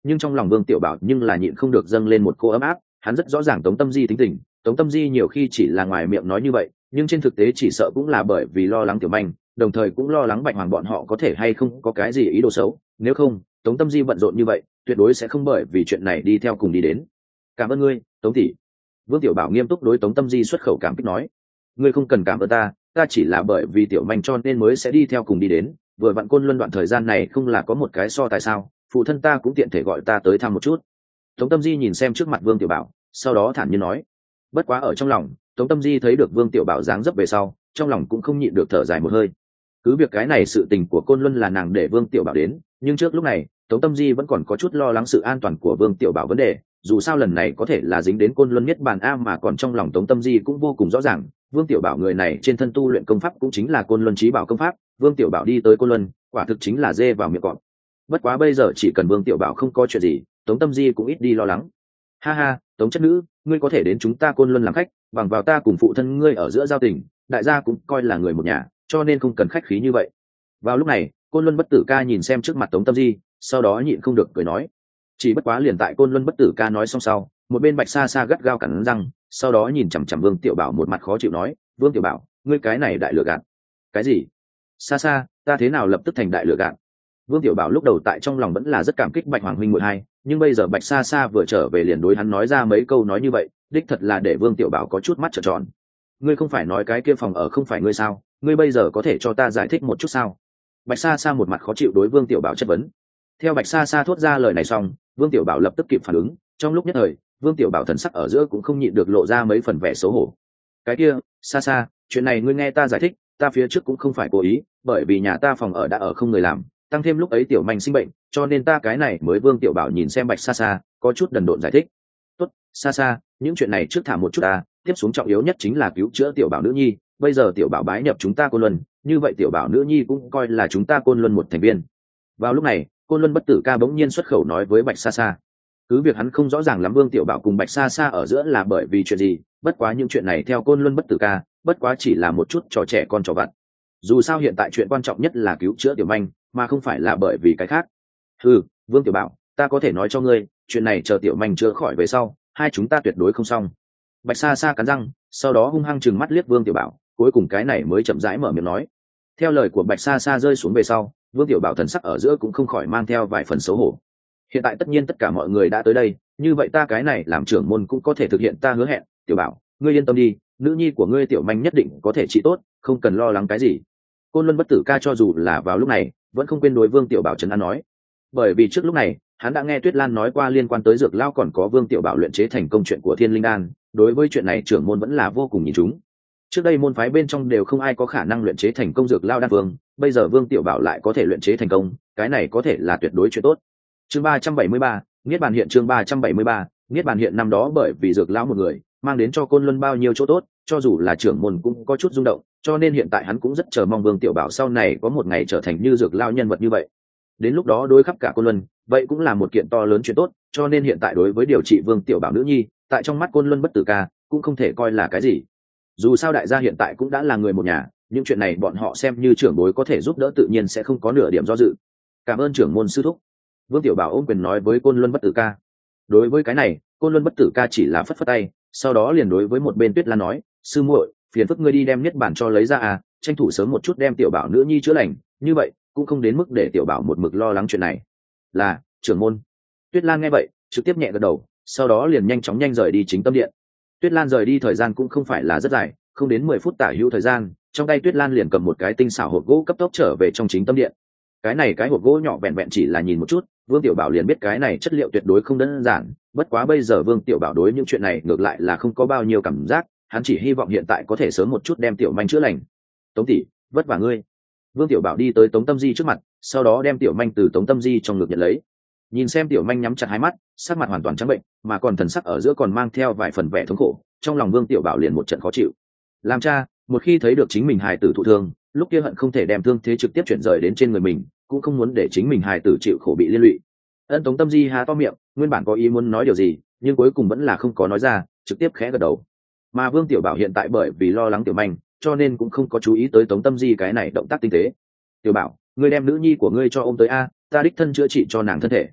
nhưng trong lòng vương tiểu bảo nhưng là nhịn không được dâng lên một cô ấm áp. Hắn rất rõ ràng Tống Tâm Di tính tình, Tống Tâm Di nhiều khi chỉ là ngoài miệng nói như vậy, nhưng trên thực tế chỉ sợ cũng là bởi vì lo lắng tiểu manh, đồng thời cũng lo lắng Bạch Hoàng bọn họ có thể hay không có cái gì ý đồ xấu, nếu không Tống Tâm Di bận rộn như vậy tuyệt đối sẽ không bởi vì chuyện này đi theo cùng đi đến. Cảm ơn ngươi, Tống tỷ. Vương Tiểu Bảo nghiêm túc đối Tống Tâm Di xuất khẩu cảm kích nói, ngươi không cần cảm ơn ta, ta chỉ là bởi vì tiểu manh cho nên mới sẽ đi theo cùng đi đến, vừa vặn Côn Luân đoạn thời gian này không là có một cái so tài sao, phụ thân ta cũng tiện thể gọi ta tới thăm một chút. Tống Tâm Di nhìn xem trước mặt Vương Tiểu Bảo, sau đó thản nhiên nói. Bất quá ở trong lòng, Tống Tâm Di thấy được Vương Tiểu Bảo dáng dấp về sau, trong lòng cũng không nhịn được thở dài một hơi. Cứ việc cái này sự tình của Côn Luân là nàng để Vương Tiểu Bảo đến, nhưng trước lúc này Tống Tâm Di vẫn còn có chút lo lắng sự an toàn của Vương Tiểu Bảo vấn đề, dù sao lần này có thể là dính đến Côn Luân Niết Bàn A, mà còn trong lòng Tống Tâm Di cũng vô cùng rõ ràng, Vương Tiểu Bảo người này trên thân tu luyện công pháp cũng chính là Côn Luân Chí Bảo công pháp, Vương Tiểu Bảo đi tới Côn Luân, quả thực chính là dê vào miệng cọp. Bất quá bây giờ chỉ cần Vương Tiểu Bảo không có chuyện gì, Tống Tâm Di cũng ít đi lo lắng. Ha ha, Tống chất nữ, ngươi có thể đến chúng ta Côn Luân làm khách, bằng vào ta cùng phụ thân ngươi ở giữa giao tình, đại gia cũng coi là người một nhà, cho nên không cần khách khí như vậy. Vào lúc này, Côn Luân Bất Tử Ca nhìn xem trước mặt Tống Tâm Di, sau đó nhịn không được cười nói. Chỉ bất quá liền tại Côn Luân Bất Tử Ca nói xong sau, một bên Bạch Sa Sa gắt gao cắn răng, sau đó nhìn chằm chằm Vương Tiểu Bảo một mặt khó chịu nói, Vương Tiểu Bảo, ngươi cái này đại lừa gạt. Cái gì? Sa Sa, ta thế nào lập tức thành đại lừa gạt? Vương Tiểu Bảo lúc đầu tại trong lòng vẫn là rất cảm kích Bạch Hoàng huynh muội hai, nhưng bây giờ Bạch Sa Sa vừa trở về liền đối hắn nói ra mấy câu nói như vậy, đích thật là để Vương Tiểu Bảo có chút mắt trợn tròn. Ngươi không phải nói cái kia phòng ở không phải ngươi sao? Ngươi bây giờ có thể cho ta giải thích một chút sao? Bạch Sa Sa một mặt khó chịu đối Vương Tiểu Bảo chất vấn. Theo Bạch Sa Sa thốt ra lời này xong, Vương Tiểu Bảo lập tức kịp phản ứng, trong lúc nhất thời, Vương Tiểu Bảo thần sắc ở giữa cũng không nhịn được lộ ra mấy phần vẻ xấu hổ. Cái kia, Sa Sa, chuyện này ngươi nghe ta giải thích, ta phía trước cũng không phải cố ý, bởi vì nhà ta phòng ở đã ở không người làm, tăng thêm lúc ấy tiểu manh sinh bệnh, cho nên ta cái này mới. Vương Tiểu Bảo nhìn xem Bạch Sa Sa, có chút đần độn giải thích. Tốt, Sa Sa, những chuyện này trước thả một chút ta, tiếp xuống trọng yếu nhất chính là cứu chữa tiểu Bảo nữ nhi, bây giờ tiểu Bảo bái nhập chúng ta Côn Luân, như vậy tiểu Bảo nữ nhi cũng coi là chúng ta Côn Luân một thành viên. Vào lúc này, Côn Luân Bất Tử Ca bỗng nhiên xuất khẩu nói với Bạch Sa Sa. Cứ việc hắn không rõ ràng lắm Vương Tiểu Bảo cùng Bạch Sa Sa ở giữa là bởi vì chuyện gì, bất quá những chuyện này theo Côn Luân Bất Tử Ca, bất quá chỉ là một chút trò trẻ con trò vặt. Dù sao hiện tại chuyện quan trọng nhất là cứu chữa tiểu manh, mà không phải là bởi vì cái khác. Vương Tiểu Bảo, ta có thể nói cho ngươi, chuyện này chờ tiểu manh chữa khỏi về sau, hai chúng ta tuyệt đối không xong. Bạch Sa Sa cắn răng, sau đó hung hăng chừng mắt liếc Vương Tiểu Bảo, cuối cùng cái này mới chậm rãi mở miệng nói. Theo lời của Bạch Sa Sa rơi xuống về sau, Vương Tiểu Bảo thần sắc ở giữa cũng không khỏi mang theo vài phần xấu hổ. Hiện tại tất nhiên tất cả mọi người đã tới đây, như vậy ta cái này làm trưởng môn cũng có thể thực hiện ta hứa hẹn. Tiểu Bảo, ngươi yên tâm đi, nữ nhi của ngươi tiểu manh nhất định có thể trị tốt, không cần lo lắng cái gì. Côn Luân Bất Tử Ca cho dù là vào lúc này vẫn không quên đối Vương Tiểu Bảo trấn an nói, bởi vì trước lúc này hắn đã nghe Tuyết Lan nói qua liên quan tới dược lao còn có Vương Tiểu Bảo luyện chế thành công chuyện của Thiên Linh Đan, đối với chuyện này trưởng môn vẫn là vô cùng nhìn chúng. Trước đây môn phái bên trong đều không ai có khả năng luyện chế thành công dược lao đan vương, bây giờ Vương Tiểu Bảo lại có thể luyện chế thành công, cái này có thể là tuyệt đối chuyện tốt. Chương 373, Niết Bàn Hiện. Chương 373, Niết Bàn Hiện. Năm đó bởi vì dược lao một người mang đến cho Côn Luân bao nhiêu chỗ tốt, cho dù là trưởng môn cũng có chút rung động, cho nên hiện tại hắn cũng rất chờ mong Vương Tiểu Bảo sau này có một ngày trở thành như dược lao nhân vật như vậy. Đến lúc đó đối khắp cả Côn Luân, vậy cũng là một kiện to lớn chuyện tốt, cho nên hiện tại đối với điều trị Vương Tiểu Bảo nữ nhi, tại trong mắt Côn Luân Bất Tử Ca cũng không thể coi là cái gì. Dù sao đại gia hiện tại cũng đã là người một nhà, những chuyện này bọn họ xem như trưởng bối có thể giúp đỡ tự nhiên sẽ không có nửa điểm do dự. Cảm ơn trưởng môn sư thúc. Vương Tiểu Bảo ôm quyền nói với Côn Luân Bất Tử Ca. Đối với cái này, Côn Luân Bất Tử Ca chỉ là phất phất tay, sau đó liền đối với một bên Tuyết Lan nói, sư muội, phiền phức ngươi đi đem Niết Bàn cho lấy ra à, tranh thủ sớm một chút đem Tiểu Bảo nữ nhi chữa lành, như vậy cũng không đến mức để Tiểu Bảo một mực lo lắng chuyện này. Là trưởng môn. Tuyết Lan nghe vậy trực tiếp nhẹ gật đầu, sau đó liền nhanh chóng rời đi chính tâm điện. Tuyết Lan rời đi thời gian cũng không phải là rất dài, không đến 10 phút tả hữu thời gian, trong tay Tuyết Lan liền cầm một cái tinh xảo hộp gỗ cấp tốc trở về trong chính tâm điện. Cái hộp gỗ nhỏ vẹn vẹn chỉ là nhìn một chút, Vương Tiểu Bảo liền biết cái này chất liệu tuyệt đối không đơn giản, bất quá bây giờ Vương Tiểu Bảo đối những chuyện này ngược lại là không có bao nhiêu cảm giác, hắn chỉ hy vọng hiện tại có thể sớm một chút đem Tiểu Manh chữa lành. Tống tỷ, vất vả ngươi. Vương Tiểu Bảo đi tới Tống Tâm Di trước mặt, sau đó đem Tiểu Manh từ Tống Tâm Di trong ngực nhận lấy. Nhìn xem Tiểu Manh nhắm chặt hai mắt, sắc mặt hoàn toàn trắng bệnh, mà còn thần sắc ở giữa còn mang theo vài phần vẻ thống khổ, trong lòng Vương Tiểu Bảo liền một trận khó chịu. Làm cha, một khi thấy được chính mình hài tử thụ thương, lúc kia hận không thể đem thương thế trực tiếp chuyển rời đến trên người mình, cũng không muốn để chính mình hài tử chịu khổ bị liên lụy. Ân Tống Tâm Di há to miệng, nguyên bản có ý muốn nói điều gì, nhưng cuối cùng vẫn là không có nói ra, trực tiếp khẽ gật đầu. Mà Vương Tiểu Bảo hiện tại bởi vì lo lắng Tiểu Manh, cho nên cũng không có chú ý tới Tống Tâm Di cái này động tác tinh tế. Tiểu Bảo, ngươi đem nữ nhi của ngươi cho ôm tới a, ta đích thân chữa trị cho nàng thân thể.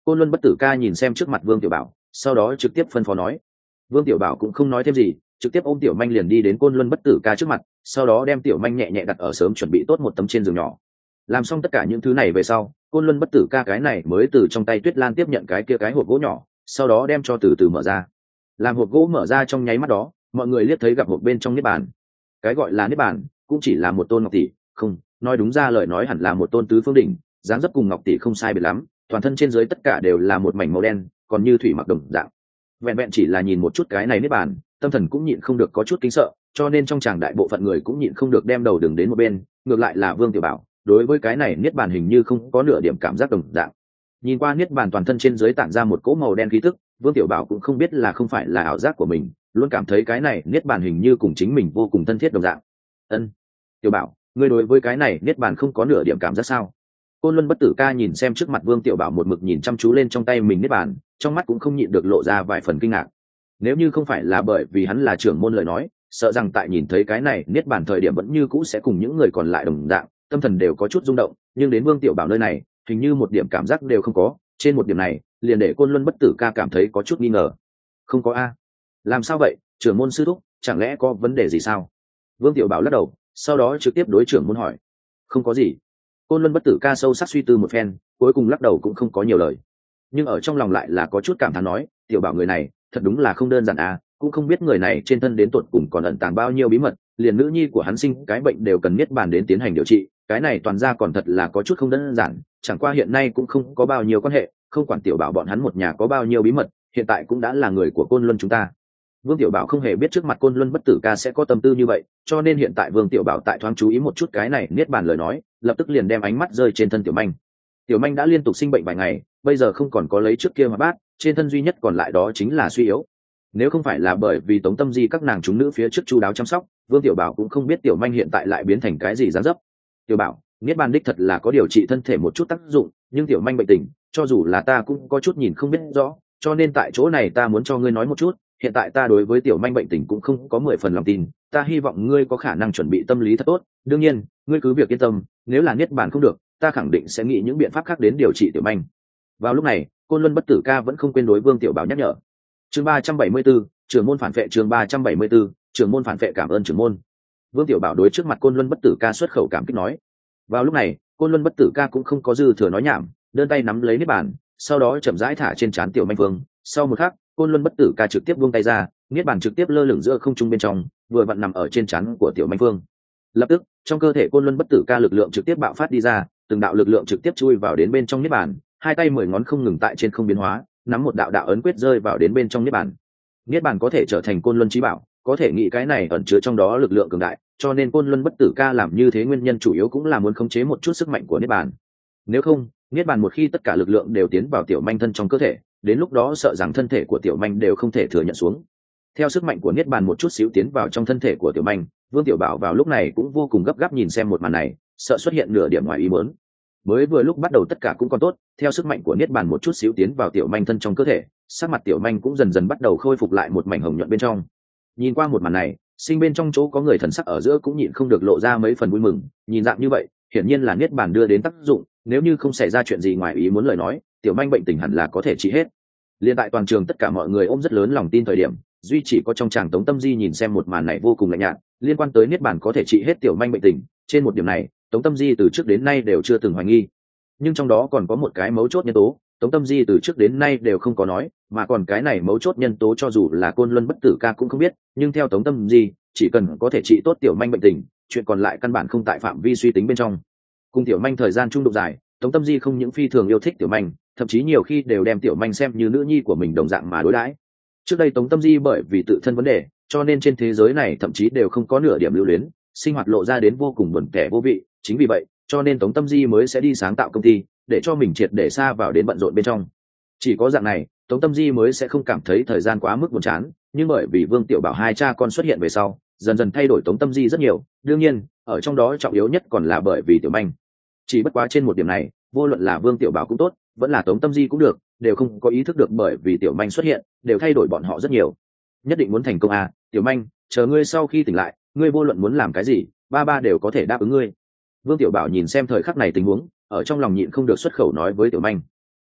Côn Luân Bất Tử Ca nhìn xem trước mặt Vương Tiểu Bảo, sau đó trực tiếp phân phó nói. Vương Tiểu Bảo cũng không nói thêm gì, trực tiếp ôm Tiểu Manh liền đi đến Côn Luân Bất Tử Ca trước mặt, sau đó đem Tiểu Manh nhẹ nhẹ đặt ở sớm chuẩn bị tốt một tấm trên giường nhỏ. Làm xong tất cả những thứ này về sau, Côn Luân Bất Tử Ca cái này mới từ trong tay Tuyết Lan tiếp nhận cái kia cái hộp gỗ nhỏ, sau đó đem cho từ từ mở ra. Làm hộp gỗ mở ra trong nháy mắt đó, mọi người liếc thấy gặp hộp bên trong niết bàn. Cái gọi là niết bàn cũng chỉ là một tôn ngọc tỷ, không, nói đúng ra lời nói hẳn là một tôn tứ phương đỉnh, dáng dấp cùng ngọc tỷ không sai biệt lắm, toàn thân trên dưới tất cả đều là một mảnh màu đen, còn như thủy mặc đồng dạng. Vẹn vẹn chỉ là nhìn một chút cái này niết bàn, tâm thần cũng nhịn không được có chút kính sợ, cho nên trong tràng đại bộ phận người cũng nhịn không được đem đầu đường đến một bên, ngược lại là Vương Tiểu Bảo, đối với cái này niết bàn hình như không có nửa điểm cảm giác đồng dạng. Nhìn qua niết bàn toàn thân trên dưới tản ra một cỗ màu đen khí tức, Vương Tiểu Bảo cũng không biết là không phải là ảo giác của mình, luôn cảm thấy cái này niết bàn hình như cùng chính mình vô cùng thân thiết đồng dạng. Ân, Tiểu Bảo, ngươi đối với cái này niết bàn không có nửa điểm cảm giác sao? Côn Luân Bất Tử Ca nhìn xem trước mặt Vương Tiểu Bảo một mực nhìn chăm chú lên trong tay mình niết bàn, trong mắt cũng không nhịn được lộ ra vài phần kinh ngạc. Nếu như không phải là bởi vì hắn là trưởng môn lời nói, sợ rằng tại nhìn thấy cái này niết bàn thời điểm vẫn như cũ sẽ cùng những người còn lại đồng dạng, tâm thần đều có chút rung động, nhưng đến Vương Tiểu Bảo nơi này, hình như một điểm cảm giác đều không có, trên một điểm này, liền để Côn Luân Bất Tử Ca cảm thấy có chút nghi ngờ. Không có a? Làm sao vậy, trưởng môn sư thúc, chẳng lẽ có vấn đề gì sao? Vương Tiểu Bảo lắc đầu, sau đó trực tiếp đối trưởng môn hỏi. Không có gì. Côn Luân Bất Tử Ca sâu sắc suy tư một phen, cuối cùng lắc đầu cũng không có nhiều lời. Nhưng ở trong lòng lại là có chút cảm thán nói, Tiểu Bảo người này, thật đúng là không đơn giản à, cũng không biết người này trên thân đến tột cùng còn ẩn tàng bao nhiêu bí mật, liền nữ nhi của hắn sinh cái bệnh đều cần niết bàn đến tiến hành điều trị, cái này toàn ra còn thật là có chút không đơn giản, chẳng qua hiện nay cũng không có bao nhiêu quan hệ, không quản Tiểu Bảo bọn hắn một nhà có bao nhiêu bí mật, hiện tại cũng đã là người của Côn Luân chúng ta. Vương Tiểu Bảo không hề biết trước mặt Côn Luân Bất Tử Ca sẽ có tâm tư như vậy, cho nên hiện tại Vương Tiểu Bảo tại thoáng chú ý một chút cái này niết bàn lời nói, lập tức liền đem ánh mắt rơi trên thân Tiểu Manh. Tiểu Manh đã liên tục sinh bệnh vài ngày, bây giờ không còn có lấy trước kia mà bát, trên thân duy nhất còn lại đó chính là suy yếu. Nếu không phải là bởi vì Tống Tâm Di các nàng chúng nữ phía trước chu đáo chăm sóc, Vương Tiểu Bảo cũng không biết Tiểu Manh hiện tại lại biến thành cái gì dáng dấp. Tiểu Bảo, niết bàn đích thật là có điều trị thân thể một chút tác dụng, nhưng Tiểu Manh bệnh tình, cho dù là ta cũng có chút nhìn không biết rõ, cho nên tại chỗ này ta muốn cho ngươi nói một chút, hiện tại ta đối với Tiểu Manh bệnh tình cũng không có 10 phần lòng tin, ta hy vọng ngươi có khả năng chuẩn bị tâm lý thật tốt, đương nhiên, ngươi cứ việc yên tâm, nếu là niết bàn không được, ta khẳng định sẽ nghĩ những biện pháp khác đến điều trị Tiểu Manh. Vào lúc này, Côn Luân Bất Tử Ca vẫn không quên đối Vương Tiểu Bảo nhắc nhở. Chương 374, trưởng môn phản vệ, chương 374, trưởng môn phản vệ, cảm ơn trưởng môn. Vương Tiểu Bảo đối trước mặt Côn Luân Bất Tử Ca xuất khẩu cảm kích nói. Vào lúc này, Côn Luân Bất Tử Ca cũng không có dư thừa nói nhảm, đơn tay nắm lấy niết bàn, sau đó chậm rãi thả trên trán Tiểu Manh Vương. Sau một khắc, Côn Luân Bất Tử Ca trực tiếp buông tay ra, niết bàn trực tiếp lơ lửng giữa không trung bên trong, vừa vặn nằm ở trên trán của Tiểu Manh Vương. Lập tức, trong cơ thể Côn Luân Bất Tử Ca lực lượng trực tiếp bạo phát đi ra, từng đạo lực lượng trực tiếp chui vào đến bên trong niết bàn, hai tay 10 ngón không ngừng tại trên không biến hóa, nắm một đạo đạo ấn quyết rơi vào đến bên trong niết bàn. Niết bàn có thể trở thành Côn Luân chí bảo, có thể nghĩ cái này ẩn chứa trong đó lực lượng cường đại, cho nên Côn Luân Bất Tử Ca làm như thế nguyên nhân chủ yếu cũng là muốn khống chế một chút sức mạnh của niết bàn. Nếu không, niết bàn một khi tất cả lực lượng đều tiến vào Tiểu Manh thân trong cơ thể, đến lúc đó sợ rằng thân thể của Tiểu Manh đều không thể thừa nhận xuống. Theo sức mạnh của niết bàn một chút xíu tiến vào trong thân thể của Tiểu Manh, Vương Tiểu Bảo vào lúc này cũng vô cùng gấp gáp nhìn xem một màn này, sợ xuất hiện nửa điểm ngoài ý muốn. Mới vừa lúc bắt đầu tất cả cũng còn tốt, theo sức mạnh của niết bàn một chút xíu tiến vào Tiểu Manh thân trong cơ thể, sắc mặt Tiểu Manh cũng dần dần bắt đầu khôi phục lại một mảnh hồng nhuận bên trong. Nhìn qua một màn này, sinh bên trong chỗ có người thần sắc ở giữa cũng nhịn không được lộ ra mấy phần vui mừng, nhìn dạng như vậy, hiển nhiên là niết bàn đưa đến tác dụng, nếu như không xảy ra chuyện gì ngoài ý muốn lời nói, Tiểu Manh bệnh tình hẳn là có thể trị hết. Liên tại toàn trường tất cả mọi người ôm rất lớn lòng tin thời điểm, duy chỉ có trong tràng Tống Tâm Di nhìn xem một màn này vô cùng lạnh nhạt, liên quan tới niết bàn có thể trị hết Tiểu Manh bệnh tình, trên một điểm này, Tống Tâm Di từ trước đến nay đều chưa từng hoài nghi. Nhưng trong đó còn có một cái mấu chốt nhân tố, Tống Tâm Di từ trước đến nay đều không có nói, mà còn cái này mấu chốt nhân tố cho dù là Côn Luân Bất Tử Ca cũng không biết, nhưng theo Tống Tâm Di, chỉ cần có thể trị tốt Tiểu Manh bệnh tình, chuyện còn lại căn bản không tại phạm vi suy tính bên trong. Cùng Tiểu Manh thời gian chung đụng dài, Tống Tâm Di không những phi thường yêu thích Tiểu Manh, thậm chí nhiều khi đều đem Tiểu Manh xem như nữ nhi của mình đồng dạng mà đối đãi. Trước đây Tống Tâm Di bởi vì tự thân vấn đề, cho nên trên thế giới này thậm chí đều không có nửa điểm lưu luyến, sinh hoạt lộ ra đến vô cùng buồn tẻ vô vị, chính vì vậy, cho nên Tống Tâm Di mới sẽ đi sáng tạo công ty, để cho mình triệt để xa vào đến bận rộn bên trong. Chỉ có dạng này, Tống Tâm Di mới sẽ không cảm thấy thời gian quá mức buồn chán, nhưng bởi vì Vương Tiểu Bảo hai cha con xuất hiện về sau, dần dần thay đổi Tống Tâm Di rất nhiều, đương nhiên, ở trong đó trọng yếu nhất còn là bởi vì Tiểu Manh. Chỉ bất quá trên một điểm này, vô luận là Vương Tiểu Bảo cũng tốt, vẫn là Tống Tâm Di cũng được, đều không có ý thức được bởi vì Tiểu Manh xuất hiện, đều thay đổi bọn họ rất nhiều. Nhất định muốn thành công à, Tiểu Manh, chờ ngươi sau khi tỉnh lại, ngươi vô luận muốn làm cái gì, ba đều có thể đáp ứng ngươi. Vương Tiểu Bảo nhìn xem thời khắc này tình huống, ở trong lòng nhịn không được xuất khẩu nói với Tiểu Manh.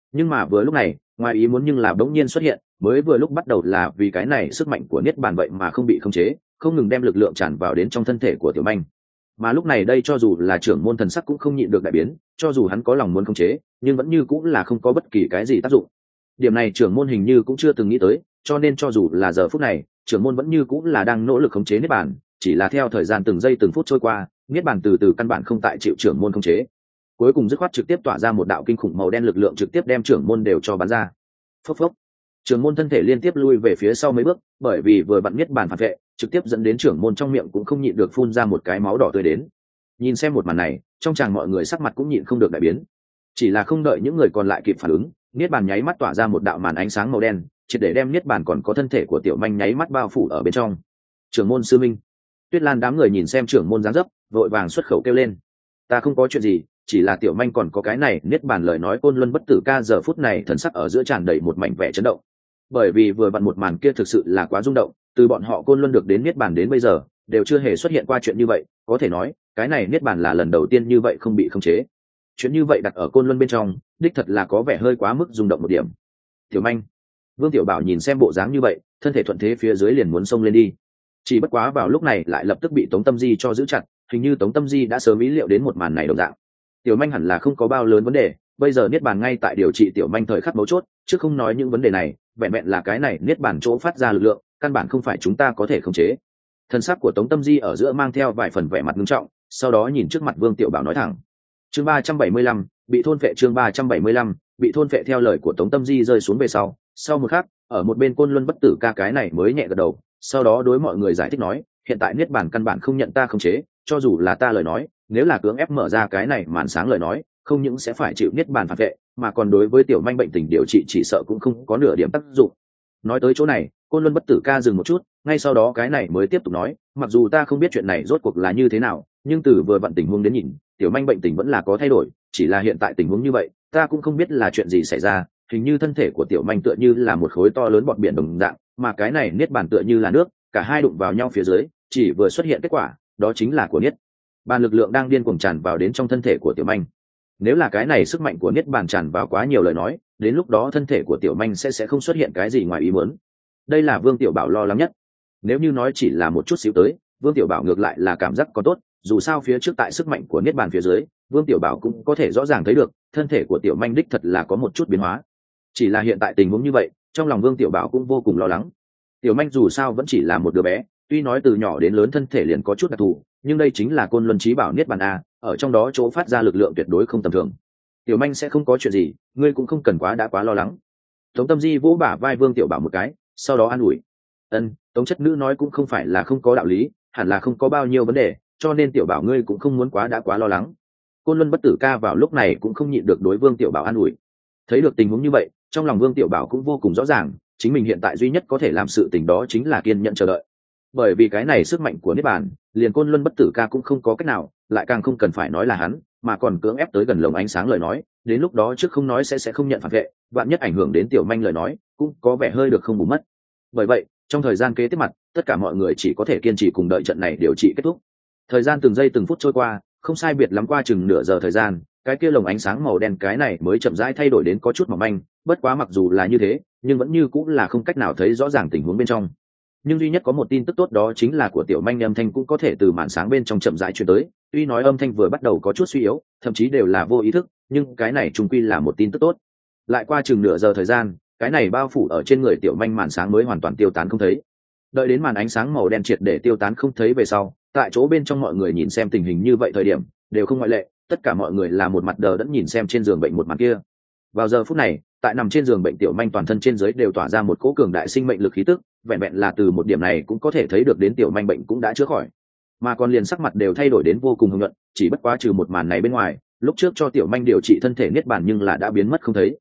Nhưng mà vừa lúc này ngoài ý muốn nhưng là bỗng nhiên xuất hiện, mới vừa lúc bắt đầu là vì cái này sức mạnh của niết bàn vậy mà không bị khống chế, không ngừng đem lực lượng tràn vào đến trong thân thể của tiểu manh. Mà lúc này đây cho dù là trưởng môn thần sắc cũng không nhịn được đại biến, cho dù hắn có lòng muốn khống chế nhưng vẫn như cũng là không có bất kỳ cái gì tác dụng. Điểm này trưởng môn hình như cũng chưa từng nghĩ tới, cho nên cho dù là giờ phút này trưởng môn vẫn như cũng là đang nỗ lực khống chế niết bàn, chỉ là theo thời gian từng giây từng phút trôi qua, niết bàn từ từ căn bản không tại chịu trưởng môn khống chế, cuối cùng dứt khoát trực tiếp tỏa ra một đạo kinh khủng màu đen lực lượng trực tiếp đem trưởng môn đều cho bắn ra. Phốc phốc, trưởng môn thân thể liên tiếp lui về phía sau mấy bước, bởi vì vừa bắn niết bàn phản vệ trực tiếp dẫn đến trưởng môn trong miệng cũng không nhịn được phun ra một cái máu đỏ tươi đến. Nhìn xem một màn này, trong tràng mọi người sắc mặt cũng nhịn không được đại biến. Chỉ là không đợi những người còn lại kịp phản ứng, niết bàn nháy mắt tỏa ra một đạo màn ánh sáng màu đen, triệt để đem niết bàn còn có thân thể của tiểu manh nháy mắt bao phủ ở bên trong. Trưởng môn sư minh. Tuyết Lan đám người nhìn xem trưởng môn dáng dấp, vội vàng xuất khẩu kêu lên: "Ta không có chuyện gì, chỉ là tiểu manh còn có cái này." Niết bàn lời nói Côn Luân Bất Tử Ca giờ phút này thần sắc ở giữa tràn đầy một mảnh vẻ chấn động, bởi vì vừa vặn một màn kia thực sự là quá rung động, từ bọn họ Côn Luân được đến niết bàn đến bây giờ đều chưa hề xuất hiện qua chuyện như vậy, có thể nói cái này niết bàn là lần đầu tiên như vậy không bị khống chế. Chuyện như vậy đặt ở Côn Luân bên trong đích thật là có vẻ hơi quá mức rung động một điểm. Tiểu manh. Vương Tiểu Bảo nhìn xem bộ dáng như vậy, thân thể thuận thế phía dưới liền muốn xông lên đi, chỉ bất quá vào lúc này lại lập tức bị Tống Tâm Di cho giữ chặt, hình như Tống Tâm Di đã sớm ý liệu đến một màn này đồng dạng. Tiểu manh hẳn là không có bao lớn vấn đề, bây giờ niết bàn ngay tại điều trị tiểu manh thời khắc mấu chốt, chứ không nói những vấn đề này, vẹn vẹn là cái này niết bàn chỗ phát ra lực lượng căn bản không phải chúng ta có thể khống chế. Thân sắc của Tống Tâm Di ở giữa mang theo vài phần vẻ mặt nghiêm trọng, sau đó nhìn trước mặt Vương Tiểu Bảo nói thẳng: chương 375, bị thôn phệ. Chương 375, bị thôn phệ. Theo lời của Tống Tâm Di rơi xuống về sau một khắc, ở một bên Côn Luân Bất Tử Ca cái này mới nhẹ gật đầu, sau đó đối mọi người giải thích nói: hiện tại niết bàn căn bản không nhận ta khống chế, cho dù là ta lời nói, nếu là cưỡng ép mở ra cái này màn sáng lời nói, không những sẽ phải chịu niết bàn phản vệ, mà còn đối với tiểu manh bệnh tình điều trị chỉ sợ cũng không có nửa điểm tác dụng. Nói tới chỗ này, Côn Luân Bất Tử Ca dừng một chút, ngay sau đó cái này mới tiếp tục nói: mặc dù ta không biết chuyện này rốt cuộc là như thế nào, nhưng từ vừa vặn tình huống đến nhìn, tiểu manh bệnh tình vẫn là có thay đổi, chỉ là hiện tại tình huống như vậy, ta cũng không biết là chuyện gì xảy ra, hình như thân thể của tiểu manh tựa như là một khối to lớn bọt biển đồng dạng, mà cái này niết bàn tựa như là nước, cả hai đụng vào nhau phía dưới, chỉ vừa xuất hiện kết quả, đó chính là của niết bàn lực lượng đang điên cuồng tràn vào đến trong thân thể của tiểu manh. Nếu là cái này sức mạnh của niết bàn tràn vào quá nhiều lời nói, đến lúc đó thân thể của tiểu manh sẽ không xuất hiện cái gì ngoài ý muốn. Đây là Vương Tiểu Bảo lo lắng nhất. Nếu như nói chỉ là một chút xíu tới, Vương Tiểu Bảo ngược lại là cảm giác có tốt, dù sao phía trước tại sức mạnh của niết bàn phía dưới, Vương Tiểu Bảo cũng có thể rõ ràng thấy được thân thể của tiểu manh đích thật là có một chút biến hóa. Chỉ là hiện tại tình huống như vậy, trong lòng Vương Tiểu Bảo cũng vô cùng lo lắng. Tiểu manh dù sao vẫn chỉ là một đứa bé, tuy nói từ nhỏ đến lớn thân thể liền có chút đặc thù, nhưng đây chính là Côn Luân Chí Bảo niết bàn a, ở trong đó chỗ phát ra lực lượng tuyệt đối không tầm thường. Tiểu manh sẽ không có chuyện gì, ngươi cũng không cần quá lo lắng. Tống Tâm Di vỗ bả vai Vương Tiểu Bảo một cái, sau đó an ủi: Tống chất nữ nói cũng không phải là không có đạo lý, hẳn là không có bao nhiêu vấn đề, cho nên Tiểu Bảo ngươi cũng không muốn quá lo lắng. Côn Luân Bất Tử Ca vào lúc này cũng không nhịn được đối Vương Tiểu Bảo an ủi. Thấy được tình huống như vậy, trong lòng Vương Tiểu Bảo cũng vô cùng rõ ràng, chính mình hiện tại duy nhất có thể làm sự tình đó chính là kiên nhẫn chờ đợi. Bởi vì cái này sức mạnh của niết bàn, liền Côn Luân Bất Tử Ca cũng không có cách nào, lại càng không cần phải nói là hắn, mà còn cưỡng ép tới gần lồng ánh sáng lời nói, đến lúc đó trước không nói sẽ không nhận phản vệ, vạn nhất ảnh hưởng đến tiểu manh lời nói, cũng có vẻ hơi được không bù mất. Bởi vậy, trong thời gian kế tiếp mặt, tất cả mọi người chỉ có thể kiên trì cùng đợi trận này điều trị kết thúc. Thời gian từng giây từng phút trôi qua, không sai biệt lắm qua chừng nửa giờ thời gian, cái kia lồng ánh sáng màu đen cái này mới chậm rãi thay đổi đến có chút mỏng manh, bất quá mặc dù là như thế, nhưng vẫn như cũng là không cách nào thấy rõ ràng tình huống bên trong. Nhưng duy nhất có một tin tức tốt đó chính là của tiểu manh âm thanh cũng có thể từ màn sáng bên trong chậm rãi truyền tới, tuy nói âm thanh vừa bắt đầu có chút suy yếu, thậm chí đều là vô ý thức, nhưng cái này chung quy là một tin tức tốt. Lại qua chừng nửa giờ thời gian, cái này bao phủ ở trên người tiểu manh màn sáng mới hoàn toàn tiêu tán không thấy. Đợi đến màn ánh sáng màu đen triệt để tiêu tán không thấy về sau, tại chỗ bên trong mọi người nhìn xem tình hình như vậy thời điểm đều không ngoại lệ, tất cả mọi người là một mặt đờ đẫn nhìn xem trên giường bệnh một màn kia. Vào giờ phút này, tại nằm trên giường bệnh tiểu manh toàn thân trên dưới đều tỏa ra một cỗ cường đại sinh mệnh lực khí tức, vẹn vẹn là từ một điểm này cũng có thể thấy được đến tiểu manh bệnh cũng đã chữa khỏi, mà còn liền sắc mặt đều thay đổi đến vô cùng hưng nhuận, chỉ bất quá trừ một màn này bên ngoài, lúc trước cho tiểu manh điều trị thân thể niết bàn nhưng là đã biến mất không thấy.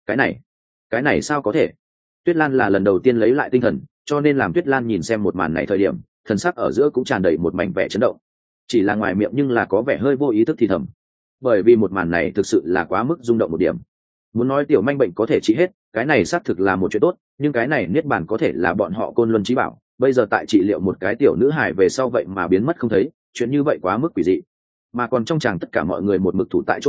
Cái này sao có thể? Tuyết Lan là lần đầu tiên lấy lại tinh thần, cho nên làm Tuyết Lan nhìn xem một màn này thời điểm, thần sắc ở giữa cũng tràn đầy một mảnh vẻ chấn động, chỉ là ngoài miệng nhưng là có vẻ hơi vô ý thức thì thầm, bởi vì một màn này thực sự là quá mức rung động một điểm. Muốn nói tiểu manh bệnh có thể trị hết, cái này xác thực là một chuyện tốt, nhưng cái này niết bàn có thể là bọn họ Côn Luân Chí Bảo, bây giờ tại trị liệu một cái tiểu nữ hài về sau vậy mà biến mất không thấy, chuyện như vậy quá mức quỷ dị. Mà còn trong chàng tất cả mọi người một mực thủ tại chỗ này,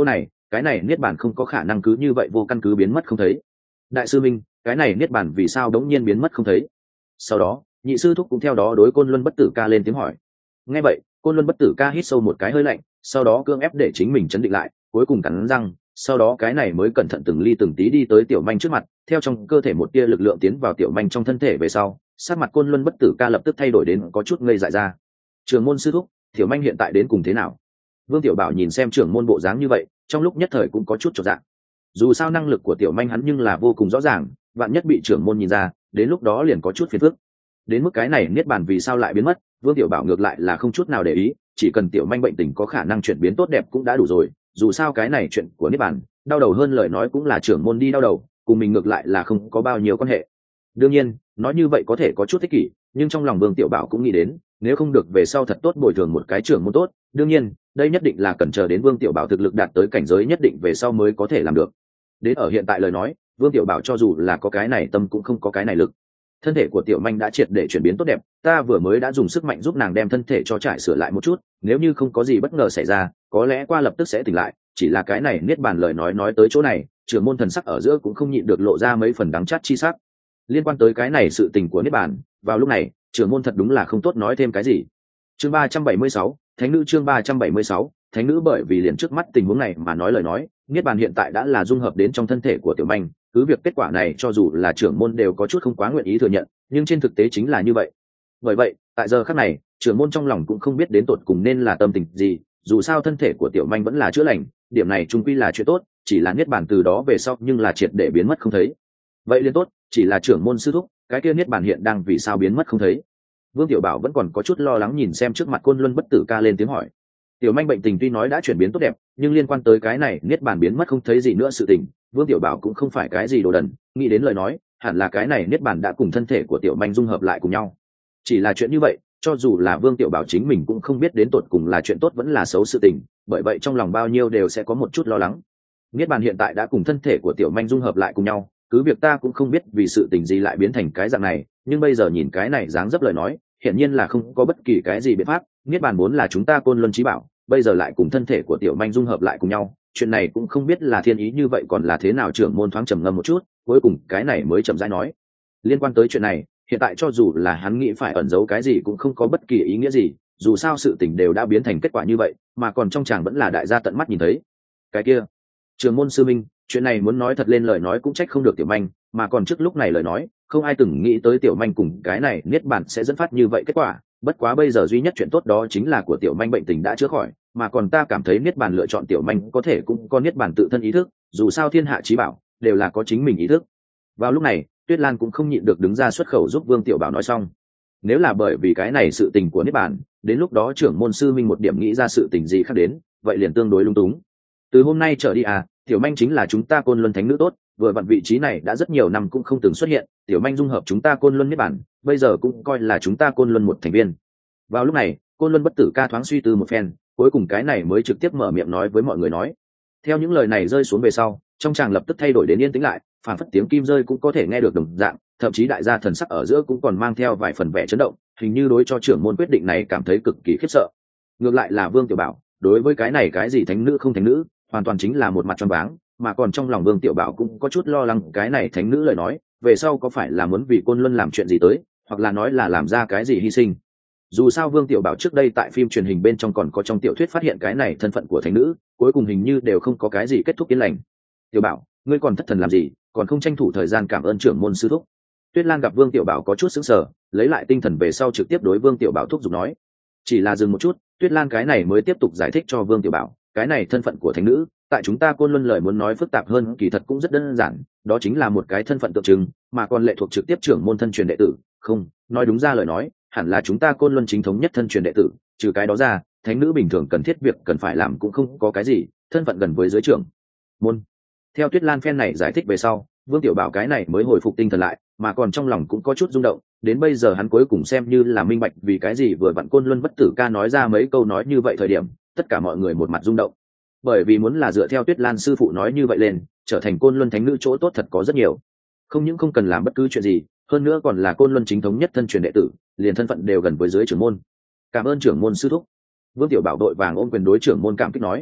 cái này niết bàn không có khả năng cứ như vậy vô căn cứ biến mất không thấy. Đại sư minh, cái này niết bàn vì sao đống nhiên biến mất không thấy? Sau đó nhị sư thúc cũng theo đó đối Côn Luân Bất Tử Ca lên tiếng hỏi. Nghe vậy Côn Luân Bất Tử Ca hít sâu một cái hơi lạnh, sau đó cưỡng ép để chính mình chấn định lại, cuối cùng cắn răng, sau đó cái này mới cẩn thận từng ly từng tí đi tới tiểu manh trước mặt, theo trong cơ thể một tia lực lượng tiến vào tiểu manh trong thân thể về sau, sắc mặt Côn Luân Bất Tử Ca lập tức thay đổi đến có chút ngây dại ra. Trưởng môn sư thúc, tiểu manh hiện tại đến cùng thế nào? Vương Tiểu Bảo nhìn xem trưởng môn bộ dáng như vậy, trong lúc nhất thời cũng có chút chột dạ. Dù sao năng lực của tiểu manh hắn nhưng là vô cùng rõ ràng, vạn nhất bị trưởng môn nhìn ra, đến lúc đó liền có chút phiền phức. Đến mức cái này niết bàn vì sao lại biến mất, Vương Tiểu Bảo ngược lại là không chút nào để ý, chỉ cần tiểu manh bệnh tình có khả năng chuyển biến tốt đẹp cũng đã đủ rồi. Dù sao cái này chuyện của niết bàn, đau đầu hơn lời nói cũng là trưởng môn đi đau đầu, cùng mình ngược lại là không có bao nhiêu quan hệ. Đương nhiên, nói như vậy có thể có chút ích kỷ, nhưng trong lòng Vương Tiểu Bảo cũng nghĩ đến, nếu không được về sau thật tốt bồi thường một cái trưởng môn tốt. Đương nhiên, đây nhất định là cần chờ đến Vương Tiểu Bảo thực lực đạt tới cảnh giới nhất định về sau mới có thể làm được. Đến ở hiện tại lời nói, Vương Tiểu Bảo cho dù là có cái này tâm cũng không có cái này lực. Thân thể của tiểu manh đã triệt để chuyển biến tốt đẹp, ta vừa mới đã dùng sức mạnh giúp nàng đem thân thể cho trải sửa lại một chút, nếu như không có gì bất ngờ xảy ra, có lẽ qua lập tức sẽ tỉnh lại. Chỉ là cái này niết bàn lời nói tới chỗ này, trưởng môn thần sắc ở giữa cũng không nhịn được lộ ra mấy phần đắng chát chi sắc. Liên quan tới cái này sự tình của niết bàn, vào lúc này, trưởng môn thật đúng là không tốt nói thêm cái gì. Chương 376, Thánh nữ chương 376, Thánh nữ bởi vì liền trước mắt tình huống này mà nói lời nói, niết bàn hiện tại đã là dung hợp đến trong thân thể của tiểu manh, cứ việc kết quả này cho dù là trưởng môn đều có chút không quá nguyện ý thừa nhận, nhưng trên thực tế chính là như vậy. Bởi vậy, tại giờ khắc này, trưởng môn trong lòng cũng không biết đến tột cùng nên là tâm tình gì, dù sao thân thể của tiểu manh vẫn là chữa lành, điểm này chung quy là chuyện tốt, chỉ là niết bàn từ đó về sau nhưng là triệt để biến mất không thấy. Vậy liền tốt, chỉ là trưởng môn sư thúc, cái kia niết bàn hiện đang vì sao biến mất không thấy? Vương Tiểu Bảo vẫn còn có chút lo lắng nhìn xem trước mặt Côn Luân Bất Tử Ca lên tiếng hỏi. Tiểu manh bệnh tình tuy nói đã chuyển biến tốt đẹp, nhưng liên quan tới cái này niết bàn biến mất không thấy gì nữa sự tình, Vương Tiểu Bảo cũng không phải cái gì đồ đần, nghĩ đến lời nói, hẳn là cái này niết bàn đã cùng thân thể của tiểu manh dung hợp lại cùng nhau. Chỉ là chuyện như vậy, cho dù là Vương Tiểu Bảo chính mình cũng không biết đến tột cùng là chuyện tốt vẫn là xấu sự tình, bởi vậy trong lòng bao nhiêu đều sẽ có một chút lo lắng. Niết bàn hiện tại đã cùng thân thể của tiểu manh dung hợp lại cùng nhau, cứ việc ta cũng không biết vì sự tình gì lại biến thành cái dạng này, nhưng bây giờ nhìn cái này dáng dấp lời nói, hiển nhiên là không có bất kỳ cái gì biện pháp. Niết bàn vốn là chúng ta Côn Luân chí bảo, bây giờ lại cùng thân thể của tiểu manh dung hợp lại cùng nhau, chuyện này cũng không biết là thiên ý như vậy còn là thế nào. Trưởng môn thoáng trầm ngâm một chút, cuối cùng cái này mới chậm rãi nói, liên quan tới chuyện này, hiện tại cho dù là hắn nghĩ phải ẩn giấu cái gì cũng không có bất kỳ ý nghĩa gì, dù sao sự tình đều đã biến thành kết quả như vậy, mà còn trong chàng vẫn là đại gia tận mắt nhìn thấy. Cái kia, trưởng môn sư minh, chuyện này muốn nói thật lên lời nói cũng trách không được tiểu manh, mà còn trước lúc này lời nói, không ai từng nghĩ tới tiểu manh cùng cái này niết bàn sẽ dẫn phát như vậy kết quả. Bất quá bây giờ duy nhất chuyện tốt đó chính là của tiểu manh bệnh tình đã chữa khỏi, mà còn ta cảm thấy niết bàn lựa chọn tiểu manh có thể cũng có niết bàn tự thân ý thức, dù sao thiên hạ chí bảo đều là có chính mình ý thức. Vào lúc này, Tuyết Lan cũng không nhịn được đứng ra xuất khẩu giúp Vương Tiểu Bảo nói xong. Nếu là bởi vì cái này sự tình của niết bàn, đến lúc đó trưởng môn sư minh một điểm nghĩ ra sự tình gì khác đến, vậy liền tương đối lung túng. Từ hôm nay trở đi tiểu manh chính là chúng ta Côn Luân thánh nữ tốt, vừa vặn vị trí này đã rất nhiều năm cũng không từng xuất hiện, tiểu manh dung hợp chúng ta Côn Luân niết bàn, bây giờ cũng coi là chúng ta Côn Luân một thành viên. Vào lúc này, Côn Luân Bất Tử Ca thoáng suy tư một phen, cuối cùng cái này mới trực tiếp mở miệng nói với mọi người nói. Theo những lời này rơi xuống về sau, trong tràng lập tức thay đổi đến yên tĩnh lại, phản phất tiếng kim rơi cũng có thể nghe được đồng dạng, thậm chí đại gia thần sắc ở giữa cũng còn mang theo vài phần vẻ chấn động, hình như đối cho trưởng môn quyết định này cảm thấy cực kỳ khiếp sợ. Ngược lại là Vương Tiểu Bảo, đối với cái này cái gì thánh nữ không thánh nữ, hoàn toàn chính là một mặt tròn váng, mà còn trong lòng Vương Tiểu Bảo cũng có chút lo lắng cái này thánh nữ lời nói, về sau có phải là muốn vì Côn Luân làm chuyện gì tới, hoặc là nói là làm ra cái gì hy sinh. Dù sao Vương Tiểu Bảo trước đây tại phim truyền hình bên trong còn có trong tiểu thuyết phát hiện cái này thân phận của thánh nữ, cuối cùng hình như đều không có cái gì kết thúc yên lành. Tiểu Bảo, ngươi còn thất thần làm gì, còn không tranh thủ thời gian cảm ơn trưởng môn sư thúc. Tuyết Lan gặp Vương Tiểu Bảo có chút sững sờ, lấy lại tinh thần về sau trực tiếp đối Vương Tiểu Bảo thúc giục nói. Chỉ là dừng một chút, Tuyết Lan cái này mới tiếp tục giải thích cho Vương Tiểu Bảo, cái này thân phận của thánh nữ, tại chúng ta Côn Luân lời muốn nói phức tạp hơn, kỳ thật cũng rất đơn giản, đó chính là một cái thân phận tượng trưng, mà còn lệ thuộc trực tiếp trưởng môn thân truyền đệ tử, không, nói đúng ra lời nói, hẳn là chúng ta Côn Luân chính thống nhất thân truyền đệ tử, trừ cái đó ra, thánh nữ bình thường cần thiết việc cần phải làm cũng không có cái gì, thân phận gần với dưới trưởng môn. Theo Tuyết Lan phen này giải thích về sau, Vương Tiểu Bảo cái này mới hồi phục tinh thần lại, mà còn trong lòng cũng có chút rung động, đến bây giờ hắn cuối cùng xem như là minh bạch vì cái gì vừa vặn Côn Luân Bất Tử Ca nói ra mấy câu nói như vậy thời điểm, tất cả mọi người một mặt rung động. Bởi vì muốn là dựa theo Tuyết Lan sư phụ nói như vậy lên, trở thành Côn Luân thánh nữ chỗ tốt thật có rất nhiều. Không những không cần làm bất cứ chuyện gì, hơn nữa còn là Côn Luân chính thống nhất thân truyền đệ tử, liền thân phận đều gần với dưới trưởng môn. Cảm ơn trưởng môn sư thúc. Vương Tiểu Bảo đội vàng ôm quyền đối trưởng môn cảm kích nói.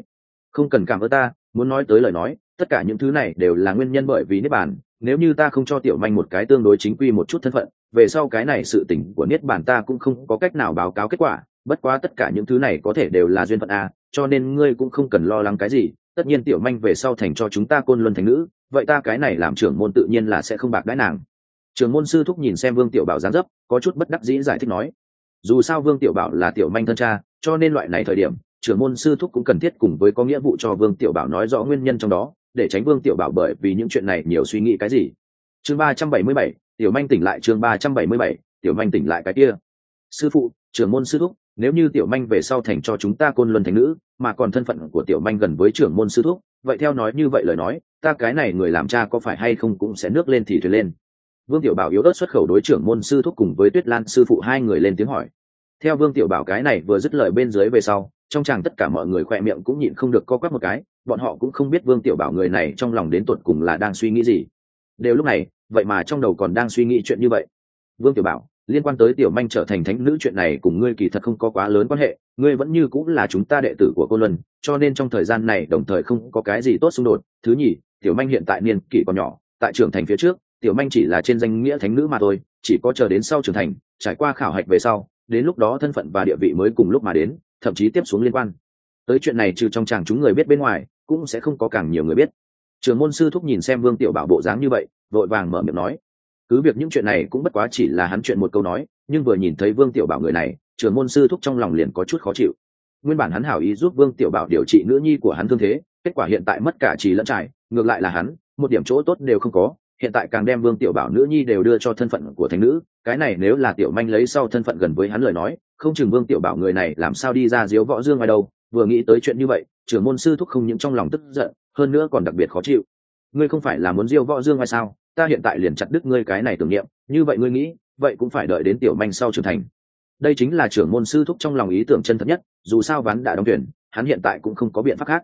Không cần cảm ơn ta, muốn nói tới lời nói, tất cả những thứ này đều là nguyên nhân bởi vì niết bàn. Nếu như ta không cho tiểu manh một cái tương đối chính quy một chút thân phận, về sau cái này sự tình của niết bàn ta cũng không có cách nào báo cáo kết quả. Bất quá tất cả những thứ này có thể đều là duyên phận a, cho nên ngươi cũng không cần lo lắng cái gì. Tất nhiên tiểu manh về sau thành cho chúng ta côn luân thành nữ, vậy ta cái này làm trưởng môn tự nhiên là sẽ không bạc đãi nàng. Trưởng môn sư thúc nhìn xem Vương Tiểu Bảo dáng dấp, có chút bất đắc dĩ giải thích nói, dù sao Vương Tiểu Bảo là tiểu manh thân cha, cho nên loại này thời điểm trưởng môn sư thúc cũng cần thiết cùng với có nghĩa vụ cho Vương Tiểu Bảo nói rõ nguyên nhân trong đó, để tránh Vương Tiểu Bảo bởi vì những chuyện này nhiều suy nghĩ cái gì. Chương 377, tiểu manh tỉnh lại. Chương 377, tiểu manh tỉnh lại cái kia. Sư phụ, trưởng môn sư thúc, nếu như tiểu manh về sau thành cho chúng ta côn luân thành nữ, mà còn thân phận của tiểu manh gần với trưởng môn sư thúc, vậy theo nói như vậy lời nói, ta cái này người làm cha có phải hay không cũng sẽ nước lên thì thuyền lên. Vương Tiểu Bảo yếu ớt xuất khẩu đối trưởng môn sư thúc cùng với Tuyết Lan sư phụ hai người lên tiếng hỏi. Theo Vương Tiểu Bảo cái này vừa dứt lời bên dưới về sau, trong chàng tất cả mọi người khoe miệng cũng nhịn không được co quắp một cái, bọn họ cũng không biết Vương Tiểu Bảo người này trong lòng đến tột cùng là đang suy nghĩ gì. Đều lúc này, vậy mà trong đầu còn đang suy nghĩ chuyện như vậy. Vương Tiểu Bảo, liên quan tới tiểu manh trở thành thánh nữ chuyện này cùng ngươi kỳ thật không có quá lớn quan hệ, ngươi vẫn như cũng là chúng ta đệ tử của Côn Luân, cho nên trong thời gian này đồng thời không có cái gì tốt xung đột. Thứ nhì, tiểu manh hiện tại niên kỷ còn nhỏ, tại trưởng thành phía trước, tiểu manh chỉ là trên danh nghĩa thánh nữ mà thôi, chỉ có chờ đến sau trưởng thành, trải qua khảo hạch về sau, đến lúc đó thân phận và địa vị mới cùng lúc mà đến, thậm chí tiếp xuống liên quan tới chuyện này trừ trong chàng chúng người biết bên ngoài, cũng sẽ không có càng nhiều người biết. Trưởng môn sư thúc nhìn xem Vương Tiểu Bảo bộ dáng như vậy, vội vàng mở miệng nói, cứ việc những chuyện này cũng bất quá chỉ là hắn chuyện một câu nói, nhưng vừa nhìn thấy Vương Tiểu Bảo người này, trưởng môn sư thúc trong lòng liền có chút khó chịu. Nguyên bản hắn hảo ý giúp Vương Tiểu Bảo điều trị nữ nhi của hắn thương thế, kết quả hiện tại mất cả trì lẫn trải, ngược lại là hắn một điểm chỗ tốt đều không có, hiện tại càng đem Vương Tiểu Bảo nữ nhi đều đưa cho thân phận của thánh nữ, cái này nếu là tiểu manh lấy sau thân phận gần với hắn lời nói, không chừng Vương Tiểu Bảo người này làm sao đi ra diếu võ dương ngoài đâu. Vừa nghĩ tới chuyện như vậy, trưởng môn sư thúc không những trong lòng tức giận, hơn nữa còn đặc biệt khó chịu. Ngươi không phải là muốn diêu võ dương ngoài sao? Ta hiện tại liền chặt đứt ngươi cái này tưởng niệm, như vậy ngươi nghĩ, vậy cũng phải đợi đến tiểu manh sau trưởng thành. Đây chính là trưởng môn sư thúc trong lòng ý tưởng chân thật nhất, dù sao ván đã đóng thuyền, hắn hiện tại cũng không có biện pháp khác.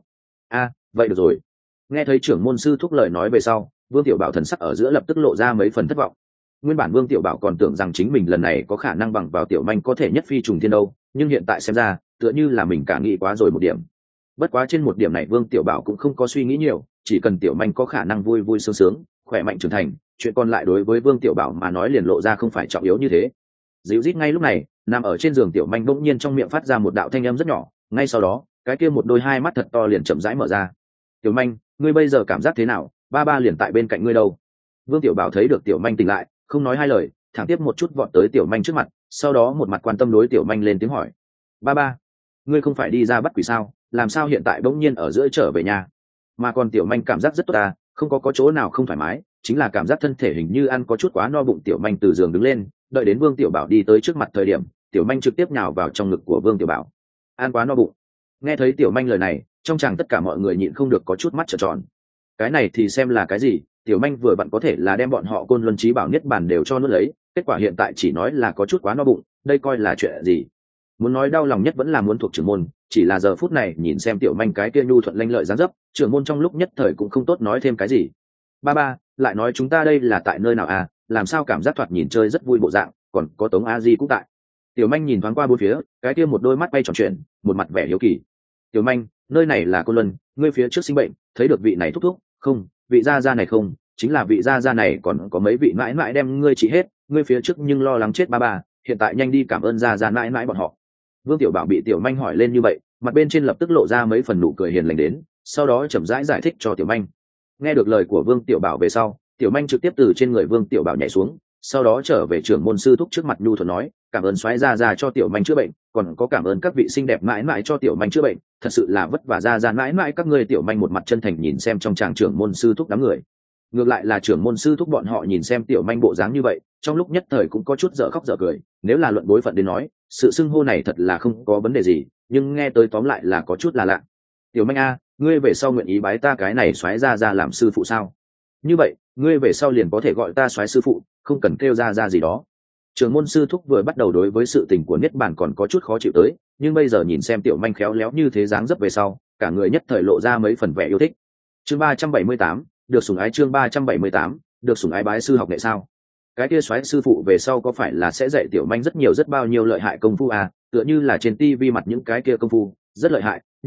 Vậy được rồi. Nghe thấy trưởng môn sư thúc lời nói về sau, Vương Tiểu Bảo thần sắc ở giữa lập tức lộ ra mấy phần thất vọng. Nguyên bản Vương Tiểu Bảo còn tưởng rằng chính mình lần này có khả năng bằng vào tiểu manh có thể nhất phi trùng thiên đâu, nhưng hiện tại xem ra, tựa như là mình cả nghĩ quá rồi một điểm. Bất quá trên một điểm này Vương Tiểu Bảo cũng không có suy nghĩ nhiều, chỉ cần tiểu manh có khả năng vui vui sướng sướng, khỏe mạnh trưởng thành, chuyện còn lại đối với Vương Tiểu Bảo mà nói liền lộ ra không phải trọng yếu như thế. Dịu rít ngay lúc này, nằm ở trên giường tiểu manh bỗng nhiên trong miệng phát ra một đạo thanh âm rất nhỏ, ngay sau đó, cái kia một đôi hai mắt thật to liền chậm rãi mở ra. Tiểu manh, ngươi bây giờ cảm giác thế nào? Ba liền tại bên cạnh ngươi đâu. Vương Tiểu Bảo thấy được tiểu manh tỉnh lại, không nói hai lời, thẳng tiếp một chút vọt tới tiểu manh trước mặt, sau đó một mặt quan tâm đối tiểu manh lên tiếng hỏi, ba, ngươi không phải đi ra bắt quỷ sao, làm sao hiện tại bỗng nhiên ở giữa trở về nhà? Mà còn tiểu manh cảm giác rất tốt không có chỗ nào không thoải mái, chính là cảm giác thân thể hình như ăn có chút quá no bụng. Tiểu manh từ giường đứng lên, đợi đến Vương Tiểu Bảo đi tới trước mặt thời điểm, tiểu manh trực tiếp nhào vào trong ngực của Vương Tiểu Bảo. Ăn quá no bụng. Nghe thấy tiểu manh lời này, trong chàng tất cả mọi người nhịn không được có chút mắt trợn tròn. Cái này thì xem là cái gì? Tiểu manh vừa vặn có thể là đem bọn họ Côn Luân Chí Bảo niết bàn đều cho nuốt lấy, kết quả hiện tại chỉ nói là có chút quá no bụng, đây coi là chuyện gì? Muốn nói đau lòng nhất vẫn là muốn thuộc trưởng môn, chỉ là giờ phút này nhìn xem tiểu manh cái kia nhu thuận lanh lợi dáng dấp, trưởng môn trong lúc nhất thời cũng không tốt nói thêm cái gì. Ba, lại nói chúng ta đây là tại nơi nào làm sao cảm giác thoạt nhìn chơi rất vui bộ dạng, còn có Tống A Di cũng tại. Tiểu manh nhìn thoáng qua bốn phía, cái kia một đôi mắt bay tròn chuyện, một mặt vẻ hiếu kỳ. Tiểu manh, nơi này là Côn Luân, ngươi phía trước sinh bệnh, thấy được vị này thúc thúc, không, vị gia gia này không, chính là vị gia gia này, còn có mấy vị mãi mãi đem ngươi trị hết, ngươi phía trước nhưng lo lắng chết ba, hiện tại nhanh đi cảm ơn gia gia mãi mãi bọn họ. Vương Tiểu Bảo bị tiểu manh hỏi lên như vậy, mặt bên trên lập tức lộ ra mấy phần nụ cười hiền lành đến, sau đó chậm rãi giải thích cho tiểu manh. Nghe được lời của Vương Tiểu Bảo về sau, tiểu manh trực tiếp từ trên người Vương Tiểu Bảo nhảy xuống, sau đó trở về trưởng môn sư thúc trước mặt nhu thuận nói, cảm ơn soái gia gia cho tiểu manh chữa bệnh, còn có cảm ơn các vị xinh đẹp mãi mãi cho tiểu manh chữa bệnh, thật sự là vất vả gia gia mãi mãi các ngươi. Tiểu manh một mặt chân thành nhìn xem trong tràng trưởng môn sư thúc đám người. Ngược lại là trưởng môn sư thúc bọn họ nhìn xem tiểu manh bộ dáng như vậy, trong lúc nhất thời cũng có chút dở khóc dở cười. Nếu là luận đối phận đến nói, sự xưng hô này thật là không có vấn đề gì, nhưng nghe tới tóm lại là có chút là lạ. Tiểu manh ngươi về sau nguyện ý bái ta cái này soái gia gia làm sư phụ sao? Như vậy ngươi về sau liền có thể gọi ta soái sư phụ, không cần kêu gia gia gì đó. Trưởng môn sư thúc vừa bắt đầu đối với sự tình của niết bàn còn có chút khó chịu tới, nhưng bây giờ nhìn xem tiểu manh khéo léo như thế dáng dấp về sau, cả người nhất thời lộ ra mấy phần vẻ yêu thích. Chương 378, được sủng ái. Chương 378, được sủng ái bái sư học nghệ sao? Cái kia soái sư phụ về sau có phải là sẽ dạy tiểu manh rất nhiều rất bao nhiêu lợi hại công phu tựa như là trên tivi mặt những cái kia công phu rất lợi hại, như vậy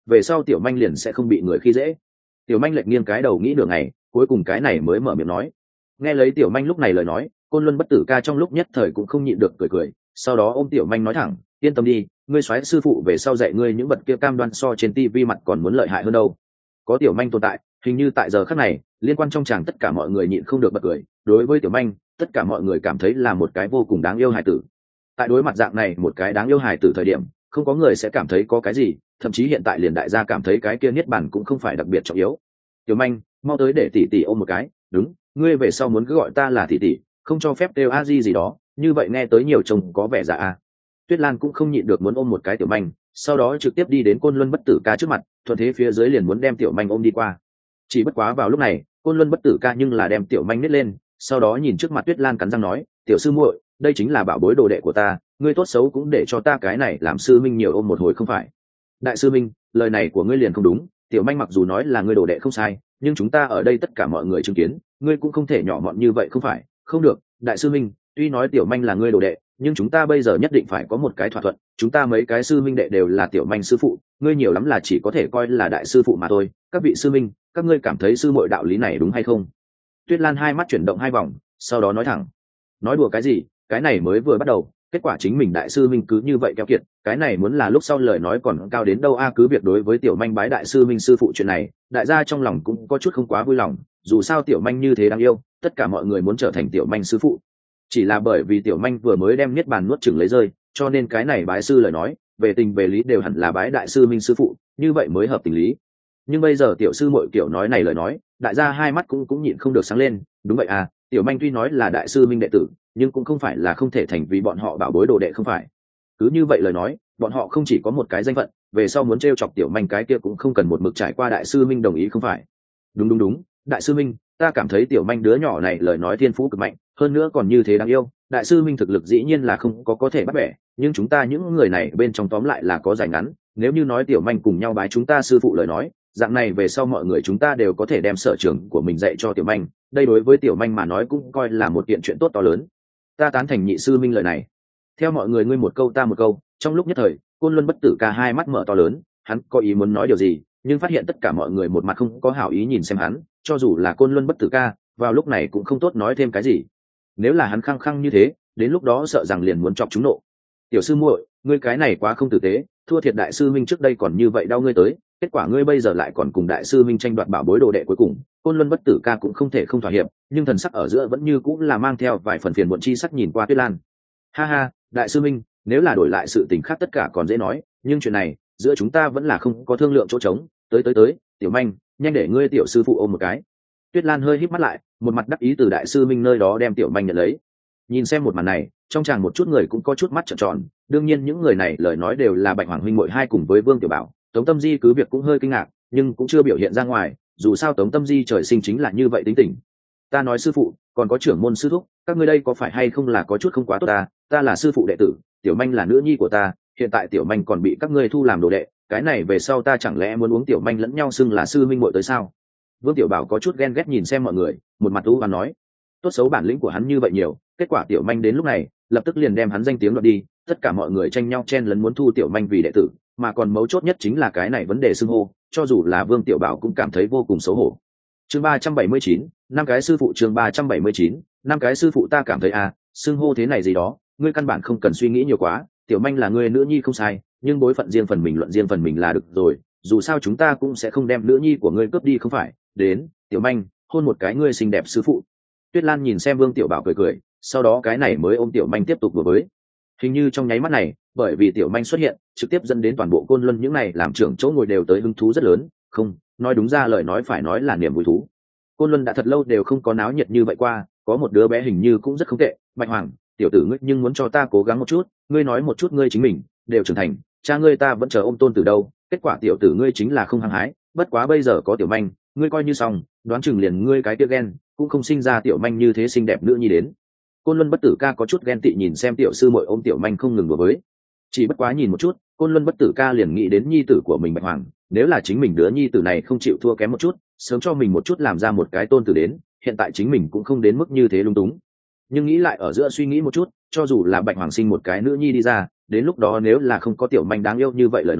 về sau tiểu manh liền sẽ không bị người khi dễ. Tiểu manh lệch nghiêng cái đầu nghĩ nửa ngày, cuối cùng cái này mới mở miệng nói. Nghe lấy tiểu manh lúc này lời nói, Côn Luân Bất Tử Ca trong lúc nhất thời cũng không nhịn được cười cười, sau đó ôm tiểu manh nói thẳng, yên tâm đi, ngươi soái sư phụ về sau dạy ngươi những vật kia cam đoan so trên tivi mặt còn muốn lợi hại hơn đâu. Có tiểu manh tồn tại, hình như tại giờ khắc này, liên quan trong chàng tất cả mọi người nhịn không được bật cười. Đối với tiểu manh, tất cả mọi người cảm thấy là một cái vô cùng đáng yêu hài tử. Tại đối mặt dạng này một cái đáng yêu hài tử thời điểm, không có người sẽ cảm thấy có cái gì, thậm chí hiện tại liền đại gia cảm thấy cái kia niết bàn cũng không phải đặc biệt trọng yếu. Tiểu manh, mau tới để tỷ tỷ ôm một cái. Đúng, ngươi về sau muốn cứ gọi ta là tỷ tỷ, không cho phép kêu a di gì đó, như vậy nghe tới nhiều trông có vẻ giả a. Tuyết Lan cũng không nhịn được muốn ôm một cái tiểu manh, sau đó trực tiếp đi đến Côn Luân Bất Tử Ca trước mặt, thuận thế phía dưới liền muốn đem tiểu manh ôm đi qua. Chỉ bất quá vào lúc này, Côn Luân Bất Tử Ca nhưng là đem tiểu manh nít lên, sau đó nhìn trước mặt Tuyết Lan cắn răng nói, tiểu sư muội, đây chính là bảo bối đồ đệ của ta, ngươi tốt xấu cũng để cho ta cái này làm sư minh nhiều ôm một hồi không phải? Đại sư minh, lời này của ngươi liền không đúng, tiểu manh mặc dù nói là ngươi đồ đệ không sai, nhưng chúng ta ở đây tất cả mọi người chứng kiến, ngươi cũng không thể nhỏ mọn như vậy không phải? Không được, đại sư minh, tuy nói tiểu manh là ngươi đồ đệ, nhưng chúng ta bây giờ nhất định phải có một cái thỏa thuận, chúng ta mấy cái sư minh đệ đều là tiểu manh sư phụ, ngươi nhiều lắm là chỉ có thể coi là đại sư phụ mà thôi. Các vị sư minh, các ngươi cảm thấy sư muội đạo lý này đúng hay không? Tuyết Lan hai mắt chuyển động hai vòng, sau đó nói thẳng. Nói đùa cái gì, cái này mới vừa bắt đầu, kết quả chính mình đại sư minh cứ như vậy keo kiệt, cái này muốn là lúc sau lời nói còn cao đến đâu a. Cứ việc đối với tiểu manh bái đại sư minh sư phụ chuyện này, đại gia trong lòng cũng có chút không quá vui lòng, dù sao tiểu manh như thế đáng yêu, tất cả mọi người muốn trở thành tiểu manh sư phụ. Chỉ là bởi vì tiểu manh vừa mới đem niết bàn nuốt chửng lấy rơi, cho nên cái này bái sư lời nói, về tình về lý đều hẳn là bái đại sư minh sư phụ, như vậy mới hợp tình lý. Nhưng bây giờ tiểu sư muội kiểu nói này lời nói, đại gia hai mắt cũng nhịn không được sáng lên. Đúng vậy à, tiểu manh tuy nói là đại sư minh đệ tử, nhưng cũng không phải là không thể thành vì bọn họ bảo bối đồ đệ không phải? Cứ như vậy lời nói, bọn họ không chỉ có một cái danh phận, về sau muốn trêu chọc tiểu manh cái kia cũng không cần một mực trải qua đại sư minh đồng ý không phải? Đúng, đại sư minh, ta cảm thấy tiểu manh đứa nhỏ này lời nói thiên phú cực mạnh, hơn nữa còn như thế đáng yêu, đại sư minh thực lực dĩ nhiên là không có thể bắt bẻ, nhưng chúng ta những người này bên trong tóm lại là có giải ngắn, nếu như nói tiểu manh cùng nhau bái chúng ta sư phụ lời nói, dạng này về sau mọi người chúng ta đều có thể đem sở trường của mình dạy cho tiểu manh, đây đối với tiểu manh mà nói cũng coi là một kiện chuyện tốt to lớn. Ta tán thành nhị sư minh lời này. Theo mọi người ngươi một câu ta một câu, trong lúc nhất thời, Côn Luân Bất Tử Ca hai mắt mở to lớn, hắn có ý muốn nói điều gì, nhưng phát hiện tất cả mọi người một mặt không có hảo ý nhìn xem hắn, cho dù là Côn Luân Bất Tử Ca, vào lúc này cũng không tốt nói thêm cái gì. Nếu là hắn khăng khăng như thế, đến lúc đó sợ rằng liền muốn chọc chúng nộ. Tiểu sư muội, ngươi cái này quá không tử tế, thua thiệt đại sư minh trước đây còn như vậy đau ngươi tới, kết quả ngươi bây giờ lại còn cùng đại sư minh tranh đoạt bảo bối đồ đệ cuối cùng. Côn Luân Bất Tử Ca cũng không thể không thỏa hiệp, nhưng thần sắc ở giữa vẫn như cũng là mang theo vài phần phiền muộn chi sắc nhìn qua Tuyết Lan. Ha ha, đại sư minh, nếu là đổi lại sự tình khác tất cả còn dễ nói, nhưng chuyện này giữa chúng ta vẫn là không có thương lượng chỗ trống. Tới, tiểu manh, nhanh để ngươi tiểu sư phụ ôm một cái. Tuyết Lan hơi híp mắt lại, một mặt đắc ý từ đại sư minh nơi đó đem tiểu manh nhận lấy. Nhìn xem một màn này, trong chàng một chút người cũng có chút mắt trợn tròn, đương nhiên những người này lời nói đều là Bạch Hoàng huynh muội hai cùng với Vương Tiểu Bảo. Tống Tâm Di cứ việc cũng hơi kinh ngạc, nhưng cũng chưa biểu hiện ra ngoài, dù sao Tống Tâm Di trời sinh chính là như vậy tính tình. Ta nói sư phụ, còn có trưởng môn sư thúc, các ngươi đây có phải hay không là có chút không quá tốt ta là sư phụ đệ tử, tiểu manh là nữ nhi của ta, hiện tại tiểu manh còn bị các ngươi thu làm đồ đệ, cái này về sau ta chẳng lẽ muốn uống tiểu manh lẫn nhau xưng là sư minh muội tới sao? Vương Tiểu Bảo có chút ghen ghét nhìn xem mọi người, một mặt u và nói, tốt xấu bản lĩnh của hắn như vậy nhiều, kết quả tiểu manh đến lúc này lập tức liền đem hắn danh tiếng đoạt đi, tất cả mọi người tranh nhau chen lấn muốn thu tiểu manh vì đệ tử, mà còn mấu chốt nhất chính là cái này vấn đề xưng hô, cho dù là Vương Tiểu Bảo cũng cảm thấy vô cùng xấu hổ. Chương 379, năm cái sư phụ. Chương 379, năm cái sư phụ. Ta cảm thấy xưng hô thế này gì đó, ngươi căn bản không cần suy nghĩ nhiều quá, tiểu manh là ngươi nữ nhi không sai, nhưng bối phận riêng phần mình luận riêng phần mình là được rồi, dù sao chúng ta cũng sẽ không đem nữ nhi của ngươi cướp đi không phải? Đến, tiểu manh, hôn một cái ngươi xinh đẹp sư phụ. Tuyết Lan nhìn xem Vương Tiểu Bảo cười, sau đó cái này mới ôm tiểu manh tiếp tục vừa với. Hình như trong nháy mắt này, bởi vì tiểu manh xuất hiện, trực tiếp dẫn đến toàn bộ Côn Luân những này làm trưởng chỗ ngồi đều tới hứng thú rất lớn, không, nói đúng ra lời nói phải nói là niềm vui thú. Côn Luân đã thật lâu đều không có náo nhiệt như vậy qua, có một đứa bé hình như cũng rất không tệ, Bạch Hoàng, tiểu tử ngươi nhưng muốn cho ta cố gắng một chút, ngươi nói một chút ngươi chính mình, đều trưởng thành, cha ngươi ta vẫn chờ ôm tôn từ đâu, kết quả tiểu tử ngươi chính là không hăng hái, bất quá bây giờ có tiểu manh, ngươi coi như xong, đoán chừng liền ngươi cái kia ghen, cũng không sinh ra tiểu manh như thế xinh đẹp nữa nhi đến. Côn Luân Bất Tử Ca có chút ghen tị nhìn xem tiểu sư muội ôm tiểu manh không ngừng đùa với. Chỉ bất quá nhìn một chút, Côn Luân Bất Tử Ca liền nghĩ đến nhi tử của mình Bạch Hoàng, nếu là chính mình đứa nhi tử này không chịu thua kém một chút, sớm cho mình một chút làm ra một cái tôn tử đến, hiện tại chính mình cũng không đến mức như thế lung túng. Nhưng nghĩ lại ở giữa suy nghĩ một chút, cho dù là Bạch Hoàng sinh một cái nữ nhi đi ra, đến lúc đó nếu là không có tiểu manh đáng yêu như vậy lời nói,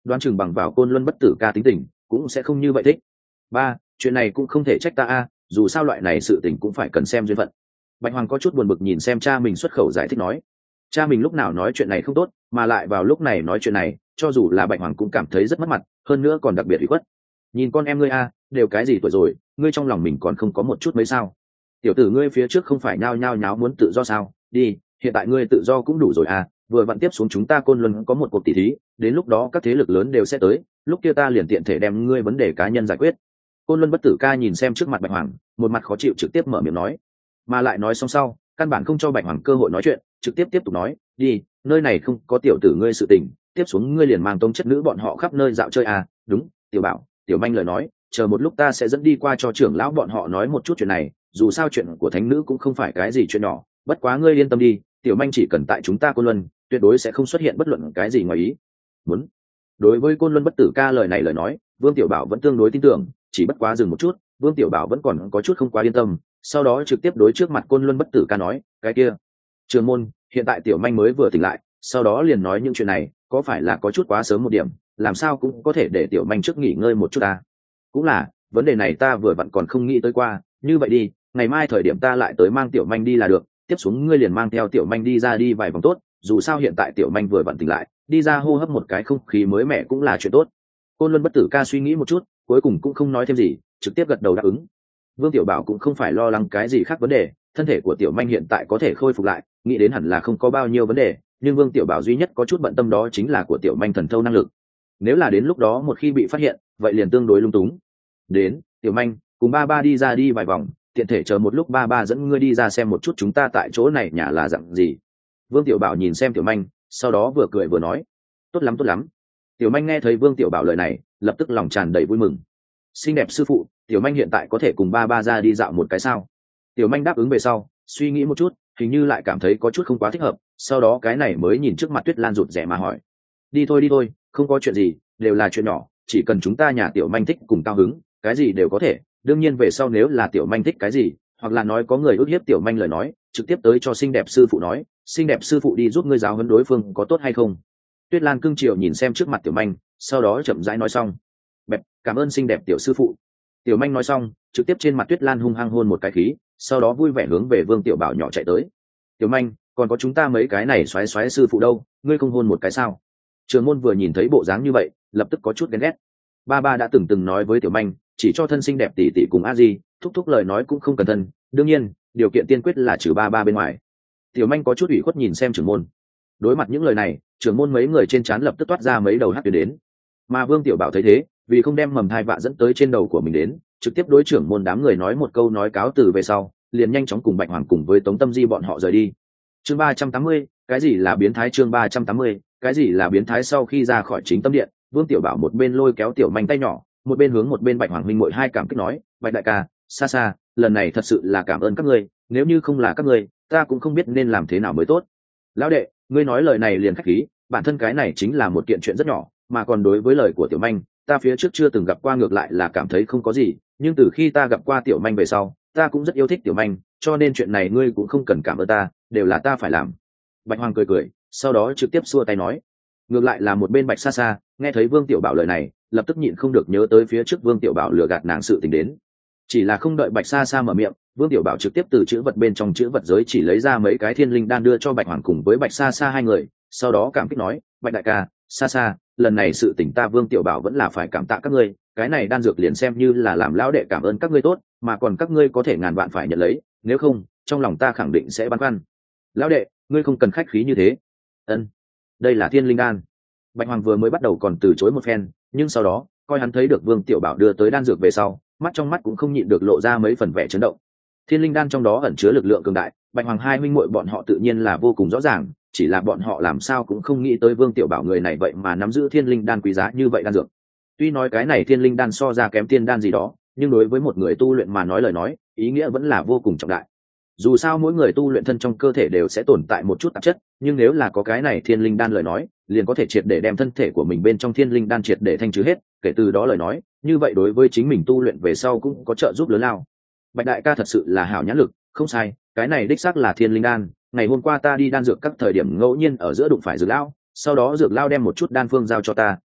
đoán chừng bằng vào Côn Luân Bất Tử Ca tính tình cũng sẽ không như vậy thích. Ba, chuyện này cũng không thể trách ta a, dù sao loại này sự tình cũng phải cần xem duyên phận. Bạch Hoàng có chút buồn bực nhìn xem cha mình xuất khẩu giải thích nói, cha mình lúc nào nói chuyện này không tốt, mà lại vào lúc này nói chuyện này, cho dù là Bạch Hoàng cũng cảm thấy rất mất mặt, hơn nữa còn đặc biệt ủy khuất. Nhìn con em ngươi a, đều cái gì tuổi rồi, ngươi trong lòng mình còn không có một chút mấy sao? Tiểu tử ngươi phía trước không phải nhao nhao nháo muốn tự do sao? Đi, hiện tại ngươi tự do cũng đủ rồi à, vừa vặn tiếp xuống chúng ta Côn Luân có một cuộc tỷ thí, đến lúc đó các thế lực lớn đều sẽ tới, lúc kia ta liền tiện thể đem ngươi vấn đề cá nhân giải quyết. Côn Luân Bất Tử Ca nhìn xem trước mặt Bạch Hoàng, một mặt khó chịu trực tiếp mở miệng nói, mà lại nói xong sau, căn bản không cho Bạch Hoàng cơ hội nói chuyện, trực tiếp tiếp tục nói, đi, nơi này không có tiểu tử ngươi sự tình, tiếp xuống ngươi liền mang tông chất nữ bọn họ khắp nơi dạo chơi à, đúng, Tiểu Bảo, Tiểu Manh lời nói, chờ một lúc ta sẽ dẫn đi qua cho trưởng lão bọn họ nói một chút chuyện này, dù sao chuyện của thánh nữ cũng không phải cái gì chuyện nhỏ, bất quá ngươi yên tâm đi, Tiểu Manh chỉ cần tại chúng ta Côn Luân, tuyệt đối sẽ không xuất hiện bất luận cái gì ngoài ý muốn. Đối với Côn Luân Bất Tử Ca lời này lời nói, Vương Tiểu Bảo vẫn tương đối tin tưởng, chỉ bất quá dừng một chút, Vương Tiểu Bảo vẫn còn có chút không quá yên tâm, sau đó trực tiếp đối trước mặt Côn Luân Bất Tử Ca nói, cái kia, Trường môn, hiện tại Tiểu Manh mới vừa tỉnh lại, sau đó liền nói những chuyện này, có phải là có chút quá sớm một điểm, làm sao cũng có thể để Tiểu Manh trước nghỉ ngơi một chút ta. Cũng là, vấn đề này ta vừa vặn còn không nghĩ tới qua, như vậy đi, ngày mai thời điểm ta lại tới mang Tiểu Manh đi là được, tiếp xuống ngươi liền mang theo Tiểu Manh đi ra đi vài vòng tốt, dù sao hiện tại Tiểu Manh vừa vặn tỉnh lại, đi ra hô hấp một cái không khí mới mẻ cũng là chuyện tốt. Côn Luân Bất Tử Ca suy nghĩ một chút, cuối cùng cũng không nói thêm gì, trực tiếp gật đầu đáp ứng. Vương Tiểu Bảo cũng không phải lo lắng cái gì khác vấn đề, thân thể của Tiểu Manh hiện tại có thể khôi phục lại, nghĩ đến hẳn là không có bao nhiêu vấn đề, nhưng Vương Tiểu Bảo duy nhất có chút bận tâm đó chính là của Tiểu Manh thần thâu năng lực. Nếu là đến lúc đó một khi bị phát hiện, vậy liền tương đối lung túng. Đến, Tiểu Manh, cùng ba ba đi ra đi vài vòng, tiện thể chờ một lúc ba ba dẫn ngươi đi ra xem một chút chúng ta tại chỗ này nhà là dạng gì. Vương Tiểu Bảo nhìn xem Tiểu Manh, sau đó vừa cười vừa nói, tốt lắm tốt lắm. Tiểu Manh nghe thấy Vương Tiểu Bảo lời này, lập tức lòng tràn đầy vui mừng. Xinh đẹp sư phụ, Tiểu Manh hiện tại có thể cùng ba ba ra đi dạo một cái sao? Tiểu Manh đáp ứng về sau, suy nghĩ một chút, hình như lại cảm thấy có chút không quá thích hợp, sau đó cái này mới nhìn trước mặt Tuyết Lan rụt rè mà hỏi, đi thôi, không có chuyện gì, đều là chuyện nhỏ, chỉ cần chúng ta nhà Tiểu Manh thích cùng cao hứng, cái gì đều có thể, đương nhiên về sau nếu là Tiểu Manh thích cái gì, hoặc là nói có người ức hiếp Tiểu Manh lời nói, trực tiếp tới cho xinh đẹp sư phụ nói, xinh đẹp sư phụ đi giúp ngươi giáo huấn đối phương có tốt hay không? Tuyết Lan cưng chiều nhìn xem trước mặt Tiểu Manh, sau đó chậm rãi nói xong, bẹp, cảm ơn xinh đẹp tiểu sư phụ. Tiểu Manh nói xong, trực tiếp trên mặt Tuyết Lan hung hăng hôn một cái khí, sau đó vui vẻ hướng về Vương Tiểu Bảo nhỏ chạy tới. Tiểu Manh, còn có chúng ta mấy cái này xoáy xoáy sư phụ đâu, ngươi không hôn một cái sao? Trường môn vừa nhìn thấy bộ dáng như vậy, lập tức có chút ghen ghét. Ba ba đã từng nói với Tiểu Manh, chỉ cho thân xinh đẹp tỷ tỷ cùng a di, thúc thúc lời nói cũng không cần thân, đương nhiên, điều kiện tiên quyết là trừ ba ba bên ngoài. Tiểu Manh có chút ủy khuất nhìn xem trưởng môn. Đối mặt những lời này, trưởng môn mấy người trên trán lập tức toát ra mấy đầu hắc tuyến đến. Mà Vương Tiểu Bảo thấy thế, vì không đem mầm thai vạ dẫn tới trên đầu của mình đến, trực tiếp đối trưởng môn đám người nói một câu nói cáo từ về sau, liền nhanh chóng cùng Bạch Hoàng cùng với Tống Tâm Di bọn họ rời đi. Chương 380, cái gì là biến thái? Chương 380, cái gì là biến thái? Sau khi ra khỏi chính tâm điện, Vương Tiểu Bảo một bên lôi kéo Tiểu Manh tay nhỏ, một bên hướng một bên Bạch Hoàng huynh muội hai cảm kích nói, Bạch đại ca, xa xa, lần này thật sự là cảm ơn các ngươi, nếu như không là các ngươi, ta cũng không biết nên làm thế nào mới tốt. Lão đệ, ngươi nói lời này liền khách khí, bản thân cái này chính là một kiện chuyện rất nhỏ, mà còn đối với lời của Tiểu Manh, ta phía trước chưa từng gặp qua, ngược lại là cảm thấy không có gì, nhưng từ khi ta gặp qua Tiểu Manh về sau, ta cũng rất yêu thích Tiểu Manh, cho nên chuyện này ngươi cũng không cần cảm ơn ta, đều là ta phải làm. Bạch Hoàng cười cười, sau đó trực tiếp xua tay nói. Ngược lại là một bên Bạch Sa Sa, nghe thấy Vương Tiểu Bảo lời này, lập tức nhịn không được nhớ tới phía trước Vương Tiểu Bảo lừa gạt nàng sự tình đến. Chỉ là không đợi Bạch Sa Sa mở miệng, Vương Tiểu Bảo trực tiếp từ chữ vật bên trong chữ vật giới chỉ lấy ra mấy cái thiên linh đan đưa cho Bạch Hoàng cùng với Bạch Sa Sa hai người, sau đó cảm kích nói, Bạch đại ca, Sa Sa, lần này sự tình ta Vương Tiểu Bảo vẫn là phải cảm tạ các ngươi, cái này đan dược liền xem như là làm lão đệ cảm ơn các ngươi tốt, mà còn các ngươi có thể ngàn vạn phải nhận lấy, nếu không, trong lòng ta khẳng định sẽ băn khoăn. Lão đệ, ngươi không cần khách khí như thế. Ân, đây là thiên linh đan. Bạch Hoàng vừa mới bắt đầu còn từ chối một phen, nhưng sau đó, coi hắn thấy được Vương Tiểu Bảo đưa tới đan dược về sau, mắt trong mắt cũng không nhịn được lộ ra mấy phần vẻ chấn động. Thiên linh đan trong đó ẩn chứa lực lượng cường đại, Bạch Hoàng hai huynh muội bọn họ tự nhiên là vô cùng rõ ràng, chỉ là bọn họ làm sao cũng không nghĩ tới Vương Tiểu Bảo người này vậy mà nắm giữ thiên linh đan quý giá như vậy đan dược. Tuy nói cái này thiên linh đan so ra kém tiên đan gì đó, nhưng đối với một người tu luyện mà nói lời nói, ý nghĩa vẫn là vô cùng trọng đại. Dù sao mỗi người tu luyện thân trong cơ thể đều sẽ tồn tại một chút tạp chất, nhưng nếu là có cái này thiên linh đan lời nói, liền có thể triệt để đem thân thể của mình bên trong thiên linh đan triệt để thanh trừ hết, kể từ đó lời nói, như vậy đối với chính mình tu luyện về sau cũng có trợ giúp lớn lao. Bạch đại ca thật sự là hảo nhãn lực, không sai, cái này đích xác là thiên linh đan, ngày hôm qua ta đi đan dược các thời điểm ngẫu nhiên ở giữa đụng phải dược lao, sau đó dược lao đem một chút đan phương giao cho ta,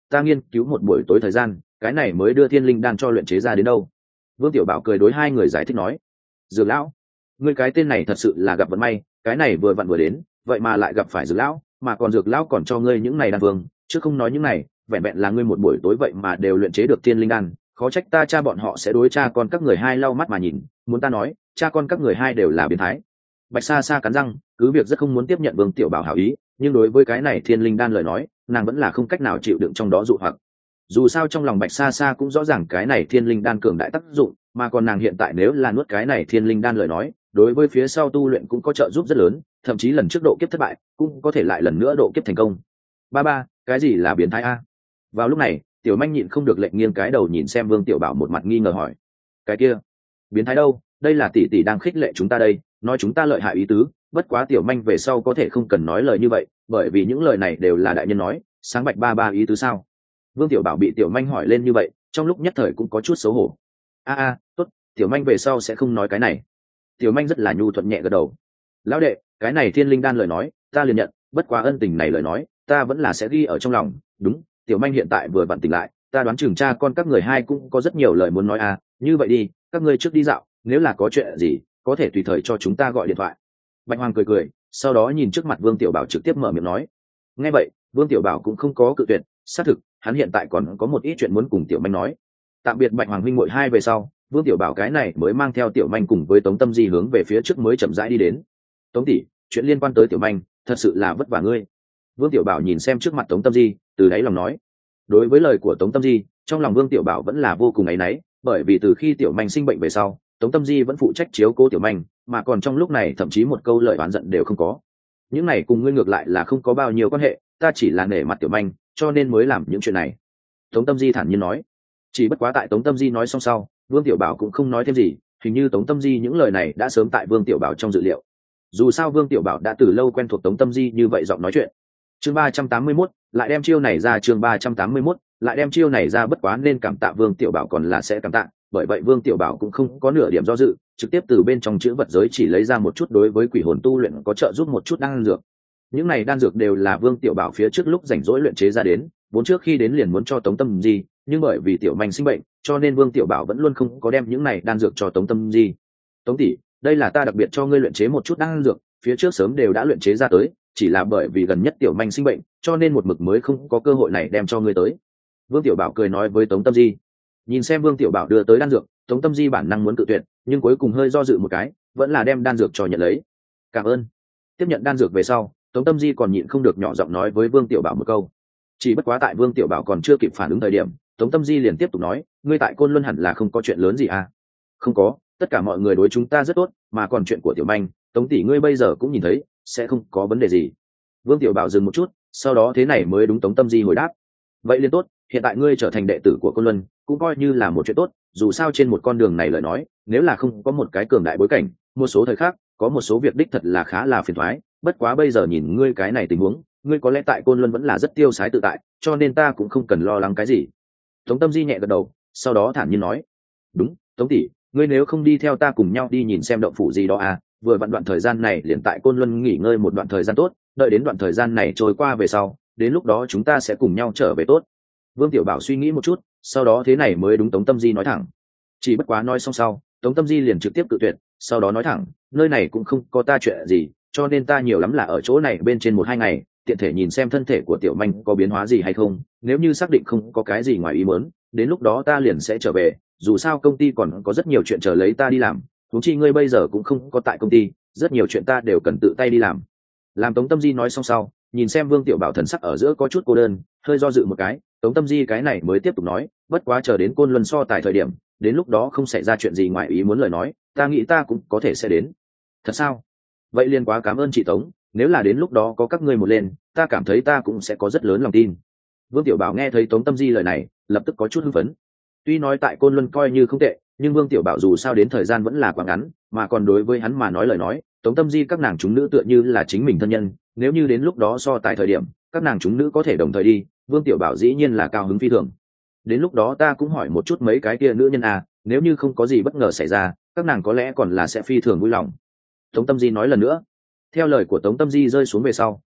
ta nghiên cứu một buổi tối thời gian, cái này mới đưa thiên linh đan cho luyện chế ra đến đâu. Vương Tiểu Bảo cười đối hai người giải thích nói, Dược lão, ngươi cái tên này thật sự là gặp vận may, cái này vừa vặn vừa đến, vậy mà lại gặp phải Dược lão, mà còn Dược lão còn cho ngươi những này đan vương, chứ không nói những này, vẹn vẹn là ngươi một buổi tối vậy mà đều luyện chế được thiên linh đan, khó trách ta cha bọn họ sẽ đối cha con các người hai lau mắt mà nhìn, muốn ta nói, cha con các người hai đều là biến thái. Bạch Sa Sa cắn răng, cứ việc rất không muốn tiếp nhận Vương Tiểu Bảo hảo ý, nhưng đối với cái này thiên linh đan lời nói, nàng vẫn là không cách nào chịu đựng trong đó dụ hoặc. Dù sao trong lòng Bạch Sa Sa cũng rõ ràng cái này thiên linh đan cường đại tác dụng, mà còn nàng hiện tại nếu là nuốt cái này thiên linh đan lời nói, đối với phía sau tu luyện cũng có trợ giúp rất lớn, thậm chí lần trước độ kiếp thất bại cũng có thể lại lần nữa độ kiếp thành công. Ba, cái gì là biến thái a? Vào lúc này, Tiểu Manh nhịn không được lệnh nghiêng cái đầu nhìn xem Vương Tiểu Bảo một mặt nghi ngờ hỏi, cái kia biến thái đâu? Đây là tỷ tỷ đang khích lệ chúng ta đây, nói chúng ta lợi hại ý tứ, bất quá Tiểu Manh về sau có thể không cần nói lời như vậy, bởi vì những lời này đều là đại nhân nói, sáng bạch ba ý tứ sao? Vương Tiểu Bảo bị Tiểu Manh hỏi lên như vậy, trong lúc nhất thời cũng có chút xấu hổ. Tốt, Tiểu Manh về sau sẽ không nói cái này. Tiểu Manh rất là nhu thuận nhẹ gật đầu. Lão đệ, cái này thiên linh đan lời nói, ta liền nhận, bất quá ân tình này lời nói, ta vẫn là sẽ ghi ở trong lòng. Đúng, Tiểu Manh hiện tại vừa vặn tỉnh lại, ta đoán chừng cha con các người hai cũng có rất nhiều lời muốn nói như vậy đi, các ngươi trước đi dạo, nếu là có chuyện gì, có thể tùy thời cho chúng ta gọi điện thoại. Bạch Hoàng cười, sau đó nhìn trước mặt Vương Tiểu Bảo trực tiếp mở miệng nói. Nghe vậy, Vương Tiểu Bảo cũng không có cự tuyệt, xác thực, hắn hiện tại còn có một ít chuyện muốn cùng Tiểu Manh nói. Tạm biệt Bạch Hoàng huynh muội hai về sau, Vương Tiểu Bảo cái này mới mang theo Tiểu Manh cùng với Tống Tâm Di hướng về phía trước mới chậm rãi đi đến. Tống tỷ, chuyện liên quan tới Tiểu Manh, thật sự là vất vả ngươi. Vương Tiểu Bảo nhìn xem trước mặt Tống Tâm Di, từ đáy lòng nói. Đối với lời của Tống Tâm Di, trong lòng Vương Tiểu Bảo vẫn là vô cùng áy náy, bởi vì từ khi Tiểu Manh sinh bệnh về sau, Tống Tâm Di vẫn phụ trách chiếu cố Tiểu Manh, mà còn trong lúc này thậm chí một câu lời oán giận đều không có. Những này cùng ngươi ngược lại là không có bao nhiêu quan hệ, ta chỉ là nể mặt Tiểu Manh, cho nên mới làm những chuyện này. Tống Tâm Di thản nhiên nói. Chỉ bất quá tại Tống Tâm Di nói xong sau, Vương Tiểu Bảo cũng không nói thêm gì, hình như Tống Tâm Di những lời này đã sớm tại Vương Tiểu Bảo trong dự liệu. Dù sao Vương Tiểu Bảo đã từ lâu quen thuộc Tống Tâm Di như vậy giọng nói chuyện. Chương 381, lại đem chiêu này ra, chương 381, lại đem chiêu này ra, bất quá nên cảm tạ Vương Tiểu Bảo còn là sẽ cảm tạ, bởi vậy Vương Tiểu Bảo cũng không có nửa điểm do dự, trực tiếp từ bên trong chữ vật giới chỉ lấy ra một chút đối với quỷ hồn tu luyện có trợ giúp một chút đan dược. Những này đan dược đều là Vương Tiểu Bảo phía trước lúc rảnh rỗi luyện chế ra đến, vốn trước khi đến liền muốn cho Tống Tâm Di, nhưng bởi vì Tiểu Manh sinh bệnh, cho nên Vương Tiểu Bảo vẫn luôn không có đem những này đan dược cho Tống Tâm Di. Tống tỷ, đây là ta đặc biệt cho ngươi luyện chế một chút đan dược, phía trước sớm đều đã luyện chế ra tới, chỉ là bởi vì gần nhất Tiểu Manh sinh bệnh, cho nên một mực mới không có cơ hội này đem cho ngươi tới. Vương Tiểu Bảo cười nói với Tống Tâm Di. Nhìn xem Vương Tiểu Bảo đưa tới đan dược, Tống Tâm Di bản năng muốn cự tuyệt, nhưng cuối cùng hơi do dự một cái, vẫn là đem đan dược cho nhận lấy. Cảm ơn. Tiếp nhận đan dược về sau, Tống Tâm Di còn nhịn không được nhỏ giọng nói với Vương Tiểu Bảo một câu. Chỉ bất quá tại Vương Tiểu Bảo còn chưa kịp phản ứng thời điểm, Tống Tâm Di liền tiếp tục nói, ngươi tại Côn Luân hẳn là không có chuyện lớn gì à? Không có, tất cả mọi người đối chúng ta rất tốt, mà còn chuyện của Tiểu Manh, Tống tỷ ngươi bây giờ cũng nhìn thấy, sẽ không có vấn đề gì. Vương Tiểu Bảo dừng một chút, sau đó thế này mới đúng Tống Tâm Di hồi đáp. Vậy liền tốt, hiện tại ngươi trở thành đệ tử của Côn Luân, cũng coi như là một chuyện tốt, dù sao trên một con đường này lời nói, nếu là không có một cái cường đại bối cảnh, một số thời khắc, có một số việc đích thật là khá là phiền toái, bất quá bây giờ nhìn ngươi cái này tình huống, ngươi có lẽ tại Côn Luân vẫn là rất tiêu sái tự tại, cho nên ta cũng không cần lo lắng cái gì. Tống Tâm Di nhẹ gật đầu, sau đó thản nhiên nói, đúng, Tống tỷ, ngươi nếu không đi theo ta cùng nhau đi nhìn xem động phủ gì đó vừa vặn đoạn thời gian này liền tại Côn Luân nghỉ ngơi một đoạn thời gian tốt, đợi đến đoạn thời gian này trôi qua về sau, đến lúc đó chúng ta sẽ cùng nhau trở về tốt. Vương Tiểu Bảo suy nghĩ một chút, sau đó thế này mới đúng Tống Tâm Di nói thẳng. Chỉ bất quá nói xong sau, Tống Tâm Di liền trực tiếp cự tuyệt, sau đó nói thẳng, nơi này cũng không có ta chuyện gì, cho nên ta nhiều lắm là ở chỗ này bên trên 1-2 ngày, tiện thể nhìn xem thân thể của Tiểu Manh có biến hóa gì hay không, nếu như xác định không có cái gì ngoài ý muốn, đến lúc đó ta liền sẽ trở về, dù sao công ty còn có rất nhiều chuyện chờ lấy ta đi làm, huống chi ngươi bây giờ cũng không có tại công ty, rất nhiều chuyện ta đều cần tự tay đi làm. Làm Tống Tâm Di nói xong sau, nhìn xem Vương Tiểu Bảo thần sắc ở giữa có chút cô đơn, hơi do dự một cái, Tống Tâm Di cái này mới tiếp tục nói, bất quá chờ đến Côn Luân so tài thời điểm, đến lúc đó không xảy ra chuyện gì ngoài ý muốn lời nói, ta nghĩ ta cũng có thể sẽ đến. Thật sao? Vậy liền quá cảm ơn chị Tống, nếu là đến lúc đó có các ngươi một lên, ta cảm thấy ta cũng sẽ có rất lớn lòng tin. Vương Tiểu Bảo nghe thấy Tống Tâm Di lời này, lập tức có chút hưng phấn. Tuy nói tại Côn Luân coi như không tệ, nhưng Vương Tiểu Bảo dù sao đến thời gian vẫn là quá ngắn, mà còn đối với hắn mà nói lời nói, Tống Tâm Di các nàng chúng nữ tựa như là chính mình thân nhân, nếu như đến lúc đó so tại thời điểm, các nàng chúng nữ có thể đồng thời đi, Vương Tiểu Bảo dĩ nhiên là cao hứng phi thường. Đến lúc đó ta cũng hỏi một chút mấy cái kia nữ nhân nếu như không có gì bất ngờ xảy ra, các nàng có lẽ còn là sẽ phi thường vui lòng. Tống Tâm Di nói lần nữa. Theo lời của Tống Tâm Di rơi xuống về sau,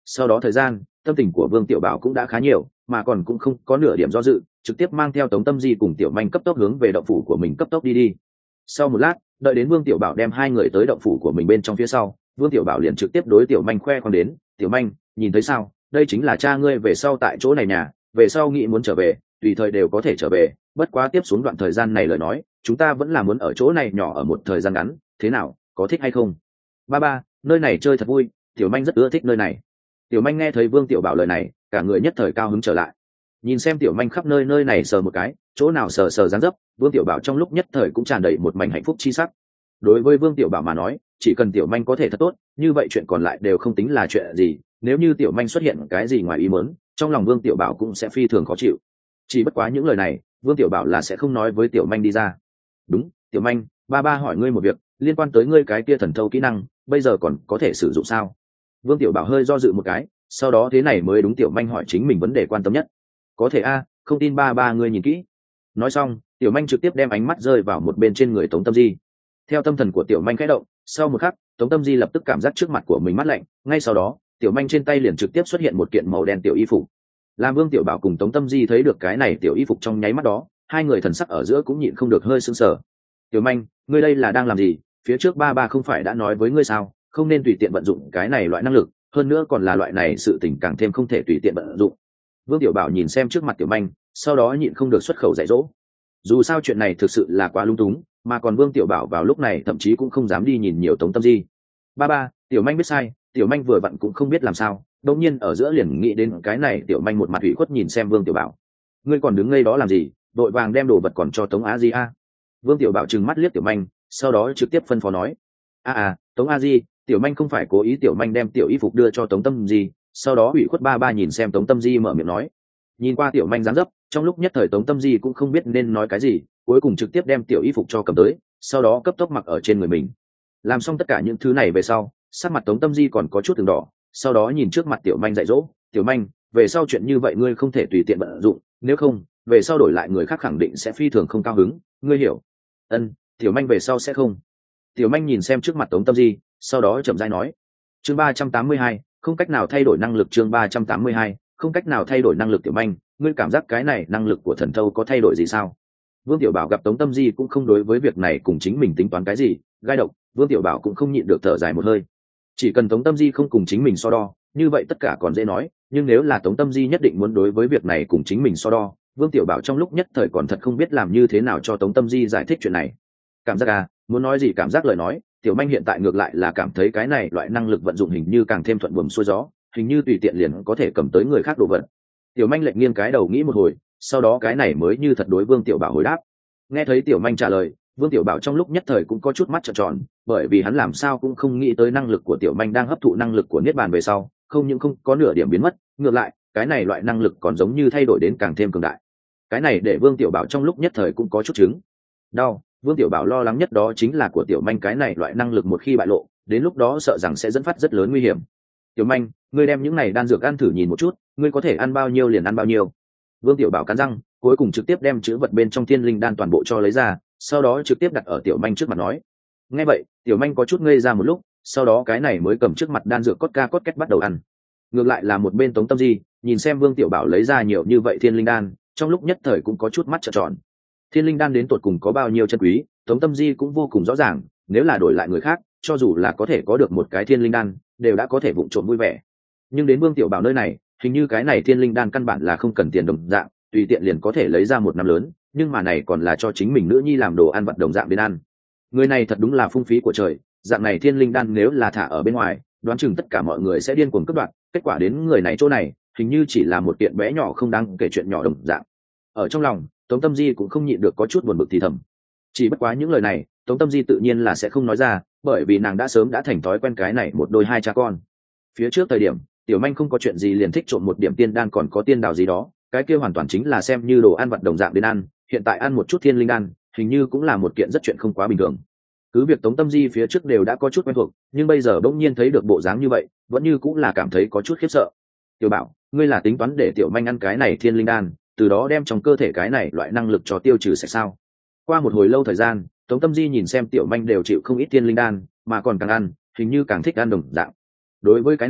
sau đó thời gian tâm tình của Vương Tiểu Bảo cũng đã khá nhiều, mà còn cũng không có nửa điểm do dự, trực tiếp mang theo Tống Tâm Di cùng Tiểu Manh cấp tốc hướng về động phủ của mình cấp tốc đi. Sau một lát, đợi đến Vương Tiểu Bảo đem hai người tới động phủ của mình bên trong phía sau, Vương Tiểu Bảo liền trực tiếp đối Tiểu Manh khoe khoang đến, "Tiểu Manh, nhìn thấy sao, đây chính là cha ngươi về sau tại chỗ này nhà, về sau nghĩ muốn trở về, tùy thời đều có thể trở về, bất quá tiếp xuống đoạn thời gian này lời nói, chúng ta vẫn là muốn ở chỗ này nhỏ ở một thời gian ngắn, thế nào, có thích hay không?" "Ba ba, nơi này chơi thật vui, Tiểu Manh rất ưa thích nơi này." Tiểu Manh nghe thấy Vương Tiểu Bảo lời này, cả người nhất thời cao hứng trở lại. Nhìn xem Tiểu Manh khắp nơi nơi này sờ một cái, chỗ nào sờ sờ dáng dấp, Vương Tiểu Bảo trong lúc nhất thời cũng tràn đầy một mảnh hạnh phúc chi sắc. Đối với Vương Tiểu Bảo mà nói, chỉ cần Tiểu Manh có thể thật tốt, như vậy chuyện còn lại đều không tính là chuyện gì. Nếu như Tiểu Manh xuất hiện cái gì ngoài ý muốn, trong lòng Vương Tiểu Bảo cũng sẽ phi thường khó chịu. Chỉ bất quá những lời này, Vương Tiểu Bảo là sẽ không nói với Tiểu Manh đi ra. "Đúng, Tiểu Manh, ba ba hỏi ngươi một việc, liên quan tới ngươi cái kia thần thâu kỹ năng, bây giờ còn có thể sử dụng sao?" Vương Tiểu Bảo hơi do dự một cái, sau đó thế này mới đúng Tiểu Manh hỏi chính mình vấn đề quan tâm nhất. "Có thể a, không tin ba ba ngươi nhìn kỹ." Nói xong, Tiểu Manh trực tiếp đem ánh mắt rơi vào một bên trên người Tống Tâm Di. Theo tâm thần của Tiểu Manh khẽ động, sau một khắc, Tống Tâm Di lập tức cảm giác trước mặt của mình mát lạnh, ngay sau đó, Tiểu Manh trên tay liền trực tiếp xuất hiện một kiện màu đen tiểu y phục. Làm Vương Tiểu Bảo cùng Tống Tâm Di thấy được cái này tiểu y phục trong nháy mắt đó, hai người thần sắc ở giữa cũng nhịn không được hơi sững sờ. "Tiểu Manh, ngươi đây là đang làm gì? Phía trước ba ba không phải đã nói với ngươi sao, không nên tùy tiện vận dụng cái này loại năng lực, hơn nữa còn là loại này sự tình càng thêm không thể tùy tiện vận dụng." Vương Tiểu Bảo nhìn xem trước mặt Tiểu Manh, sau đó nhịn không được xuất khẩu dạy dỗ. Dù sao chuyện này thực sự là quá lung túng, mà còn Vương Tiểu Bảo vào lúc này thậm chí cũng không dám đi nhìn nhiều Tống Tâm Di. "Ba ba, Tiểu Manh biết sai." Tiểu Manh vừa vặn cũng không biết làm sao, đột nhiên ở giữa liền nghĩ đến cái này, Tiểu Manh một mặt ủy khuất nhìn xem Vương Tiểu Bảo. "Ngươi còn đứng ngây đó làm gì, vội vàng đem đồ vật còn cho Tống A Di a." Vương Tiểu Bảo trừng mắt liếc Tiểu Manh, sau đó trực tiếp phân phó nói, Tống A Di, Tiểu Manh không phải cố ý." Tiểu Manh đem tiểu y phục đưa cho Tống Tâm Di, sau đó ủy khuất ba ba nhìn xem Tống Tâm Di mở miệng nói. Nhìn qua Tiểu Manh dáng dấp, trong lúc nhất thời Tống Tâm Di cũng không biết nên nói cái gì, cuối cùng trực tiếp đem tiểu y phục cho cầm tới, sau đó cấp tốc mặc ở trên người mình. Làm xong tất cả những thứ này về sau, sắc mặt Tống Tâm Di còn có chút từng đỏ, sau đó nhìn trước mặt Tiểu Manh dạy dỗ, "Tiểu Manh, về sau chuyện như vậy ngươi không thể tùy tiện vận dụng, nếu không, về sau đổi lại người khác khẳng định sẽ phi thường không cao hứng, ngươi hiểu?" "Ân, Tiểu Manh về sau sẽ không." Tiểu Manh nhìn xem trước mặt Tống Tâm Di, sau đó chậm rãi nói. Chương 382, không cách nào thay đổi năng lực. Chương 382, không cách nào thay đổi năng lực. "Tiểu Manh, ngươi cảm giác cái này năng lực của thần thâu có thay đổi gì sao?" Vương Tiểu Bảo gặp Tống Tâm Di cũng không đối với việc này cùng chính mình tính toán cái gì, gai độc, Vương Tiểu Bảo cũng không nhịn được thở dài một hơi. Chỉ cần Tống Tâm Di không cùng chính mình so đo, như vậy tất cả còn dễ nói, nhưng nếu là Tống Tâm Di nhất định muốn đối với việc này cùng chính mình so đo, Vương Tiểu Bảo trong lúc nhất thời còn thật không biết làm như thế nào cho Tống Tâm Di giải thích chuyện này. Cảm giác muốn nói gì cảm giác lời nói, Tiểu Manh hiện tại ngược lại là cảm thấy cái này loại năng lực vận dụng hình như càng thêm thuận buồm xuôi gió, hình như tùy tiện liền có thể cầm tới người khác đồ vật. Tiểu Manh lệch nghiêng cái đầu nghĩ một hồi, sau đó cái này mới như thật đối Vương Tiểu Bảo hồi đáp. Nghe thấy Tiểu Manh trả lời, Vương Tiểu Bảo trong lúc nhất thời cũng có chút mắt trợn tròn, bởi vì hắn làm sao cũng không nghĩ tới năng lực của Tiểu Manh đang hấp thụ năng lực của Niết Bàn về sau, không những không có nửa điểm biến mất, ngược lại, cái này loại năng lực còn giống như thay đổi đến càng thêm cường đại. Cái này để Vương Tiểu Bảo trong lúc nhất thời cũng có chút chứng đau. Vương Tiểu Bảo lo lắng nhất đó chính là của Tiểu Manh cái này loại năng lực một khi bại lộ, đến lúc đó sợ rằng sẽ dẫn phát rất lớn nguy hiểm. "Tiểu Manh, ngươi đem những này đan dược ăn thử nhìn một chút, ngươi có thể ăn bao nhiêu liền ăn bao nhiêu." Vương Tiểu Bảo cắn răng, cuối cùng trực tiếp đem chữ vật bên trong thiên linh đan toàn bộ cho lấy ra, sau đó trực tiếp đặt ở Tiểu Manh trước mặt nói. Nghe vậy, Tiểu Manh có chút ngây ra một lúc, sau đó cái này mới cầm trước mặt đan dược cốt ca cốt kết bắt đầu ăn. Ngược lại là một bên Tống Tâm Di, nhìn xem Vương Tiểu Bảo lấy ra nhiều như vậy thiên linh đan, trong lúc nhất thời cũng có chút mắt trợn tròn. Thiên linh đan đến tột cùng có bao nhiêu chân quý, Tống Tâm Di cũng vô cùng rõ ràng, nếu là đổi lại người khác, cho dù là có thể có được một cái thiên linh đan, đều đã có thể vụng trộm vui vẻ. Nhưng đến Vương Tiểu Bảo nơi này, hình như cái này thiên linh đan căn bản là không cần tiền đồng dạng, tùy tiện liền có thể lấy ra một năm lớn, nhưng mà này còn là cho chính mình nữ nhi làm đồ ăn vặt đồng dạng đến ăn. Người này thật đúng là phung phí của trời, dạng này thiên linh đan nếu là thả ở bên ngoài, đoán chừng tất cả mọi người sẽ điên cuồng cướp đoạt, kết quả đến người này chỗ này, hình như chỉ là một kiện bé nhỏ không đáng kể chuyện nhỏ đồng dạng. Ở trong lòng, Tống Tâm Di cũng không nhịn được có chút buồn bực thì thầm. Chỉ bất quá những lời này, Tống Tâm Di tự nhiên là sẽ không nói ra, bởi vì nàng đã sớm đã thành thói quen cái này một đôi hai cha con. Phía trước thời điểm, Tiểu Manh không có chuyện gì liền thích trộm một điểm tiên đan còn có tiên đào gì đó, cái kia hoàn toàn chính là xem như đồ ăn vặt đồng dạng đến ăn, hiện tại ăn một chút thiên linh đan, hình như cũng là một kiện rất chuyện không quá bình thường. Cứ việc Tống Tâm Di phía trước đều đã có chút quen thuộc, nhưng bây giờ bỗng nhiên thấy được bộ dáng như vậy, vẫn như cũng là cảm thấy có chút khiếp sợ. Tiểu Bảo, ngươi là tính toán để Tiểu Manh ăn cái này thiên linh đan, từ đó đem trong cơ thể cái này loại năng lực cho tiêu trừ sạch sao? Qua một hồi lâu thời gian, Tống Tâm Di nhìn xem Tiểu Manh đều chịu không ít thiên linh đan, mà còn càng ăn, hình như càng thích ăn đồng dạng. Đối với cái này,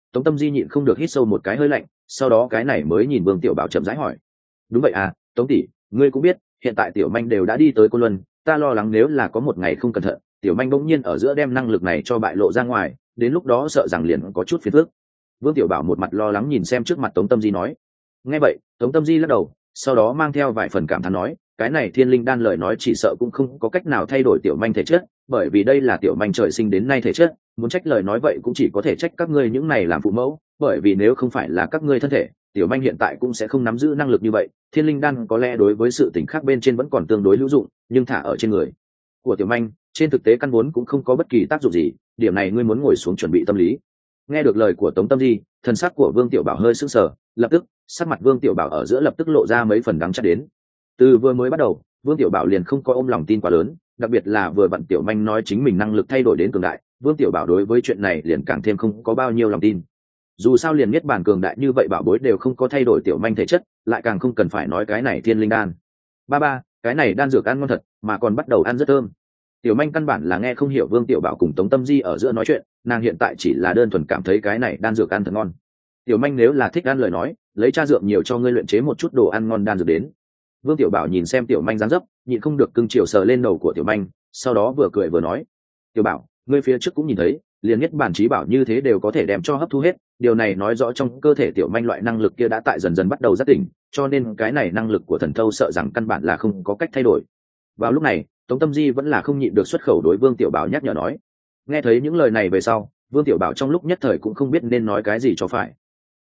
Tống Tâm Di nhịn không được hít sâu một cái hơi lạnh, sau đó cái này mới nhìn Vương Tiểu Bảo chậm rãi hỏi: đúng vậy à, Tống tỷ, ngươi cũng biết hiện tại Tiểu Manh đều đã đi tới Côn Luân, ta lo lắng nếu là có một ngày không cẩn thận, Tiểu Manh bỗng nhiên ở giữa đem năng lực này cho bại lộ ra ngoài, đến lúc đó sợ rằng liền có chút phiền phức. Vương Tiểu Bảo một mặt lo lắng nhìn xem trước mặt Tống Tâm Di nói. Nghe vậy Tống Tâm Di lắc đầu, sau đó mang theo vài phần cảm thán nói: cái này thiên linh đan lời nói chỉ sợ cũng không có cách nào thay đổi Tiểu Manh thể chất, bởi vì đây là Tiểu Manh trời sinh đến nay thể chất, muốn trách lời nói vậy cũng chỉ có thể trách các ngươi những này làm phụ mẫu, bởi vì nếu không phải là các ngươi thân thể, Tiểu Manh hiện tại cũng sẽ không nắm giữ năng lực như vậy. Thiên linh đan có lẽ đối với sự tình khác bên trên vẫn còn tương đối hữu dụng, nhưng thả ở trên người của Tiểu Manh trên thực tế căn vốn cũng không có bất kỳ tác dụng gì, điểm này ngươi muốn ngồi xuống chuẩn bị tâm lý. Nghe được lời của Tống Tâm Di, thần sắc của Vương Tiểu Bảo hơi sững sờ, lập tức sắc mặt Vương Tiểu Bảo ở giữa lập tức lộ ra mấy phần đắng chát đến. Từ vừa mới bắt đầu, Vương Tiểu Bảo liền không có ôm lòng tin quá lớn, đặc biệt là vừa vặn Tiểu Manh nói chính mình năng lực thay đổi đến cường đại, Vương Tiểu Bảo đối với chuyện này liền càng thêm không có bao nhiêu lòng tin. Dù sao liền biết bản cường đại như vậy bảo bối đều không có thay đổi Tiểu Manh thể chất, lại càng không cần phải nói cái này thiên linh đan. Ba, cái này đan dược ăn ngon thật, mà còn bắt đầu ăn rất thơm. Tiểu Manh căn bản là nghe không hiểu Vương Tiểu Bảo cùng Tống Tâm Di ở giữa nói chuyện, nàng hiện tại chỉ là đơn thuần cảm thấy cái này đan dược ăn thật ngon. Tiểu Manh nếu là thích ăn lời nói, lấy cha dượng nhiều cho ngươi luyện chế một chút đồ ăn ngon đan dược đến. Vương Tiểu Bảo nhìn xem Tiểu Manh dáng dấp, nhịn không được cưng chiều sờ lên đầu của Tiểu Manh, sau đó vừa cười vừa nói: Tiểu Bảo, ngươi phía trước cũng nhìn thấy, liền nhất bản trí bảo như thế đều có thể đem cho hấp thu hết, điều này nói rõ trong cơ thể Tiểu Manh loại năng lực kia đã tại dần dần bắt đầu giác tỉnh, cho nên cái này năng lực của thần thâu sợ rằng căn bản là không có cách thay đổi. Vào lúc này Tống Tâm Di vẫn là không nhịn được xuất khẩu đối Vương Tiểu Bảo nhắc nhở nói. Nghe thấy những lời này về sau, Vương Tiểu Bảo trong lúc nhất thời cũng không biết nên nói cái gì cho phải,